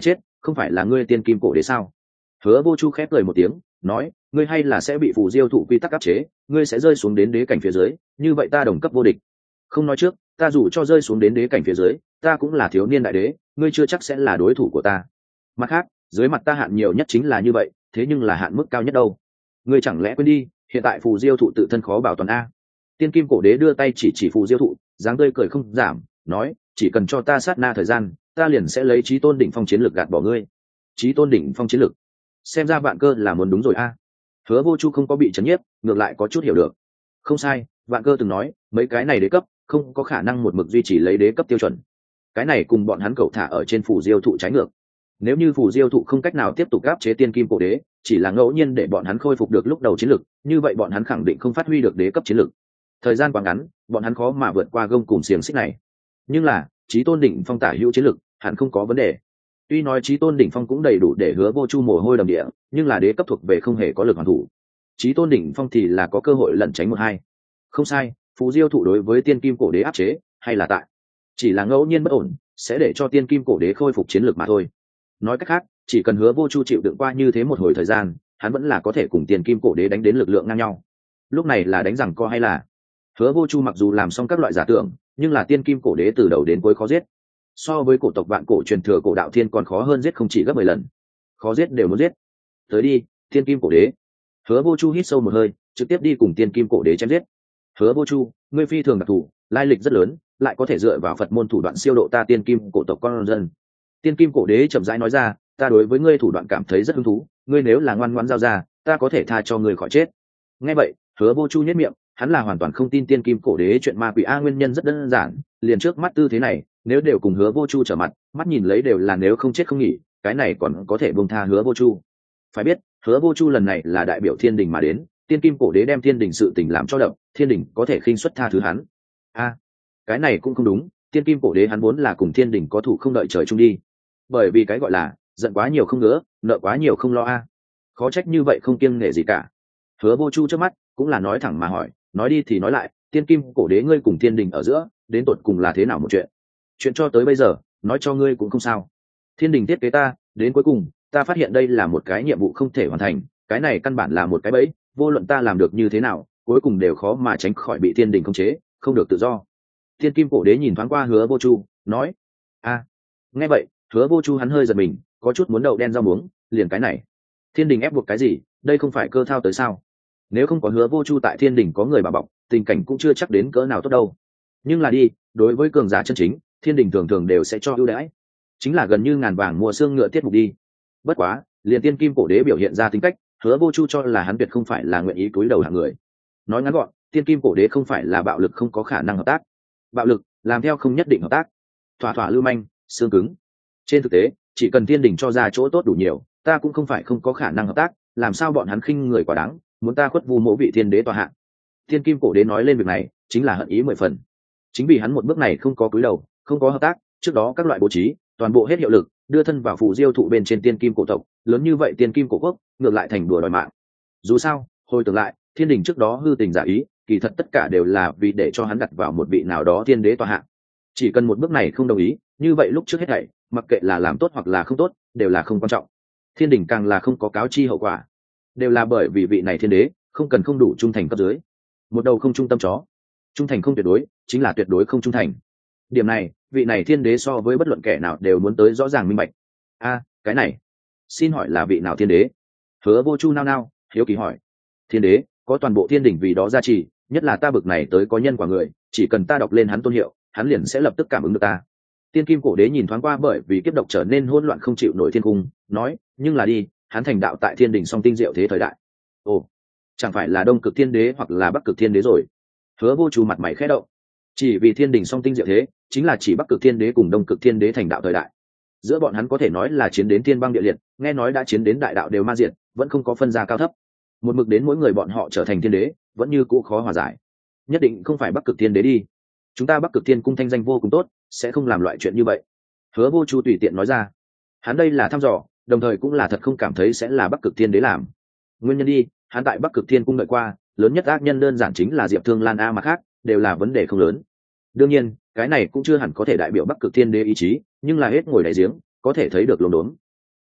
không phải là ngươi tiên kim cổ đế sao? Hứa Vô Chu khép cười một tiếng, nói, ngươi hay là sẽ bị phù diêu thụ quy tắc áp chế, ngươi sẽ rơi xuống đến đế cảnh phía dưới, như vậy ta đồng cấp vô địch. Không nói trước, ta dù cho rơi xuống đến đế cảnh phía dưới, ta cũng là thiếu niên đại đế, ngươi chưa chắc sẽ là đối thủ của ta. Mặt khác, dưới mặt ta hạn nhiều nhất chính là như vậy, thế nhưng là hạn mức cao nhất đâu? Ngươi chẳng lẽ quên đi, hiện tại phù diêu thụ tự thân khó bảo toàn a? Tiên kim cổ đế đưa tay chỉ chỉ phù diêu thụ, dáng tươi cười không giảm, nói, chỉ cần cho ta sát na thời gian, ta liền sẽ lấy chí tôn đỉnh phong chiến lực gạt bỏ ngươi. Chí tôn đỉnh phong chiến lực, xem ra vạn cơ là muốn đúng rồi a. Hứa Vô Chu không có bị chấn nhiếp, ngược lại có chút hiểu được. Không sai, vạn cơ từng nói, mấy cái này đế cấp không có khả năng một mực duy trì lấy đế cấp tiêu chuẩn. Cái này cùng bọn hắn cậu thả ở trên phù diêu thụ trái ngược. Nếu như phù diêu thụ không cách nào tiếp tục áp chế tiên kim cổ đế, chỉ là ngẫu nhiên để bọn hắn khôi phục được lúc đầu chiến lực, như vậy bọn hắn khẳng định không phát huy được đế cấp chiến lực. Thời gian quá ngắn, bọn hắn khó mà vượt qua gông cùm xiềng xích này. Nhưng là chí tôn đỉnh phong tả hữu chiến lực hẳn không có vấn đề. Tuy nói chí tôn đỉnh phong cũng đầy đủ để Hứa Vô Chu mồ hôi đầm địa, nhưng là đế cấp thuộc về không hề có lực hoàn thủ. Chí tôn đỉnh phong thì là có cơ hội lẩn tránh một hai. Không sai, phù diêu thụ đối với tiên kim cổ đế áp chế hay là tại, chỉ là ngẫu nhiên bất ổn, sẽ để cho tiên kim cổ đế khôi phục chiến lược mà thôi. Nói cách khác, chỉ cần Hứa Vô Chu chịu đựng qua như thế một hồi thời gian, hắn vẫn là có thể cùng tiên kim cổ đế đánh đến lực lượng ngang nhau. Lúc này là đánh rằng co hay là? Hứa Vô Chu mặc dù làm xong các loại giả tưởng, nhưng là tiên kim cổ đế từ đầu đến cuối khó giết. So với cổ tộc vạn cổ truyền thừa cổ đạo thiên còn khó hơn giết không chỉ gấp mười lần. Khó giết đều muốn giết. Tới đi, tiên kim cổ đế. Hứa Vô Chu hít sâu một hơi, trực tiếp đi cùng tiên kim cổ đế chém giết. Hứa Vô Chu, ngươi phi thường đặc thù, lai lịch rất lớn, lại có thể dựa vào Phật môn thủ đoạn siêu độ ta tiên kim cổ tộc con dân. Tiên kim cổ đế chậm rãi nói ra, ta đối với ngươi thủ đoạn cảm thấy rất hứng thú, ngươi nếu là ngoan ngoãn giao ra, ta có thể tha cho ngươi khỏi chết. Nghe vậy, Hứa Vô Chu nhếch miệng, hắn là hoàn toàn không tin tiên kim cổ đế chuyện ma quỷ a, nguyên nhân rất đơn giản, liền trước mắt tư thế này, nếu đều cùng Hứa Vô Chu trở mặt, mắt nhìn lấy đều là nếu không chết không nghỉ, cái này còn có thể buông tha Hứa Vô Chu. Phải biết, Hứa Vô Chu lần này là đại biểu thiên đình mà đến, tiên kim cổ đế đem thiên đình sự tình làm cho đậm, thiên đình có thể khinh suất tha thứ hắn. A, cái này cũng không đúng, tiên kim cổ đế hắn vốn là cùng thiên đình có thủ không đợi trời chung đi. Bởi vì cái gọi là giận quá nhiều không ngứa, nợ quá nhiều không lo a. Khó trách như vậy không kiêng nể gì cả. Hứa Vô Chu trước mắt cũng là nói thẳng mà hỏi, nói đi thì nói lại, tiên kim cổ đế ngươi cùng thiên đình ở giữa đến tột cùng là thế nào một chuyện? Chuyện cho tới bây giờ nói cho ngươi cũng không sao. Thiên đình thiết kế ta, đến cuối cùng ta phát hiện đây là một cái nhiệm vụ không thể hoàn thành, cái này căn bản là một cái bẫy, vô luận ta làm được như thế nào, cuối cùng đều khó mà tránh khỏi bị thiên đình khống chế, không được tự do. Thiên kim cổ đế nhìn thoáng qua Hứa Vô Chu, nói, a. Nghe vậy, Hứa Vô Chu hắn hơi giật mình, có chút muốn đậu đen rau muống, liền cái này, thiên đình ép buộc cái gì, đây không phải cơ thao tới sao? Nếu không có Hứa Vô Chu tại thiên đình có người bảo bọc, tình cảnh cũng chưa chắc đến cỡ nào tốt đâu. Nhưng là đi, đối với cường giả chân chính, thiên đình thường thường đều sẽ cho ưu đãi, chính là gần như ngàn vàng mua xương ngựa tiết mục đi. Bất quá, liền tiên kim cổ đế biểu hiện ra tính cách, Hứa Vô Chu cho là hắn tuyệt không phải là nguyện ý cúi đầu hạng người. Nói ngắn gọn, tiên kim cổ đế không phải là bạo lực không có khả năng hợp tác, bạo lực làm theo không nhất định hợp tác, thỏa thỏa lưu manh, xương cứng. Trên thực tế, chỉ cần thiên đình cho ra chỗ tốt đủ nhiều, ta cũng không phải không có khả năng hợp tác, làm sao bọn hắn khinh người quá đáng, muốn ta khuất vu mộ vị thiên đế tòa hạng. Thiên kim cổ đế nói lên việc này, chính là hận ý mười phần. Chính vì hắn một bước này không có cúi đầu, không có hợp tác, trước đó các loại bố trí toàn bộ hết hiệu lực, đưa thân vào phù diêu thụ bên trên tiên kim cổ tộc, lớn như vậy tiên kim cổ quốc, ngược lại thành đùa đòi mạng. Dù sao, hồi tưởng lại, thiên đình trước đó hư tình giả ý, kỳ thật tất cả đều là vì để cho hắn đặt vào một vị nào đó thiên đế tòa hạng. Chỉ cần một bước này không đồng ý, như vậy lúc trước hết thảy, mặc kệ là làm tốt hoặc là không tốt, đều là không quan trọng. Thiên đình càng là không có cáo chi hậu quả, đều là bởi vì vị này thiên đế không cần không đủ trung thành cấp dưới. Một đầu không trung tâm chó, trung thành không tuyệt đối chính là tuyệt đối không trung thành. Điểm này, vị này thiên đế so với bất luận kẻ nào đều muốn tới rõ ràng minh bạch. A, cái này, xin hỏi là vị nào thiên đế? Hứa Vô Chu nao nao, hiếu kỳ hỏi. Thiên đế có toàn bộ thiên đình vì đó gia trì, nhất là ta bực này tới có nhân quả người, chỉ cần ta đọc lên hắn tôn hiệu, hắn liền sẽ lập tức cảm ứng được ta. Tiên kim cổ đế nhìn thoáng qua bởi vì kiếp độc trở nên hỗn loạn không chịu nổi thiên cung, nói, nhưng là đi, hắn thành đạo tại thiên đình song tinh diệu thế thời đại. Ồ, chẳng phải là đông cực thiên đế hoặc là bắc cực thiên đế rồi? Hứa Vô Chu mặt mày khẽ động. Chỉ vì thiên đình song tinh diệu thế, chính là chỉ bắc cực thiên đế cùng đông cực thiên đế thành đạo thời đại. Giữa bọn hắn có thể nói là chiến đến thiên băng địa liệt, nghe nói đã chiến đến đại đạo đều ma diệt, vẫn không có phân ra cao thấp. Một mực đến mỗi người bọn họ trở thành thiên đế, vẫn như cũ khó hòa giải. Nhất định không phải bắc cực thiên đế đi. Chúng ta bắc cực thiên cung thanh danh vô cùng tốt, sẽ không làm loại chuyện như vậy. Hứa Vô Chu tùy tiện nói ra. Hắn đây là thăm dò, đồng thời cũng là thật không cảm thấy sẽ là bắc cực thiên đế làm. Nguyên nhân đi, hắn tại bắc cực thiên cung đợi qua, lớn nhất ác nhân đơn giản chính là Diệp Thương Lan a, mà khác đều là vấn đề không lớn. Đương nhiên, cái này cũng chưa hẳn có thể đại biểu bắc cực thiên đế ý chí, nhưng là hết ngồi đại giếng, có thể thấy được lồn đốn.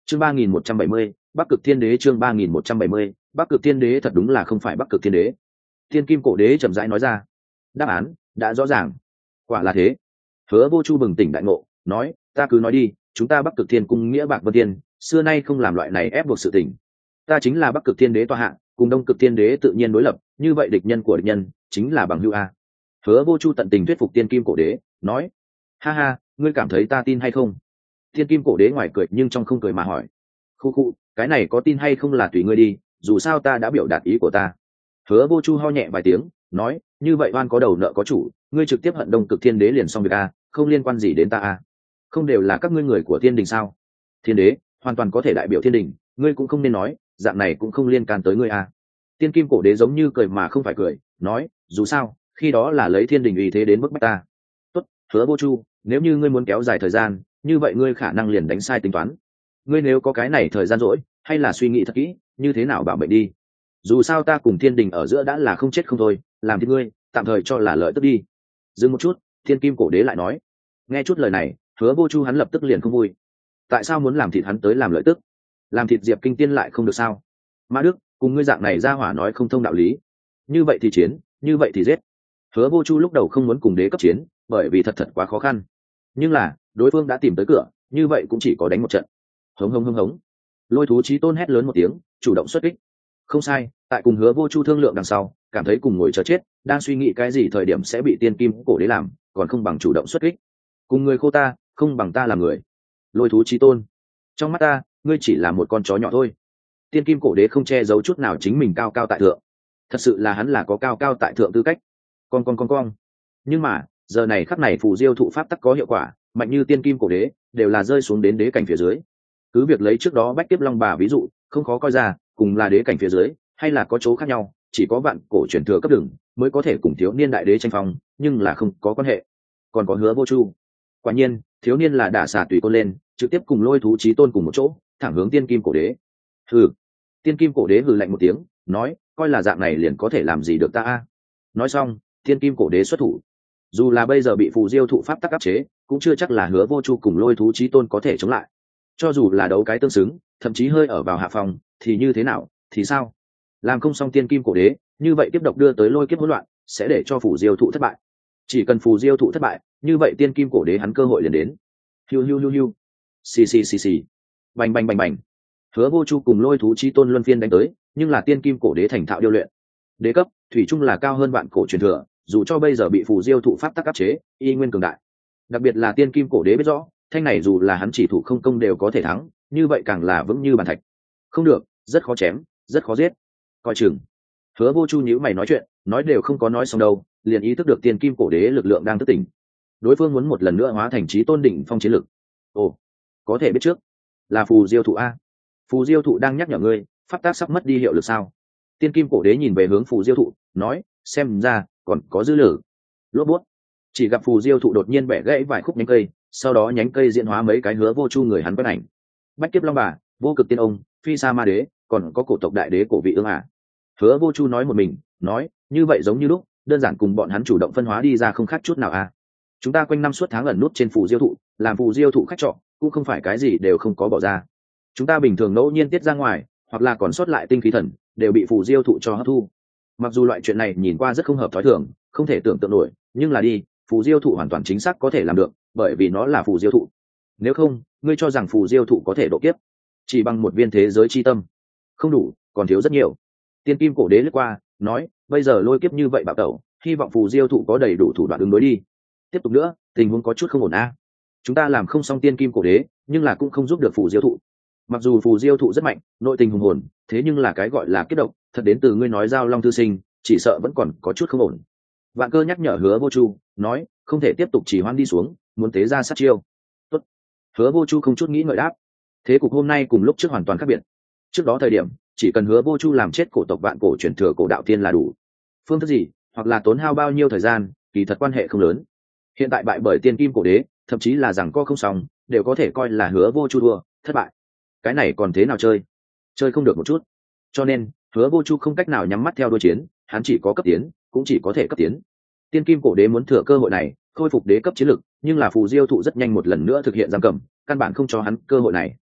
chương ba nghìn một trăm bảy mươi, Bắc Cực Thiên Đế. Chương ba nghìn một trăm bảy mươi, Bắc Cực Thiên Đế. Thật đúng là không phải Bắc Cực Thiên Đế. Thiên Kim Cổ Đế chậm rãi nói ra. Đáp án đã rõ ràng. Quả là thế. Hứa Vô Chu bừng tỉnh đại ngộ, nói, ta cứ nói đi, chúng ta Bắc Cực Thiên cung nghĩa bạc vân thiên, xưa nay không làm loại này ép buộc sự tình. Ta chính là Bắc Cực Thiên Đế tọa hạ, cùng Đông Cực Thiên Đế tự nhiên đối lập, như vậy địch nhân của địch nhân chính là bằng hữu a. Hứa Vô Chu tận tình thuyết phục Tiên Kim Cổ Đế, nói, ha ha, ngươi cảm thấy ta tin hay không? Tiên Kim Cổ Đế ngoài cười nhưng trong không cười mà hỏi, khu khu, cái này có tin hay không là tùy ngươi đi, dù sao ta đã biểu đạt ý của ta. Hứa Vô Chu ho nhẹ vài tiếng, nói, như vậy oan có đầu nợ có chủ, ngươi trực tiếp hận Đông Cực Thiên Đế liền xong việc a, không liên quan gì đến ta a. Không đều là các ngươi người của Thiên Đình sao? Thiên Đế hoàn toàn có thể đại biểu Thiên Đình, ngươi cũng không nên nói, dạng này cũng không liên can tới ngươi a. Tiên Kim Cổ Đế giống như cười mà không phải cười, nói, dù sao, khi đó là lấy Thiên Đình uy thế đến bức bách ta. Tốt, Hứa Vô Chu, nếu như ngươi muốn kéo dài thời gian, như vậy ngươi khả năng liền đánh sai tính toán. Ngươi nếu có cái này thời gian rỗi, hay là suy nghĩ thật kỹ, như thế nào bảo mệnh đi. Dù sao ta cùng Thiên Đình ở giữa đã là không chết không thôi, làm thì ngươi tạm thời cho là lợi tức đi. Dừng một chút, Thiên Kim Cổ Đế lại nói, nghe chút lời này, Hứa Vô Chu hắn lập tức liền không vui. Tại sao muốn làm thịt hắn tới làm lợi tức? Làm thịt Diệp Kinh Tiên lại không được sao? Mã Đức, cùng ngươi dạng này ra hỏa nói không thông đạo lý. Như vậy thì chiến, như vậy thì giết. Hứa Vô Chu lúc đầu không muốn cùng đế cấp chiến, bởi vì thật thật quá khó khăn. Nhưng là, đối phương đã tìm tới cửa, như vậy cũng chỉ có đánh một trận. Hống hống hống hống. Lôi thú chí tôn hét lớn một tiếng, chủ động xuất kích. Không sai, tại cùng Hứa Vô Chu thương lượng đằng sau, cảm thấy cùng ngồi chờ chết, đang suy nghĩ cái gì thời điểm sẽ bị Tiên Kim Cổ Đế làm, còn không bằng chủ động xuất kích. Cùng người khô ta, không bằng ta làm người. Lôi thú chí tôn, trong mắt ta, ngươi chỉ là một con chó nhỏ thôi. Tiên Kim Cổ Đế không che giấu chút nào chính mình cao cao tại thượng. Thật sự là hắn là có cao cao tại thượng tư cách. Con con con con. Nhưng mà, giờ này khắc này phù diêu thụ pháp tắc có hiệu quả, mạnh như Tiên Kim Cổ Đế, đều là rơi xuống đến đế cảnh phía dưới. Cứ việc lấy trước đó Bách Kiếp Long Bà ví dụ, không khó coi ra, cùng là đế cảnh phía dưới, hay là có chỗ khác nhau, chỉ có vạn cổ truyền thừa cấp đường mới có thể cùng thiếu niên đại đế tranh phong, nhưng là không có quan hệ. Còn có Hứa Vô Chu. Quả nhiên, thiếu niên là đả xả tùy côn lên, trực tiếp cùng lôi thú chí tôn cùng một chỗ, thẳng hướng Tiên Kim Cổ Đế. Hừ. Tiên Kim Cổ Đế hừ lạnh một tiếng, nói, coi là dạng này liền có thể làm gì được ta a. Nói xong, Tiên Kim Cổ Đế xuất thủ. Dù là bây giờ bị phù diêu thụ pháp tắc áp chế, cũng chưa chắc là Hứa Vô Chu cùng lôi thú chí tôn có thể chống lại. Cho dù là đấu cái tương xứng, thậm chí hơi ở vào hạ phòng, thì như thế nào, thì sao? Làm không xong Tiên Kim Cổ Đế, như vậy tiếp độc đưa tới lôi kiếp hỗn loạn, sẽ để cho phù diêu thụ thất bại. Chỉ cần phù diêu thụ thất bại, như vậy Tiên Kim Cổ Đế hắn cơ hội liền đến. Hiu hiu hiu hiu. Xì xì xì xì. Bành bành bành bành. Hứa Vô Chu cùng lôi thú chí tôn luân phiên đánh tới, nhưng là Tiên Kim Cổ Đế thành thạo điêu luyện. Đế cấp, thủy chung là cao hơn vạn cổ truyền thừa, dù cho bây giờ bị phù diêu thụ pháp tắc áp chế, y nguyên cường đại. Đặc biệt là Tiên Kim Cổ Đế biết rõ, thanh này dù là hắn chỉ thủ không công đều có thể thắng, như vậy càng là vững như bàn thạch. Không được, rất khó chém, rất khó giết. Coi chừng. Hứa Vô Chu nhíu mày nói chuyện, nói đều không có nói xong đâu, liền ý thức được Tiên Kim Cổ Đế lực lượng đang thức tỉnh. Đối phương muốn một lần nữa hóa thành chí tôn đỉnh phong chiến lực. Ồ, có thể biết trước, là phù diêu thụ a. Phù diêu thụ đang nhắc nhở ngươi, pháp tác sắp mất đi hiệu lực sao? Tiên Kim Cổ Đế nhìn về hướng phù diêu thụ, nói, xem ra còn có dư lử. Lốp bút. Chỉ gặp phù diêu thụ đột nhiên bẻ gãy vài khúc nhánh cây, sau đó nhánh cây diễn hóa mấy cái Hứa Vô Chu người hắn quét ảnh. Bách Kiếp Long Bà, Vô Cực Tiên Ông, Phi Sa Ma Đế, còn có cổ tộc đại đế cổ vị ương à. Hứa Vô Chu nói một mình, nói, như vậy giống như lúc, đơn giản cùng bọn hắn chủ động phân hóa đi ra không khác chút nào à. Chúng ta quanh năm suốt tháng ẩn nút trên phù diêu thụ, làm phù diêu thụ khách trọ, cũng không phải cái gì đều không có bỏ ra. Chúng ta bình thường ngẫu nhiên tiết ra ngoài, hoặc là còn sót lại tinh khí thần, đều bị phù diêu thụ cho hấp thu. Mặc dù loại chuyện này nhìn qua rất không hợp thói thường, không thể tưởng tượng nổi, nhưng là đi, phù diêu thụ hoàn toàn chính xác có thể làm được, bởi vì nó là phù diêu thụ. Nếu không, ngươi cho rằng phù diêu thụ có thể độ kiếp chỉ bằng một viên thế giới chi tâm? Không đủ, còn thiếu rất nhiều. Tiên Kim Cổ Đế lướt qua, nói, bây giờ lôi kiếp như vậy bạo tẩu, hy vọng phù diêu thụ có đầy đủ thủ đoạn ứng đối đi. Tiếp tục nữa, tình huống có chút không ổn a. Chúng ta làm không xong Tiên Kim Cổ Đế, nhưng là cũng không giúp được phù diêu thụ. Mặc dù phù diêu thụ rất mạnh, nội tình hùng hồn, thế nhưng là cái gọi là kết động, thật đến từ ngươi nói giao long thư sinh, chỉ sợ vẫn còn có chút không ổn. Vạn Cơ nhắc nhở Hứa Vô Chu, nói, không thể tiếp tục chỉ hoãn đi xuống, muốn tế ra sát chiêu. Tốt. Hứa Vô Chu không chút nghĩ ngợi đáp. Thế cục hôm nay cùng lúc trước hoàn toàn khác biệt. Trước đó thời điểm, chỉ cần Hứa Vô Chu làm chết cổ tộc vạn cổ truyền thừa cổ đạo tiên là đủ. Phương thức gì, hoặc là tốn hao bao nhiêu thời gian, kỳ thật quan hệ không lớn. Hiện tại bại bởi Tiên Kim Cổ Đế, thậm chí là rằng co không xong, đều có thể coi là Hứa Vô Chu thua, thất bại. Cái này còn thế nào chơi? Chơi không được một chút. Cho nên, Hứa Vô Chu không cách nào nhắm mắt theo đuôi chiến, hắn chỉ có cấp tiến, cũng chỉ có thể cấp tiến. Tiên Kim Cổ Đế muốn thừa cơ hội này, khôi phục đế cấp chiến lực, nhưng là phù diêu thụ rất nhanh một lần nữa thực hiện giam cầm, căn bản không cho hắn cơ hội này.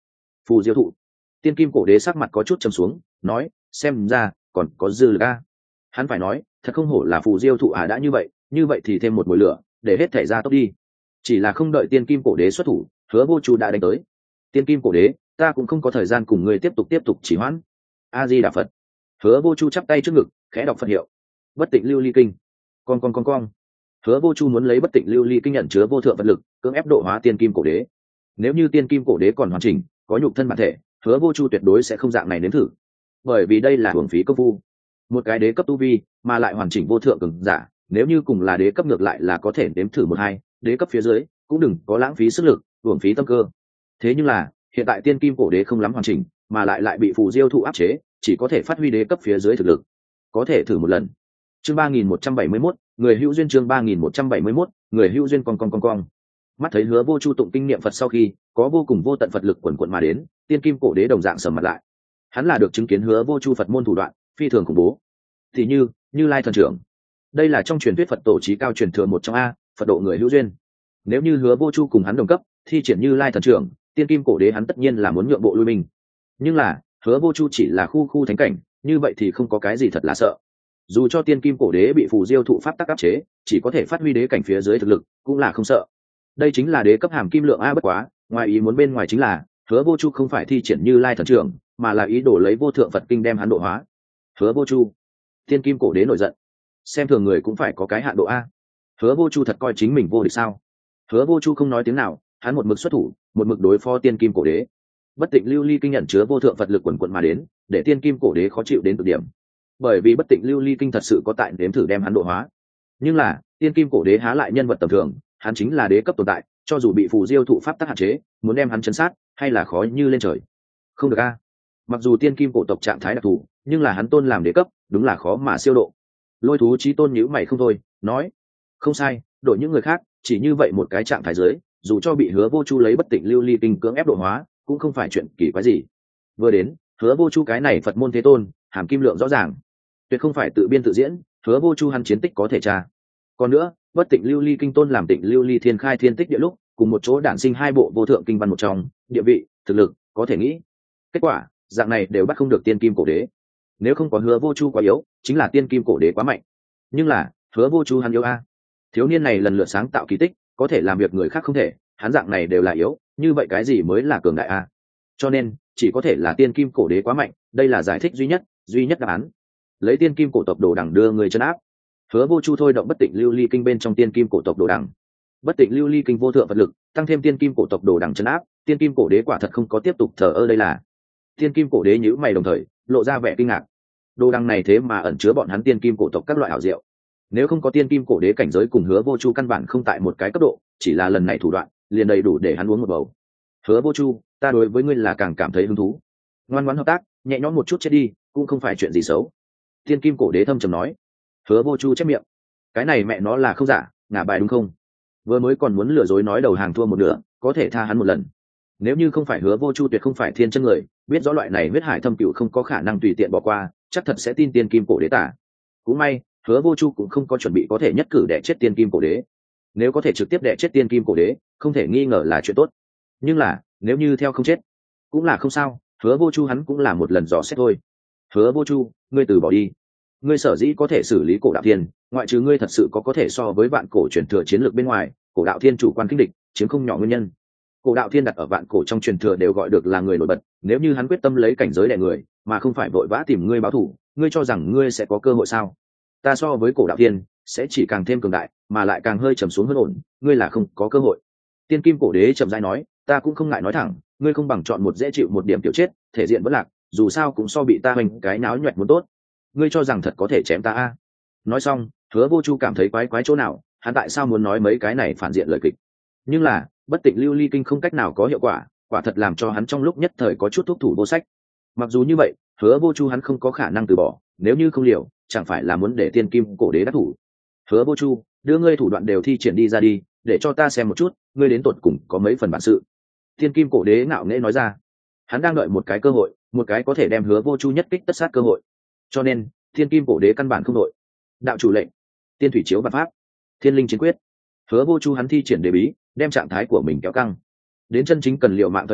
phù diêu thụ. Tiên kim cổ đế sắc mặt có chút trầm xuống, nói, xem ra còn có dư lực a. Hắn phải nói, thật không hổ là phù diêu thụ à, đã như vậy như vậy thì thêm một mùi lửa để hết thể ra tốc đi. Chỉ là không đợi tiên kim cổ đế xuất thủ, Hứa Vô Chu đã đánh tới. Tiên kim cổ đế, ta cũng không có thời gian cùng ngươi tiếp tục tiếp tục chỉ hoãn. A Di Đà Phật. Hứa Vô Chu chắp tay trước ngực, khẽ đọc Phật hiệu. Bất tịnh lưu ly kinh. Con con con con. Hứa Vô Chu muốn lấy bất tịnh lưu ly kinh nhận chứa vô thượng vật lực, cưỡng ép độ hóa tiên kim cổ đế. Nếu như tiên kim cổ đế còn hoàn chỉnh, có nhục thân bản thể, Hứa Vô Chu tuyệt đối sẽ không dạng này nếm thử. Bởi vì đây là hưởng phí công phu. Một cái đế cấp tu vi, mà lại hoàn chỉnh vô thượng cường giả, nếu như cùng là đế cấp ngược lại là có thể nếm thử một hai, đế cấp phía dưới cũng đừng có lãng phí sức lực, hưởng phí tâm cơ. Thế nhưng là, hiện tại tiên kim cổ đế không lắm hoàn chỉnh, mà lại lại bị phù diêu thụ áp chế, chỉ có thể phát huy đế cấp phía dưới thực lực. Có thể thử một lần. Chương ba nghìn một trăm bảy mươi mốt, người hữu duyên. Chương ba nghìn một trăm bảy mươi mốt, người hữu duyên. Con con con con. Mắt thấy Hứa Vô Chu tụng kinh niệm Phật sau khi, có vô cùng vô tận Phật lực quần quần mà đến, tiên kim cổ đế đồng dạng sầm mặt lại. Hắn là được chứng kiến Hứa Vô Chu Phật môn thủ đoạn, phi thường khủng bố. Thì như, Như Lai thần trưởng. Đây là trong truyền thuyết Phật tổ chí cao truyền thừa một trong a, Phật độ người hữu duyên. Nếu như Hứa Vô Chu cùng hắn đồng cấp, thi triển Như Lai thần trưởng, tiên kim cổ đế hắn tất nhiên là muốn nhượng bộ lui mình. Nhưng là, Hứa Vô Chu chỉ là khu khu thánh cảnh, như vậy thì không có cái gì thật là sợ. Dù cho tiên kim cổ đế bị phù diêu thụ pháp tắc áp chế, chỉ có thể phát huy đế cảnh phía dưới thực lực, cũng là không sợ. Đây chính là đế cấp hàm kim lượng a, bất quá, ngoài ý muốn bên ngoài chính là, Hứa Vô Chu không phải thi triển Như Lai thần trưởng, mà là ý đồ lấy vô thượng Phật kinh đem hắn độ hóa. Hứa Vô Chu, tiên kim cổ đế nổi giận. Xem thường người cũng phải có cái hạn độ a. Hứa Vô Chu thật coi chính mình vô địch sao? Hứa Vô Chu không nói tiếng nào, hắn một mực xuất thủ, một mực đối phó tiên kim cổ đế. Bất tịnh lưu ly kinh nhận chứa vô thượng Phật lực quần quần mà đến, để tiên kim cổ đế khó chịu đến cực điểm. Bởi vì bất tịnh lưu ly kinh thật sự có tại nếm thử đem hắn độ hóa. Nhưng là, tiên kim cổ đế há lại nhân vật tầm thường, hắn chính là đế cấp tồn tại, cho dù bị phù diêu thụ pháp tắc hạn chế, muốn đem hắn chấn sát, hay là khó như lên trời. Không được a. Mặc dù tiên kim cổ tộc trạng thái đặc thù, nhưng là hắn tôn làm đế cấp, đúng là khó mà siêu độ. Lôi thú chí tôn nhíu mày không thôi, nói: "Không sai, đổi những người khác, chỉ như vậy một cái trạng thái dưới, dù cho bị Hứa Vô Chu lấy bất tịnh lưu ly kinh cưỡng ép độ hóa, cũng không phải chuyện kỳ quái gì." Vừa đến, Hứa Vô Chu cái này Phật môn thế tôn, hàm kim lượng rõ ràng, tuyệt không phải tự biên tự diễn, Hứa Vô Chu hắn chiến tích có thể tra. Còn nữa, bất tịnh lưu ly kinh tôn làm tịnh lưu ly thiên khai thiên tích địa lúc, cùng một chỗ đản sinh hai bộ vô thượng kinh văn một trong, địa vị, thực lực, có thể nghĩ. Kết quả, dạng này đều bắt không được tiên kim cổ đế. Nếu không có Hứa Vô Chu quá yếu, chính là tiên kim cổ đế quá mạnh. Nhưng là, Hứa Vô Chu hắn yếu a. Thiếu niên này lần lượt sáng tạo kỳ tích, có thể làm việc người khác không thể, hắn dạng này đều là yếu, như vậy cái gì mới là cường đại a? Cho nên, chỉ có thể là tiên kim cổ đế quá mạnh, đây là giải thích duy nhất, duy nhất đáp án. Lấy tiên kim cổ tộc đồ đẳng đưa người chân áp. Hứa Vô Chu thôi động bất tịnh lưu ly kinh bên trong tiên kim cổ tộc đồ đẳng. Bất tịnh lưu ly kinh vô thượng vật lực, tăng thêm tiên kim cổ tộc đồ đẳng chân áp, tiên kim cổ đế quả thật không có tiếp tục thờ ơ đây là. Tiên kim cổ đế nhíu mày đồng thời, lộ ra vẻ kinh ngạc. Đồ đẳng này thế mà ẩn chứa bọn hắn tiên kim cổ tộc các loại ảo diệu. Nếu không có tiên kim cổ đế cảnh giới cùng Hứa Vô Chu căn bản không tại một cái cấp độ, chỉ là lần này thủ đoạn, liền đầy đủ để hắn uống một bầu. Hứa Vô Chu, ta đối với ngươi là càng cảm thấy hứng thú. Ngoan ngoãn hợp tác, nhẹ nhõm một chút chết đi, cũng không phải chuyện gì xấu. Tiên kim cổ đế thâm trầm nói. Hứa Vô Chu chép miệng. Cái này mẹ nó là không giả, ngả bài đúng không? Vừa mới còn muốn lừa dối nói đầu hàng thua một nửa, có thể tha hắn một lần. Nếu như không phải Hứa Vô Chu tuyệt không phải thiên chân người, biết rõ loại này huyết hải thâm cửu không có khả năng tùy tiện bỏ qua, chắc thật sẽ tin tiên kim cổ đế tả. Cũng may, Hứa Vô Chu cũng không có chuẩn bị có thể nhất cử đẻ chết tiên kim cổ đế. Nếu có thể trực tiếp đẻ chết tiên kim cổ đế, không thể nghi ngờ là chuyện tốt. Nhưng là, nếu như theo không chết, cũng là không sao, Hứa Vô Chu hắn cũng là một lần dò xét thôi. Hứa Vô Chu, ngươi từ bỏ đi. Ngươi sở dĩ có thể xử lý cổ đạo thiên, ngoại trừ ngươi thật sự có có thể so với vạn cổ truyền thừa chiến lược bên ngoài, cổ đạo thiên chủ quan kinh địch, chiếm không nhỏ nguyên nhân. Cổ đạo thiên đặt ở vạn cổ trong truyền thừa đều gọi được là người nổi bật, nếu như hắn quyết tâm lấy cảnh giới đè người, mà không phải vội vã tìm ngươi báo thù, ngươi cho rằng ngươi sẽ có cơ hội sao? Ta so với cổ đạo thiên, sẽ chỉ càng thêm cường đại, mà lại càng hơi trầm xuống hơn ổn, ngươi là không có cơ hội. Tiên kim cổ đế chậm rãi nói, ta cũng không ngại nói thẳng, ngươi không bằng chọn một dễ chịu một điểm tiểu chết, thể diện vẫn lạc, dù sao cũng so bị ta hoành cái náo nhoẹt muốn tốt. Ngươi cho rằng thật có thể chém ta a? Nói xong, Hứa Vô Chu cảm thấy quái quái chỗ nào, hắn tại sao muốn nói mấy cái này phản diện lời kịch? Nhưng là, bất tịnh lưu ly kinh không cách nào có hiệu quả, quả thật làm cho hắn trong lúc nhất thời có chút thúc thủ vô sách. Mặc dù như vậy, Hứa Vô Chu hắn không có khả năng từ bỏ, nếu như không liều, chẳng phải là muốn để tiên kim cổ đế đắc thủ. Hứa Vô Chu, đưa ngươi thủ đoạn đều thi triển đi ra đi, để cho ta xem một chút, ngươi đến tột cùng có mấy phần bản sự. Tiên kim cổ đế ngạo nghễ nói ra. Hắn đang đợi một cái cơ hội, một cái có thể đem Hứa Vô Chu nhất kích tất sát cơ hội. Cho nên, tiên kim cổ đế căn bản không đội. Đạo chủ lệnh, tiên thủy chiếu vạn pháp, thiên linh chiến quyết. Hứa Vô Chu hắn thi triển đế bí, đem trạng thái của mình kéo căng. Đến chân chính cần liệu mạng thời điểm,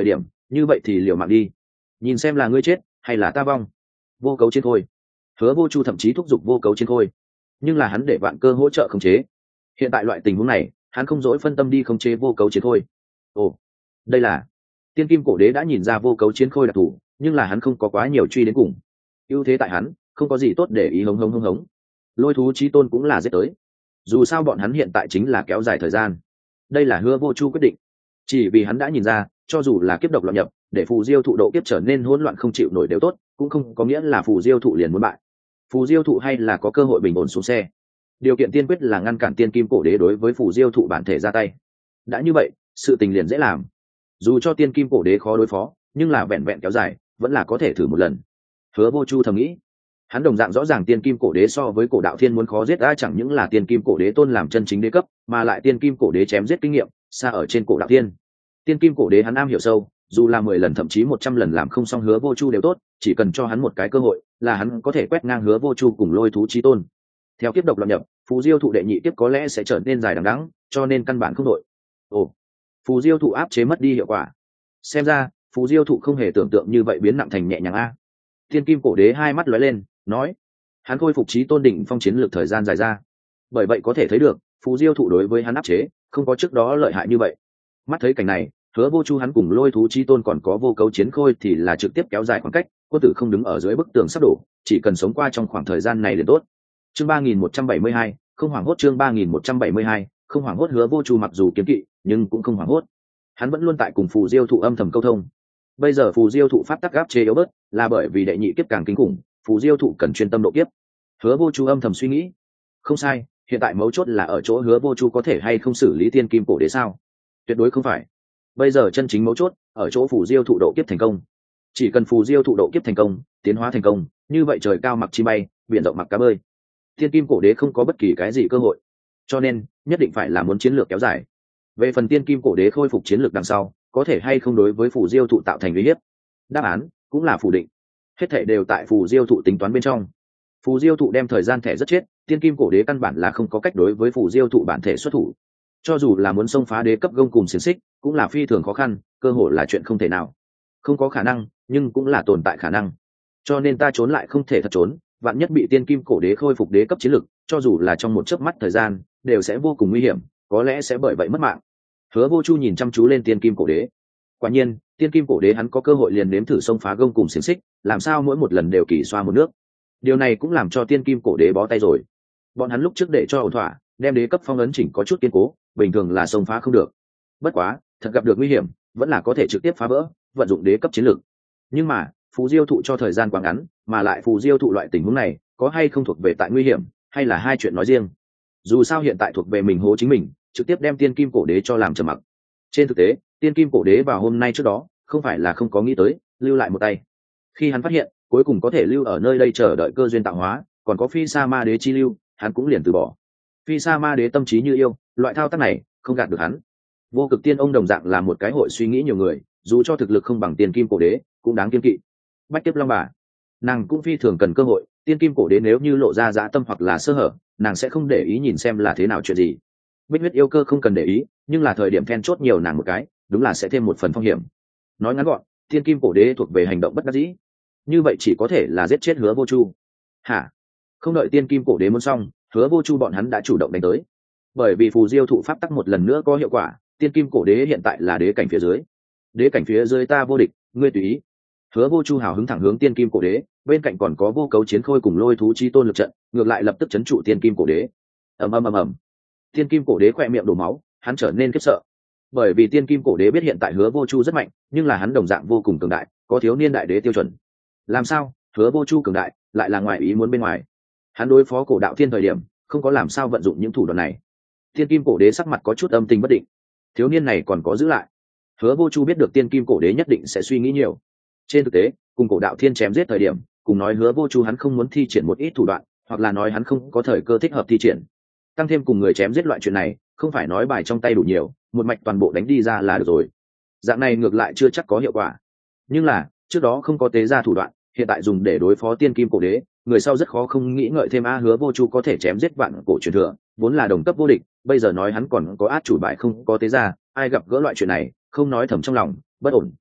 như vậy thì liều mạng đi, nhìn xem là ngươi chết hay là ta vong. Vô cấu chiến khôi. Hứa Vô Chu thậm chí thúc giục vô cấu chiến khôi, nhưng là hắn để vạn cơ hỗ trợ khống chế. Hiện tại loại tình huống này, hắn không dỗi phân tâm đi khống chế vô cấu chiến khôi. Ồ, đây là tiên kim cổ đế đã nhìn ra vô cấu chiến khôi đặc thù, nhưng là hắn không có quá nhiều truy đến cùng. Ưu thế tại hắn, không có gì tốt để ý hống hống hống hống. Lôi thú chí tôn cũng là giết tới. Dù sao bọn hắn hiện tại chính là kéo dài thời gian. Đây là Hứa Vô Chu quyết định. Chỉ vì hắn đã nhìn ra, cho dù là kiếp độc loạn nhập, để phù diêu thụ độ kiếp trở nên hỗn loạn không chịu nổi đều tốt, cũng không có nghĩa là phù diêu thụ liền muốn bại. Phù diêu thụ hay là có cơ hội bình ổn xuống xe. Điều kiện tiên quyết là ngăn cản tiên kim cổ đế đối với phù diêu thụ bản thể ra tay. Đã như vậy, sự tình liền dễ làm. Dù cho tiên kim cổ đế khó đối phó, nhưng là vẹn vẹn kéo dài, vẫn là có thể thử một lần. Hứa Vô Chu thầm nghĩ, hắn đồng dạng rõ ràng tiên kim cổ đế so với cổ đạo thiên muốn khó giết, đã chẳng những là tiên kim cổ đế tôn làm chân chính đế cấp, mà lại tiên kim cổ đế chém giết kinh nghiệm xa ở trên cổ đạo thiên. Tiên kim cổ đế hắn am hiểu sâu, dù là mười lần thậm chí một trăm lần làm không xong Hứa Vô Chu đều tốt, chỉ cần cho hắn một cái cơ hội, là hắn có thể quét ngang Hứa Vô Chu cùng lôi thú chí tôn. Theo kiếp độc loạn nhập, phù diêu thụ đệ nhị tiếp có lẽ sẽ trở nên dài đằng đẵng, cho nên căn bản không đội. Ồ, phù diêu thụ áp chế mất đi hiệu quả. Xem ra, phù diêu thụ không hề tưởng tượng như vậy biến nặng thành nhẹ nhàng a. Tiên kim cổ đế hai mắt lóe lên, nói, hắn khôi phục chí tôn đỉnh phong chiến lược thời gian dài ra. Bởi vậy có thể thấy được, phù diêu thụ đối với hắn áp chế, không có trước đó lợi hại như vậy. Mắt thấy cảnh này, Hứa Vô Chu hắn cùng lôi thú chí tôn còn có vô cấu chiến khôi thì là trực tiếp kéo dài khoảng cách, quân tử không đứng ở dưới bức tường sắp đổ, chỉ cần sống qua trong khoảng thời gian này liền tốt. Chương ba nghìn một trăm bảy mươi hai, không hoảng hốt. Chương ba nghìn một trăm bảy mươi hai, không hoảng hốt. Hứa Vô Chu mặc dù kiếm kỵ, nhưng cũng không hoảng hốt. Hắn vẫn luôn tại cùng phù diêu thụ âm thầm câu thông. Bây giờ phù diêu thụ pháp tắc áp chế yếu bớt, là bởi vì đệ nhị kiếp càng kinh khủng, phù diêu thụ cần chuyên tâm độ kiếp. Hứa Vô Chu âm thầm suy nghĩ, không sai, hiện tại mấu chốt là ở chỗ Hứa Vô Chu có thể hay không xử lý tiên kim cổ đế sao? Tuyệt đối không phải. Bây giờ chân chính mấu chốt ở chỗ phù diêu thụ độ kiếp thành công. Chỉ cần phù diêu thụ độ kiếp thành công, tiến hóa thành công, như vậy trời cao mặc chi bay, biển rộng mặc cá bơi. Tiên kim cổ đế không có bất kỳ cái gì cơ hội, cho nên nhất định phải là muốn chiến lược kéo dài. Về phần tiên kim cổ đế khôi phục chiến lược đằng sau, có thể hay không đối với phù diêu thụ tạo thành uy hiếp, đáp án cũng là phủ định. Hết thảy đều tại phù diêu thụ tính toán bên trong. Phù diêu thụ đem thời gian thẻ rất chết, tiên kim cổ đế căn bản là không có cách đối với phù diêu thụ bản thể xuất thủ. Cho dù là muốn xông phá đế cấp gông cùng xiềng xích, cũng là phi thường khó khăn, cơ hội là chuyện không thể nào. Không có khả năng, nhưng cũng là tồn tại khả năng. Cho nên ta trốn lại không thể thật trốn, vạn nhất bị tiên kim cổ đế khôi phục đế cấp chiến lực, cho dù là trong một chớp mắt thời gian, đều sẽ vô cùng nguy hiểm, có lẽ sẽ bởi vậy mất mạng. Hứa Vô Chu nhìn chăm chú lên tiên kim cổ đế. Quả nhiên, tiên kim cổ đế hắn có cơ hội liền nếm thử xông phá gông cùng xiềng xích, làm sao mỗi một lần đều kỳ xoa một nước. Điều này cũng làm cho tiên kim cổ đế bó tay rồi. Bọn hắn lúc trước để cho ổn thỏa, đem đế cấp phong ấn chỉnh có chút kiên cố, bình thường là xông phá không được. Bất quá, thật gặp được nguy hiểm, vẫn là có thể trực tiếp phá vỡ, vận dụng đế cấp chiến lược. Nhưng mà, phù diêu thụ cho thời gian quá ngắn, mà lại phù diêu thụ loại tình huống này, có hay không thuộc về tại nguy hiểm, hay là hai chuyện nói riêng. Dù sao hiện tại thuộc về mình hố chính mình, trực tiếp đem tiên kim cổ đế cho làm trầm mặc. Trên thực tế, tiên kim cổ đế vào hôm nay trước đó, không phải là không có nghĩ tới lưu lại một tay. Khi hắn phát hiện cuối cùng có thể lưu ở nơi đây chờ đợi cơ duyên tạo hóa, còn có phi sa ma đế chi lưu, hắn cũng liền từ bỏ. Phi sa ma đế tâm trí như yêu, loại thao tác này không gạt được hắn. Vô cực tiên ông đồng dạng là một cái hội suy nghĩ nhiều người, dù cho thực lực không bằng tiên kim cổ đế, cũng đáng kiên kỵ. Bách tiếp long bà, nàng cũng phi thường cần cơ hội. Tiên kim cổ đế nếu như lộ ra dã tâm hoặc là sơ hở, nàng sẽ không để ý nhìn xem là thế nào chuyện gì. Bích huyết yêu cơ không cần để ý, nhưng là thời điểm then chốt nhiều nàng một cái, đúng là sẽ thêm một phần phong hiểm. Nói ngắn gọn, tiên kim cổ đế thuộc về hành động bất đắc dĩ, như vậy chỉ có thể là giết chết Hứa Vô Chu. Hả? Không đợi tiên kim cổ đế muốn xong, Hứa Vô Chu bọn hắn đã chủ động đánh tới. Bởi vì phù diêu thụ pháp tắc một lần nữa có hiệu quả, tiên kim cổ đế hiện tại là đế cảnh phía dưới. Đế cảnh phía dưới ta vô địch, ngươi tùy ý. Hứa Vô Chu hào hứng thẳng hướng tiên kim cổ đế, bên cạnh còn có vô cấu chiến khôi cùng lôi thú chi tôn lực trận, ngược lại lập tức chấn trụ tiên kim cổ đế. Ầm ầm ầm ầm. Tiên kim cổ đế khỏe miệng đổ máu, hắn trở nên khiếp sợ. Bởi vì tiên kim cổ đế biết hiện tại Hứa Vô Chu rất mạnh, nhưng là hắn đồng dạng vô cùng cường đại, có thiếu niên đại đế tiêu chuẩn. Làm sao Hứa Vô Chu cường đại lại là ngoài ý muốn bên ngoài? Hắn đối phó cổ đạo thiên thời điểm không có làm sao vận dụng những thủ đoạn này. Tiên kim cổ đế sắc mặt có chút âm tình bất định, thiếu niên này còn có giữ lại. Hứa Vô Chu biết được tiên kim cổ đế nhất định sẽ suy nghĩ nhiều. Trên thực tế, cùng cổ đạo thiên chém giết thời điểm, cùng nói Hứa Vô Chu hắn không muốn thi triển một ít thủ đoạn, hoặc là nói hắn không có thời cơ thích hợp thi triển. Tăng thêm cùng người chém giết loại chuyện này, không phải nói bài trong tay đủ nhiều, một mạch toàn bộ đánh đi ra là được rồi. Dạng này ngược lại chưa chắc có hiệu quả. Nhưng là, trước đó không có tế ra thủ đoạn, hiện tại dùng để đối phó tiên kim cổ đế, người sau rất khó không nghĩ ngợi thêm a. Hứa Vô Chu có thể chém giết vạn cổ truyền thừa, vốn là đồng cấp vô địch, bây giờ nói hắn còn có át chủ bài không có tế ra, ai gặp gỡ loại chuyện này, không nói thầm trong lòng, bất ổn.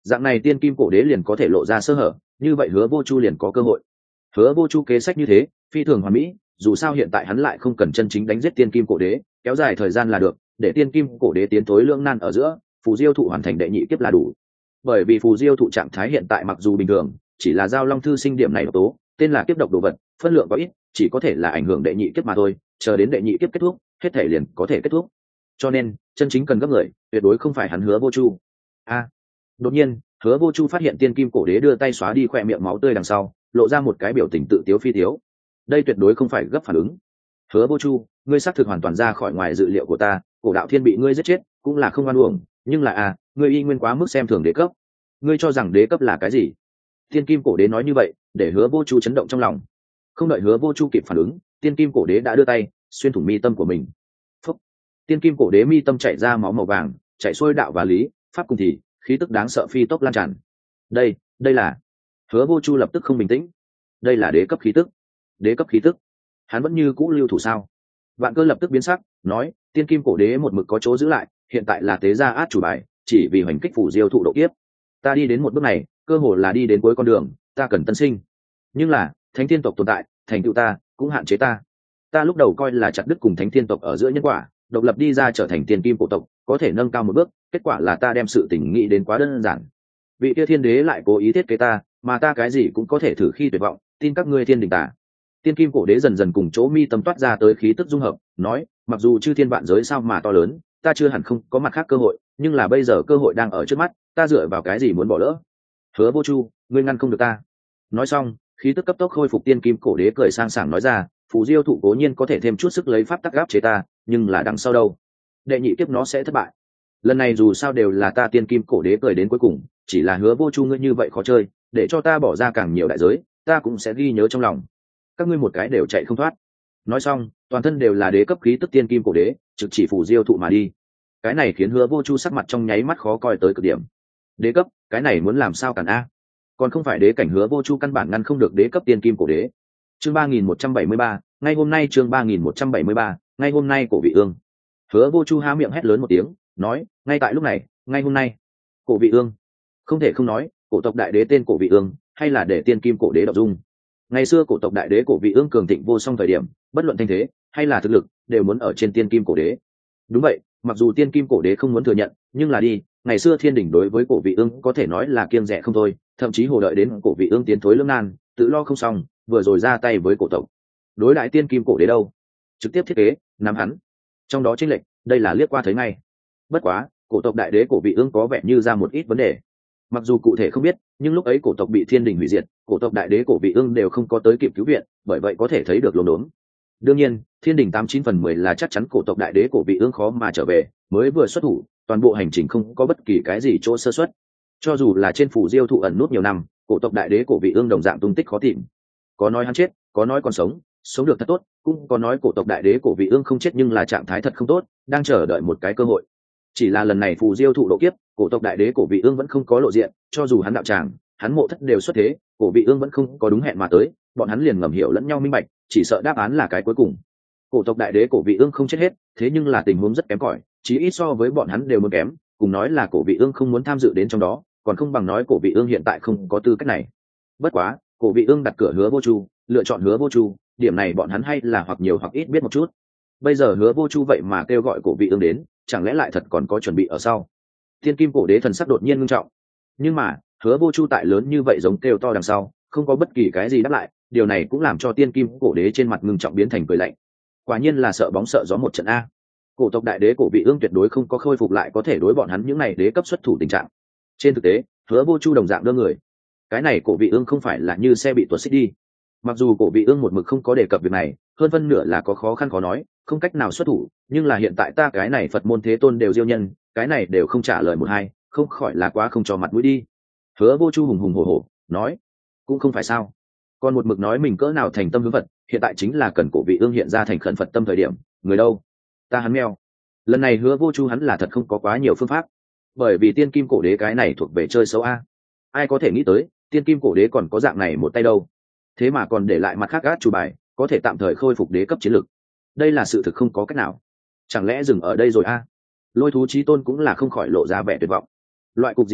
dạng này tiên kim cổ đế liền có thể lộ ra sơ hở, như vậy Hứa Vô Chu liền có cơ hội. Hứa Vô Chu kế sách như thế phi thường hoàn mỹ, dù sao hiện tại hắn lại không cần chân chính đánh giết tiên kim cổ đế, kéo dài thời gian là được, để tiên kim cổ đế tiến tối lưỡng nan ở giữa, phù diêu thụ hoàn thành đệ nhị kiếp là đủ. Bởi vì phù diêu thụ trạng thái hiện tại mặc dù bình thường, chỉ là giao long thư sinh điểm này độc tố, tên là kiếp độc đồ vật, phân lượng có ít, chỉ có thể là ảnh hưởng đệ nhị kiếp mà thôi, chờ đến đệ nhị kiếp kết thúc, hết thể liền có thể kết thúc. Cho nên, chân chính cần gấp người, tuyệt đối không phải hắn Hứa Vô Chu. A. Đột nhiên, Hứa Vô Chu phát hiện tiên kim cổ đế đưa tay xóa đi khỏe miệng máu tươi đằng sau, lộ ra một cái biểu tình tự tiếu phi tiếu. Đây tuyệt đối không phải gấp phản ứng. Hứa Vô Chu, ngươi xác thực hoàn toàn ra khỏi ngoài dự liệu của ta, cổ đạo thiên bị ngươi giết chết, cũng là không oan uổng, nhưng là à, ngươi y nguyên quá mức xem thường đế cấp. Ngươi cho rằng đế cấp là cái gì? Tiên kim cổ đế nói như vậy, để Hứa Vô Chu chấn động trong lòng. Không đợi Hứa Vô Chu kịp phản ứng, tiên kim cổ đế đã đưa tay xuyên thủng mi tâm của mình. Phúc. Tiên kim cổ đế mi tâm chảy ra máu màu vàng, chảy xuôi đạo và lý pháp cùng thì khí tức đáng sợ phi tốc lan tràn. Đây, đây là. Hứa Vô Chu lập tức không bình tĩnh. Đây là đế cấp khí tức. Đế cấp khí tức. Hắn vẫn như cũ lưu thủ sao? Vạn Cơ lập tức biến sắc, nói, tiên kim cổ đế một mực có chỗ giữ lại, hiện tại là tế gia át chủ bài, chỉ vì hoành kích phủ diêu thụ độ kiếp. Ta đi đến một bước này, cơ hồ là đi đến cuối con đường, ta cần tân sinh. Nhưng là, thánh thiên tộc tồn tại, thành tựu ta, cũng hạn chế ta. Ta lúc đầu coi là chặt đứt cùng thánh thiên tộc ở giữa nhân quả, độc lập đi ra trở thành tiên kim cổ tộc, có thể nâng cao một bước, kết quả là ta đem sự tình nghĩ đến quá đơn giản. Vị kia thiên đế lại cố ý thiết kế ta, mà ta cái gì cũng có thể thử khi tuyệt vọng, tin các ngươi thiên đình tà. Tiên kim cổ đế dần dần cùng chỗ mi tâm toát ra tới khí tức dung hợp, nói, mặc dù chư thiên vạn giới sao mà to lớn, ta chưa hẳn không có mặt khác cơ hội, nhưng là bây giờ cơ hội đang ở trước mắt, ta dựa vào cái gì muốn bỏ lỡ? Hứa Vô Chu, ngươi ngăn không được ta. Nói xong, khí tức cấp tốc khôi phục, tiên kim cổ đế cười sang sảng nói ra, phù diêu thụ cố nhiên có thể thêm chút sức lấy pháp tắc gáp chế ta, nhưng là đằng sau đâu? Đệ nhị kiếp nó sẽ thất bại. Lần này dù sao đều là ta tiên kim cổ đế cười đến cuối cùng, chỉ là Hứa Vô Chu ngươi như vậy khó chơi, để cho ta bỏ ra càng nhiều đại giới, ta cũng sẽ ghi nhớ trong lòng. Các ngươi một cái đều chạy không thoát. Nói xong, toàn thân đều là đế cấp khí tức tiên kim cổ đế, trực chỉ phù diêu thụ mà đi. Cái này khiến Hứa Vô Chu sắc mặt trong nháy mắt khó coi tới cực điểm. Đế cấp, cái này muốn làm sao cản a? Còn không phải đế cảnh, Hứa Vô Chu căn bản ngăn không được đế cấp tiên kim cổ đế. Chương ba nghìn một trăm bảy mươi ba, ngay hôm nay chương ba nghìn một trăm bảy mươi ba, ngay hôm nay cổ vị ương. Hứa Vô Chu há miệng hét lớn một tiếng, nói, ngay tại lúc này, ngay hôm nay. Cổ vị ương. Không thể không nói, cổ tộc đại đế tên cổ vị ương, hay là để tiên kim cổ đế đọc dung. Ngày xưa cổ tộc đại đế cổ vị ương cường thịnh vô song thời điểm, bất luận thanh thế hay là thực lực, đều muốn ở trên tiên kim cổ đế. Đúng vậy, mặc dù tiên kim cổ đế không muốn thừa nhận, nhưng là đi, ngày xưa thiên đình đối với cổ vị ương có thể nói là kiêng dè không thôi, thậm chí hồ đợi đến cổ vị ương tiến thối lưỡng nan, tự lo không xong, vừa rồi ra tay với cổ tộc. Đối đại tiên kim cổ đế đâu? Trực tiếp thiết kế, nắm hắn. Trong đó chênh lệch, đây là liếc qua thấy ngay. Bất quá, cổ tộc đại đế cổ vị ương có vẻ như ra một ít vấn đề. Mặc dù cụ thể không biết, nhưng lúc ấy cổ tộc bị thiên đình hủy diệt, cổ tộc đại đế cổ vị ương đều không có tới kịp cứu viện, bởi vậy có thể thấy được lồn đốn. Đương nhiên, thiên đình tám chín phần mười là chắc chắn cổ tộc đại đế cổ vị ương khó mà trở về, mới vừa xuất thủ, toàn bộ hành trình không có bất kỳ cái gì chỗ sơ suất. Cho dù là trên phủ diêu thụ ẩn nút nhiều năm, cổ tộc đại đế cổ vị ương đồng dạng tung tích khó tìm. Có nói hắn chết, có nói còn sống, sống được thật tốt, cũng có nói cổ tộc đại đế cổ vị ương không chết nhưng là trạng thái thật không tốt, đang chờ đợi một cái cơ hội. Chỉ là lần này phù diêu thụ độ kiếp, cổ tộc đại đế cổ vị ương vẫn không có lộ diện, cho dù hắn đạo tràng, hắn mộ thất đều xuất thế, cổ vị ương vẫn không có đúng hẹn mà tới, bọn hắn liền ngầm hiểu lẫn nhau minh bạch, chỉ sợ đáp án là cái cuối cùng. Cổ tộc đại đế cổ vị ương không chết hết, thế nhưng là tình huống rất kém cỏi, chí ít so với bọn hắn đều muốn kém, cùng nói là cổ vị ương không muốn tham dự đến trong đó, còn không bằng nói cổ vị ương hiện tại không có tư cách này. Bất quá, cổ vị ương đặt cửa Hứa Vô Chu, lựa chọn Hứa Vô Chu, điểm này bọn hắn hay là hoặc nhiều hoặc ít biết một chút. Bây giờ Hứa Vô Chu vậy mà kêu gọi cổ vị ương đến, chẳng lẽ lại thật còn có chuẩn bị ở sau? Thiên kim cổ đế thần sắc đột nhiên ngưng trọng. Nhưng mà, Hứa Vô Chu tại lớn như vậy giống kêu to đằng sau, không có bất kỳ cái gì đáp lại, điều này cũng làm cho tiên kim cổ đế trên mặt ngưng trọng biến thành cười lạnh. Quả nhiên là sợ bóng sợ gió một trận a. Cổ tộc đại đế cổ vị ương tuyệt đối không có khôi phục lại có thể đối bọn hắn những này đế cấp xuất thủ tình trạng. Trên thực tế, Hứa Vô Chu đồng dạng đưa người. Cái này cổ vị ương không phải là như xe bị tuột xích đi. Mặc dù cổ vị ương một mực không có đề cập việc này, hơn phân nửa là có khó khăn khó nói, không cách nào xuất thủ, nhưng là hiện tại ta cái này Phật môn thế tôn đều diêu nhân, cái này đều không trả lời một hai, không khỏi là quá không cho mặt mũi đi. Hứa Vô Chu hùng hùng hổ hổ nói, cũng không phải sao, còn một mực nói mình cỡ nào thành tâm hướng Phật, hiện tại chính là cần cổ vị ương hiện ra thành khẩn Phật tâm thời điểm, người đâu? Ta hắn meo. Lần này Hứa Vô Chu hắn là thật không có quá nhiều phương pháp, bởi vì tiên kim cổ đế cái này thuộc về chơi xấu a. Ai có thể nghĩ tới, tiên kim cổ đế còn có dạng này một tay đâu, thế mà còn để lại mặt khác gác chủ bài, có thể tạm thời khôi phục đế cấp chiến lực. Đây là sự thực không có cách nào. Chẳng lẽ dừng ở đây rồi a? Lôi thú chí tôn cũng là không khỏi lộ ra vẻ tuyệt vọng. Loại cục diện này,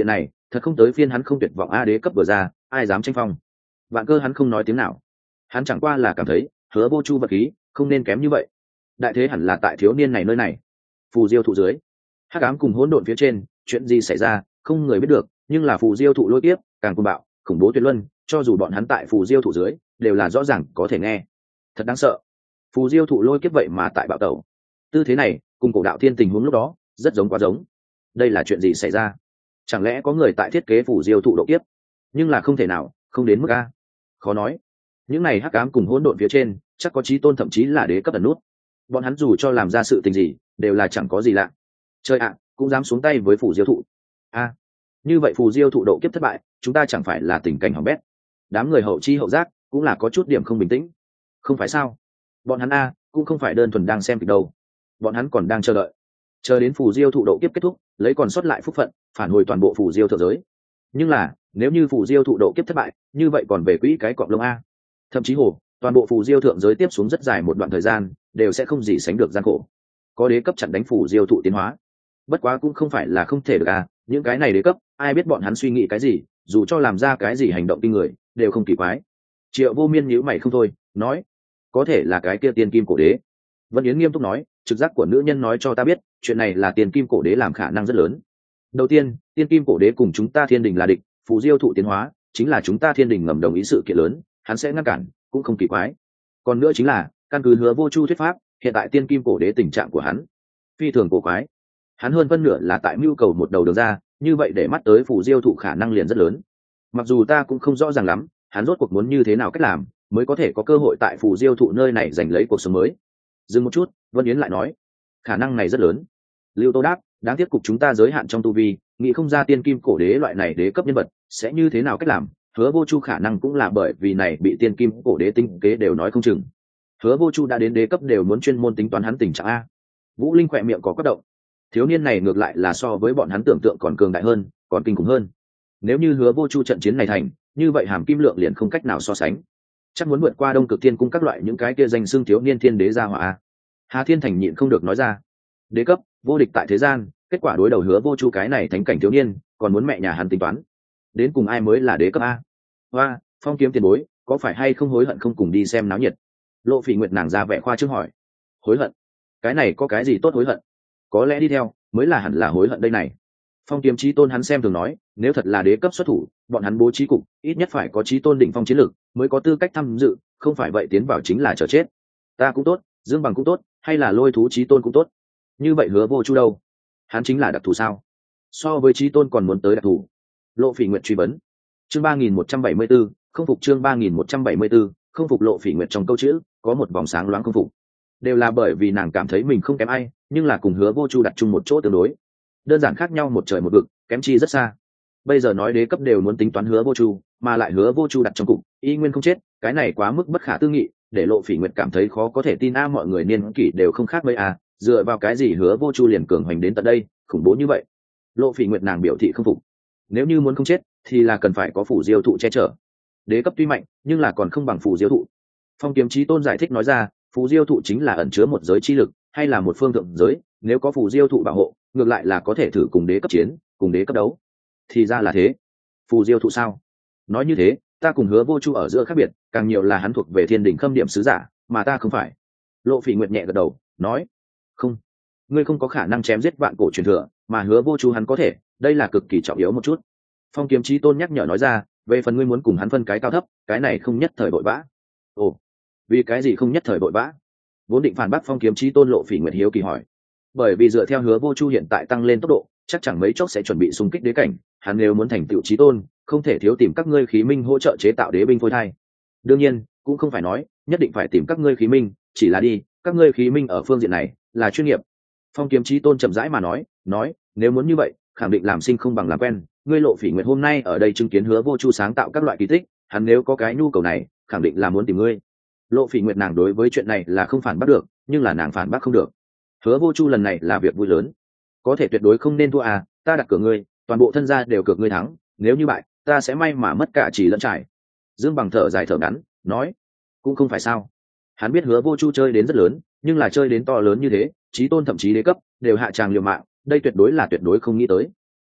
thật không tới phiên hắn không tuyệt vọng a, đế cấp vừa ra ai dám tranh phong. Vạn Cơ hắn không nói tiếng nào, hắn chẳng qua là cảm thấy Hứa Vô Chu vật khí không nên kém như vậy. Đại thế hẳn là tại thiếu niên này nơi này. Phù diêu thụ dưới, hắc ám cùng hỗn độn phía trên, chuyện gì xảy ra không người biết được, nhưng là phù diêu thụ lôi tiếp càng cuồng bạo khủng bố tuyệt luân, cho dù bọn hắn tại phù diêu thụ dưới đều là rõ ràng có thể nghe. Thật đáng sợ. Phù diêu thụ lôi kiếp vậy mà tại bạo tẩu, tư thế này cùng cổ đạo thiên tình huống lúc đó rất giống, quá giống. Đây là chuyện gì xảy ra? Chẳng lẽ có người tại thiết kế phù diêu thụ độ kiếp? Nhưng là không thể nào, không đến mức a. Khó nói. Những này hắc ám cùng hỗn độn phía trên chắc có chí tôn, thậm chí là đế cấp ẩn nút. Bọn hắn dù cho làm ra sự tình gì đều là chẳng có gì lạ. Chơi ạ, cũng dám xuống tay với phù diêu thụ. A, như vậy phù diêu thụ độ kiếp thất bại, chúng ta chẳng phải là tình cảnh hỏng bét? Đám người hậu chi hậu giác cũng là có chút điểm không bình tĩnh. Không phải sao? Bọn hắn a cũng không phải đơn thuần đang xem kịch đâu, bọn hắn còn đang chờ đợi, chờ đến phù diêu thụ độ kiếp kết thúc, lấy còn sót lại phúc phận phản hồi toàn bộ phù diêu thượng giới. Nhưng là nếu như phù diêu thụ độ kiếp thất bại, như vậy còn về quỹ cái cọp lông a, thậm chí hồ toàn bộ phù diêu thượng giới tiếp xuống rất dài một đoạn thời gian đều sẽ không gì sánh được gian khổ. Có đế cấp chặn đánh phù diêu thụ tiến hóa, bất quá cũng không phải là không thể được à, những cái này đế cấp ai biết bọn hắn suy nghĩ cái gì, dù cho làm ra cái gì hành động kinh người đều không kỳ quái. Triệu Vô Miên nhíu mày không thôi, nói có thể là cái kia tiên kim cổ đế. Vân Yến nghiêm túc nói, trực giác của nữ nhân nói cho ta biết chuyện này là tiên kim cổ đế làm khả năng rất lớn. Đầu tiên, tiên kim cổ đế cùng chúng ta thiên đình là địch, phù diêu thụ tiến hóa chính là chúng ta thiên đình ngầm đồng ý sự kiện lớn, hắn sẽ ngăn cản cũng không kỳ quái. Còn nữa chính là căn cứ Hứa Vô Chu thuyết pháp, hiện tại tiên kim cổ đế tình trạng của hắn phi thường cổ quái, hắn hơn phân nửa là tại mưu cầu một đầu đường ra, như vậy để mắt tới phù diêu thụ khả năng liền rất lớn. Mặc dù ta cũng không rõ ràng lắm hắn rốt cuộc muốn như thế nào cách làm mới có thể có cơ hội tại phù diêu thụ nơi này giành lấy cuộc sống mới. Dừng một chút, Vân Yến lại nói khả năng này rất lớn. Lưu Tô đáp, đáng tiếc cục chúng ta giới hạn trong tu vi, nghĩ không ra tiên kim cổ đế loại này đế cấp nhân vật sẽ như thế nào cách làm. Hứa Vô Chu khả năng cũng là bởi vì này bị tiên kim cổ đế tinh kế đều nói không chừng. Hứa Vô Chu đã đến đế cấp đều muốn chuyên môn tính toán hắn tình trạng a. Vũ Linh khỏe miệng có quất động, thiếu niên này ngược lại là so với bọn hắn tưởng tượng còn cường đại hơn, còn kinh khủng hơn. Nếu như Hứa Vô Chu trận chiến này thành, như vậy hàm kim lượng liền không cách nào so sánh, chắc muốn vượt qua Đông Cực Thiên cung các loại những cái kia danh xưng thiếu niên thiên đế gia hỏa. Hà Thiên Thành nhịn không được nói ra, đế cấp vô địch tại thế gian, kết quả đối đầu Hứa Vô Chu cái này thánh cảnh thiếu niên, còn muốn mẹ nhà hắn tính toán, đến cùng ai mới là đế cấp a? Hoa, Phong Kiếm tiền bối, có phải hay không hối hận không cùng đi xem náo nhiệt? Lộ Phỉ Nguyệt nàng ra vẻ khoa trương hỏi. Hối hận? Cái này có cái gì tốt hối hận? Có lẽ đi theo mới là hẳn là hối hận đây này. Phong Kiếm Chí Tôn hắn xem thường nói, nếu thật là đế cấp xuất thủ, bọn hắn bố trí cục ít nhất phải có chí tôn đỉnh phong chiến lược mới có tư cách tham dự, không phải vậy tiến vào chính là chờ chết. Ta cũng tốt, Dương Bằng cũng tốt, hay là Lôi Thú Chí Tôn cũng tốt, như vậy Hứa Vô Chu đâu? Hắn chính là đặc thù sao? So với chí tôn còn muốn tới đặc thù? Lộ Phỉ Nguyệt truy vấn. Chương ba nghìn một trăm bảy mươi 174, không phục chương ba nghìn một trăm bảy mươi 174, không phục. Lộ Phỉ Nguyệt trong câu chữ có một vòng sáng loáng không phục, đều là bởi vì nàng cảm thấy mình không kém ai, nhưng là cùng Hứa Vô Chu đặt chung một chỗ tương đối, đơn giản khác nhau một trời một vực, kém chi rất xa. Bây giờ nói đế cấp đều muốn tính toán Hứa Vô Chu, mà lại Hứa Vô Chu đặt trong cục y nguyên không chết, cái này quá mức bất khả tư nghị, để Lộ Phỉ Nguyệt cảm thấy khó có thể tin. A mọi người niên kỷ đều không khác mấy à, dựa vào cái gì Hứa Vô Chu liền cường hoành đến tận đây, khủng bố như vậy? Lộ Phỉ Nguyệt nàng biểu thị không phục. Nếu như muốn không chết thì là cần phải có phủ diêu thụ che chở. Đế cấp tuy mạnh nhưng là còn không bằng phủ diêu thụ. Phong Kiếm Chí Tôn giải thích nói ra, phủ diêu thụ chính là ẩn chứa một giới chi lực, hay là một phương thượng giới, nếu có phủ diêu thụ bảo hộ, ngược lại là có thể thử cùng đế cấp chiến, cùng đế cấp đấu. Thì ra là thế. Phù diêu thụ sao? Nói như thế ta cùng Hứa Vô Chu ở giữa khác biệt, càng nhiều là hắn thuộc về thiên đình khâm điểm sứ giả, mà ta không phải. Lộ Phỉ Nguyệt nhẹ gật đầu nói, không, ngươi không có khả năng chém giết vạn cổ truyền thừa, mà Hứa Vô Chu hắn có thể, đây là cực kỳ trọng yếu một chút. Phong Kiếm Chí Tôn nhắc nhở nói ra, về phần ngươi muốn cùng hắn phân cái cao thấp, cái này không nhất thời vội vã. Ồ, vì cái gì không nhất thời vội vã? Vốn định phản bác Phong Kiếm Chí Tôn, Lộ Phỉ Nguyệt hiếu kỳ hỏi. Bởi vì dựa theo Hứa Vô Chu hiện tại tăng lên tốc độ, chắc chẳng mấy chốc sẽ chuẩn bị xung kích đế cảnh, hắn nếu muốn thành tựu chí tôn, không thể thiếu tìm các ngươi khí minh hỗ trợ chế tạo đế binh phôi thai. Đương nhiên cũng không phải nói nhất định phải tìm các ngươi khí minh, chỉ là đi các ngươi khí minh ở phương diện này là chuyên nghiệp. Phong Kiếm Chí Tôn chậm rãi mà nói, nói nếu muốn như vậy khẳng định làm sinh không bằng làm quen. Ngươi Lộ Phỉ Nguyệt hôm nay ở đây chứng kiến Hứa Vô Chu sáng tạo các loại kỳ tích, hắn nếu có cái nhu cầu này khẳng định là muốn tìm ngươi. Lộ Phỉ Nguyệt nàng đối với chuyện này là không phản bác được, nhưng là nàng phản bác không được. Hứa Vô Chu lần này là việc vui lớn, có thể tuyệt đối không nên thua à, ta đặt cược ngươi, toàn bộ thân gia đều cược ngươi thắng, nếu như bại ta sẽ may mà mất cả chỉ lẫn trải. Dương Bằng thở dài thở ngắn nói, cũng không phải sao, hắn biết Hứa Vô Chu chơi đến rất lớn, nhưng là chơi đến to lớn như thế, chí tôn thậm chí đế cấp đều hạ tràng liều mạng, đây tuyệt đối là tuyệt đối không nghĩ tới.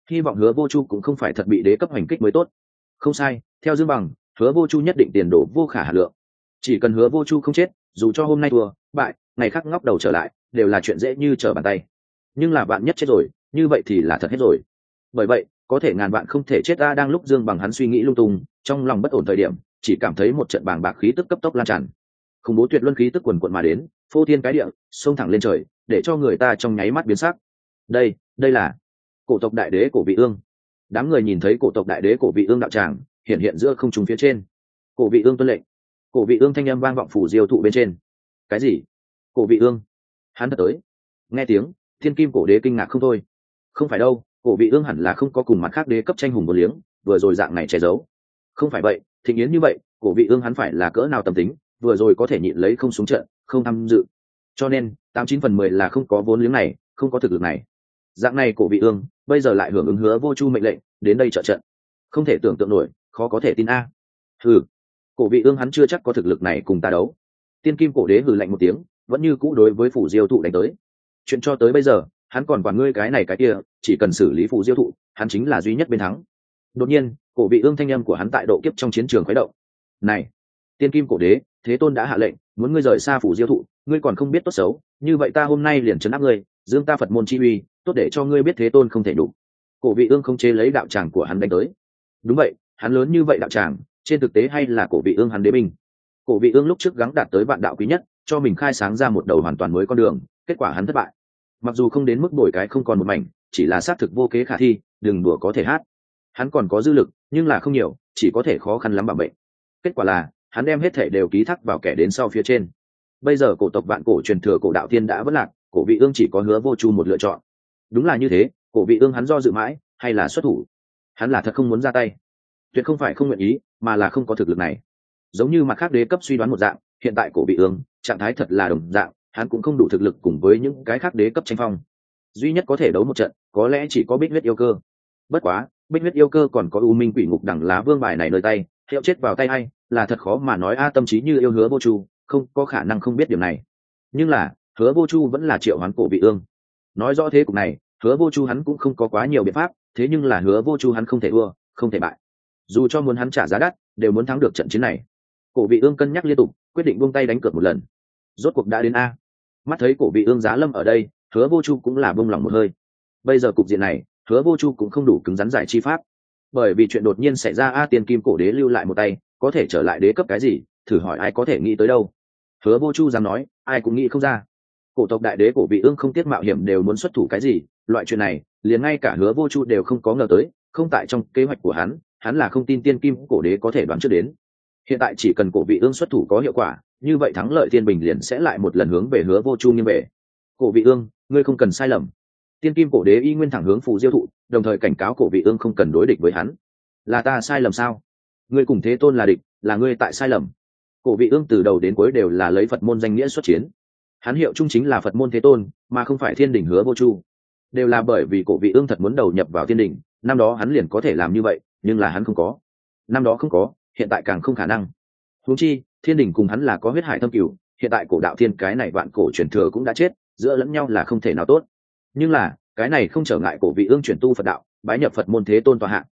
hy vọng Hứa Vô Chu cũng không phải thật bị đế cấp hành kích mới tốt. Không sai, theo Dương Bằng, Hứa Vô Chu nhất định tiền đồ vô khả hà lượng. Chỉ cần Hứa Vô Chu không chết, dù cho hôm nay thua bại, ngày khác ngóc đầu trở lại đều là chuyện dễ như trở bàn tay. Nhưng là bạn nhất chết rồi, như vậy thì là thật hết rồi. Bởi vậy có thể ngàn bạn không thể chết. Ta đang lúc Dương Bằng hắn suy nghĩ lung tung, trong lòng bất ổn thời điểm, chỉ cảm thấy một trận bàng bạc khí tức cấp tốc lan tràn, khủng bố tuyệt luân khí tức quần quận mà đến, phô thiên cái địa, xông thẳng lên trời, để cho người ta trong nháy mắt biến sắc. Đây, đây là cổ tộc đại đế Cổ Vị Ương. Đám người nhìn thấy cổ tộc đại đế Cổ Vị Ương đạo tràng hiện hiện giữa không trung phía trên. Cổ Vị Ương tuân lệnh. Cổ Vị Ương thanh âm vang vọng phủ diêu thụ bên trên. Cái gì? Cổ Vị Ương? Hắn thật tới? Nghe tiếng, thiên kim cổ đế kinh ngạc không thôi. Không phải đâu, Cổ Vị Ương hẳn là không có cùng mặt khác đế cấp tranh hùng một liếng, vừa rồi dạng này che giấu. Không phải vậy, thịnh yến như vậy, Cổ Vị Ương hắn phải là cỡ nào tâm tính, vừa rồi có thể nhịn lấy không xuống trận, không tham dự. Cho nên, tám chín phần mười là không có vốn liếng này, không có thực lực này. Dạng này Cổ Vị Ương, bây giờ lại hưởng ứng Hứa Vô Chu mệnh lệnh, đến đây trợ trận. Không thể tưởng tượng nổi, khó có thể tin a. Hừ, Cổ Vị Ương hắn chưa chắc có thực lực này cùng ta đấu. Tiên kim cổ đế hừ lạnh một tiếng, vẫn như cũ đối với phủ diêu thụ đánh tới. Chuyện cho tới bây giờ, hắn còn quản ngươi cái này cái kia, chỉ cần xử lý phủ diêu thụ, hắn chính là duy nhất bên thắng. Đột nhiên, Cổ Vị Ương thanh âm của hắn tại độ kiếp trong chiến trường khuấy động. Này, tiên kim cổ đế, thế tôn đã hạ lệnh, muốn ngươi rời xa phủ diêu thụ, ngươi còn không biết tốt xấu, như vậy ta hôm nay liền trấn áp ngươi, dương ta Phật môn chi uy, tốt để cho ngươi biết thế tôn không thể đủ. Cổ Vị Ương không chế lấy đạo tràng của hắn đánh tới. Đúng vậy, hắn lớn như vậy đạo tràng, trên thực tế hay là Cổ Vị Ương hắn đế binh. Cổ Vị Ương lúc trước gắng đạt tới vạn đạo quý nhất, cho mình khai sáng ra một đầu hoàn toàn mới con đường, kết quả hắn thất bại. Mặc dù không đến mức đổi cái không còn một mảnh, chỉ là xác thực vô kế khả thi, đừng đùa có thể hát. Hắn còn có dư lực, nhưng là không nhiều, chỉ có thể khó khăn lắm bảo bệnh. Kết quả là, hắn đem hết thể đều ký thác vào kẻ đến sau phía trên. Bây giờ cổ tộc vạn cổ truyền thừa cổ đạo tiên đã vất lạc, Cổ Vị Ương chỉ có Hứa Vô Chu một lựa chọn. Đúng là như thế, Cổ Vị Ương hắn do dự mãi, hay là xuất thủ. Hắn là thật không muốn ra tay, tuyệt không phải không nguyện ý, mà là không có thực lực này. Giống như mặt khác đế cấp suy đoán một dạng, hiện tại Cổ Vị Ương trạng thái thật là đồng dạng, hắn cũng không đủ thực lực cùng với những cái khác đế cấp tranh phong. Duy nhất có thể đấu một trận, có lẽ chỉ có Bích Huyết yêu cơ. Bất quá, Bích Huyết yêu cơ còn có U Minh Quỷ Ngục đẳng lá vương bài này nơi tay, hiệu chết vào tay hay, là thật khó mà nói a. Tâm trí như yêu Hứa Vô Chu, không có khả năng không biết điểm này. Nhưng là, Hứa Vô Chu vẫn là triệu hoán Cổ Vị Ương. Nói rõ thế cục này, Hứa Vô Chu hắn cũng không có quá nhiều biện pháp, thế nhưng là Hứa Vô Chu hắn không thể thua, không thể bại. Dù cho muốn hắn trả giá đắt, đều muốn thắng được trận chiến này. Cổ Vị Ương cân nhắc liên tục, quyết định buông tay đánh cược một lần. Rốt cuộc đã đến a. Mắt thấy Cổ Vị Ương giá lâm ở đây, Hứa Vô Chu cũng là buông lòng một hơi. Bây giờ cục diện này, Hứa Vô Chu cũng không đủ cứng rắn giải chi pháp. Bởi vì chuyện đột nhiên xảy ra a, tiền kim cổ đế lưu lại một tay, có thể trở lại đế cấp cái gì, thử hỏi ai có thể nghĩ tới đâu. Hứa Vô Chu dám nói, ai cũng nghĩ không ra. Cổ tộc đại đế Cổ Vị Ương không tiếc mạo hiểm đều muốn xuất thủ cái gì, loại chuyện này, liền ngay cả Hứa Vô Chu đều không có ngờ tới, không tại trong kế hoạch của hắn, hắn là không tin tiên kim cổ đế có thể đoán trước đến. Hiện tại chỉ cần Cổ Vị Ương xuất thủ có hiệu quả, như vậy thắng lợi thiên bình liền sẽ lại một lần hướng về Hứa Vô Chu nghiêng về. Cổ Vị Ương, ngươi không cần sai lầm. Tiên kim cổ đế y nguyên thẳng hướng phù diêu thụ, đồng thời cảnh cáo Cổ Vị Ương không cần đối địch với hắn. Là ta sai lầm sao? Ngươi cùng thế tôn là địch, là ngươi tại sai lầm. Cổ Vị Ương từ đầu đến cuối đều là lấy Phật môn danh nghĩa xuất chiến. Hắn hiệu chung chính là Phật môn thế tôn, mà không phải thiên đình Hứa Vô Chu. Đều là bởi vì Cổ Vị Ương thật muốn đầu nhập vào thiên đình, năm đó hắn liền có thể làm như vậy, nhưng là hắn không có. Năm đó không có, hiện tại càng không khả năng. Huống chi, thiên đình cùng hắn là có huyết hải thâm cửu, hiện tại cổ đạo thiên cái này vạn cổ truyền thừa cũng đã chết, giữa lẫn nhau là không thể nào tốt. Nhưng là, cái này không trở ngại Cổ Vị Ương chuyển tu Phật đạo, bái nhập Phật môn thế tôn tọa hạ.